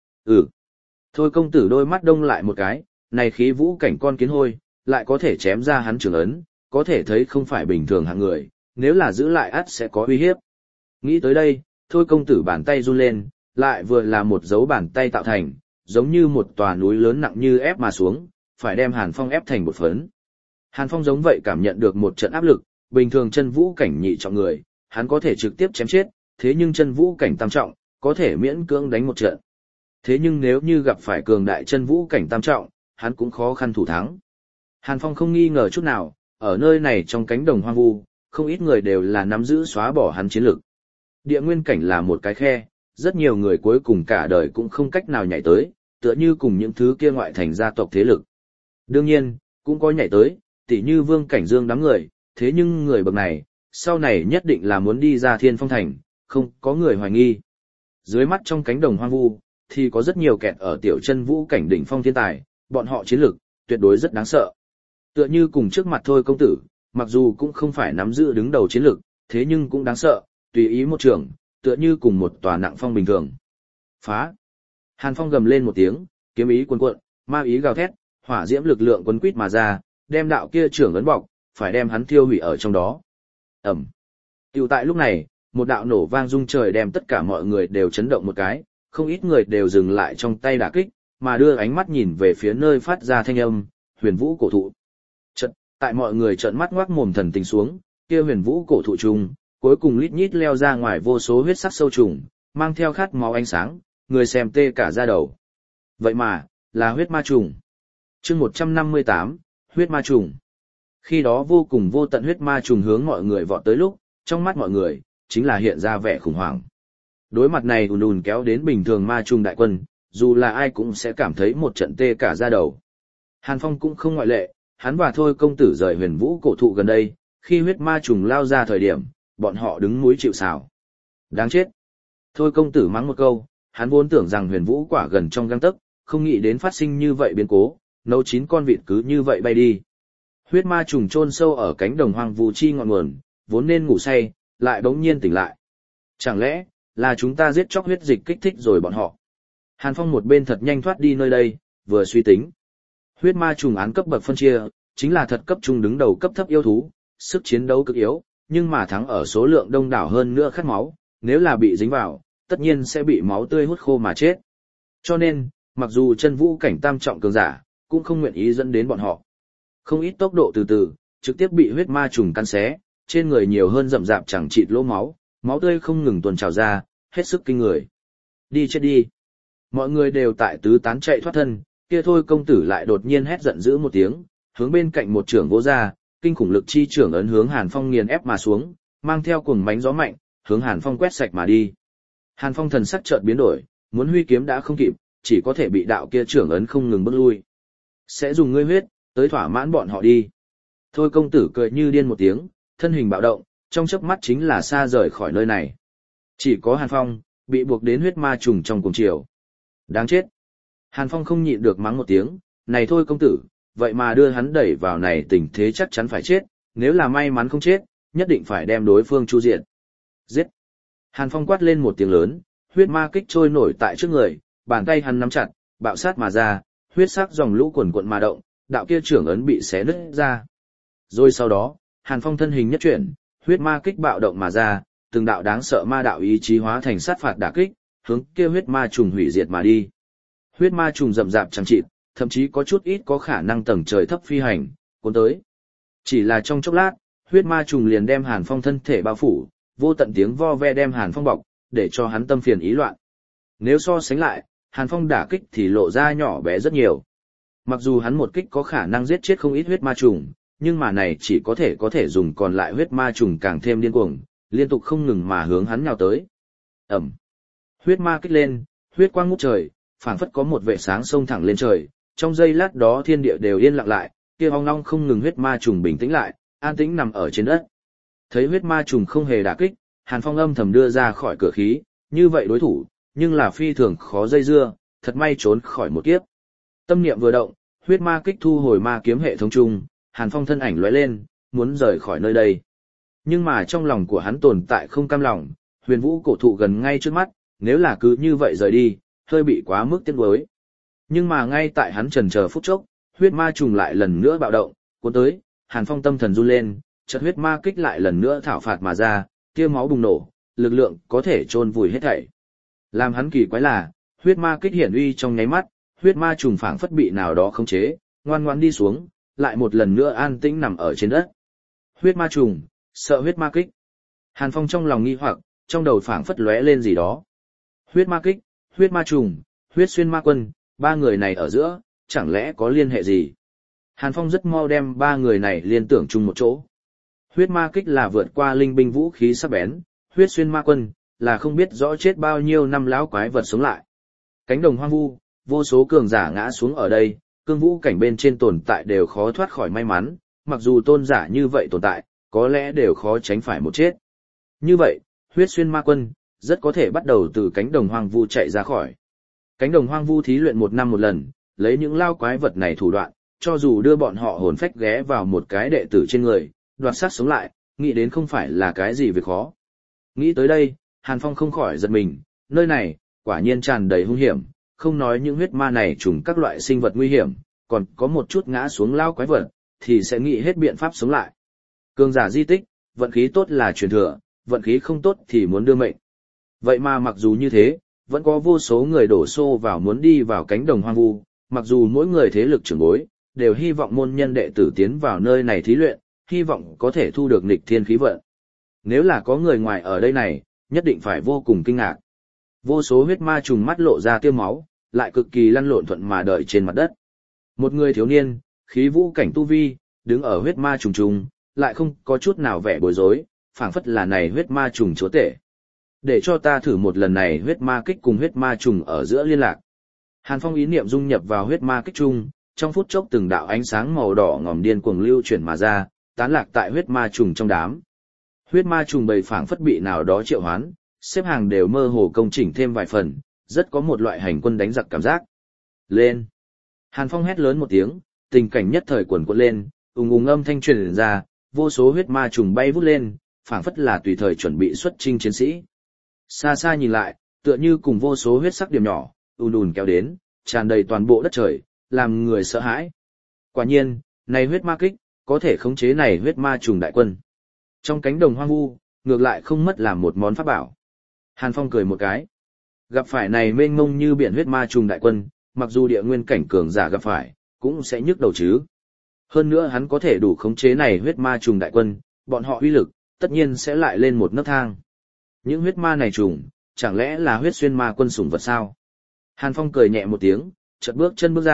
Thôi công tử đôi mắt đông lại một cái, này khí vũ cảnh con kiến hôi, lại có thể chém ra hắn trưởng ấn, có thể thấy không phải bình thường hạng người, nếu là giữ lại ắt sẽ có uy hiếp. Nghĩ tới đây, thôi công tử bàn tay run lên, lại vừa là một dấu bàn tay tạo thành, giống như một tòa núi lớn nặng như ép mà xuống, phải đem Hàn Phong ép thành bột phấn. Hàn Phong giống vậy cảm nhận được một trận áp lực, bình thường chân vũ cảnh nhị trọng người, hắn có thể trực tiếp chém chết, thế nhưng chân vũ cảnh tam trọng, có thể miễn cưỡng đánh một trận. Thế nhưng nếu như gặp phải cường đại chân vũ cảnh tam trọng, hắn cũng khó khăn thủ thắng. Hàn Phong không nghi ngờ chút nào, ở nơi này trong cánh đồng hoang vu, không ít người đều là nắm giữ xóa bỏ hắn chiến lực. Địa nguyên cảnh là một cái khe, rất nhiều người cuối cùng cả đời cũng không cách nào nhảy tới, tựa như cùng những thứ kia ngoại thành gia tộc thế lực. Đương nhiên, cũng có nhảy tới, tỉ như Vương Cảnh Dương đám người, thế nhưng người bậc này, sau này nhất định là muốn đi ra Thiên Phong Thành, không có người hoài nghi. Dưới mắt trong cánh đồng hoang vu, thì có rất nhiều kẹt ở tiểu chân vũ cảnh đỉnh phong thiên tài, bọn họ chiến lực, tuyệt đối rất đáng sợ. Tựa như cùng trước mặt thôi công tử, mặc dù cũng không phải nắm giữ đứng đầu chiến lực, thế nhưng cũng đáng sợ, tùy ý một trường, tựa như cùng một tòa nặng phong bình thường. Phá! Hàn Phong gầm lên một tiếng, kiếm ý cuồn cuộn, ma ý gào thét, hỏa diễm lực lượng quấn quýt mà ra, đem đạo kia trưởng ấn bọc, phải đem hắn thiêu hủy ở trong đó. Ầm. Tiểu tại lúc này, một đạo nổ vang rung trời đem tất cả mọi người đều chấn động một cái, không ít người đều dừng lại trong tay đả kích, mà đưa ánh mắt nhìn về phía nơi phát ra thanh âm, Huyền Vũ cổ thụ. Chợt, tại mọi người trợn mắt ngoác mồm thần tình xuống, kia Huyền Vũ cổ thụ trùng, cuối cùng lít nhít leo ra ngoài vô số huyết sắc sâu trùng, mang theo khát máu ánh sáng, người xem tê cả da đầu. Vậy mà, là huyết ma trùng. Chương 158, huyết ma trùng. Khi đó vô cùng vô tận huyết ma trùng hướng mọi người vọt tới lúc, trong mắt mọi người, chính là hiện ra vẻ khủng hoảng. Đối mặt này ùn ùn kéo đến bình thường ma trùng đại quân, dù là ai cũng sẽ cảm thấy một trận tê cả da đầu. Hàn Phong cũng không ngoại lệ, hắn và thôi công tử rời Huyền Vũ cổ thụ gần đây, khi huyết ma trùng lao ra thời điểm, bọn họ đứng núi chịu sào. Đáng chết. Thôi công tử mắng một câu, hắn vốn tưởng rằng Huyền Vũ quả gần trong gang tấc, không nghĩ đến phát sinh như vậy biến cố, nấu 9 con vịt cứ như vậy bay đi. Huyết ma trùng chôn sâu ở cánh đồng hoang vu chi ngọn nguồn, vốn nên ngủ say, lại bỗng nhiên tỉnh lại. Chẳng lẽ là chúng ta giết chóc huyết dịch kích thích rồi bọn họ? Hàn Phong một bên thật nhanh thoát đi nơi đây, vừa suy tính. Huyết ma trùng án cấp bậc phân chia, chính là thật cấp trung đứng đầu cấp thấp yêu thú, sức chiến đấu cực yếu, nhưng mà thắng ở số lượng đông đảo hơn nữa khát máu, nếu là bị dính vào, tất nhiên sẽ bị máu tươi hút khô mà chết. Cho nên, mặc dù chân vũ cảnh tam trọng cường giả, cũng không nguyện ý dẫn đến bọn họ. Không ít tốc độ từ từ, trực tiếp bị huyết ma trùng căn xé, trên người nhiều hơn rậm rạp chẳng chịt lỗ máu, máu tươi không ngừng tuôn trào ra, hết sức kinh người. Đi chết đi. Mọi người đều tại tứ tán chạy thoát thân, kia thôi công tử lại đột nhiên hét giận dữ một tiếng, hướng bên cạnh một trưởng vỗ ra, kinh khủng lực chi trưởng ấn hướng Hàn Phong nghiền ép mà xuống, mang theo cuồng mánh gió mạnh, hướng Hàn Phong quét sạch mà đi. Hàn Phong thần sắc chợt biến đổi, muốn huy kiếm đã không kịp, chỉ có thể bị đạo kia trưởng ấn không ngừng bước lui. Sẽ dùng ngươi huyết, tới thỏa mãn bọn họ đi. Thôi công tử cười như điên một tiếng, thân hình bạo động, trong chớp mắt chính là xa rời khỏi nơi này. Chỉ có Hàn Phong, bị buộc đến huyết ma trùng trong cùng chiều. Đáng chết. Hàn Phong không nhịn được mắng một tiếng, này thôi công tử, vậy mà đưa hắn đẩy vào này tình thế chắc chắn phải chết, nếu là may mắn không chết, nhất định phải đem đối phương chu diệt. Giết. Hàn Phong quát lên một tiếng lớn, huyết ma kích trôi nổi tại trước người, bàn tay hắn nắm chặt, bạo sát mà ra, huyết sắc dòng lũ quần quận mà động, đạo kia trưởng ấn bị xé nứt ra. Rồi sau đó, Hàn Phong thân hình nhất chuyển, huyết ma kích bạo động mà ra, từng đạo đáng sợ ma đạo ý chí hóa thành sát phạt đả kích, hướng kia huyết ma trùng hủy diệt mà đi. Huyết ma trùng rậm rạp chẳng chịt, thậm chí có chút ít có khả năng tầng trời thấp phi hành, cuốn tới. Chỉ là trong chốc lát, huyết ma trùng liền đem Hàn Phong thân thể bao phủ, vô tận tiếng vo ve đem Hàn Phong bọc, để cho hắn tâm phiền ý loạn. Nếu so sánh lại, Hàn Phong đả kích thì lộ ra nhỏ bé rất nhiều. Mặc dù hắn một kích có khả năng giết chết không ít huyết ma trùng, nhưng mà này chỉ có thể dùng còn lại huyết ma trùng càng thêm điên cuồng, liên tục không ngừng mà hướng hắn nhào tới. Ẩm. Huyết ma kích lên, huyết quang ngút trời, phảng phất có một vệ sáng xông thẳng lên trời, trong giây lát đó thiên địa đều yên lặng lại, kia ong long không ngừng huyết ma trùng bình tĩnh lại, an tĩnh nằm ở trên đất. Thấy huyết ma trùng không hề đả kích, Hàn Phong âm thầm đưa ra khỏi cửa khí, như vậy đối thủ, nhưng là phi thường khó dây dưa, thật may trốn khỏi một kiếp. Tâm niệm vừa động, huyết ma kích thu hồi ma kiếm hệ thống chung, Hàn Phong thân ảnh lóe lên, muốn rời khỏi nơi đây. Nhưng mà trong lòng của hắn tồn tại không cam lòng, huyền vũ cổ thụ gần ngay trước mắt, nếu là cứ như vậy rời đi, hơi bị quá mức tiếc nuối. Nhưng mà ngay tại hắn chần chờ phút chốc, huyết ma trùng lại lần nữa bạo động, cuốn tới, Hàn Phong tâm thần run lên, chợt huyết ma kích lại lần nữa thảo phạt mà ra, tia máu bùng nổ, lực lượng có thể chôn vùi hết thảy. Làm hắn kỳ quái là, huyết ma kích hiển uy trong nháy mắt, huyết ma trùng phảng phất bị nào đó khống chế, ngoan ngoãn đi xuống, lại một lần nữa an tĩnh nằm ở trên đất. Huyết ma trùng, sợ huyết ma kích. Hàn Phong trong lòng nghi hoặc, trong đầu phảng phất lóe lên gì đó. Huyết ma kích, huyết ma trùng, huyết xuyên ma quân, ba người này ở giữa, chẳng lẽ có liên hệ gì? Hàn Phong rất mau đem ba người này liên tưởng chung một chỗ. Huyết ma kích là vượt qua linh binh vũ khí sắc bén, huyết xuyên ma quân là không biết rõ chết bao nhiêu năm lão quái vật sống lại. Cánh đồng hoang vu, vô số cường giả ngã xuống ở đây, cương vũ cảnh bên trên tồn tại đều khó thoát khỏi may mắn, mặc dù tôn giả như vậy tồn tại, có lẽ đều khó tránh phải một chết. Như vậy, huyết xuyên ma quân rất có thể bắt đầu từ cánh đồng hoang vu chạy ra khỏi. Cánh đồng hoang vu thí luyện 1 năm một lần, lấy những lao quái vật này thủ đoạn, cho dù đưa bọn họ hồn phách ghé vào một cái đệ tử trên người, đoạt xác sống lại, nghĩ đến không phải là cái gì việc khó. Nghĩ tới đây, Hàn Phong không khỏi giật mình, nơi này, quả nhiên tràn đầy hung hiểm, không nói những huyết ma này trùng các loại sinh vật nguy hiểm, còn có một chút ngã xuống lao quái vật, thì sẽ nghĩ hết biện pháp sống lại. Cường giả di tích, vận khí tốt là truyền thừa, vận khí không tốt thì muốn đưa mệnh. Vậy mà mặc dù như thế, vẫn có vô số người đổ xô vào muốn đi vào cánh đồng hoang vu, mặc dù mỗi người thế lực trưởng bối, đều hy vọng môn nhân đệ tử tiến vào nơi này thí luyện, hy vọng có thể thu được nghịch thiên khí vận. Nếu là có người ngoài ở đây này, nhất định phải vô cùng kinh ngạc. Vô số huyết ma trùng mắt lộ ra tia máu, lại cực kỳ lăn lộn thuận mà đợi trên mặt đất. Một người thiếu niên, khí vũ cảnh tu vi, đứng ở huyết ma trùng trùng, lại không có chút nào vẻ bối rối, phảng phất là này huyết ma trùng chúa tể. Để cho ta thử một lần này huyết ma kích cùng huyết ma trùng ở giữa liên lạc. Hàn Phong ý niệm dung nhập vào huyết ma kích chung, trong phút chốc từng đạo ánh sáng màu đỏ ngòm điên cuồng lưu chuyển mà ra, tán lạc tại huyết ma trùng trong đám. Huyết ma trùng bầy phảng phất bị nào đó triệu hoán, xếp hàng đều mơ hồ công chỉnh thêm vài phần, rất có một loại hành quân đánh giặc cảm giác. Lên! Hàn Phong hét lớn một tiếng, tình cảnh nhất thời quần quật lên, ùng ùng âm thanh truyền ra, vô số huyết ma trùng bay vút lên, phảng phất là tùy thời chuẩn bị xuất chinh chiến sĩ. Xa xa nhìn lại, tựa như cùng vô số huyết sắc điểm nhỏ, ùn ùn kéo đến, tràn đầy toàn bộ đất trời, làm người sợ hãi. Quả nhiên, này huyết ma kích, có thể khống chế này huyết ma trùng đại quân. Trong cánh đồng hoang vu, ngược lại không mất làm một món pháp bảo. Hàn Phong cười một cái. Gặp phải này mênh mông như biển huyết ma trùng đại quân, mặc dù địa nguyên cảnh cường giả gặp phải, cũng sẽ nhức đầu chứ. Hơn nữa hắn có thể đủ khống chế này huyết ma trùng đại quân, bọn họ uy lực, tất nhiên sẽ lại lên một nấc thang. Những huyết ma này trùng, chẳng lẽ là huyết xuyên ma quân sủng vật sao? Hàn Phong cười nhẹ một tiếng, chợt bước chân bước ra,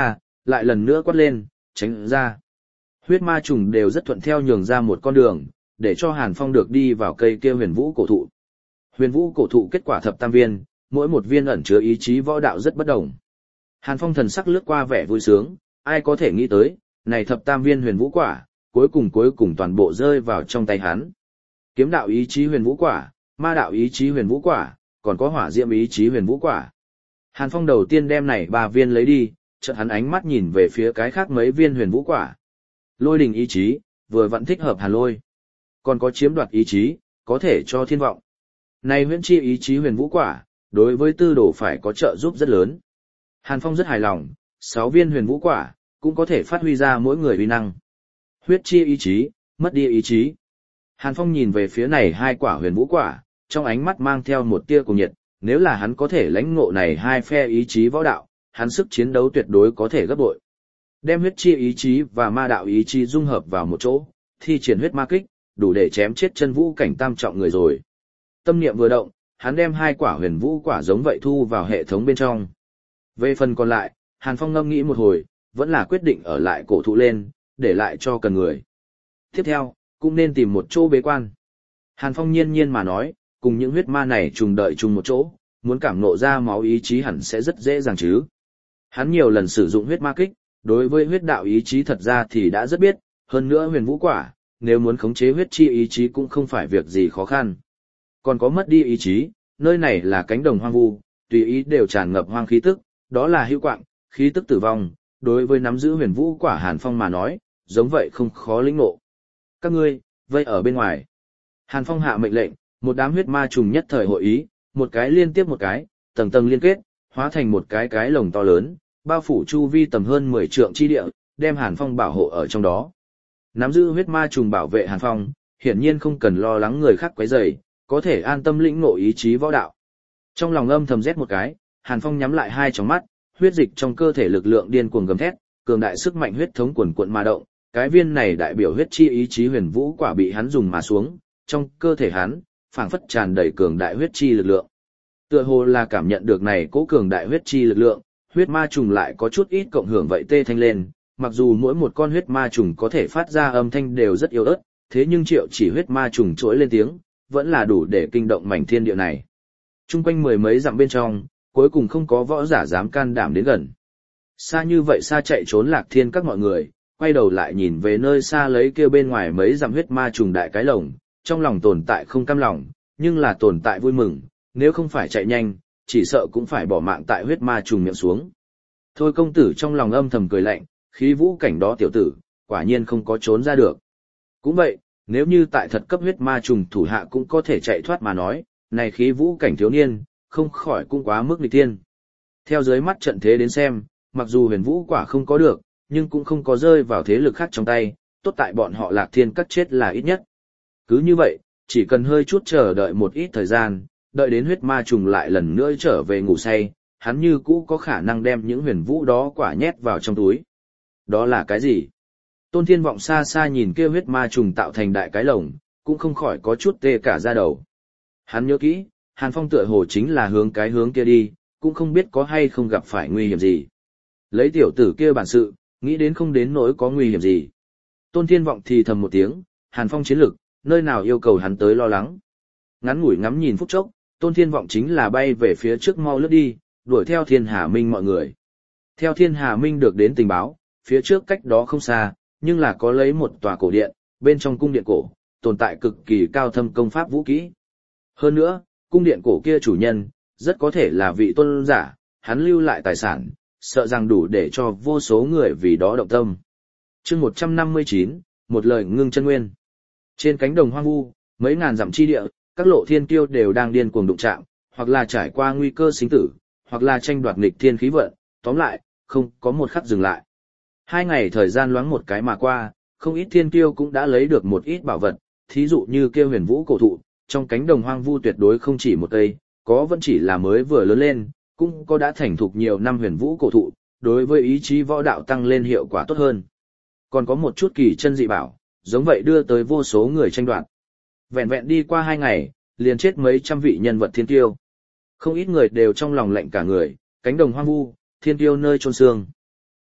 lại lần nữa quát lên, tránh ra. Huyết ma trùng đều rất thuận theo nhường ra một con đường, để cho Hàn Phong được đi vào cây kia huyền vũ cổ thụ. Huyền vũ cổ thụ kết quả thập tam viên, mỗi một viên ẩn chứa ý chí võ đạo rất bất đồng. Hàn Phong thần sắc lướt qua vẻ vui sướng, ai có thể nghĩ tới, này thập tam viên huyền vũ quả, cuối cùng toàn bộ rơi vào trong tay hắn. Kiếm đạo ý chí huyền vũ quả, ma đạo ý chí huyền vũ quả, còn có hỏa diệm ý chí huyền vũ quả. Hàn Phong đầu tiên đem này 3 viên lấy đi, chợt hắn ánh mắt nhìn về phía cái khác mấy viên huyền vũ quả. Lôi đình ý chí, vừa vẫn thích hợp Hàn Lôi. Còn có chiếm đoạt ý chí, có thể cho thiên vọng. Này huyễn chi ý chí huyền vũ quả, đối với tư đồ phải có trợ giúp rất lớn. Hàn Phong rất hài lòng, 6 viên huyền vũ quả, cũng có thể phát huy ra mỗi người uy năng. Huyết chi ý chí, mất đi ý chí. Hàn Phong nhìn về phía này 2 quả huyền vũ quả, trong ánh mắt mang theo một tia cuồng nhiệt, nếu là hắn có thể lãnh ngộ này 2 phe ý chí võ đạo, hắn sức chiến đấu tuyệt đối có thể gấp bội. Đem huyết chi ý chí và ma đạo ý chí dung hợp vào một chỗ, thi triển huyết ma kích, đủ để chém chết chân vũ cảnh tam trọng người rồi. Tâm niệm vừa động, hắn đem 2 quả huyền vũ quả giống vậy thu vào hệ thống bên trong. Về phần còn lại, Hàn Phong ngâm nghĩ một hồi, vẫn là quyết định ở lại cổ thụ lên, để lại cho cần người. Tiếp theo, cũng nên tìm một chỗ bế quan. Hàn Phong nhiên nhiên mà nói, cùng những huyết ma này trùng đợi chung một chỗ, muốn cảm ngộ ra máu ý chí hẳn sẽ rất dễ dàng chứ. Hắn nhiều lần sử dụng huyết ma kích, đối với huyết đạo ý chí thật ra thì đã rất biết, hơn nữa huyền vũ quả, nếu muốn khống chế huyết chi ý chí cũng không phải việc gì khó khăn. Còn có mất đi ý chí, nơi này là cánh đồng hoang vu, tùy ý đều tràn ngập hoang khí tức, đó là hữu quạng, khí tức tử vong, đối với nắm giữ huyền vũ quả Hàn Phong mà nói, giống vậy không khó lĩnh ngộ. Các ngươi, vây ở bên ngoài. Hàn Phong hạ mệnh lệnh, một đám huyết ma trùng nhất thời hội ý, một cái liên tiếp một cái, tầng tầng liên kết, hóa thành một cái lồng to lớn, bao phủ chu vi tầm hơn 10 trượng chi địa, đem Hàn Phong bảo hộ ở trong đó. Nắm giữ huyết ma trùng bảo vệ Hàn Phong, hiển nhiên không cần lo lắng người khác quấy rầy, có thể an tâm lĩnh ngộ ý chí võ đạo. Trong lòng âm thầm rét một cái, Hàn Phong nhắm lại 2 tròng mắt, huyết dịch trong cơ thể lực lượng điên cuồng gầm thét, cường đại sức mạnh huyết thống cuồn cuộn mà động, cái viên này đại biểu huyết chi ý chí huyền vũ quả bị hắn dùng mà xuống, trong cơ thể hắn phảng phất tràn đầy cường đại huyết chi lực lượng. Tựa hồ là cảm nhận được này cố cường đại huyết chi lực lượng, huyết ma trùng lại có chút ít cộng hưởng vậy tê thanh lên, mặc dù mỗi một con huyết ma trùng có thể phát ra âm thanh đều rất yếu ớt, thế nhưng triệu chỉ huyết ma trùng trỗi lên tiếng, vẫn là đủ để kinh động mảnh thiên địa này. Trung quanh 10 mấy dặm bên trong, cuối cùng không có võ giả dám can đảm đến gần. Xa như vậy xa chạy trốn Lạc Thiên các mọi người, quay đầu lại nhìn về nơi xa lấy kêu bên ngoài mấy dặm huyết ma trùng đại cái lồng, trong lòng tồn tại không cam lòng, nhưng là tồn tại vui mừng, nếu không phải chạy nhanh, chỉ sợ cũng phải bỏ mạng tại huyết ma trùng miệng xuống. Thôi công tử trong lòng âm thầm cười lạnh, khí vũ cảnh đó tiểu tử, quả nhiên không có trốn ra được. Cũng vậy, nếu như tại thật cấp huyết ma trùng thủ hạ cũng có thể chạy thoát mà nói, này khí vũ cảnh thiếu niên, không khỏi cũng quá mức nghịch tiên. Theo dưới mắt trận thế đến xem, mặc dù huyền vũ quả không có được, nhưng cũng không có rơi vào thế lực khác trong tay, tốt tại bọn họ Lạc Thiên các chết là ít nhất. Cứ như vậy, chỉ cần hơi chút chờ đợi một ít thời gian, đợi đến huyết ma trùng lại lần nữa trở về ngủ say, hắn như cũ có khả năng đem những huyền vũ đó quả nhét vào trong túi. Đó là cái gì? Tôn Thiên Vọng xa xa nhìn kia huyết ma trùng tạo thành đại cái lồng, cũng không khỏi có chút tê cả da đầu. Hắn nhớ kỹ, Hàn Phong tựa hồ chính là hướng cái hướng kia đi, cũng không biết có hay không gặp phải nguy hiểm gì. Lấy tiểu tử kia bản sự, nghĩ đến không đến nỗi có nguy hiểm gì. Tôn Thiên Vọng thì thầm một tiếng, Hàn Phong chiến lực, nơi nào yêu cầu hắn tới lo lắng. Ngắn ngủi ngắm nhìn phút chốc, Tôn Thiên Vọng chính là bay về phía trước mau lướt đi, đuổi theo Thiên Hà Minh mọi người. Theo Thiên Hà Minh được đến tình báo, phía trước cách đó không xa, nhưng là có lấy một tòa cổ điện, bên trong cung điện cổ, tồn tại cực kỳ cao thâm công pháp vũ kỹ. Hơn nữa, cung điện cổ kia chủ nhân, rất có thể là vị tôn giả, hắn lưu lại tài sản, sợ rằng đủ để cho vô số người vì đó động tâm. Chương 159, một lời ngưng chân nguyên. Trên cánh đồng hoang vu, mấy ngàn dặm chi địa, các lộ thiên kiêu đều đang điên cuồng đụng chạm, hoặc là trải qua nguy cơ sinh tử, hoặc là tranh đoạt nghịch thiên khí vận, tóm lại, không có một khắc dừng lại. 2 ngày thời gian loáng một cái mà qua, không ít thiên kiêu cũng đã lấy được một ít bảo vật, thí dụ như kêu huyền vũ cổ thụ, trong cánh đồng hoang vu tuyệt đối không chỉ một cây, có vẫn chỉ là mới vừa lớn lên, cũng có đã thành thục nhiều năm huyền vũ cổ thụ, đối với ý chí võ đạo tăng lên hiệu quả tốt hơn. Còn có một chút kỳ chân dị bảo, giống vậy đưa tới vô số người tranh đoạt. Vẹn vẹn đi qua 2 ngày, liền chết mấy trăm vị nhân vật thiên tiêu. Không ít người đều trong lòng lạnh cả người, cánh đồng hoang vu, thiên tiêu nơi chôn xương.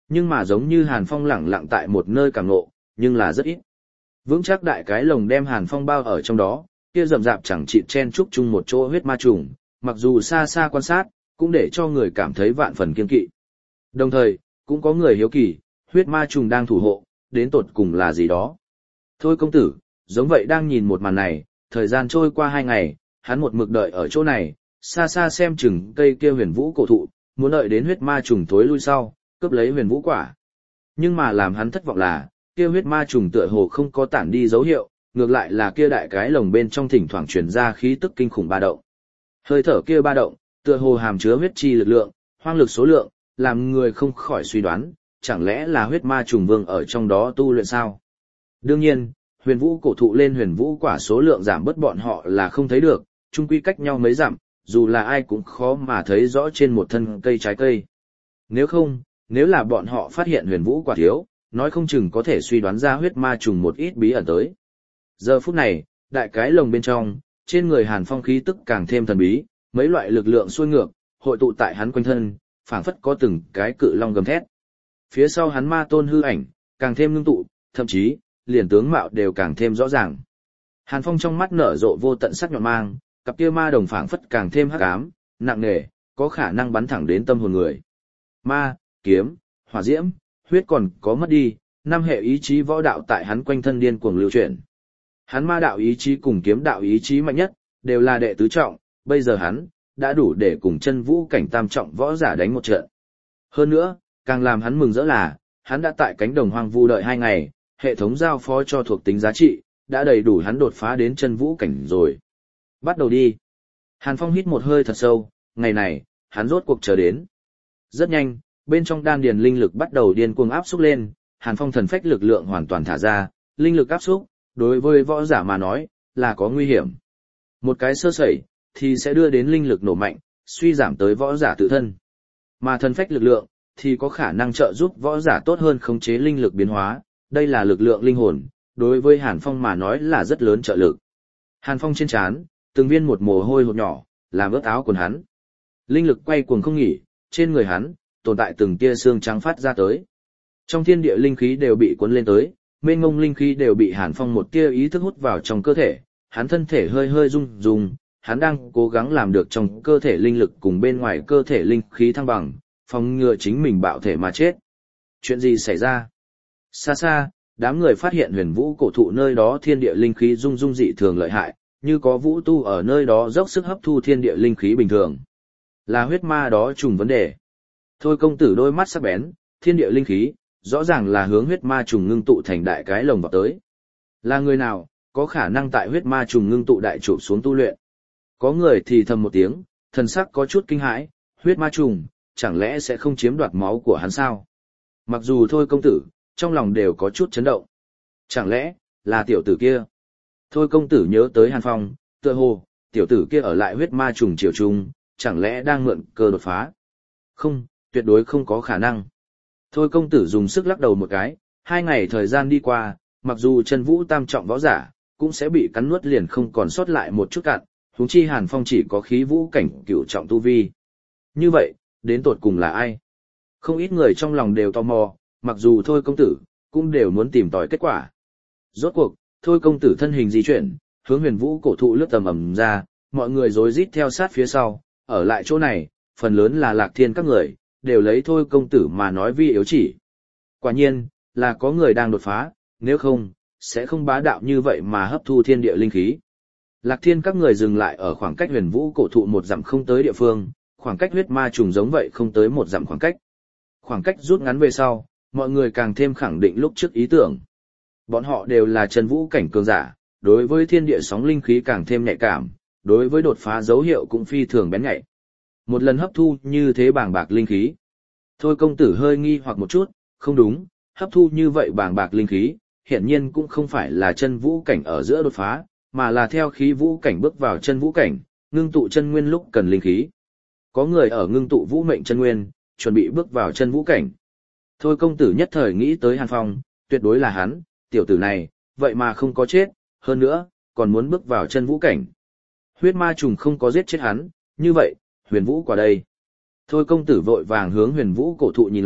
Nhưng mà giống như Hàn Phong lẳng lặng tại một nơi cảm ngộ, nhưng là rất ít. Vững chắc đại cái lồng đem Hàn Phong bao ở trong đó, kia rậm rạp chẳng chịt chen chúc chung một chỗ huyết ma trùng, mặc dù xa xa quan sát, cũng để cho người cảm thấy vạn phần kiên kỵ. Đồng thời, cũng có người hiếu kỳ, huyết ma trùng đang thủ hộ, đến tột cùng là gì đó. Thôi công tử, giống vậy đang nhìn một màn này, thời gian trôi qua 2 ngày, hắn một mực đợi ở chỗ này, xa xa xem chừng cây kia huyền vũ cổ thụ, muốn đợi đến huyết ma trùng tối lui sau, cướp lấy huyền vũ quả. Nhưng mà làm hắn thất vọng là, kia huyết ma trùng tựa hồ không có tản đi dấu hiệu, ngược lại là kia đại cái lồng bên trong thỉnh thoảng truyền ra khí tức kinh khủng ba động. Hơi thở kia ba động, tựa hồ hàm chứa huyết chi lực lượng, hoang lực số lượng, làm người không khỏi suy đoán, chẳng lẽ là huyết ma trùng vương ở trong đó tu luyện sao? Đương nhiên, huyền vũ cổ thụ lên huyền vũ quả số lượng giảm bớt bọn họ là không thấy được, chung quy cách nhau mấy dặm, dù là ai cũng khó mà thấy rõ trên một thân cây trái cây. Nếu không, nếu là bọn họ phát hiện huyền vũ quả thiếu, nói không chừng có thể suy đoán ra huyết ma trùng một ít bí ẩn tới. Giờ phút này, đại cái lồng bên trong, trên người Hàn Phong khí tức càng thêm thần bí, mấy loại lực lượng xuôi ngược, hội tụ tại hắn quanh thân, phảng phất có từng cái cự long gầm thét. Phía sau hắn ma tôn hư ảnh, càng thêm ngưng tụ, thậm chí, liền tướng mạo đều càng thêm rõ ràng. Hàn Phong trong mắt nở rộ vô tận sắc nhọn mang, cặp kia ma đồng phảng phất càng thêm hắc ám, nặng nề, có khả năng bắn thẳng đến tâm hồn người. Ma, kiếm, hỏa diễm, huyết còn có mất đi, 5 hệ ý chí võ đạo tại hắn quanh thân điên cuồng lưu chuyển. Hắn ma đạo ý chí cùng kiếm đạo ý chí mạnh nhất, đều là đệ tứ trọng, bây giờ hắn đã đủ để cùng chân vũ cảnh tam trọng võ giả đánh một trận. Hơn nữa, càng làm hắn mừng rỡ là, hắn đã tại cánh đồng hoang vu đợi 2 ngày, hệ thống giao phó cho thuộc tính giá trị, đã đầy đủ hắn đột phá đến chân vũ cảnh rồi. Bắt đầu đi. Hàn Phong hít một hơi thật sâu, ngày này, hắn rốt cuộc chờ đến. Rất nhanh, bên trong đan điền linh lực bắt đầu điên cuồng áp xúc lên, Hàn Phong thần phách lực lượng hoàn toàn thả ra, linh lực áp xúc, đối với võ giả mà nói, là có nguy hiểm. Một cái sơ sẩy, thì sẽ đưa đến linh lực nổ mạnh, suy giảm tới võ giả tự thân. Mà thần phách lực lượng, thì có khả năng trợ giúp võ giả tốt hơn khống chế linh lực biến hóa, đây là lực lượng linh hồn, đối với Hàn Phong mà nói là rất lớn trợ lực. Hàn Phong trên trán, từng viên một mồ hôi hột nhỏ, làm ướt áo quần hắn. Linh lực quay cuồng không nghỉ, trên người hắn, tồn tại từng tia xương trắng phát ra tới. Trong thiên địa linh khí đều bị cuốn lên tới, mênh mông linh khí đều bị Hàn Phong một tia ý thức hút vào trong cơ thể, hắn thân thể hơi hơi rung rung, hắn đang cố gắng làm được trong cơ thể linh lực cùng bên ngoài cơ thể linh khí thăng bằng, phòng ngừa chính mình bạo thể mà chết. Chuyện gì xảy ra? Xa xa, đám người phát hiện huyền vũ cổ thụ nơi đó thiên địa linh khí rung rung dị thường lợi hại, như có vũ tu ở nơi đó dốc sức hấp thu thiên địa linh khí bình thường. Là huyết ma đó trùng vấn đề. Thôi công tử đôi mắt sắc bén, thiên địa linh khí, rõ ràng là hướng huyết ma trùng ngưng tụ thành đại cái lồng vào tới. Là người nào, có khả năng tại huyết ma trùng ngưng tụ đại trụ xuống tu luyện? Có người thì thầm một tiếng, thần sắc có chút kinh hãi, huyết ma trùng, chẳng lẽ sẽ không chiếm đoạt máu của hắn sao? Mặc dù thôi công tử, trong lòng đều có chút chấn động. Chẳng lẽ, là tiểu tử kia? Thôi công tử nhớ tới Hàn Phong, tựa hồ, tiểu tử kia ở lại huyết ma trùng triều trung, chẳng lẽ đang mượn cơ đột phá? Không, tuyệt đối không có khả năng. Thôi công tử dùng sức lắc đầu một cái, 2 ngày thời gian đi qua, mặc dù chân vũ tam trọng võ giả, cũng sẽ bị cắn nuốt liền không còn sót lại một chút cạn, huống chi Hàn Phong chỉ có khí vũ cảnh cửu trọng tu vi. Như vậy, đến tột cùng là ai? Không ít người trong lòng đều tò mò, mặc dù thôi công tử, cũng đều muốn tìm tòi kết quả. Rốt cuộc, thôi công tử thân hình di chuyển, hướng huyền vũ cổ thụ lướt tầm ầm ra, mọi người rối rít theo sát phía sau, ở lại chỗ này, phần lớn là Lạc Thiên các người, đều lấy thôi công tử mà nói vi yếu chỉ. Quả nhiên, là có người đang đột phá, nếu không, sẽ không bá đạo như vậy mà hấp thu thiên địa linh khí. Lạc Thiên các người dừng lại ở khoảng cách huyền vũ cổ thụ 1 dặm không tới địa phương, khoảng cách huyết ma trùng giống vậy không tới 1 dặm khoảng cách. Khoảng cách rút ngắn về sau, mọi người càng thêm khẳng định lúc trước ý tưởng. Bọn họ đều là chân vũ cảnh cường giả, đối với thiên địa sóng linh khí càng thêm nhạy cảm, đối với đột phá dấu hiệu cũng phi thường bén nhạy. Một lần hấp thu như thế bàng bạc linh khí. Thôi công tử hơi nghi hoặc một chút, không đúng, hấp thu như vậy bàng bạc linh khí, hiển nhiên cũng không phải là chân vũ cảnh ở giữa đột phá, mà là theo khí vũ cảnh bước vào chân vũ cảnh, ngưng tụ chân nguyên lúc cần linh khí. Có người ở ngưng tụ vũ mệnh chân nguyên, chuẩn bị bước vào chân vũ cảnh. Thôi công tử nhất thời nghĩ tới Hàn Phong, tuyệt đối là hắn, tiểu tử này, vậy mà không có chết, hơn nữa, còn muốn bước vào chân vũ cảnh. Huyết ma trùng không có giết chết hắn, như vậy, huyền vũ quả đây. Thôi công tử vội vàng hướng huyền vũ cổ thụ nhìn lại,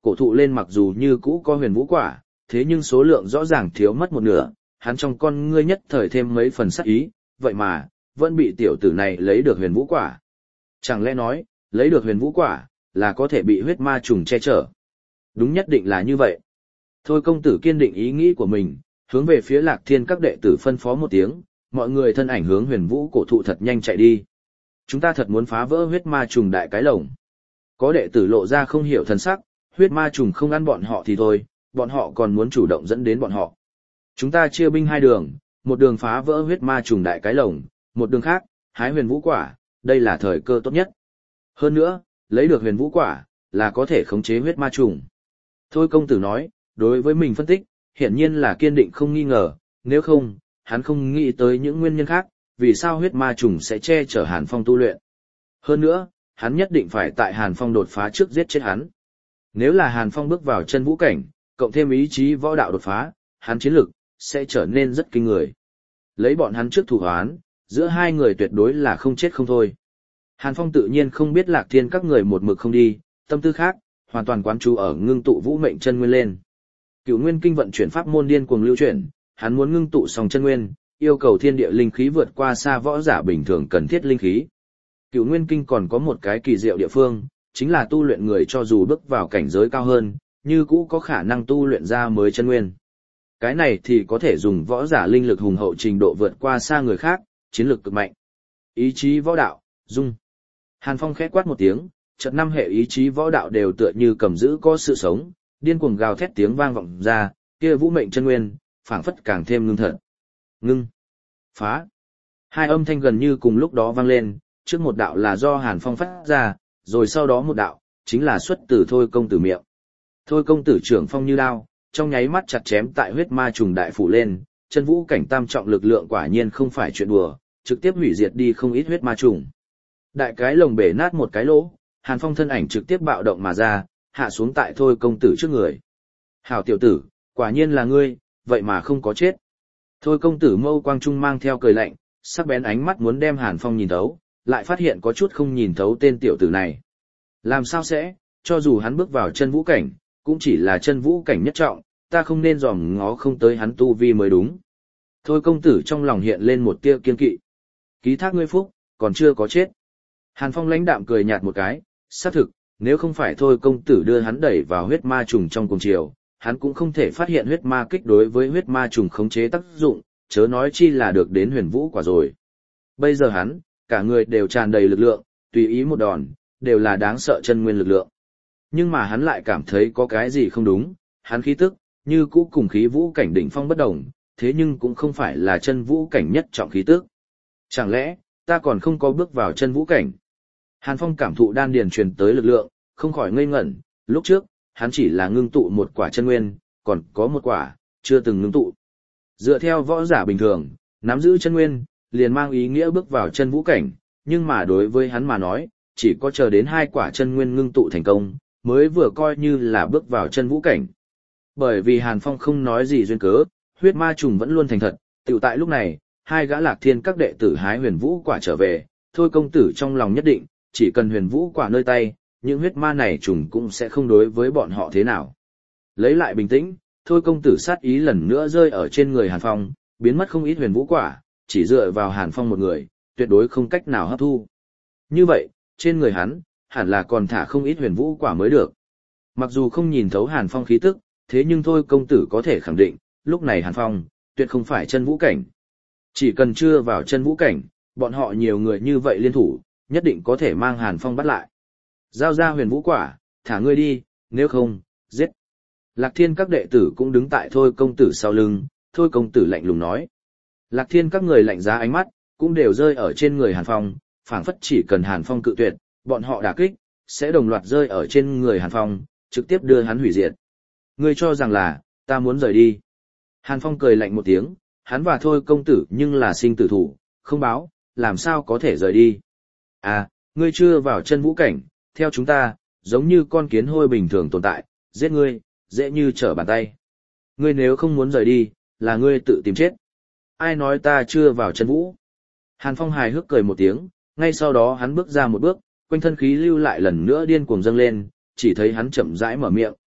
cổ thụ lên mặc dù như cũ có huyền vũ quả, thế nhưng số lượng rõ ràng thiếu mất một nửa, hắn trong con ngươi nhất thời thêm mấy phần sắc ý, vậy mà, vẫn bị tiểu tử này lấy được huyền vũ quả. Chẳng lẽ nói, lấy được huyền vũ quả, là có thể bị huyết ma trùng che chở? Đúng nhất định là như vậy. Thôi công tử kiên định ý nghĩ của mình, hướng về phía Lạc Thiên các đệ tử phân phó một tiếng, mọi người thân ảnh hướng huyền vũ cổ thụ thật nhanh chạy đi. Chúng ta thật muốn phá vỡ huyết ma trùng đại cái lồng. Có đệ tử lộ ra không hiểu thần sắc, huyết ma trùng không ăn bọn họ thì thôi, bọn họ còn muốn chủ động dẫn đến bọn họ. Chúng ta chia binh hai đường, một đường phá vỡ huyết ma trùng đại cái lồng, một đường khác, hái huyền vũ quả, đây là thời cơ tốt nhất. Hơn nữa, lấy được huyền vũ quả, là có thể khống chế huyết ma trùng. Thôi công tử nói, đối với mình phân tích, hiển nhiên là kiên định không nghi ngờ, nếu không, hắn không nghĩ tới những nguyên nhân khác, vì sao huyết ma trùng sẽ che chở Hàn Phong tu luyện. Hơn nữa, hắn nhất định phải tại Hàn Phong đột phá trước giết chết hắn. Nếu là Hàn Phong bước vào chân vũ cảnh, cộng thêm ý chí võ đạo đột phá, hắn chiến lực sẽ trở nên rất kinh người. Lấy bọn hắn trước thủ hoán, giữa hai người tuyệt đối là không chết không thôi. Hàn Phong tự nhiên không biết Lạc Thiên các người một mực không đi, tâm tư khác, hoàn toàn quán chú ở ngưng tụ vũ mệnh chân nguyên lên. Cửu Nguyên Kinh vận chuyển pháp môn điên cuồng lưu chuyển, hắn muốn ngưng tụ song chân nguyên, yêu cầu thiên địa linh khí vượt qua xa võ giả bình thường cần thiết linh khí. Cửu Nguyên Kinh còn có một cái kỳ diệu địa phương, chính là tu luyện người cho dù bước vào cảnh giới cao hơn, như cũ có khả năng tu luyện ra mới chân nguyên. Cái này thì có thể dùng võ giả linh lực hùng hậu trình độ vượt qua xa người khác, chiến lực cực mạnh. Ý chí võ đạo, dung. Hàn Phong khẽ quát một tiếng, chợt năm hệ ý chí võ đạo đều tựa như cầm giữ có sự sống, điên cuồng gào thét tiếng vang vọng ra, kia vũ mệnh chân nguyên, phảng phất càng thêm ngưng thật. Ngưng, phá. Hai âm thanh gần như cùng lúc đó vang lên, trước một đạo là do Hàn Phong phát ra, rồi sau đó một đạo, chính là xuất từ Thôi công tử miệng. Thôi công tử trưởng phong như đao, trong nháy mắt chặt chém tại huyết ma trùng đại phủ lên, chân vũ cảnh tam trọng lực lượng quả nhiên không phải chuyện đùa, trực tiếp hủy diệt đi không ít huyết ma trùng. Đại cái lồng bể nát một cái lỗ, Hàn Phong thân ảnh trực tiếp bạo động mà ra, hạ xuống tại Thôi công tử trước người. Hảo tiểu tử, quả nhiên là ngươi, vậy mà không có chết. Thôi công tử mâu quang trung mang theo cười lạnh, sắc bén ánh mắt muốn đem Hàn Phong nhìn thấu, lại phát hiện có chút không nhìn thấu tên tiểu tử này. Làm sao sẽ, cho dù hắn bước vào chân vũ cảnh, cũng chỉ là chân vũ cảnh nhất trọng, ta không nên dòm ngó không tới hắn tu vi mới đúng. Thôi công tử trong lòng hiện lên một tia kiên kỵ. Ký thác ngươi phúc, còn chưa có chết. Hàn Phong lãnh đạm cười nhạt một cái, xác thực, nếu không phải thôi công tử đưa hắn đẩy vào huyết ma trùng trong cùng chiều, hắn cũng không thể phát hiện huyết ma kích đối với huyết ma trùng khống chế tác dụng, chớ nói chi là được đến huyền vũ quả rồi. Bây giờ hắn, cả người đều tràn đầy lực lượng, tùy ý một đòn, đều là đáng sợ chân nguyên lực lượng. Nhưng mà hắn lại cảm thấy có cái gì không đúng, hắn khí tức, như cũ cùng khí vũ cảnh đỉnh phong bất đồng, thế nhưng cũng không phải là chân vũ cảnh nhất trọng khí tức. Chẳng lẽ, ta còn không có bước vào chân vũ cảnh? Hàn Phong cảm thụ đan điền truyền tới lực lượng, không khỏi ngây ngẩn, lúc trước, hắn chỉ là ngưng tụ một quả chân nguyên, còn có một quả, chưa từng ngưng tụ. Dựa theo võ giả bình thường, nắm giữ chân nguyên, liền mang ý nghĩa bước vào chân vũ cảnh, nhưng mà đối với hắn mà nói, chỉ có chờ đến hai quả chân nguyên ngưng tụ thành công, mới vừa coi như là bước vào chân vũ cảnh. Bởi vì Hàn Phong không nói gì duyên cớ, huyết ma trùng vẫn luôn thành thật, tiểu tại lúc này, hai gã Lạc Thiên các đệ tử hái huyền vũ quả trở về, thôi công tử trong lòng nhất định, chỉ cần huyền vũ quả nơi tay, những huyết ma này trùng cũng sẽ không đối với bọn họ thế nào. Lấy lại bình tĩnh, thôi công tử sát ý lần nữa rơi ở trên người Hàn Phong, biến mất không ít huyền vũ quả, chỉ dựa vào Hàn Phong một người, tuyệt đối không cách nào hấp thu. Như vậy, trên người hắn, hẳn là còn thả không ít huyền vũ quả mới được. Mặc dù không nhìn thấu Hàn Phong khí tức, thế nhưng thôi công tử có thể khẳng định, lúc này Hàn Phong, tuyệt không phải chân vũ cảnh. Chỉ cần chưa vào chân vũ cảnh, bọn họ nhiều người như vậy liên thủ, nhất định có thể mang Hàn Phong bắt lại. Giao ra huyền vũ quả, thả ngươi đi, nếu không, giết. Lạc Thiên các đệ tử cũng đứng tại thôi công tử sau lưng, thôi công tử lạnh lùng nói. Lạc Thiên các người lạnh giá ánh mắt, cũng đều rơi ở trên người Hàn Phong, phảng phất chỉ cần Hàn Phong cự tuyệt, bọn họ đả kích, sẽ đồng loạt rơi ở trên người Hàn Phong, trực tiếp đưa hắn hủy diệt. Ngươi cho rằng là, ta muốn rời đi. Hàn Phong cười lạnh một tiếng, hắn và thôi công tử nhưng là sinh tử thủ, không báo, làm sao có thể rời đi. À, ngươi chưa vào chân vũ cảnh, theo chúng ta, giống như con kiến hôi bình thường tồn tại, giết ngươi, dễ như trở bàn tay. Ngươi nếu không muốn rời đi, là ngươi tự tìm chết. Ai nói ta chưa vào chân vũ? Hàn Phong hài hước cười một tiếng, ngay sau đó hắn bước ra một bước, quanh thân khí lưu lại lần nữa điên cuồng dâng lên, chỉ thấy hắn chậm rãi mở miệng,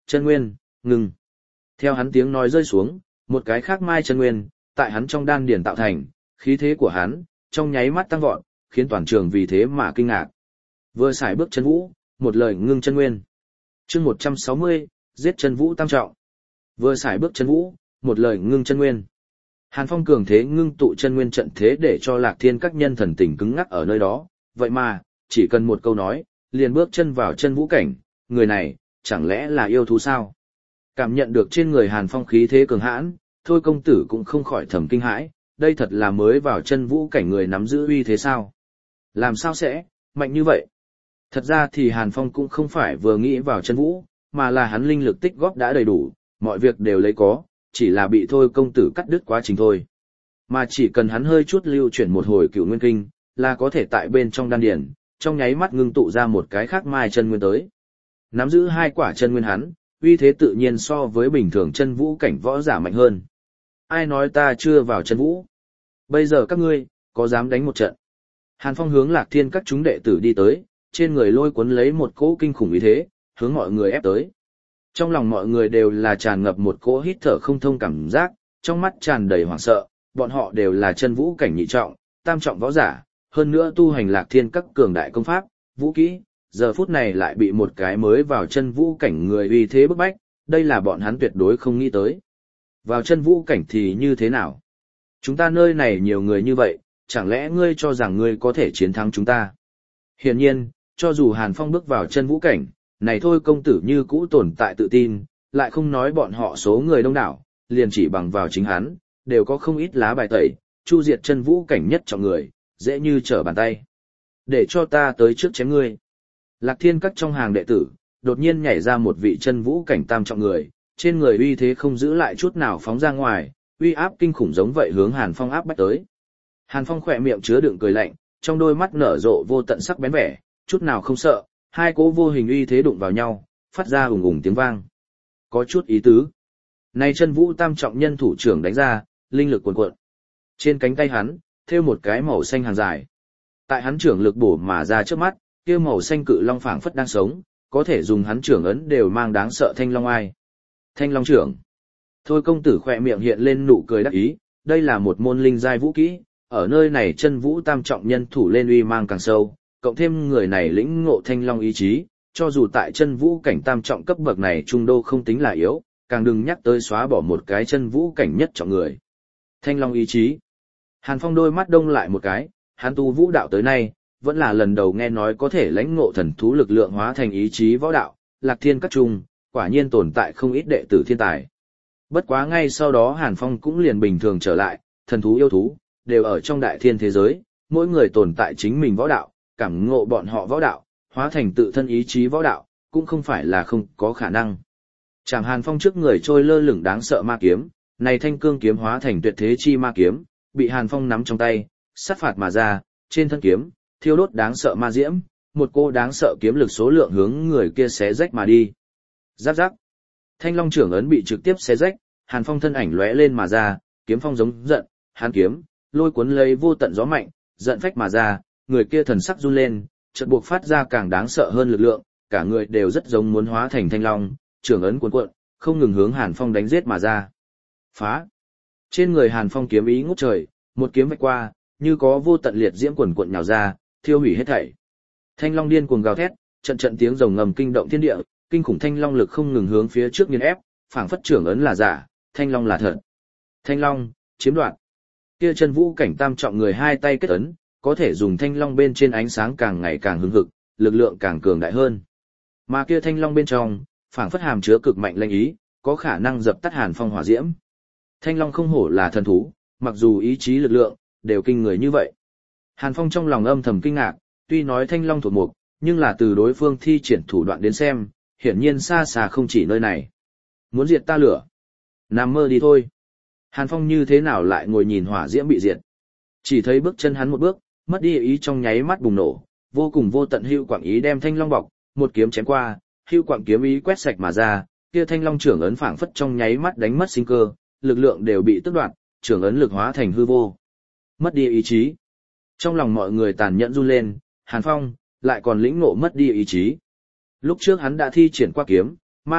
chân nguyên, ngừng. Theo hắn tiếng nói rơi xuống, một cái khác mai chân nguyên, tại hắn trong đan điển tạo thành, khí thế của hắn, trong nháy mắt tăng vọt, khiến toàn trường vì thế mà kinh ngạc. Vừa xài bước chân vũ, một lời ngưng chân nguyên. Chương 160, giết chân vũ tam trọng. Vừa xài bước chân vũ, một lời ngưng chân nguyên. Hàn Phong cường thế ngưng tụ chân nguyên trận thế để cho Lạc Thiên các nhân thần tình cứng ngắc ở nơi đó, vậy mà, chỉ cần một câu nói, liền bước chân vào chân vũ cảnh, người này, chẳng lẽ là yêu thú sao? Cảm nhận được trên người Hàn Phong khí thế cường hãn, thôi công tử cũng không khỏi thầm kinh hãi, đây thật là mới vào chân vũ cảnh người nắm giữ uy thế sao? Làm sao sẽ, mạnh như vậy? Thật ra thì Hàn Phong cũng không phải vừa nghĩ vào chân vũ, mà là hắn linh lực tích góp đã đầy đủ, mọi việc đều lấy có, chỉ là bị thôi công tử cắt đứt quá trình thôi. Mà chỉ cần hắn hơi chút lưu chuyển một hồi cựu nguyên kinh, là có thể tại bên trong đan điển, trong nháy mắt ngưng tụ ra một cái khác mai chân nguyên tới. Nắm giữ hai quả chân nguyên hắn, uy thế tự nhiên so với bình thường chân vũ cảnh võ giả mạnh hơn. Ai nói ta chưa vào chân vũ? Bây giờ các ngươi, có dám đánh một trận? Hàn Phong hướng Lạc Thiên các chúng đệ tử đi tới, trên người lôi cuốn lấy một cỗ kinh khủng uy thế, hướng mọi người ép tới. Trong lòng mọi người đều là tràn ngập một cỗ hít thở không thông cảm giác, trong mắt tràn đầy hoảng sợ, bọn họ đều là chân vũ cảnh nhị trọng, tam trọng võ giả, hơn nữa tu hành Lạc Thiên các cường đại công pháp, vũ kỹ, giờ phút này lại bị một cái mới vào chân vũ cảnh người uy thế bức bách, đây là bọn hắn tuyệt đối không nghĩ tới. Vào chân vũ cảnh thì như thế nào? Chúng ta nơi này nhiều người như vậy, chẳng lẽ ngươi cho rằng ngươi có thể chiến thắng chúng ta? Hiển nhiên, cho dù Hàn Phong bước vào chân vũ cảnh, này thôi công tử như cũ tồn tại tự tin, lại không nói bọn họ số người đông đảo, liền chỉ bằng vào chính hắn, đều có không ít lá bài tẩy, chu diệt chân vũ cảnh nhất trọng người, dễ như trở bàn tay. Để cho ta tới trước chém ngươi. Lạc Thiên các trong hàng đệ tử, đột nhiên nhảy ra một vị chân vũ cảnh tam trọng người, trên người uy thế không giữ lại chút nào phóng ra ngoài, uy áp kinh khủng giống vậy hướng Hàn Phong áp bách tới. Hàn Phong khỏe miệng chứa đựng cười lạnh, trong đôi mắt nở rộ vô tận sắc bén vẻ, chút nào không sợ, hai cỗ vô hình uy thế đụng vào nhau, phát ra ùng ùng tiếng vang. Có chút ý tứ. Này chân vũ tam trọng nhân thủ trưởng đánh ra, linh lực cuồn cuộn. Trên cánh tay hắn, thêu một cái màu xanh hàng dài. Tại hắn trưởng lực bổ mà ra trước mắt, kia màu xanh cự long phảng phất đang sống, có thể dùng hắn trưởng ấn đều mang đáng sợ thanh long ai. Thanh long trưởng. Thôi công tử khỏe miệng hiện lên nụ cười đắc ý, đây là một môn linh giai vũ kỹ, ở nơi này chân vũ tam trọng nhân thủ lên uy mang càng sâu, cộng thêm người này lĩnh ngộ thanh long ý chí, cho dù tại chân vũ cảnh tam trọng cấp bậc này trung đô không tính là yếu, càng đừng nhắc tới xóa bỏ một cái chân vũ cảnh nhất trọng người. Thanh long ý chí. Hàn Phong đôi mắt đông lại một cái, hắn tu vũ đạo tới nay, vẫn là lần đầu nghe nói có thể lãnh ngộ thần thú lực lượng hóa thành ý chí võ đạo, Lạc Thiên các trung, quả nhiên tồn tại không ít đệ tử thiên tài. Bất quá ngay sau đó Hàn Phong cũng liền bình thường trở lại, thần thú yêu thú, đều ở trong đại thiên thế giới, mỗi người tồn tại chính mình võ đạo, cảm ngộ bọn họ võ đạo, hóa thành tự thân ý chí võ đạo, cũng không phải là không có khả năng. Chẳng Hàn Phong trước người trôi lơ lửng đáng sợ ma kiếm, này thanh cương kiếm hóa thành tuyệt thế chi ma kiếm, bị Hàn Phong nắm trong tay, sát phạt mà ra, trên thân kiếm, thiêu đốt đáng sợ ma diễm, một cô đáng sợ kiếm lực số lượng hướng người kia xé rách mà đi. Giáp giáp. Thanh long trưởng ấn bị trực tiếp xé rách, Hàn Phong thân ảnh lóe lên mà ra, kiếm phong giống giận, hàn kiếm, lôi cuốn lấy vô tận gió mạnh, giận phách mà ra, người kia thần sắc run lên, chợt buộc phát ra càng đáng sợ hơn lực lượng, cả người đều rất giống muốn hóa thành thanh long, trưởng ấn cuồn cuộn, không ngừng hướng Hàn Phong đánh giết mà ra. Phá! Trên người Hàn Phong kiếm ý ngút trời, một kiếm vạch qua, như có vô tận liệt diễm cuồn cuộn nhào ra, thiêu hủy hết thảy. Thanh long điên cuồng gào thét, trận trận tiếng rồng ngầm kinh động thiên địa, kinh khủng thanh long lực không ngừng hướng phía trước nghiền ép, phảng phất trưởng ấn là giả, thanh long là thật. Thanh long, chiếm đoạt. Kia chân vũ cảnh tam trọng người hai tay kết ấn, có thể dùng thanh long bên trên ánh sáng càng ngày càng hứng hực, lực lượng càng cường đại hơn. Mà kia thanh long bên trong, phảng phất hàm chứa cực mạnh linh ý, có khả năng dập tắt Hàn Phong hỏa diễm. Thanh long không hổ là thần thú, mặc dù ý chí lực lượng đều kinh người như vậy. Hàn Phong trong lòng âm thầm kinh ngạc, tuy nói thanh long thuộc mục, nhưng là từ đối phương thi triển thủ đoạn đến xem, hiển nhiên xa xa không chỉ nơi này. Muốn diệt ta lửa? Nằm mơ đi thôi. Hàn Phong như thế nào lại ngồi nhìn hỏa diễm bị diệt? Chỉ thấy bước chân hắn một bước, mất đi ý trong nháy mắt bùng nổ, vô cùng vô tận hưu quảng ý đem thanh long bọc, một kiếm chém qua, hưu quảng kiếm ý quét sạch mà ra, kia thanh long trưởng ấn phảng phất trong nháy mắt đánh mất sinh cơ, lực lượng đều bị tước đoạt, trưởng ấn lực hóa thành hư vô. Mất đi ý chí. Trong lòng mọi người tàn nhẫn run lên, Hàn Phong lại còn lĩnh ngộ mất đi ý chí. Lúc trước hắn đã thi triển qua kiếm, ma,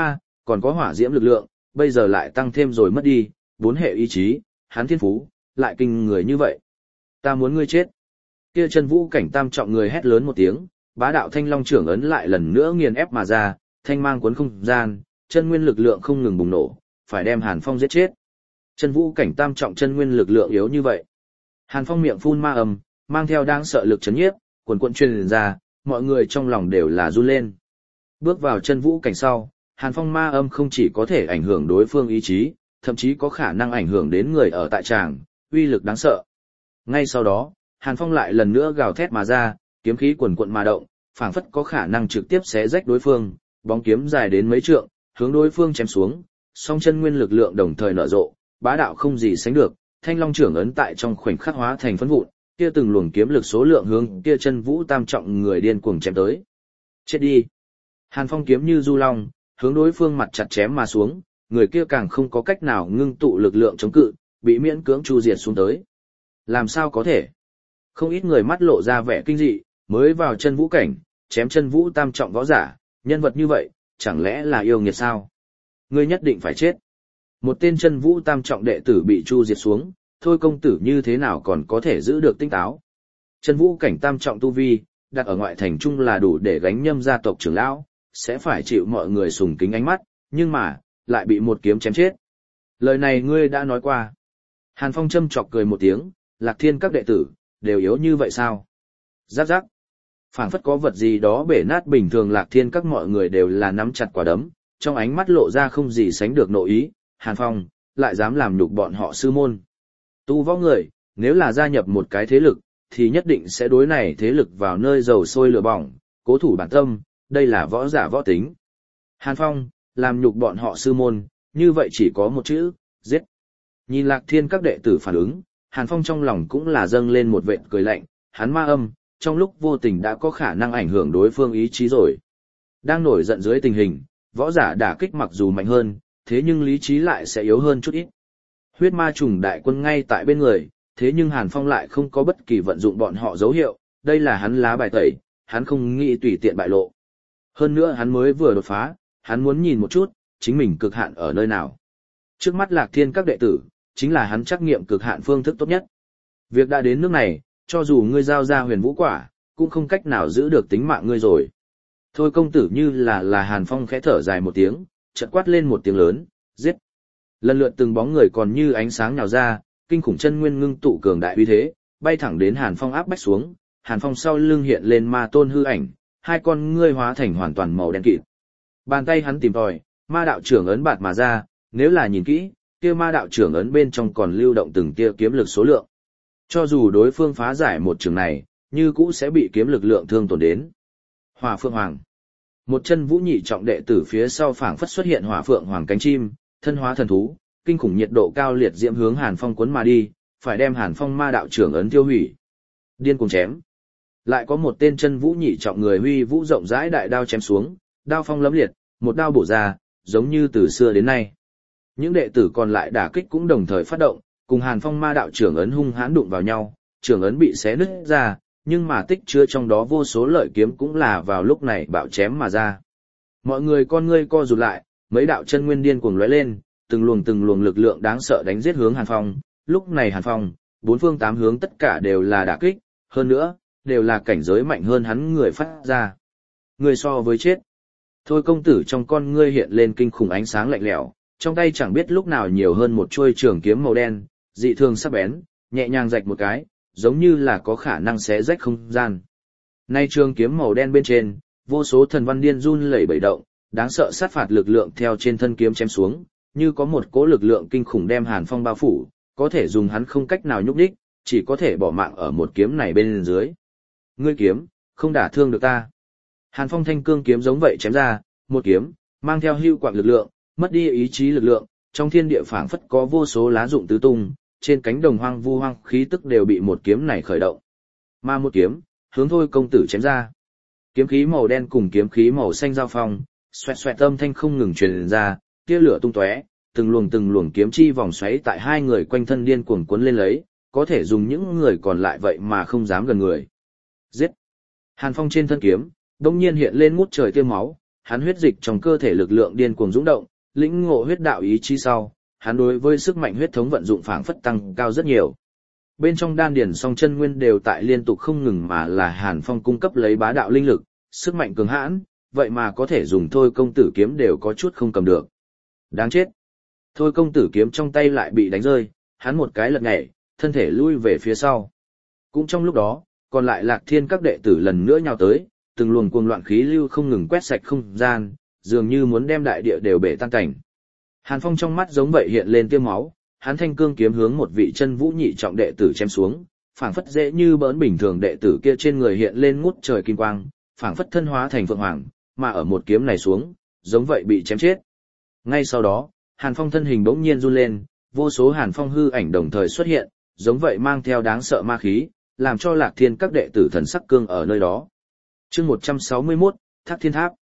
còn có hỏa diễm lực lượng, bây giờ lại tăng thêm rồi mất đi, 4 hệ ý chí, hắn thiên phú, lại kinh người như vậy. Ta muốn ngươi chết. Kia chân vũ cảnh tam trọng người hét lớn một tiếng, bá đạo thanh long trưởng ấn lại lần nữa nghiền ép mà ra, thanh mang cuốn không gian, chân nguyên lực lượng không ngừng bùng nổ, phải đem Hàn Phong giết chết. Chân vũ cảnh tam trọng chân nguyên lực lượng yếu như vậy. Hàn Phong miệng phun ma ầm, mang theo đáng sợ lực chấn nhiếp, quần quần truyền ra, mọi người trong lòng đều là run lên. Bước vào chân vũ cảnh sau, Hàn Phong ma âm không chỉ có thể ảnh hưởng đối phương ý chí, thậm chí có khả năng ảnh hưởng đến người ở tại tràng, uy lực đáng sợ. Ngay sau đó, Hàn Phong lại lần nữa gào thét mà ra, kiếm khí quần quận mà động, phảng phất có khả năng trực tiếp xé rách đối phương, bóng kiếm dài đến mấy trượng, hướng đối phương chém xuống, song chân nguyên lực lượng đồng thời nở rộ, bá đạo không gì sánh được, thanh long trưởng ấn tại trong khoảnh khắc hóa thành phấn vụn, kia từng luồng kiếm lực số lượng hướng kia chân vũ tam trọng người điên cuồng chém tới. Chết đi! Hàn Phong kiếm như du long, hướng đối phương mặt chặt chém mà xuống, người kia càng không có cách nào ngưng tụ lực lượng chống cự, bị miễn cưỡng chu diệt xuống tới. Làm sao có thể? Không ít người mắt lộ ra vẻ kinh dị, mới vào chân vũ cảnh, chém chân vũ tam trọng võ giả, nhân vật như vậy, chẳng lẽ là yêu nghiệt sao? Ngươi nhất định phải chết. Một tên chân vũ tam trọng đệ tử bị chu diệt xuống, thôi công tử như thế nào còn có thể giữ được tinh táo? Chân vũ cảnh tam trọng tu vi, đặt ở ngoại thành trung là đủ để gánh Nhâm gia tộc trưởng lão, sẽ phải chịu mọi người sùng kính ánh mắt, nhưng mà, lại bị một kiếm chém chết. Lời này ngươi đã nói qua. Hàn Phong châm chọc cười một tiếng, Lạc Thiên các đệ tử, đều yếu như vậy sao? Rắc rắc. Phảng phất có vật gì đó bể nát bình thường. Lạc Thiên các mọi người đều là nắm chặt quả đấm, trong ánh mắt lộ ra không gì sánh được nội ý. Hàn Phong, lại dám làm nhục bọn họ sư môn. Tu võ người, nếu là gia nhập một cái thế lực, thì nhất định sẽ đối này thế lực vào nơi dầu sôi lửa bỏng, cố thủ bản tâm, đây là võ giả võ tính. Hàn Phong, làm nhục bọn họ sư môn, như vậy chỉ có một chữ, giết. Nhìn Lạc Thiên các đệ tử phản ứng, Hàn Phong trong lòng cũng là dâng lên một vệt cười lạnh, hắn ma âm, trong lúc vô tình đã có khả năng ảnh hưởng đối phương ý chí rồi. Đang nổi giận dưới tình hình, võ giả đả kích mặc dù mạnh hơn, thế nhưng lý trí lại sẽ yếu hơn chút ít. Huyết ma trùng đại quân ngay tại bên người, thế nhưng Hàn Phong lại không có bất kỳ vận dụng bọn họ dấu hiệu, đây là hắn lá bài tẩy, hắn không nghĩ tùy tiện bại lộ. Hơn nữa hắn mới vừa đột phá, hắn muốn nhìn một chút, chính mình cực hạn ở nơi nào. Trước mắt Lạc Thiên các đệ tử, chính là hắn trắc nghiệm cực hạn phương thức tốt nhất. Việc đã đến nước này, cho dù ngươi giao ra huyền vũ quả, cũng không cách nào giữ được tính mạng ngươi rồi. Thôi công tử như là Hàn Phong khẽ thở dài một tiếng, chợt quát lên một tiếng lớn, giết. Lần lượt từng bóng người còn như ánh sáng nhào ra, kinh khủng chân nguyên ngưng tụ cường đại uy thế, bay thẳng đến Hàn Phong áp bách xuống, Hàn Phong sau lưng hiện lên ma tôn hư ảnh, hai con ngươi hóa thành hoàn toàn màu đen kịt. Bàn tay hắn tìm tòi, ma đạo trưởng ấn bạt mà ra, nếu là nhìn kỹ, kia ma đạo trưởng ấn bên trong còn lưu động từng tia kiếm lực số lượng. Cho dù đối phương phá giải một trường này, như cũ sẽ bị kiếm lực lượng thương tổn đến. Hỏa Phượng Hoàng. Một chân vũ nhị trọng đệ tử phía sau phảng phất xuất hiện Hỏa Phượng Hoàng cánh chim, thân hóa thần thú, kinh khủng nhiệt độ cao liệt diễm hướng Hàn Phong cuốn mà đi, phải đem Hàn Phong ma đạo trưởng ấn tiêu hủy. Điên cuồng chém. Lại có một tên chân vũ nhị trọng người huy vũ rộng rãi đại đao chém xuống, đao phong lấm liệt, một đao bổ ra, giống như từ xưa đến nay. Những đệ tử còn lại đả kích cũng đồng thời phát động, cùng Hàn Phong ma đạo trưởng ấn hung hãn đụng vào nhau, trưởng ấn bị xé nứt ra, nhưng mà tích chứa trong đó vô số lợi kiếm cũng là vào lúc này bạo chém mà ra. Mọi người con ngươi co rụt lại, mấy đạo chân nguyên điên cuồng lóe lên, từng luồng lực lượng đáng sợ đánh giết hướng Hàn Phong. Lúc này Hàn Phong, bốn phương tám hướng tất cả đều là đả kích, hơn nữa, đều là cảnh giới mạnh hơn hắn người phát ra. Người so với chết. Thôi công tử trong con ngươi hiện lên kinh khủng ánh sáng lạnh lẽo, trong tay chẳng biết lúc nào nhiều hơn một chuôi trường kiếm màu đen, dị thường sắc bén, nhẹ nhàng rạch một cái, giống như là có khả năng xé rách không gian. Nay trường kiếm màu đen bên trên, vô số thần văn điên run lẩy bẩy động, đáng sợ sát phạt lực lượng theo trên thân kiếm chém xuống, như có một cỗ lực lượng kinh khủng đem Hàn Phong bao phủ, có thể dùng hắn không cách nào nhúc nhích, chỉ có thể bỏ mạng ở một kiếm này bên dưới. Ngươi kiếm, không đả thương được ta. Hàn Phong thanh cương kiếm giống vậy chém ra, một kiếm, mang theo hưu quạng lực lượng, mất đi ý chí lực lượng, trong thiên địa phảng phất có vô số lá rụng tứ tung, trên cánh đồng hoang vu hoang khí tức đều bị một kiếm này khởi động. Mà một kiếm, hướng Thôi công tử chém ra. Kiếm khí màu đen cùng kiếm khí màu xanh giao phong, xoẹt xoẹt âm thanh không ngừng truyền ra, tia lửa tung tóe, từng luồng kiếm chi vòng xoáy tại hai người quanh thân điên cuồng cuốn lên lấy, có thể dùng những người còn lại vậy mà không dám gần người. Giết! Hàn Phong trên thân kiếm, đông nhiên hiện lên ngút trời tia máu, hắn huyết dịch trong cơ thể lực lượng điên cuồng dũng động, lĩnh ngộ huyết đạo ý chí sau, hắn đối với sức mạnh huyết thống vận dụng phảng phất tăng cao rất nhiều. Bên trong đan điền song chân nguyên đều tại liên tục không ngừng mà là Hàn Phong cung cấp lấy bá đạo linh lực, sức mạnh cường hãn, vậy mà có thể dùng Thôi công tử kiếm đều có chút không cầm được. Đáng chết. Thôi công tử kiếm trong tay lại bị đánh rơi, hắn một cái lật nhảy, thân thể lui về phía sau. Cũng trong lúc đó, còn lại Lạc Thiên các đệ tử lần nữa nhào tới, từng luồng cuồng loạn khí lưu không ngừng quét sạch không gian, dường như muốn đem đại địa đều bể tan cảnh. Hàn Phong trong mắt giống vậy hiện lên tia máu, hắn thanh cương kiếm hướng một vị chân vũ nhị trọng đệ tử chém xuống, phảng phất dễ như bỡn bình thường đệ tử kia trên người hiện lên ngút trời kim quang, phảng phất thân hóa thành phượng hoàng, mà ở một kiếm này xuống, giống vậy bị chém chết. Ngay sau đó, Hàn Phong thân hình bỗng nhiên run lên, vô số Hàn Phong hư ảnh đồng thời xuất hiện, giống vậy mang theo đáng sợ ma khí, làm cho Lạc Thiên các đệ tử thần sắc cương ở nơi đó. Chương 161, Thác Thiên Tháp.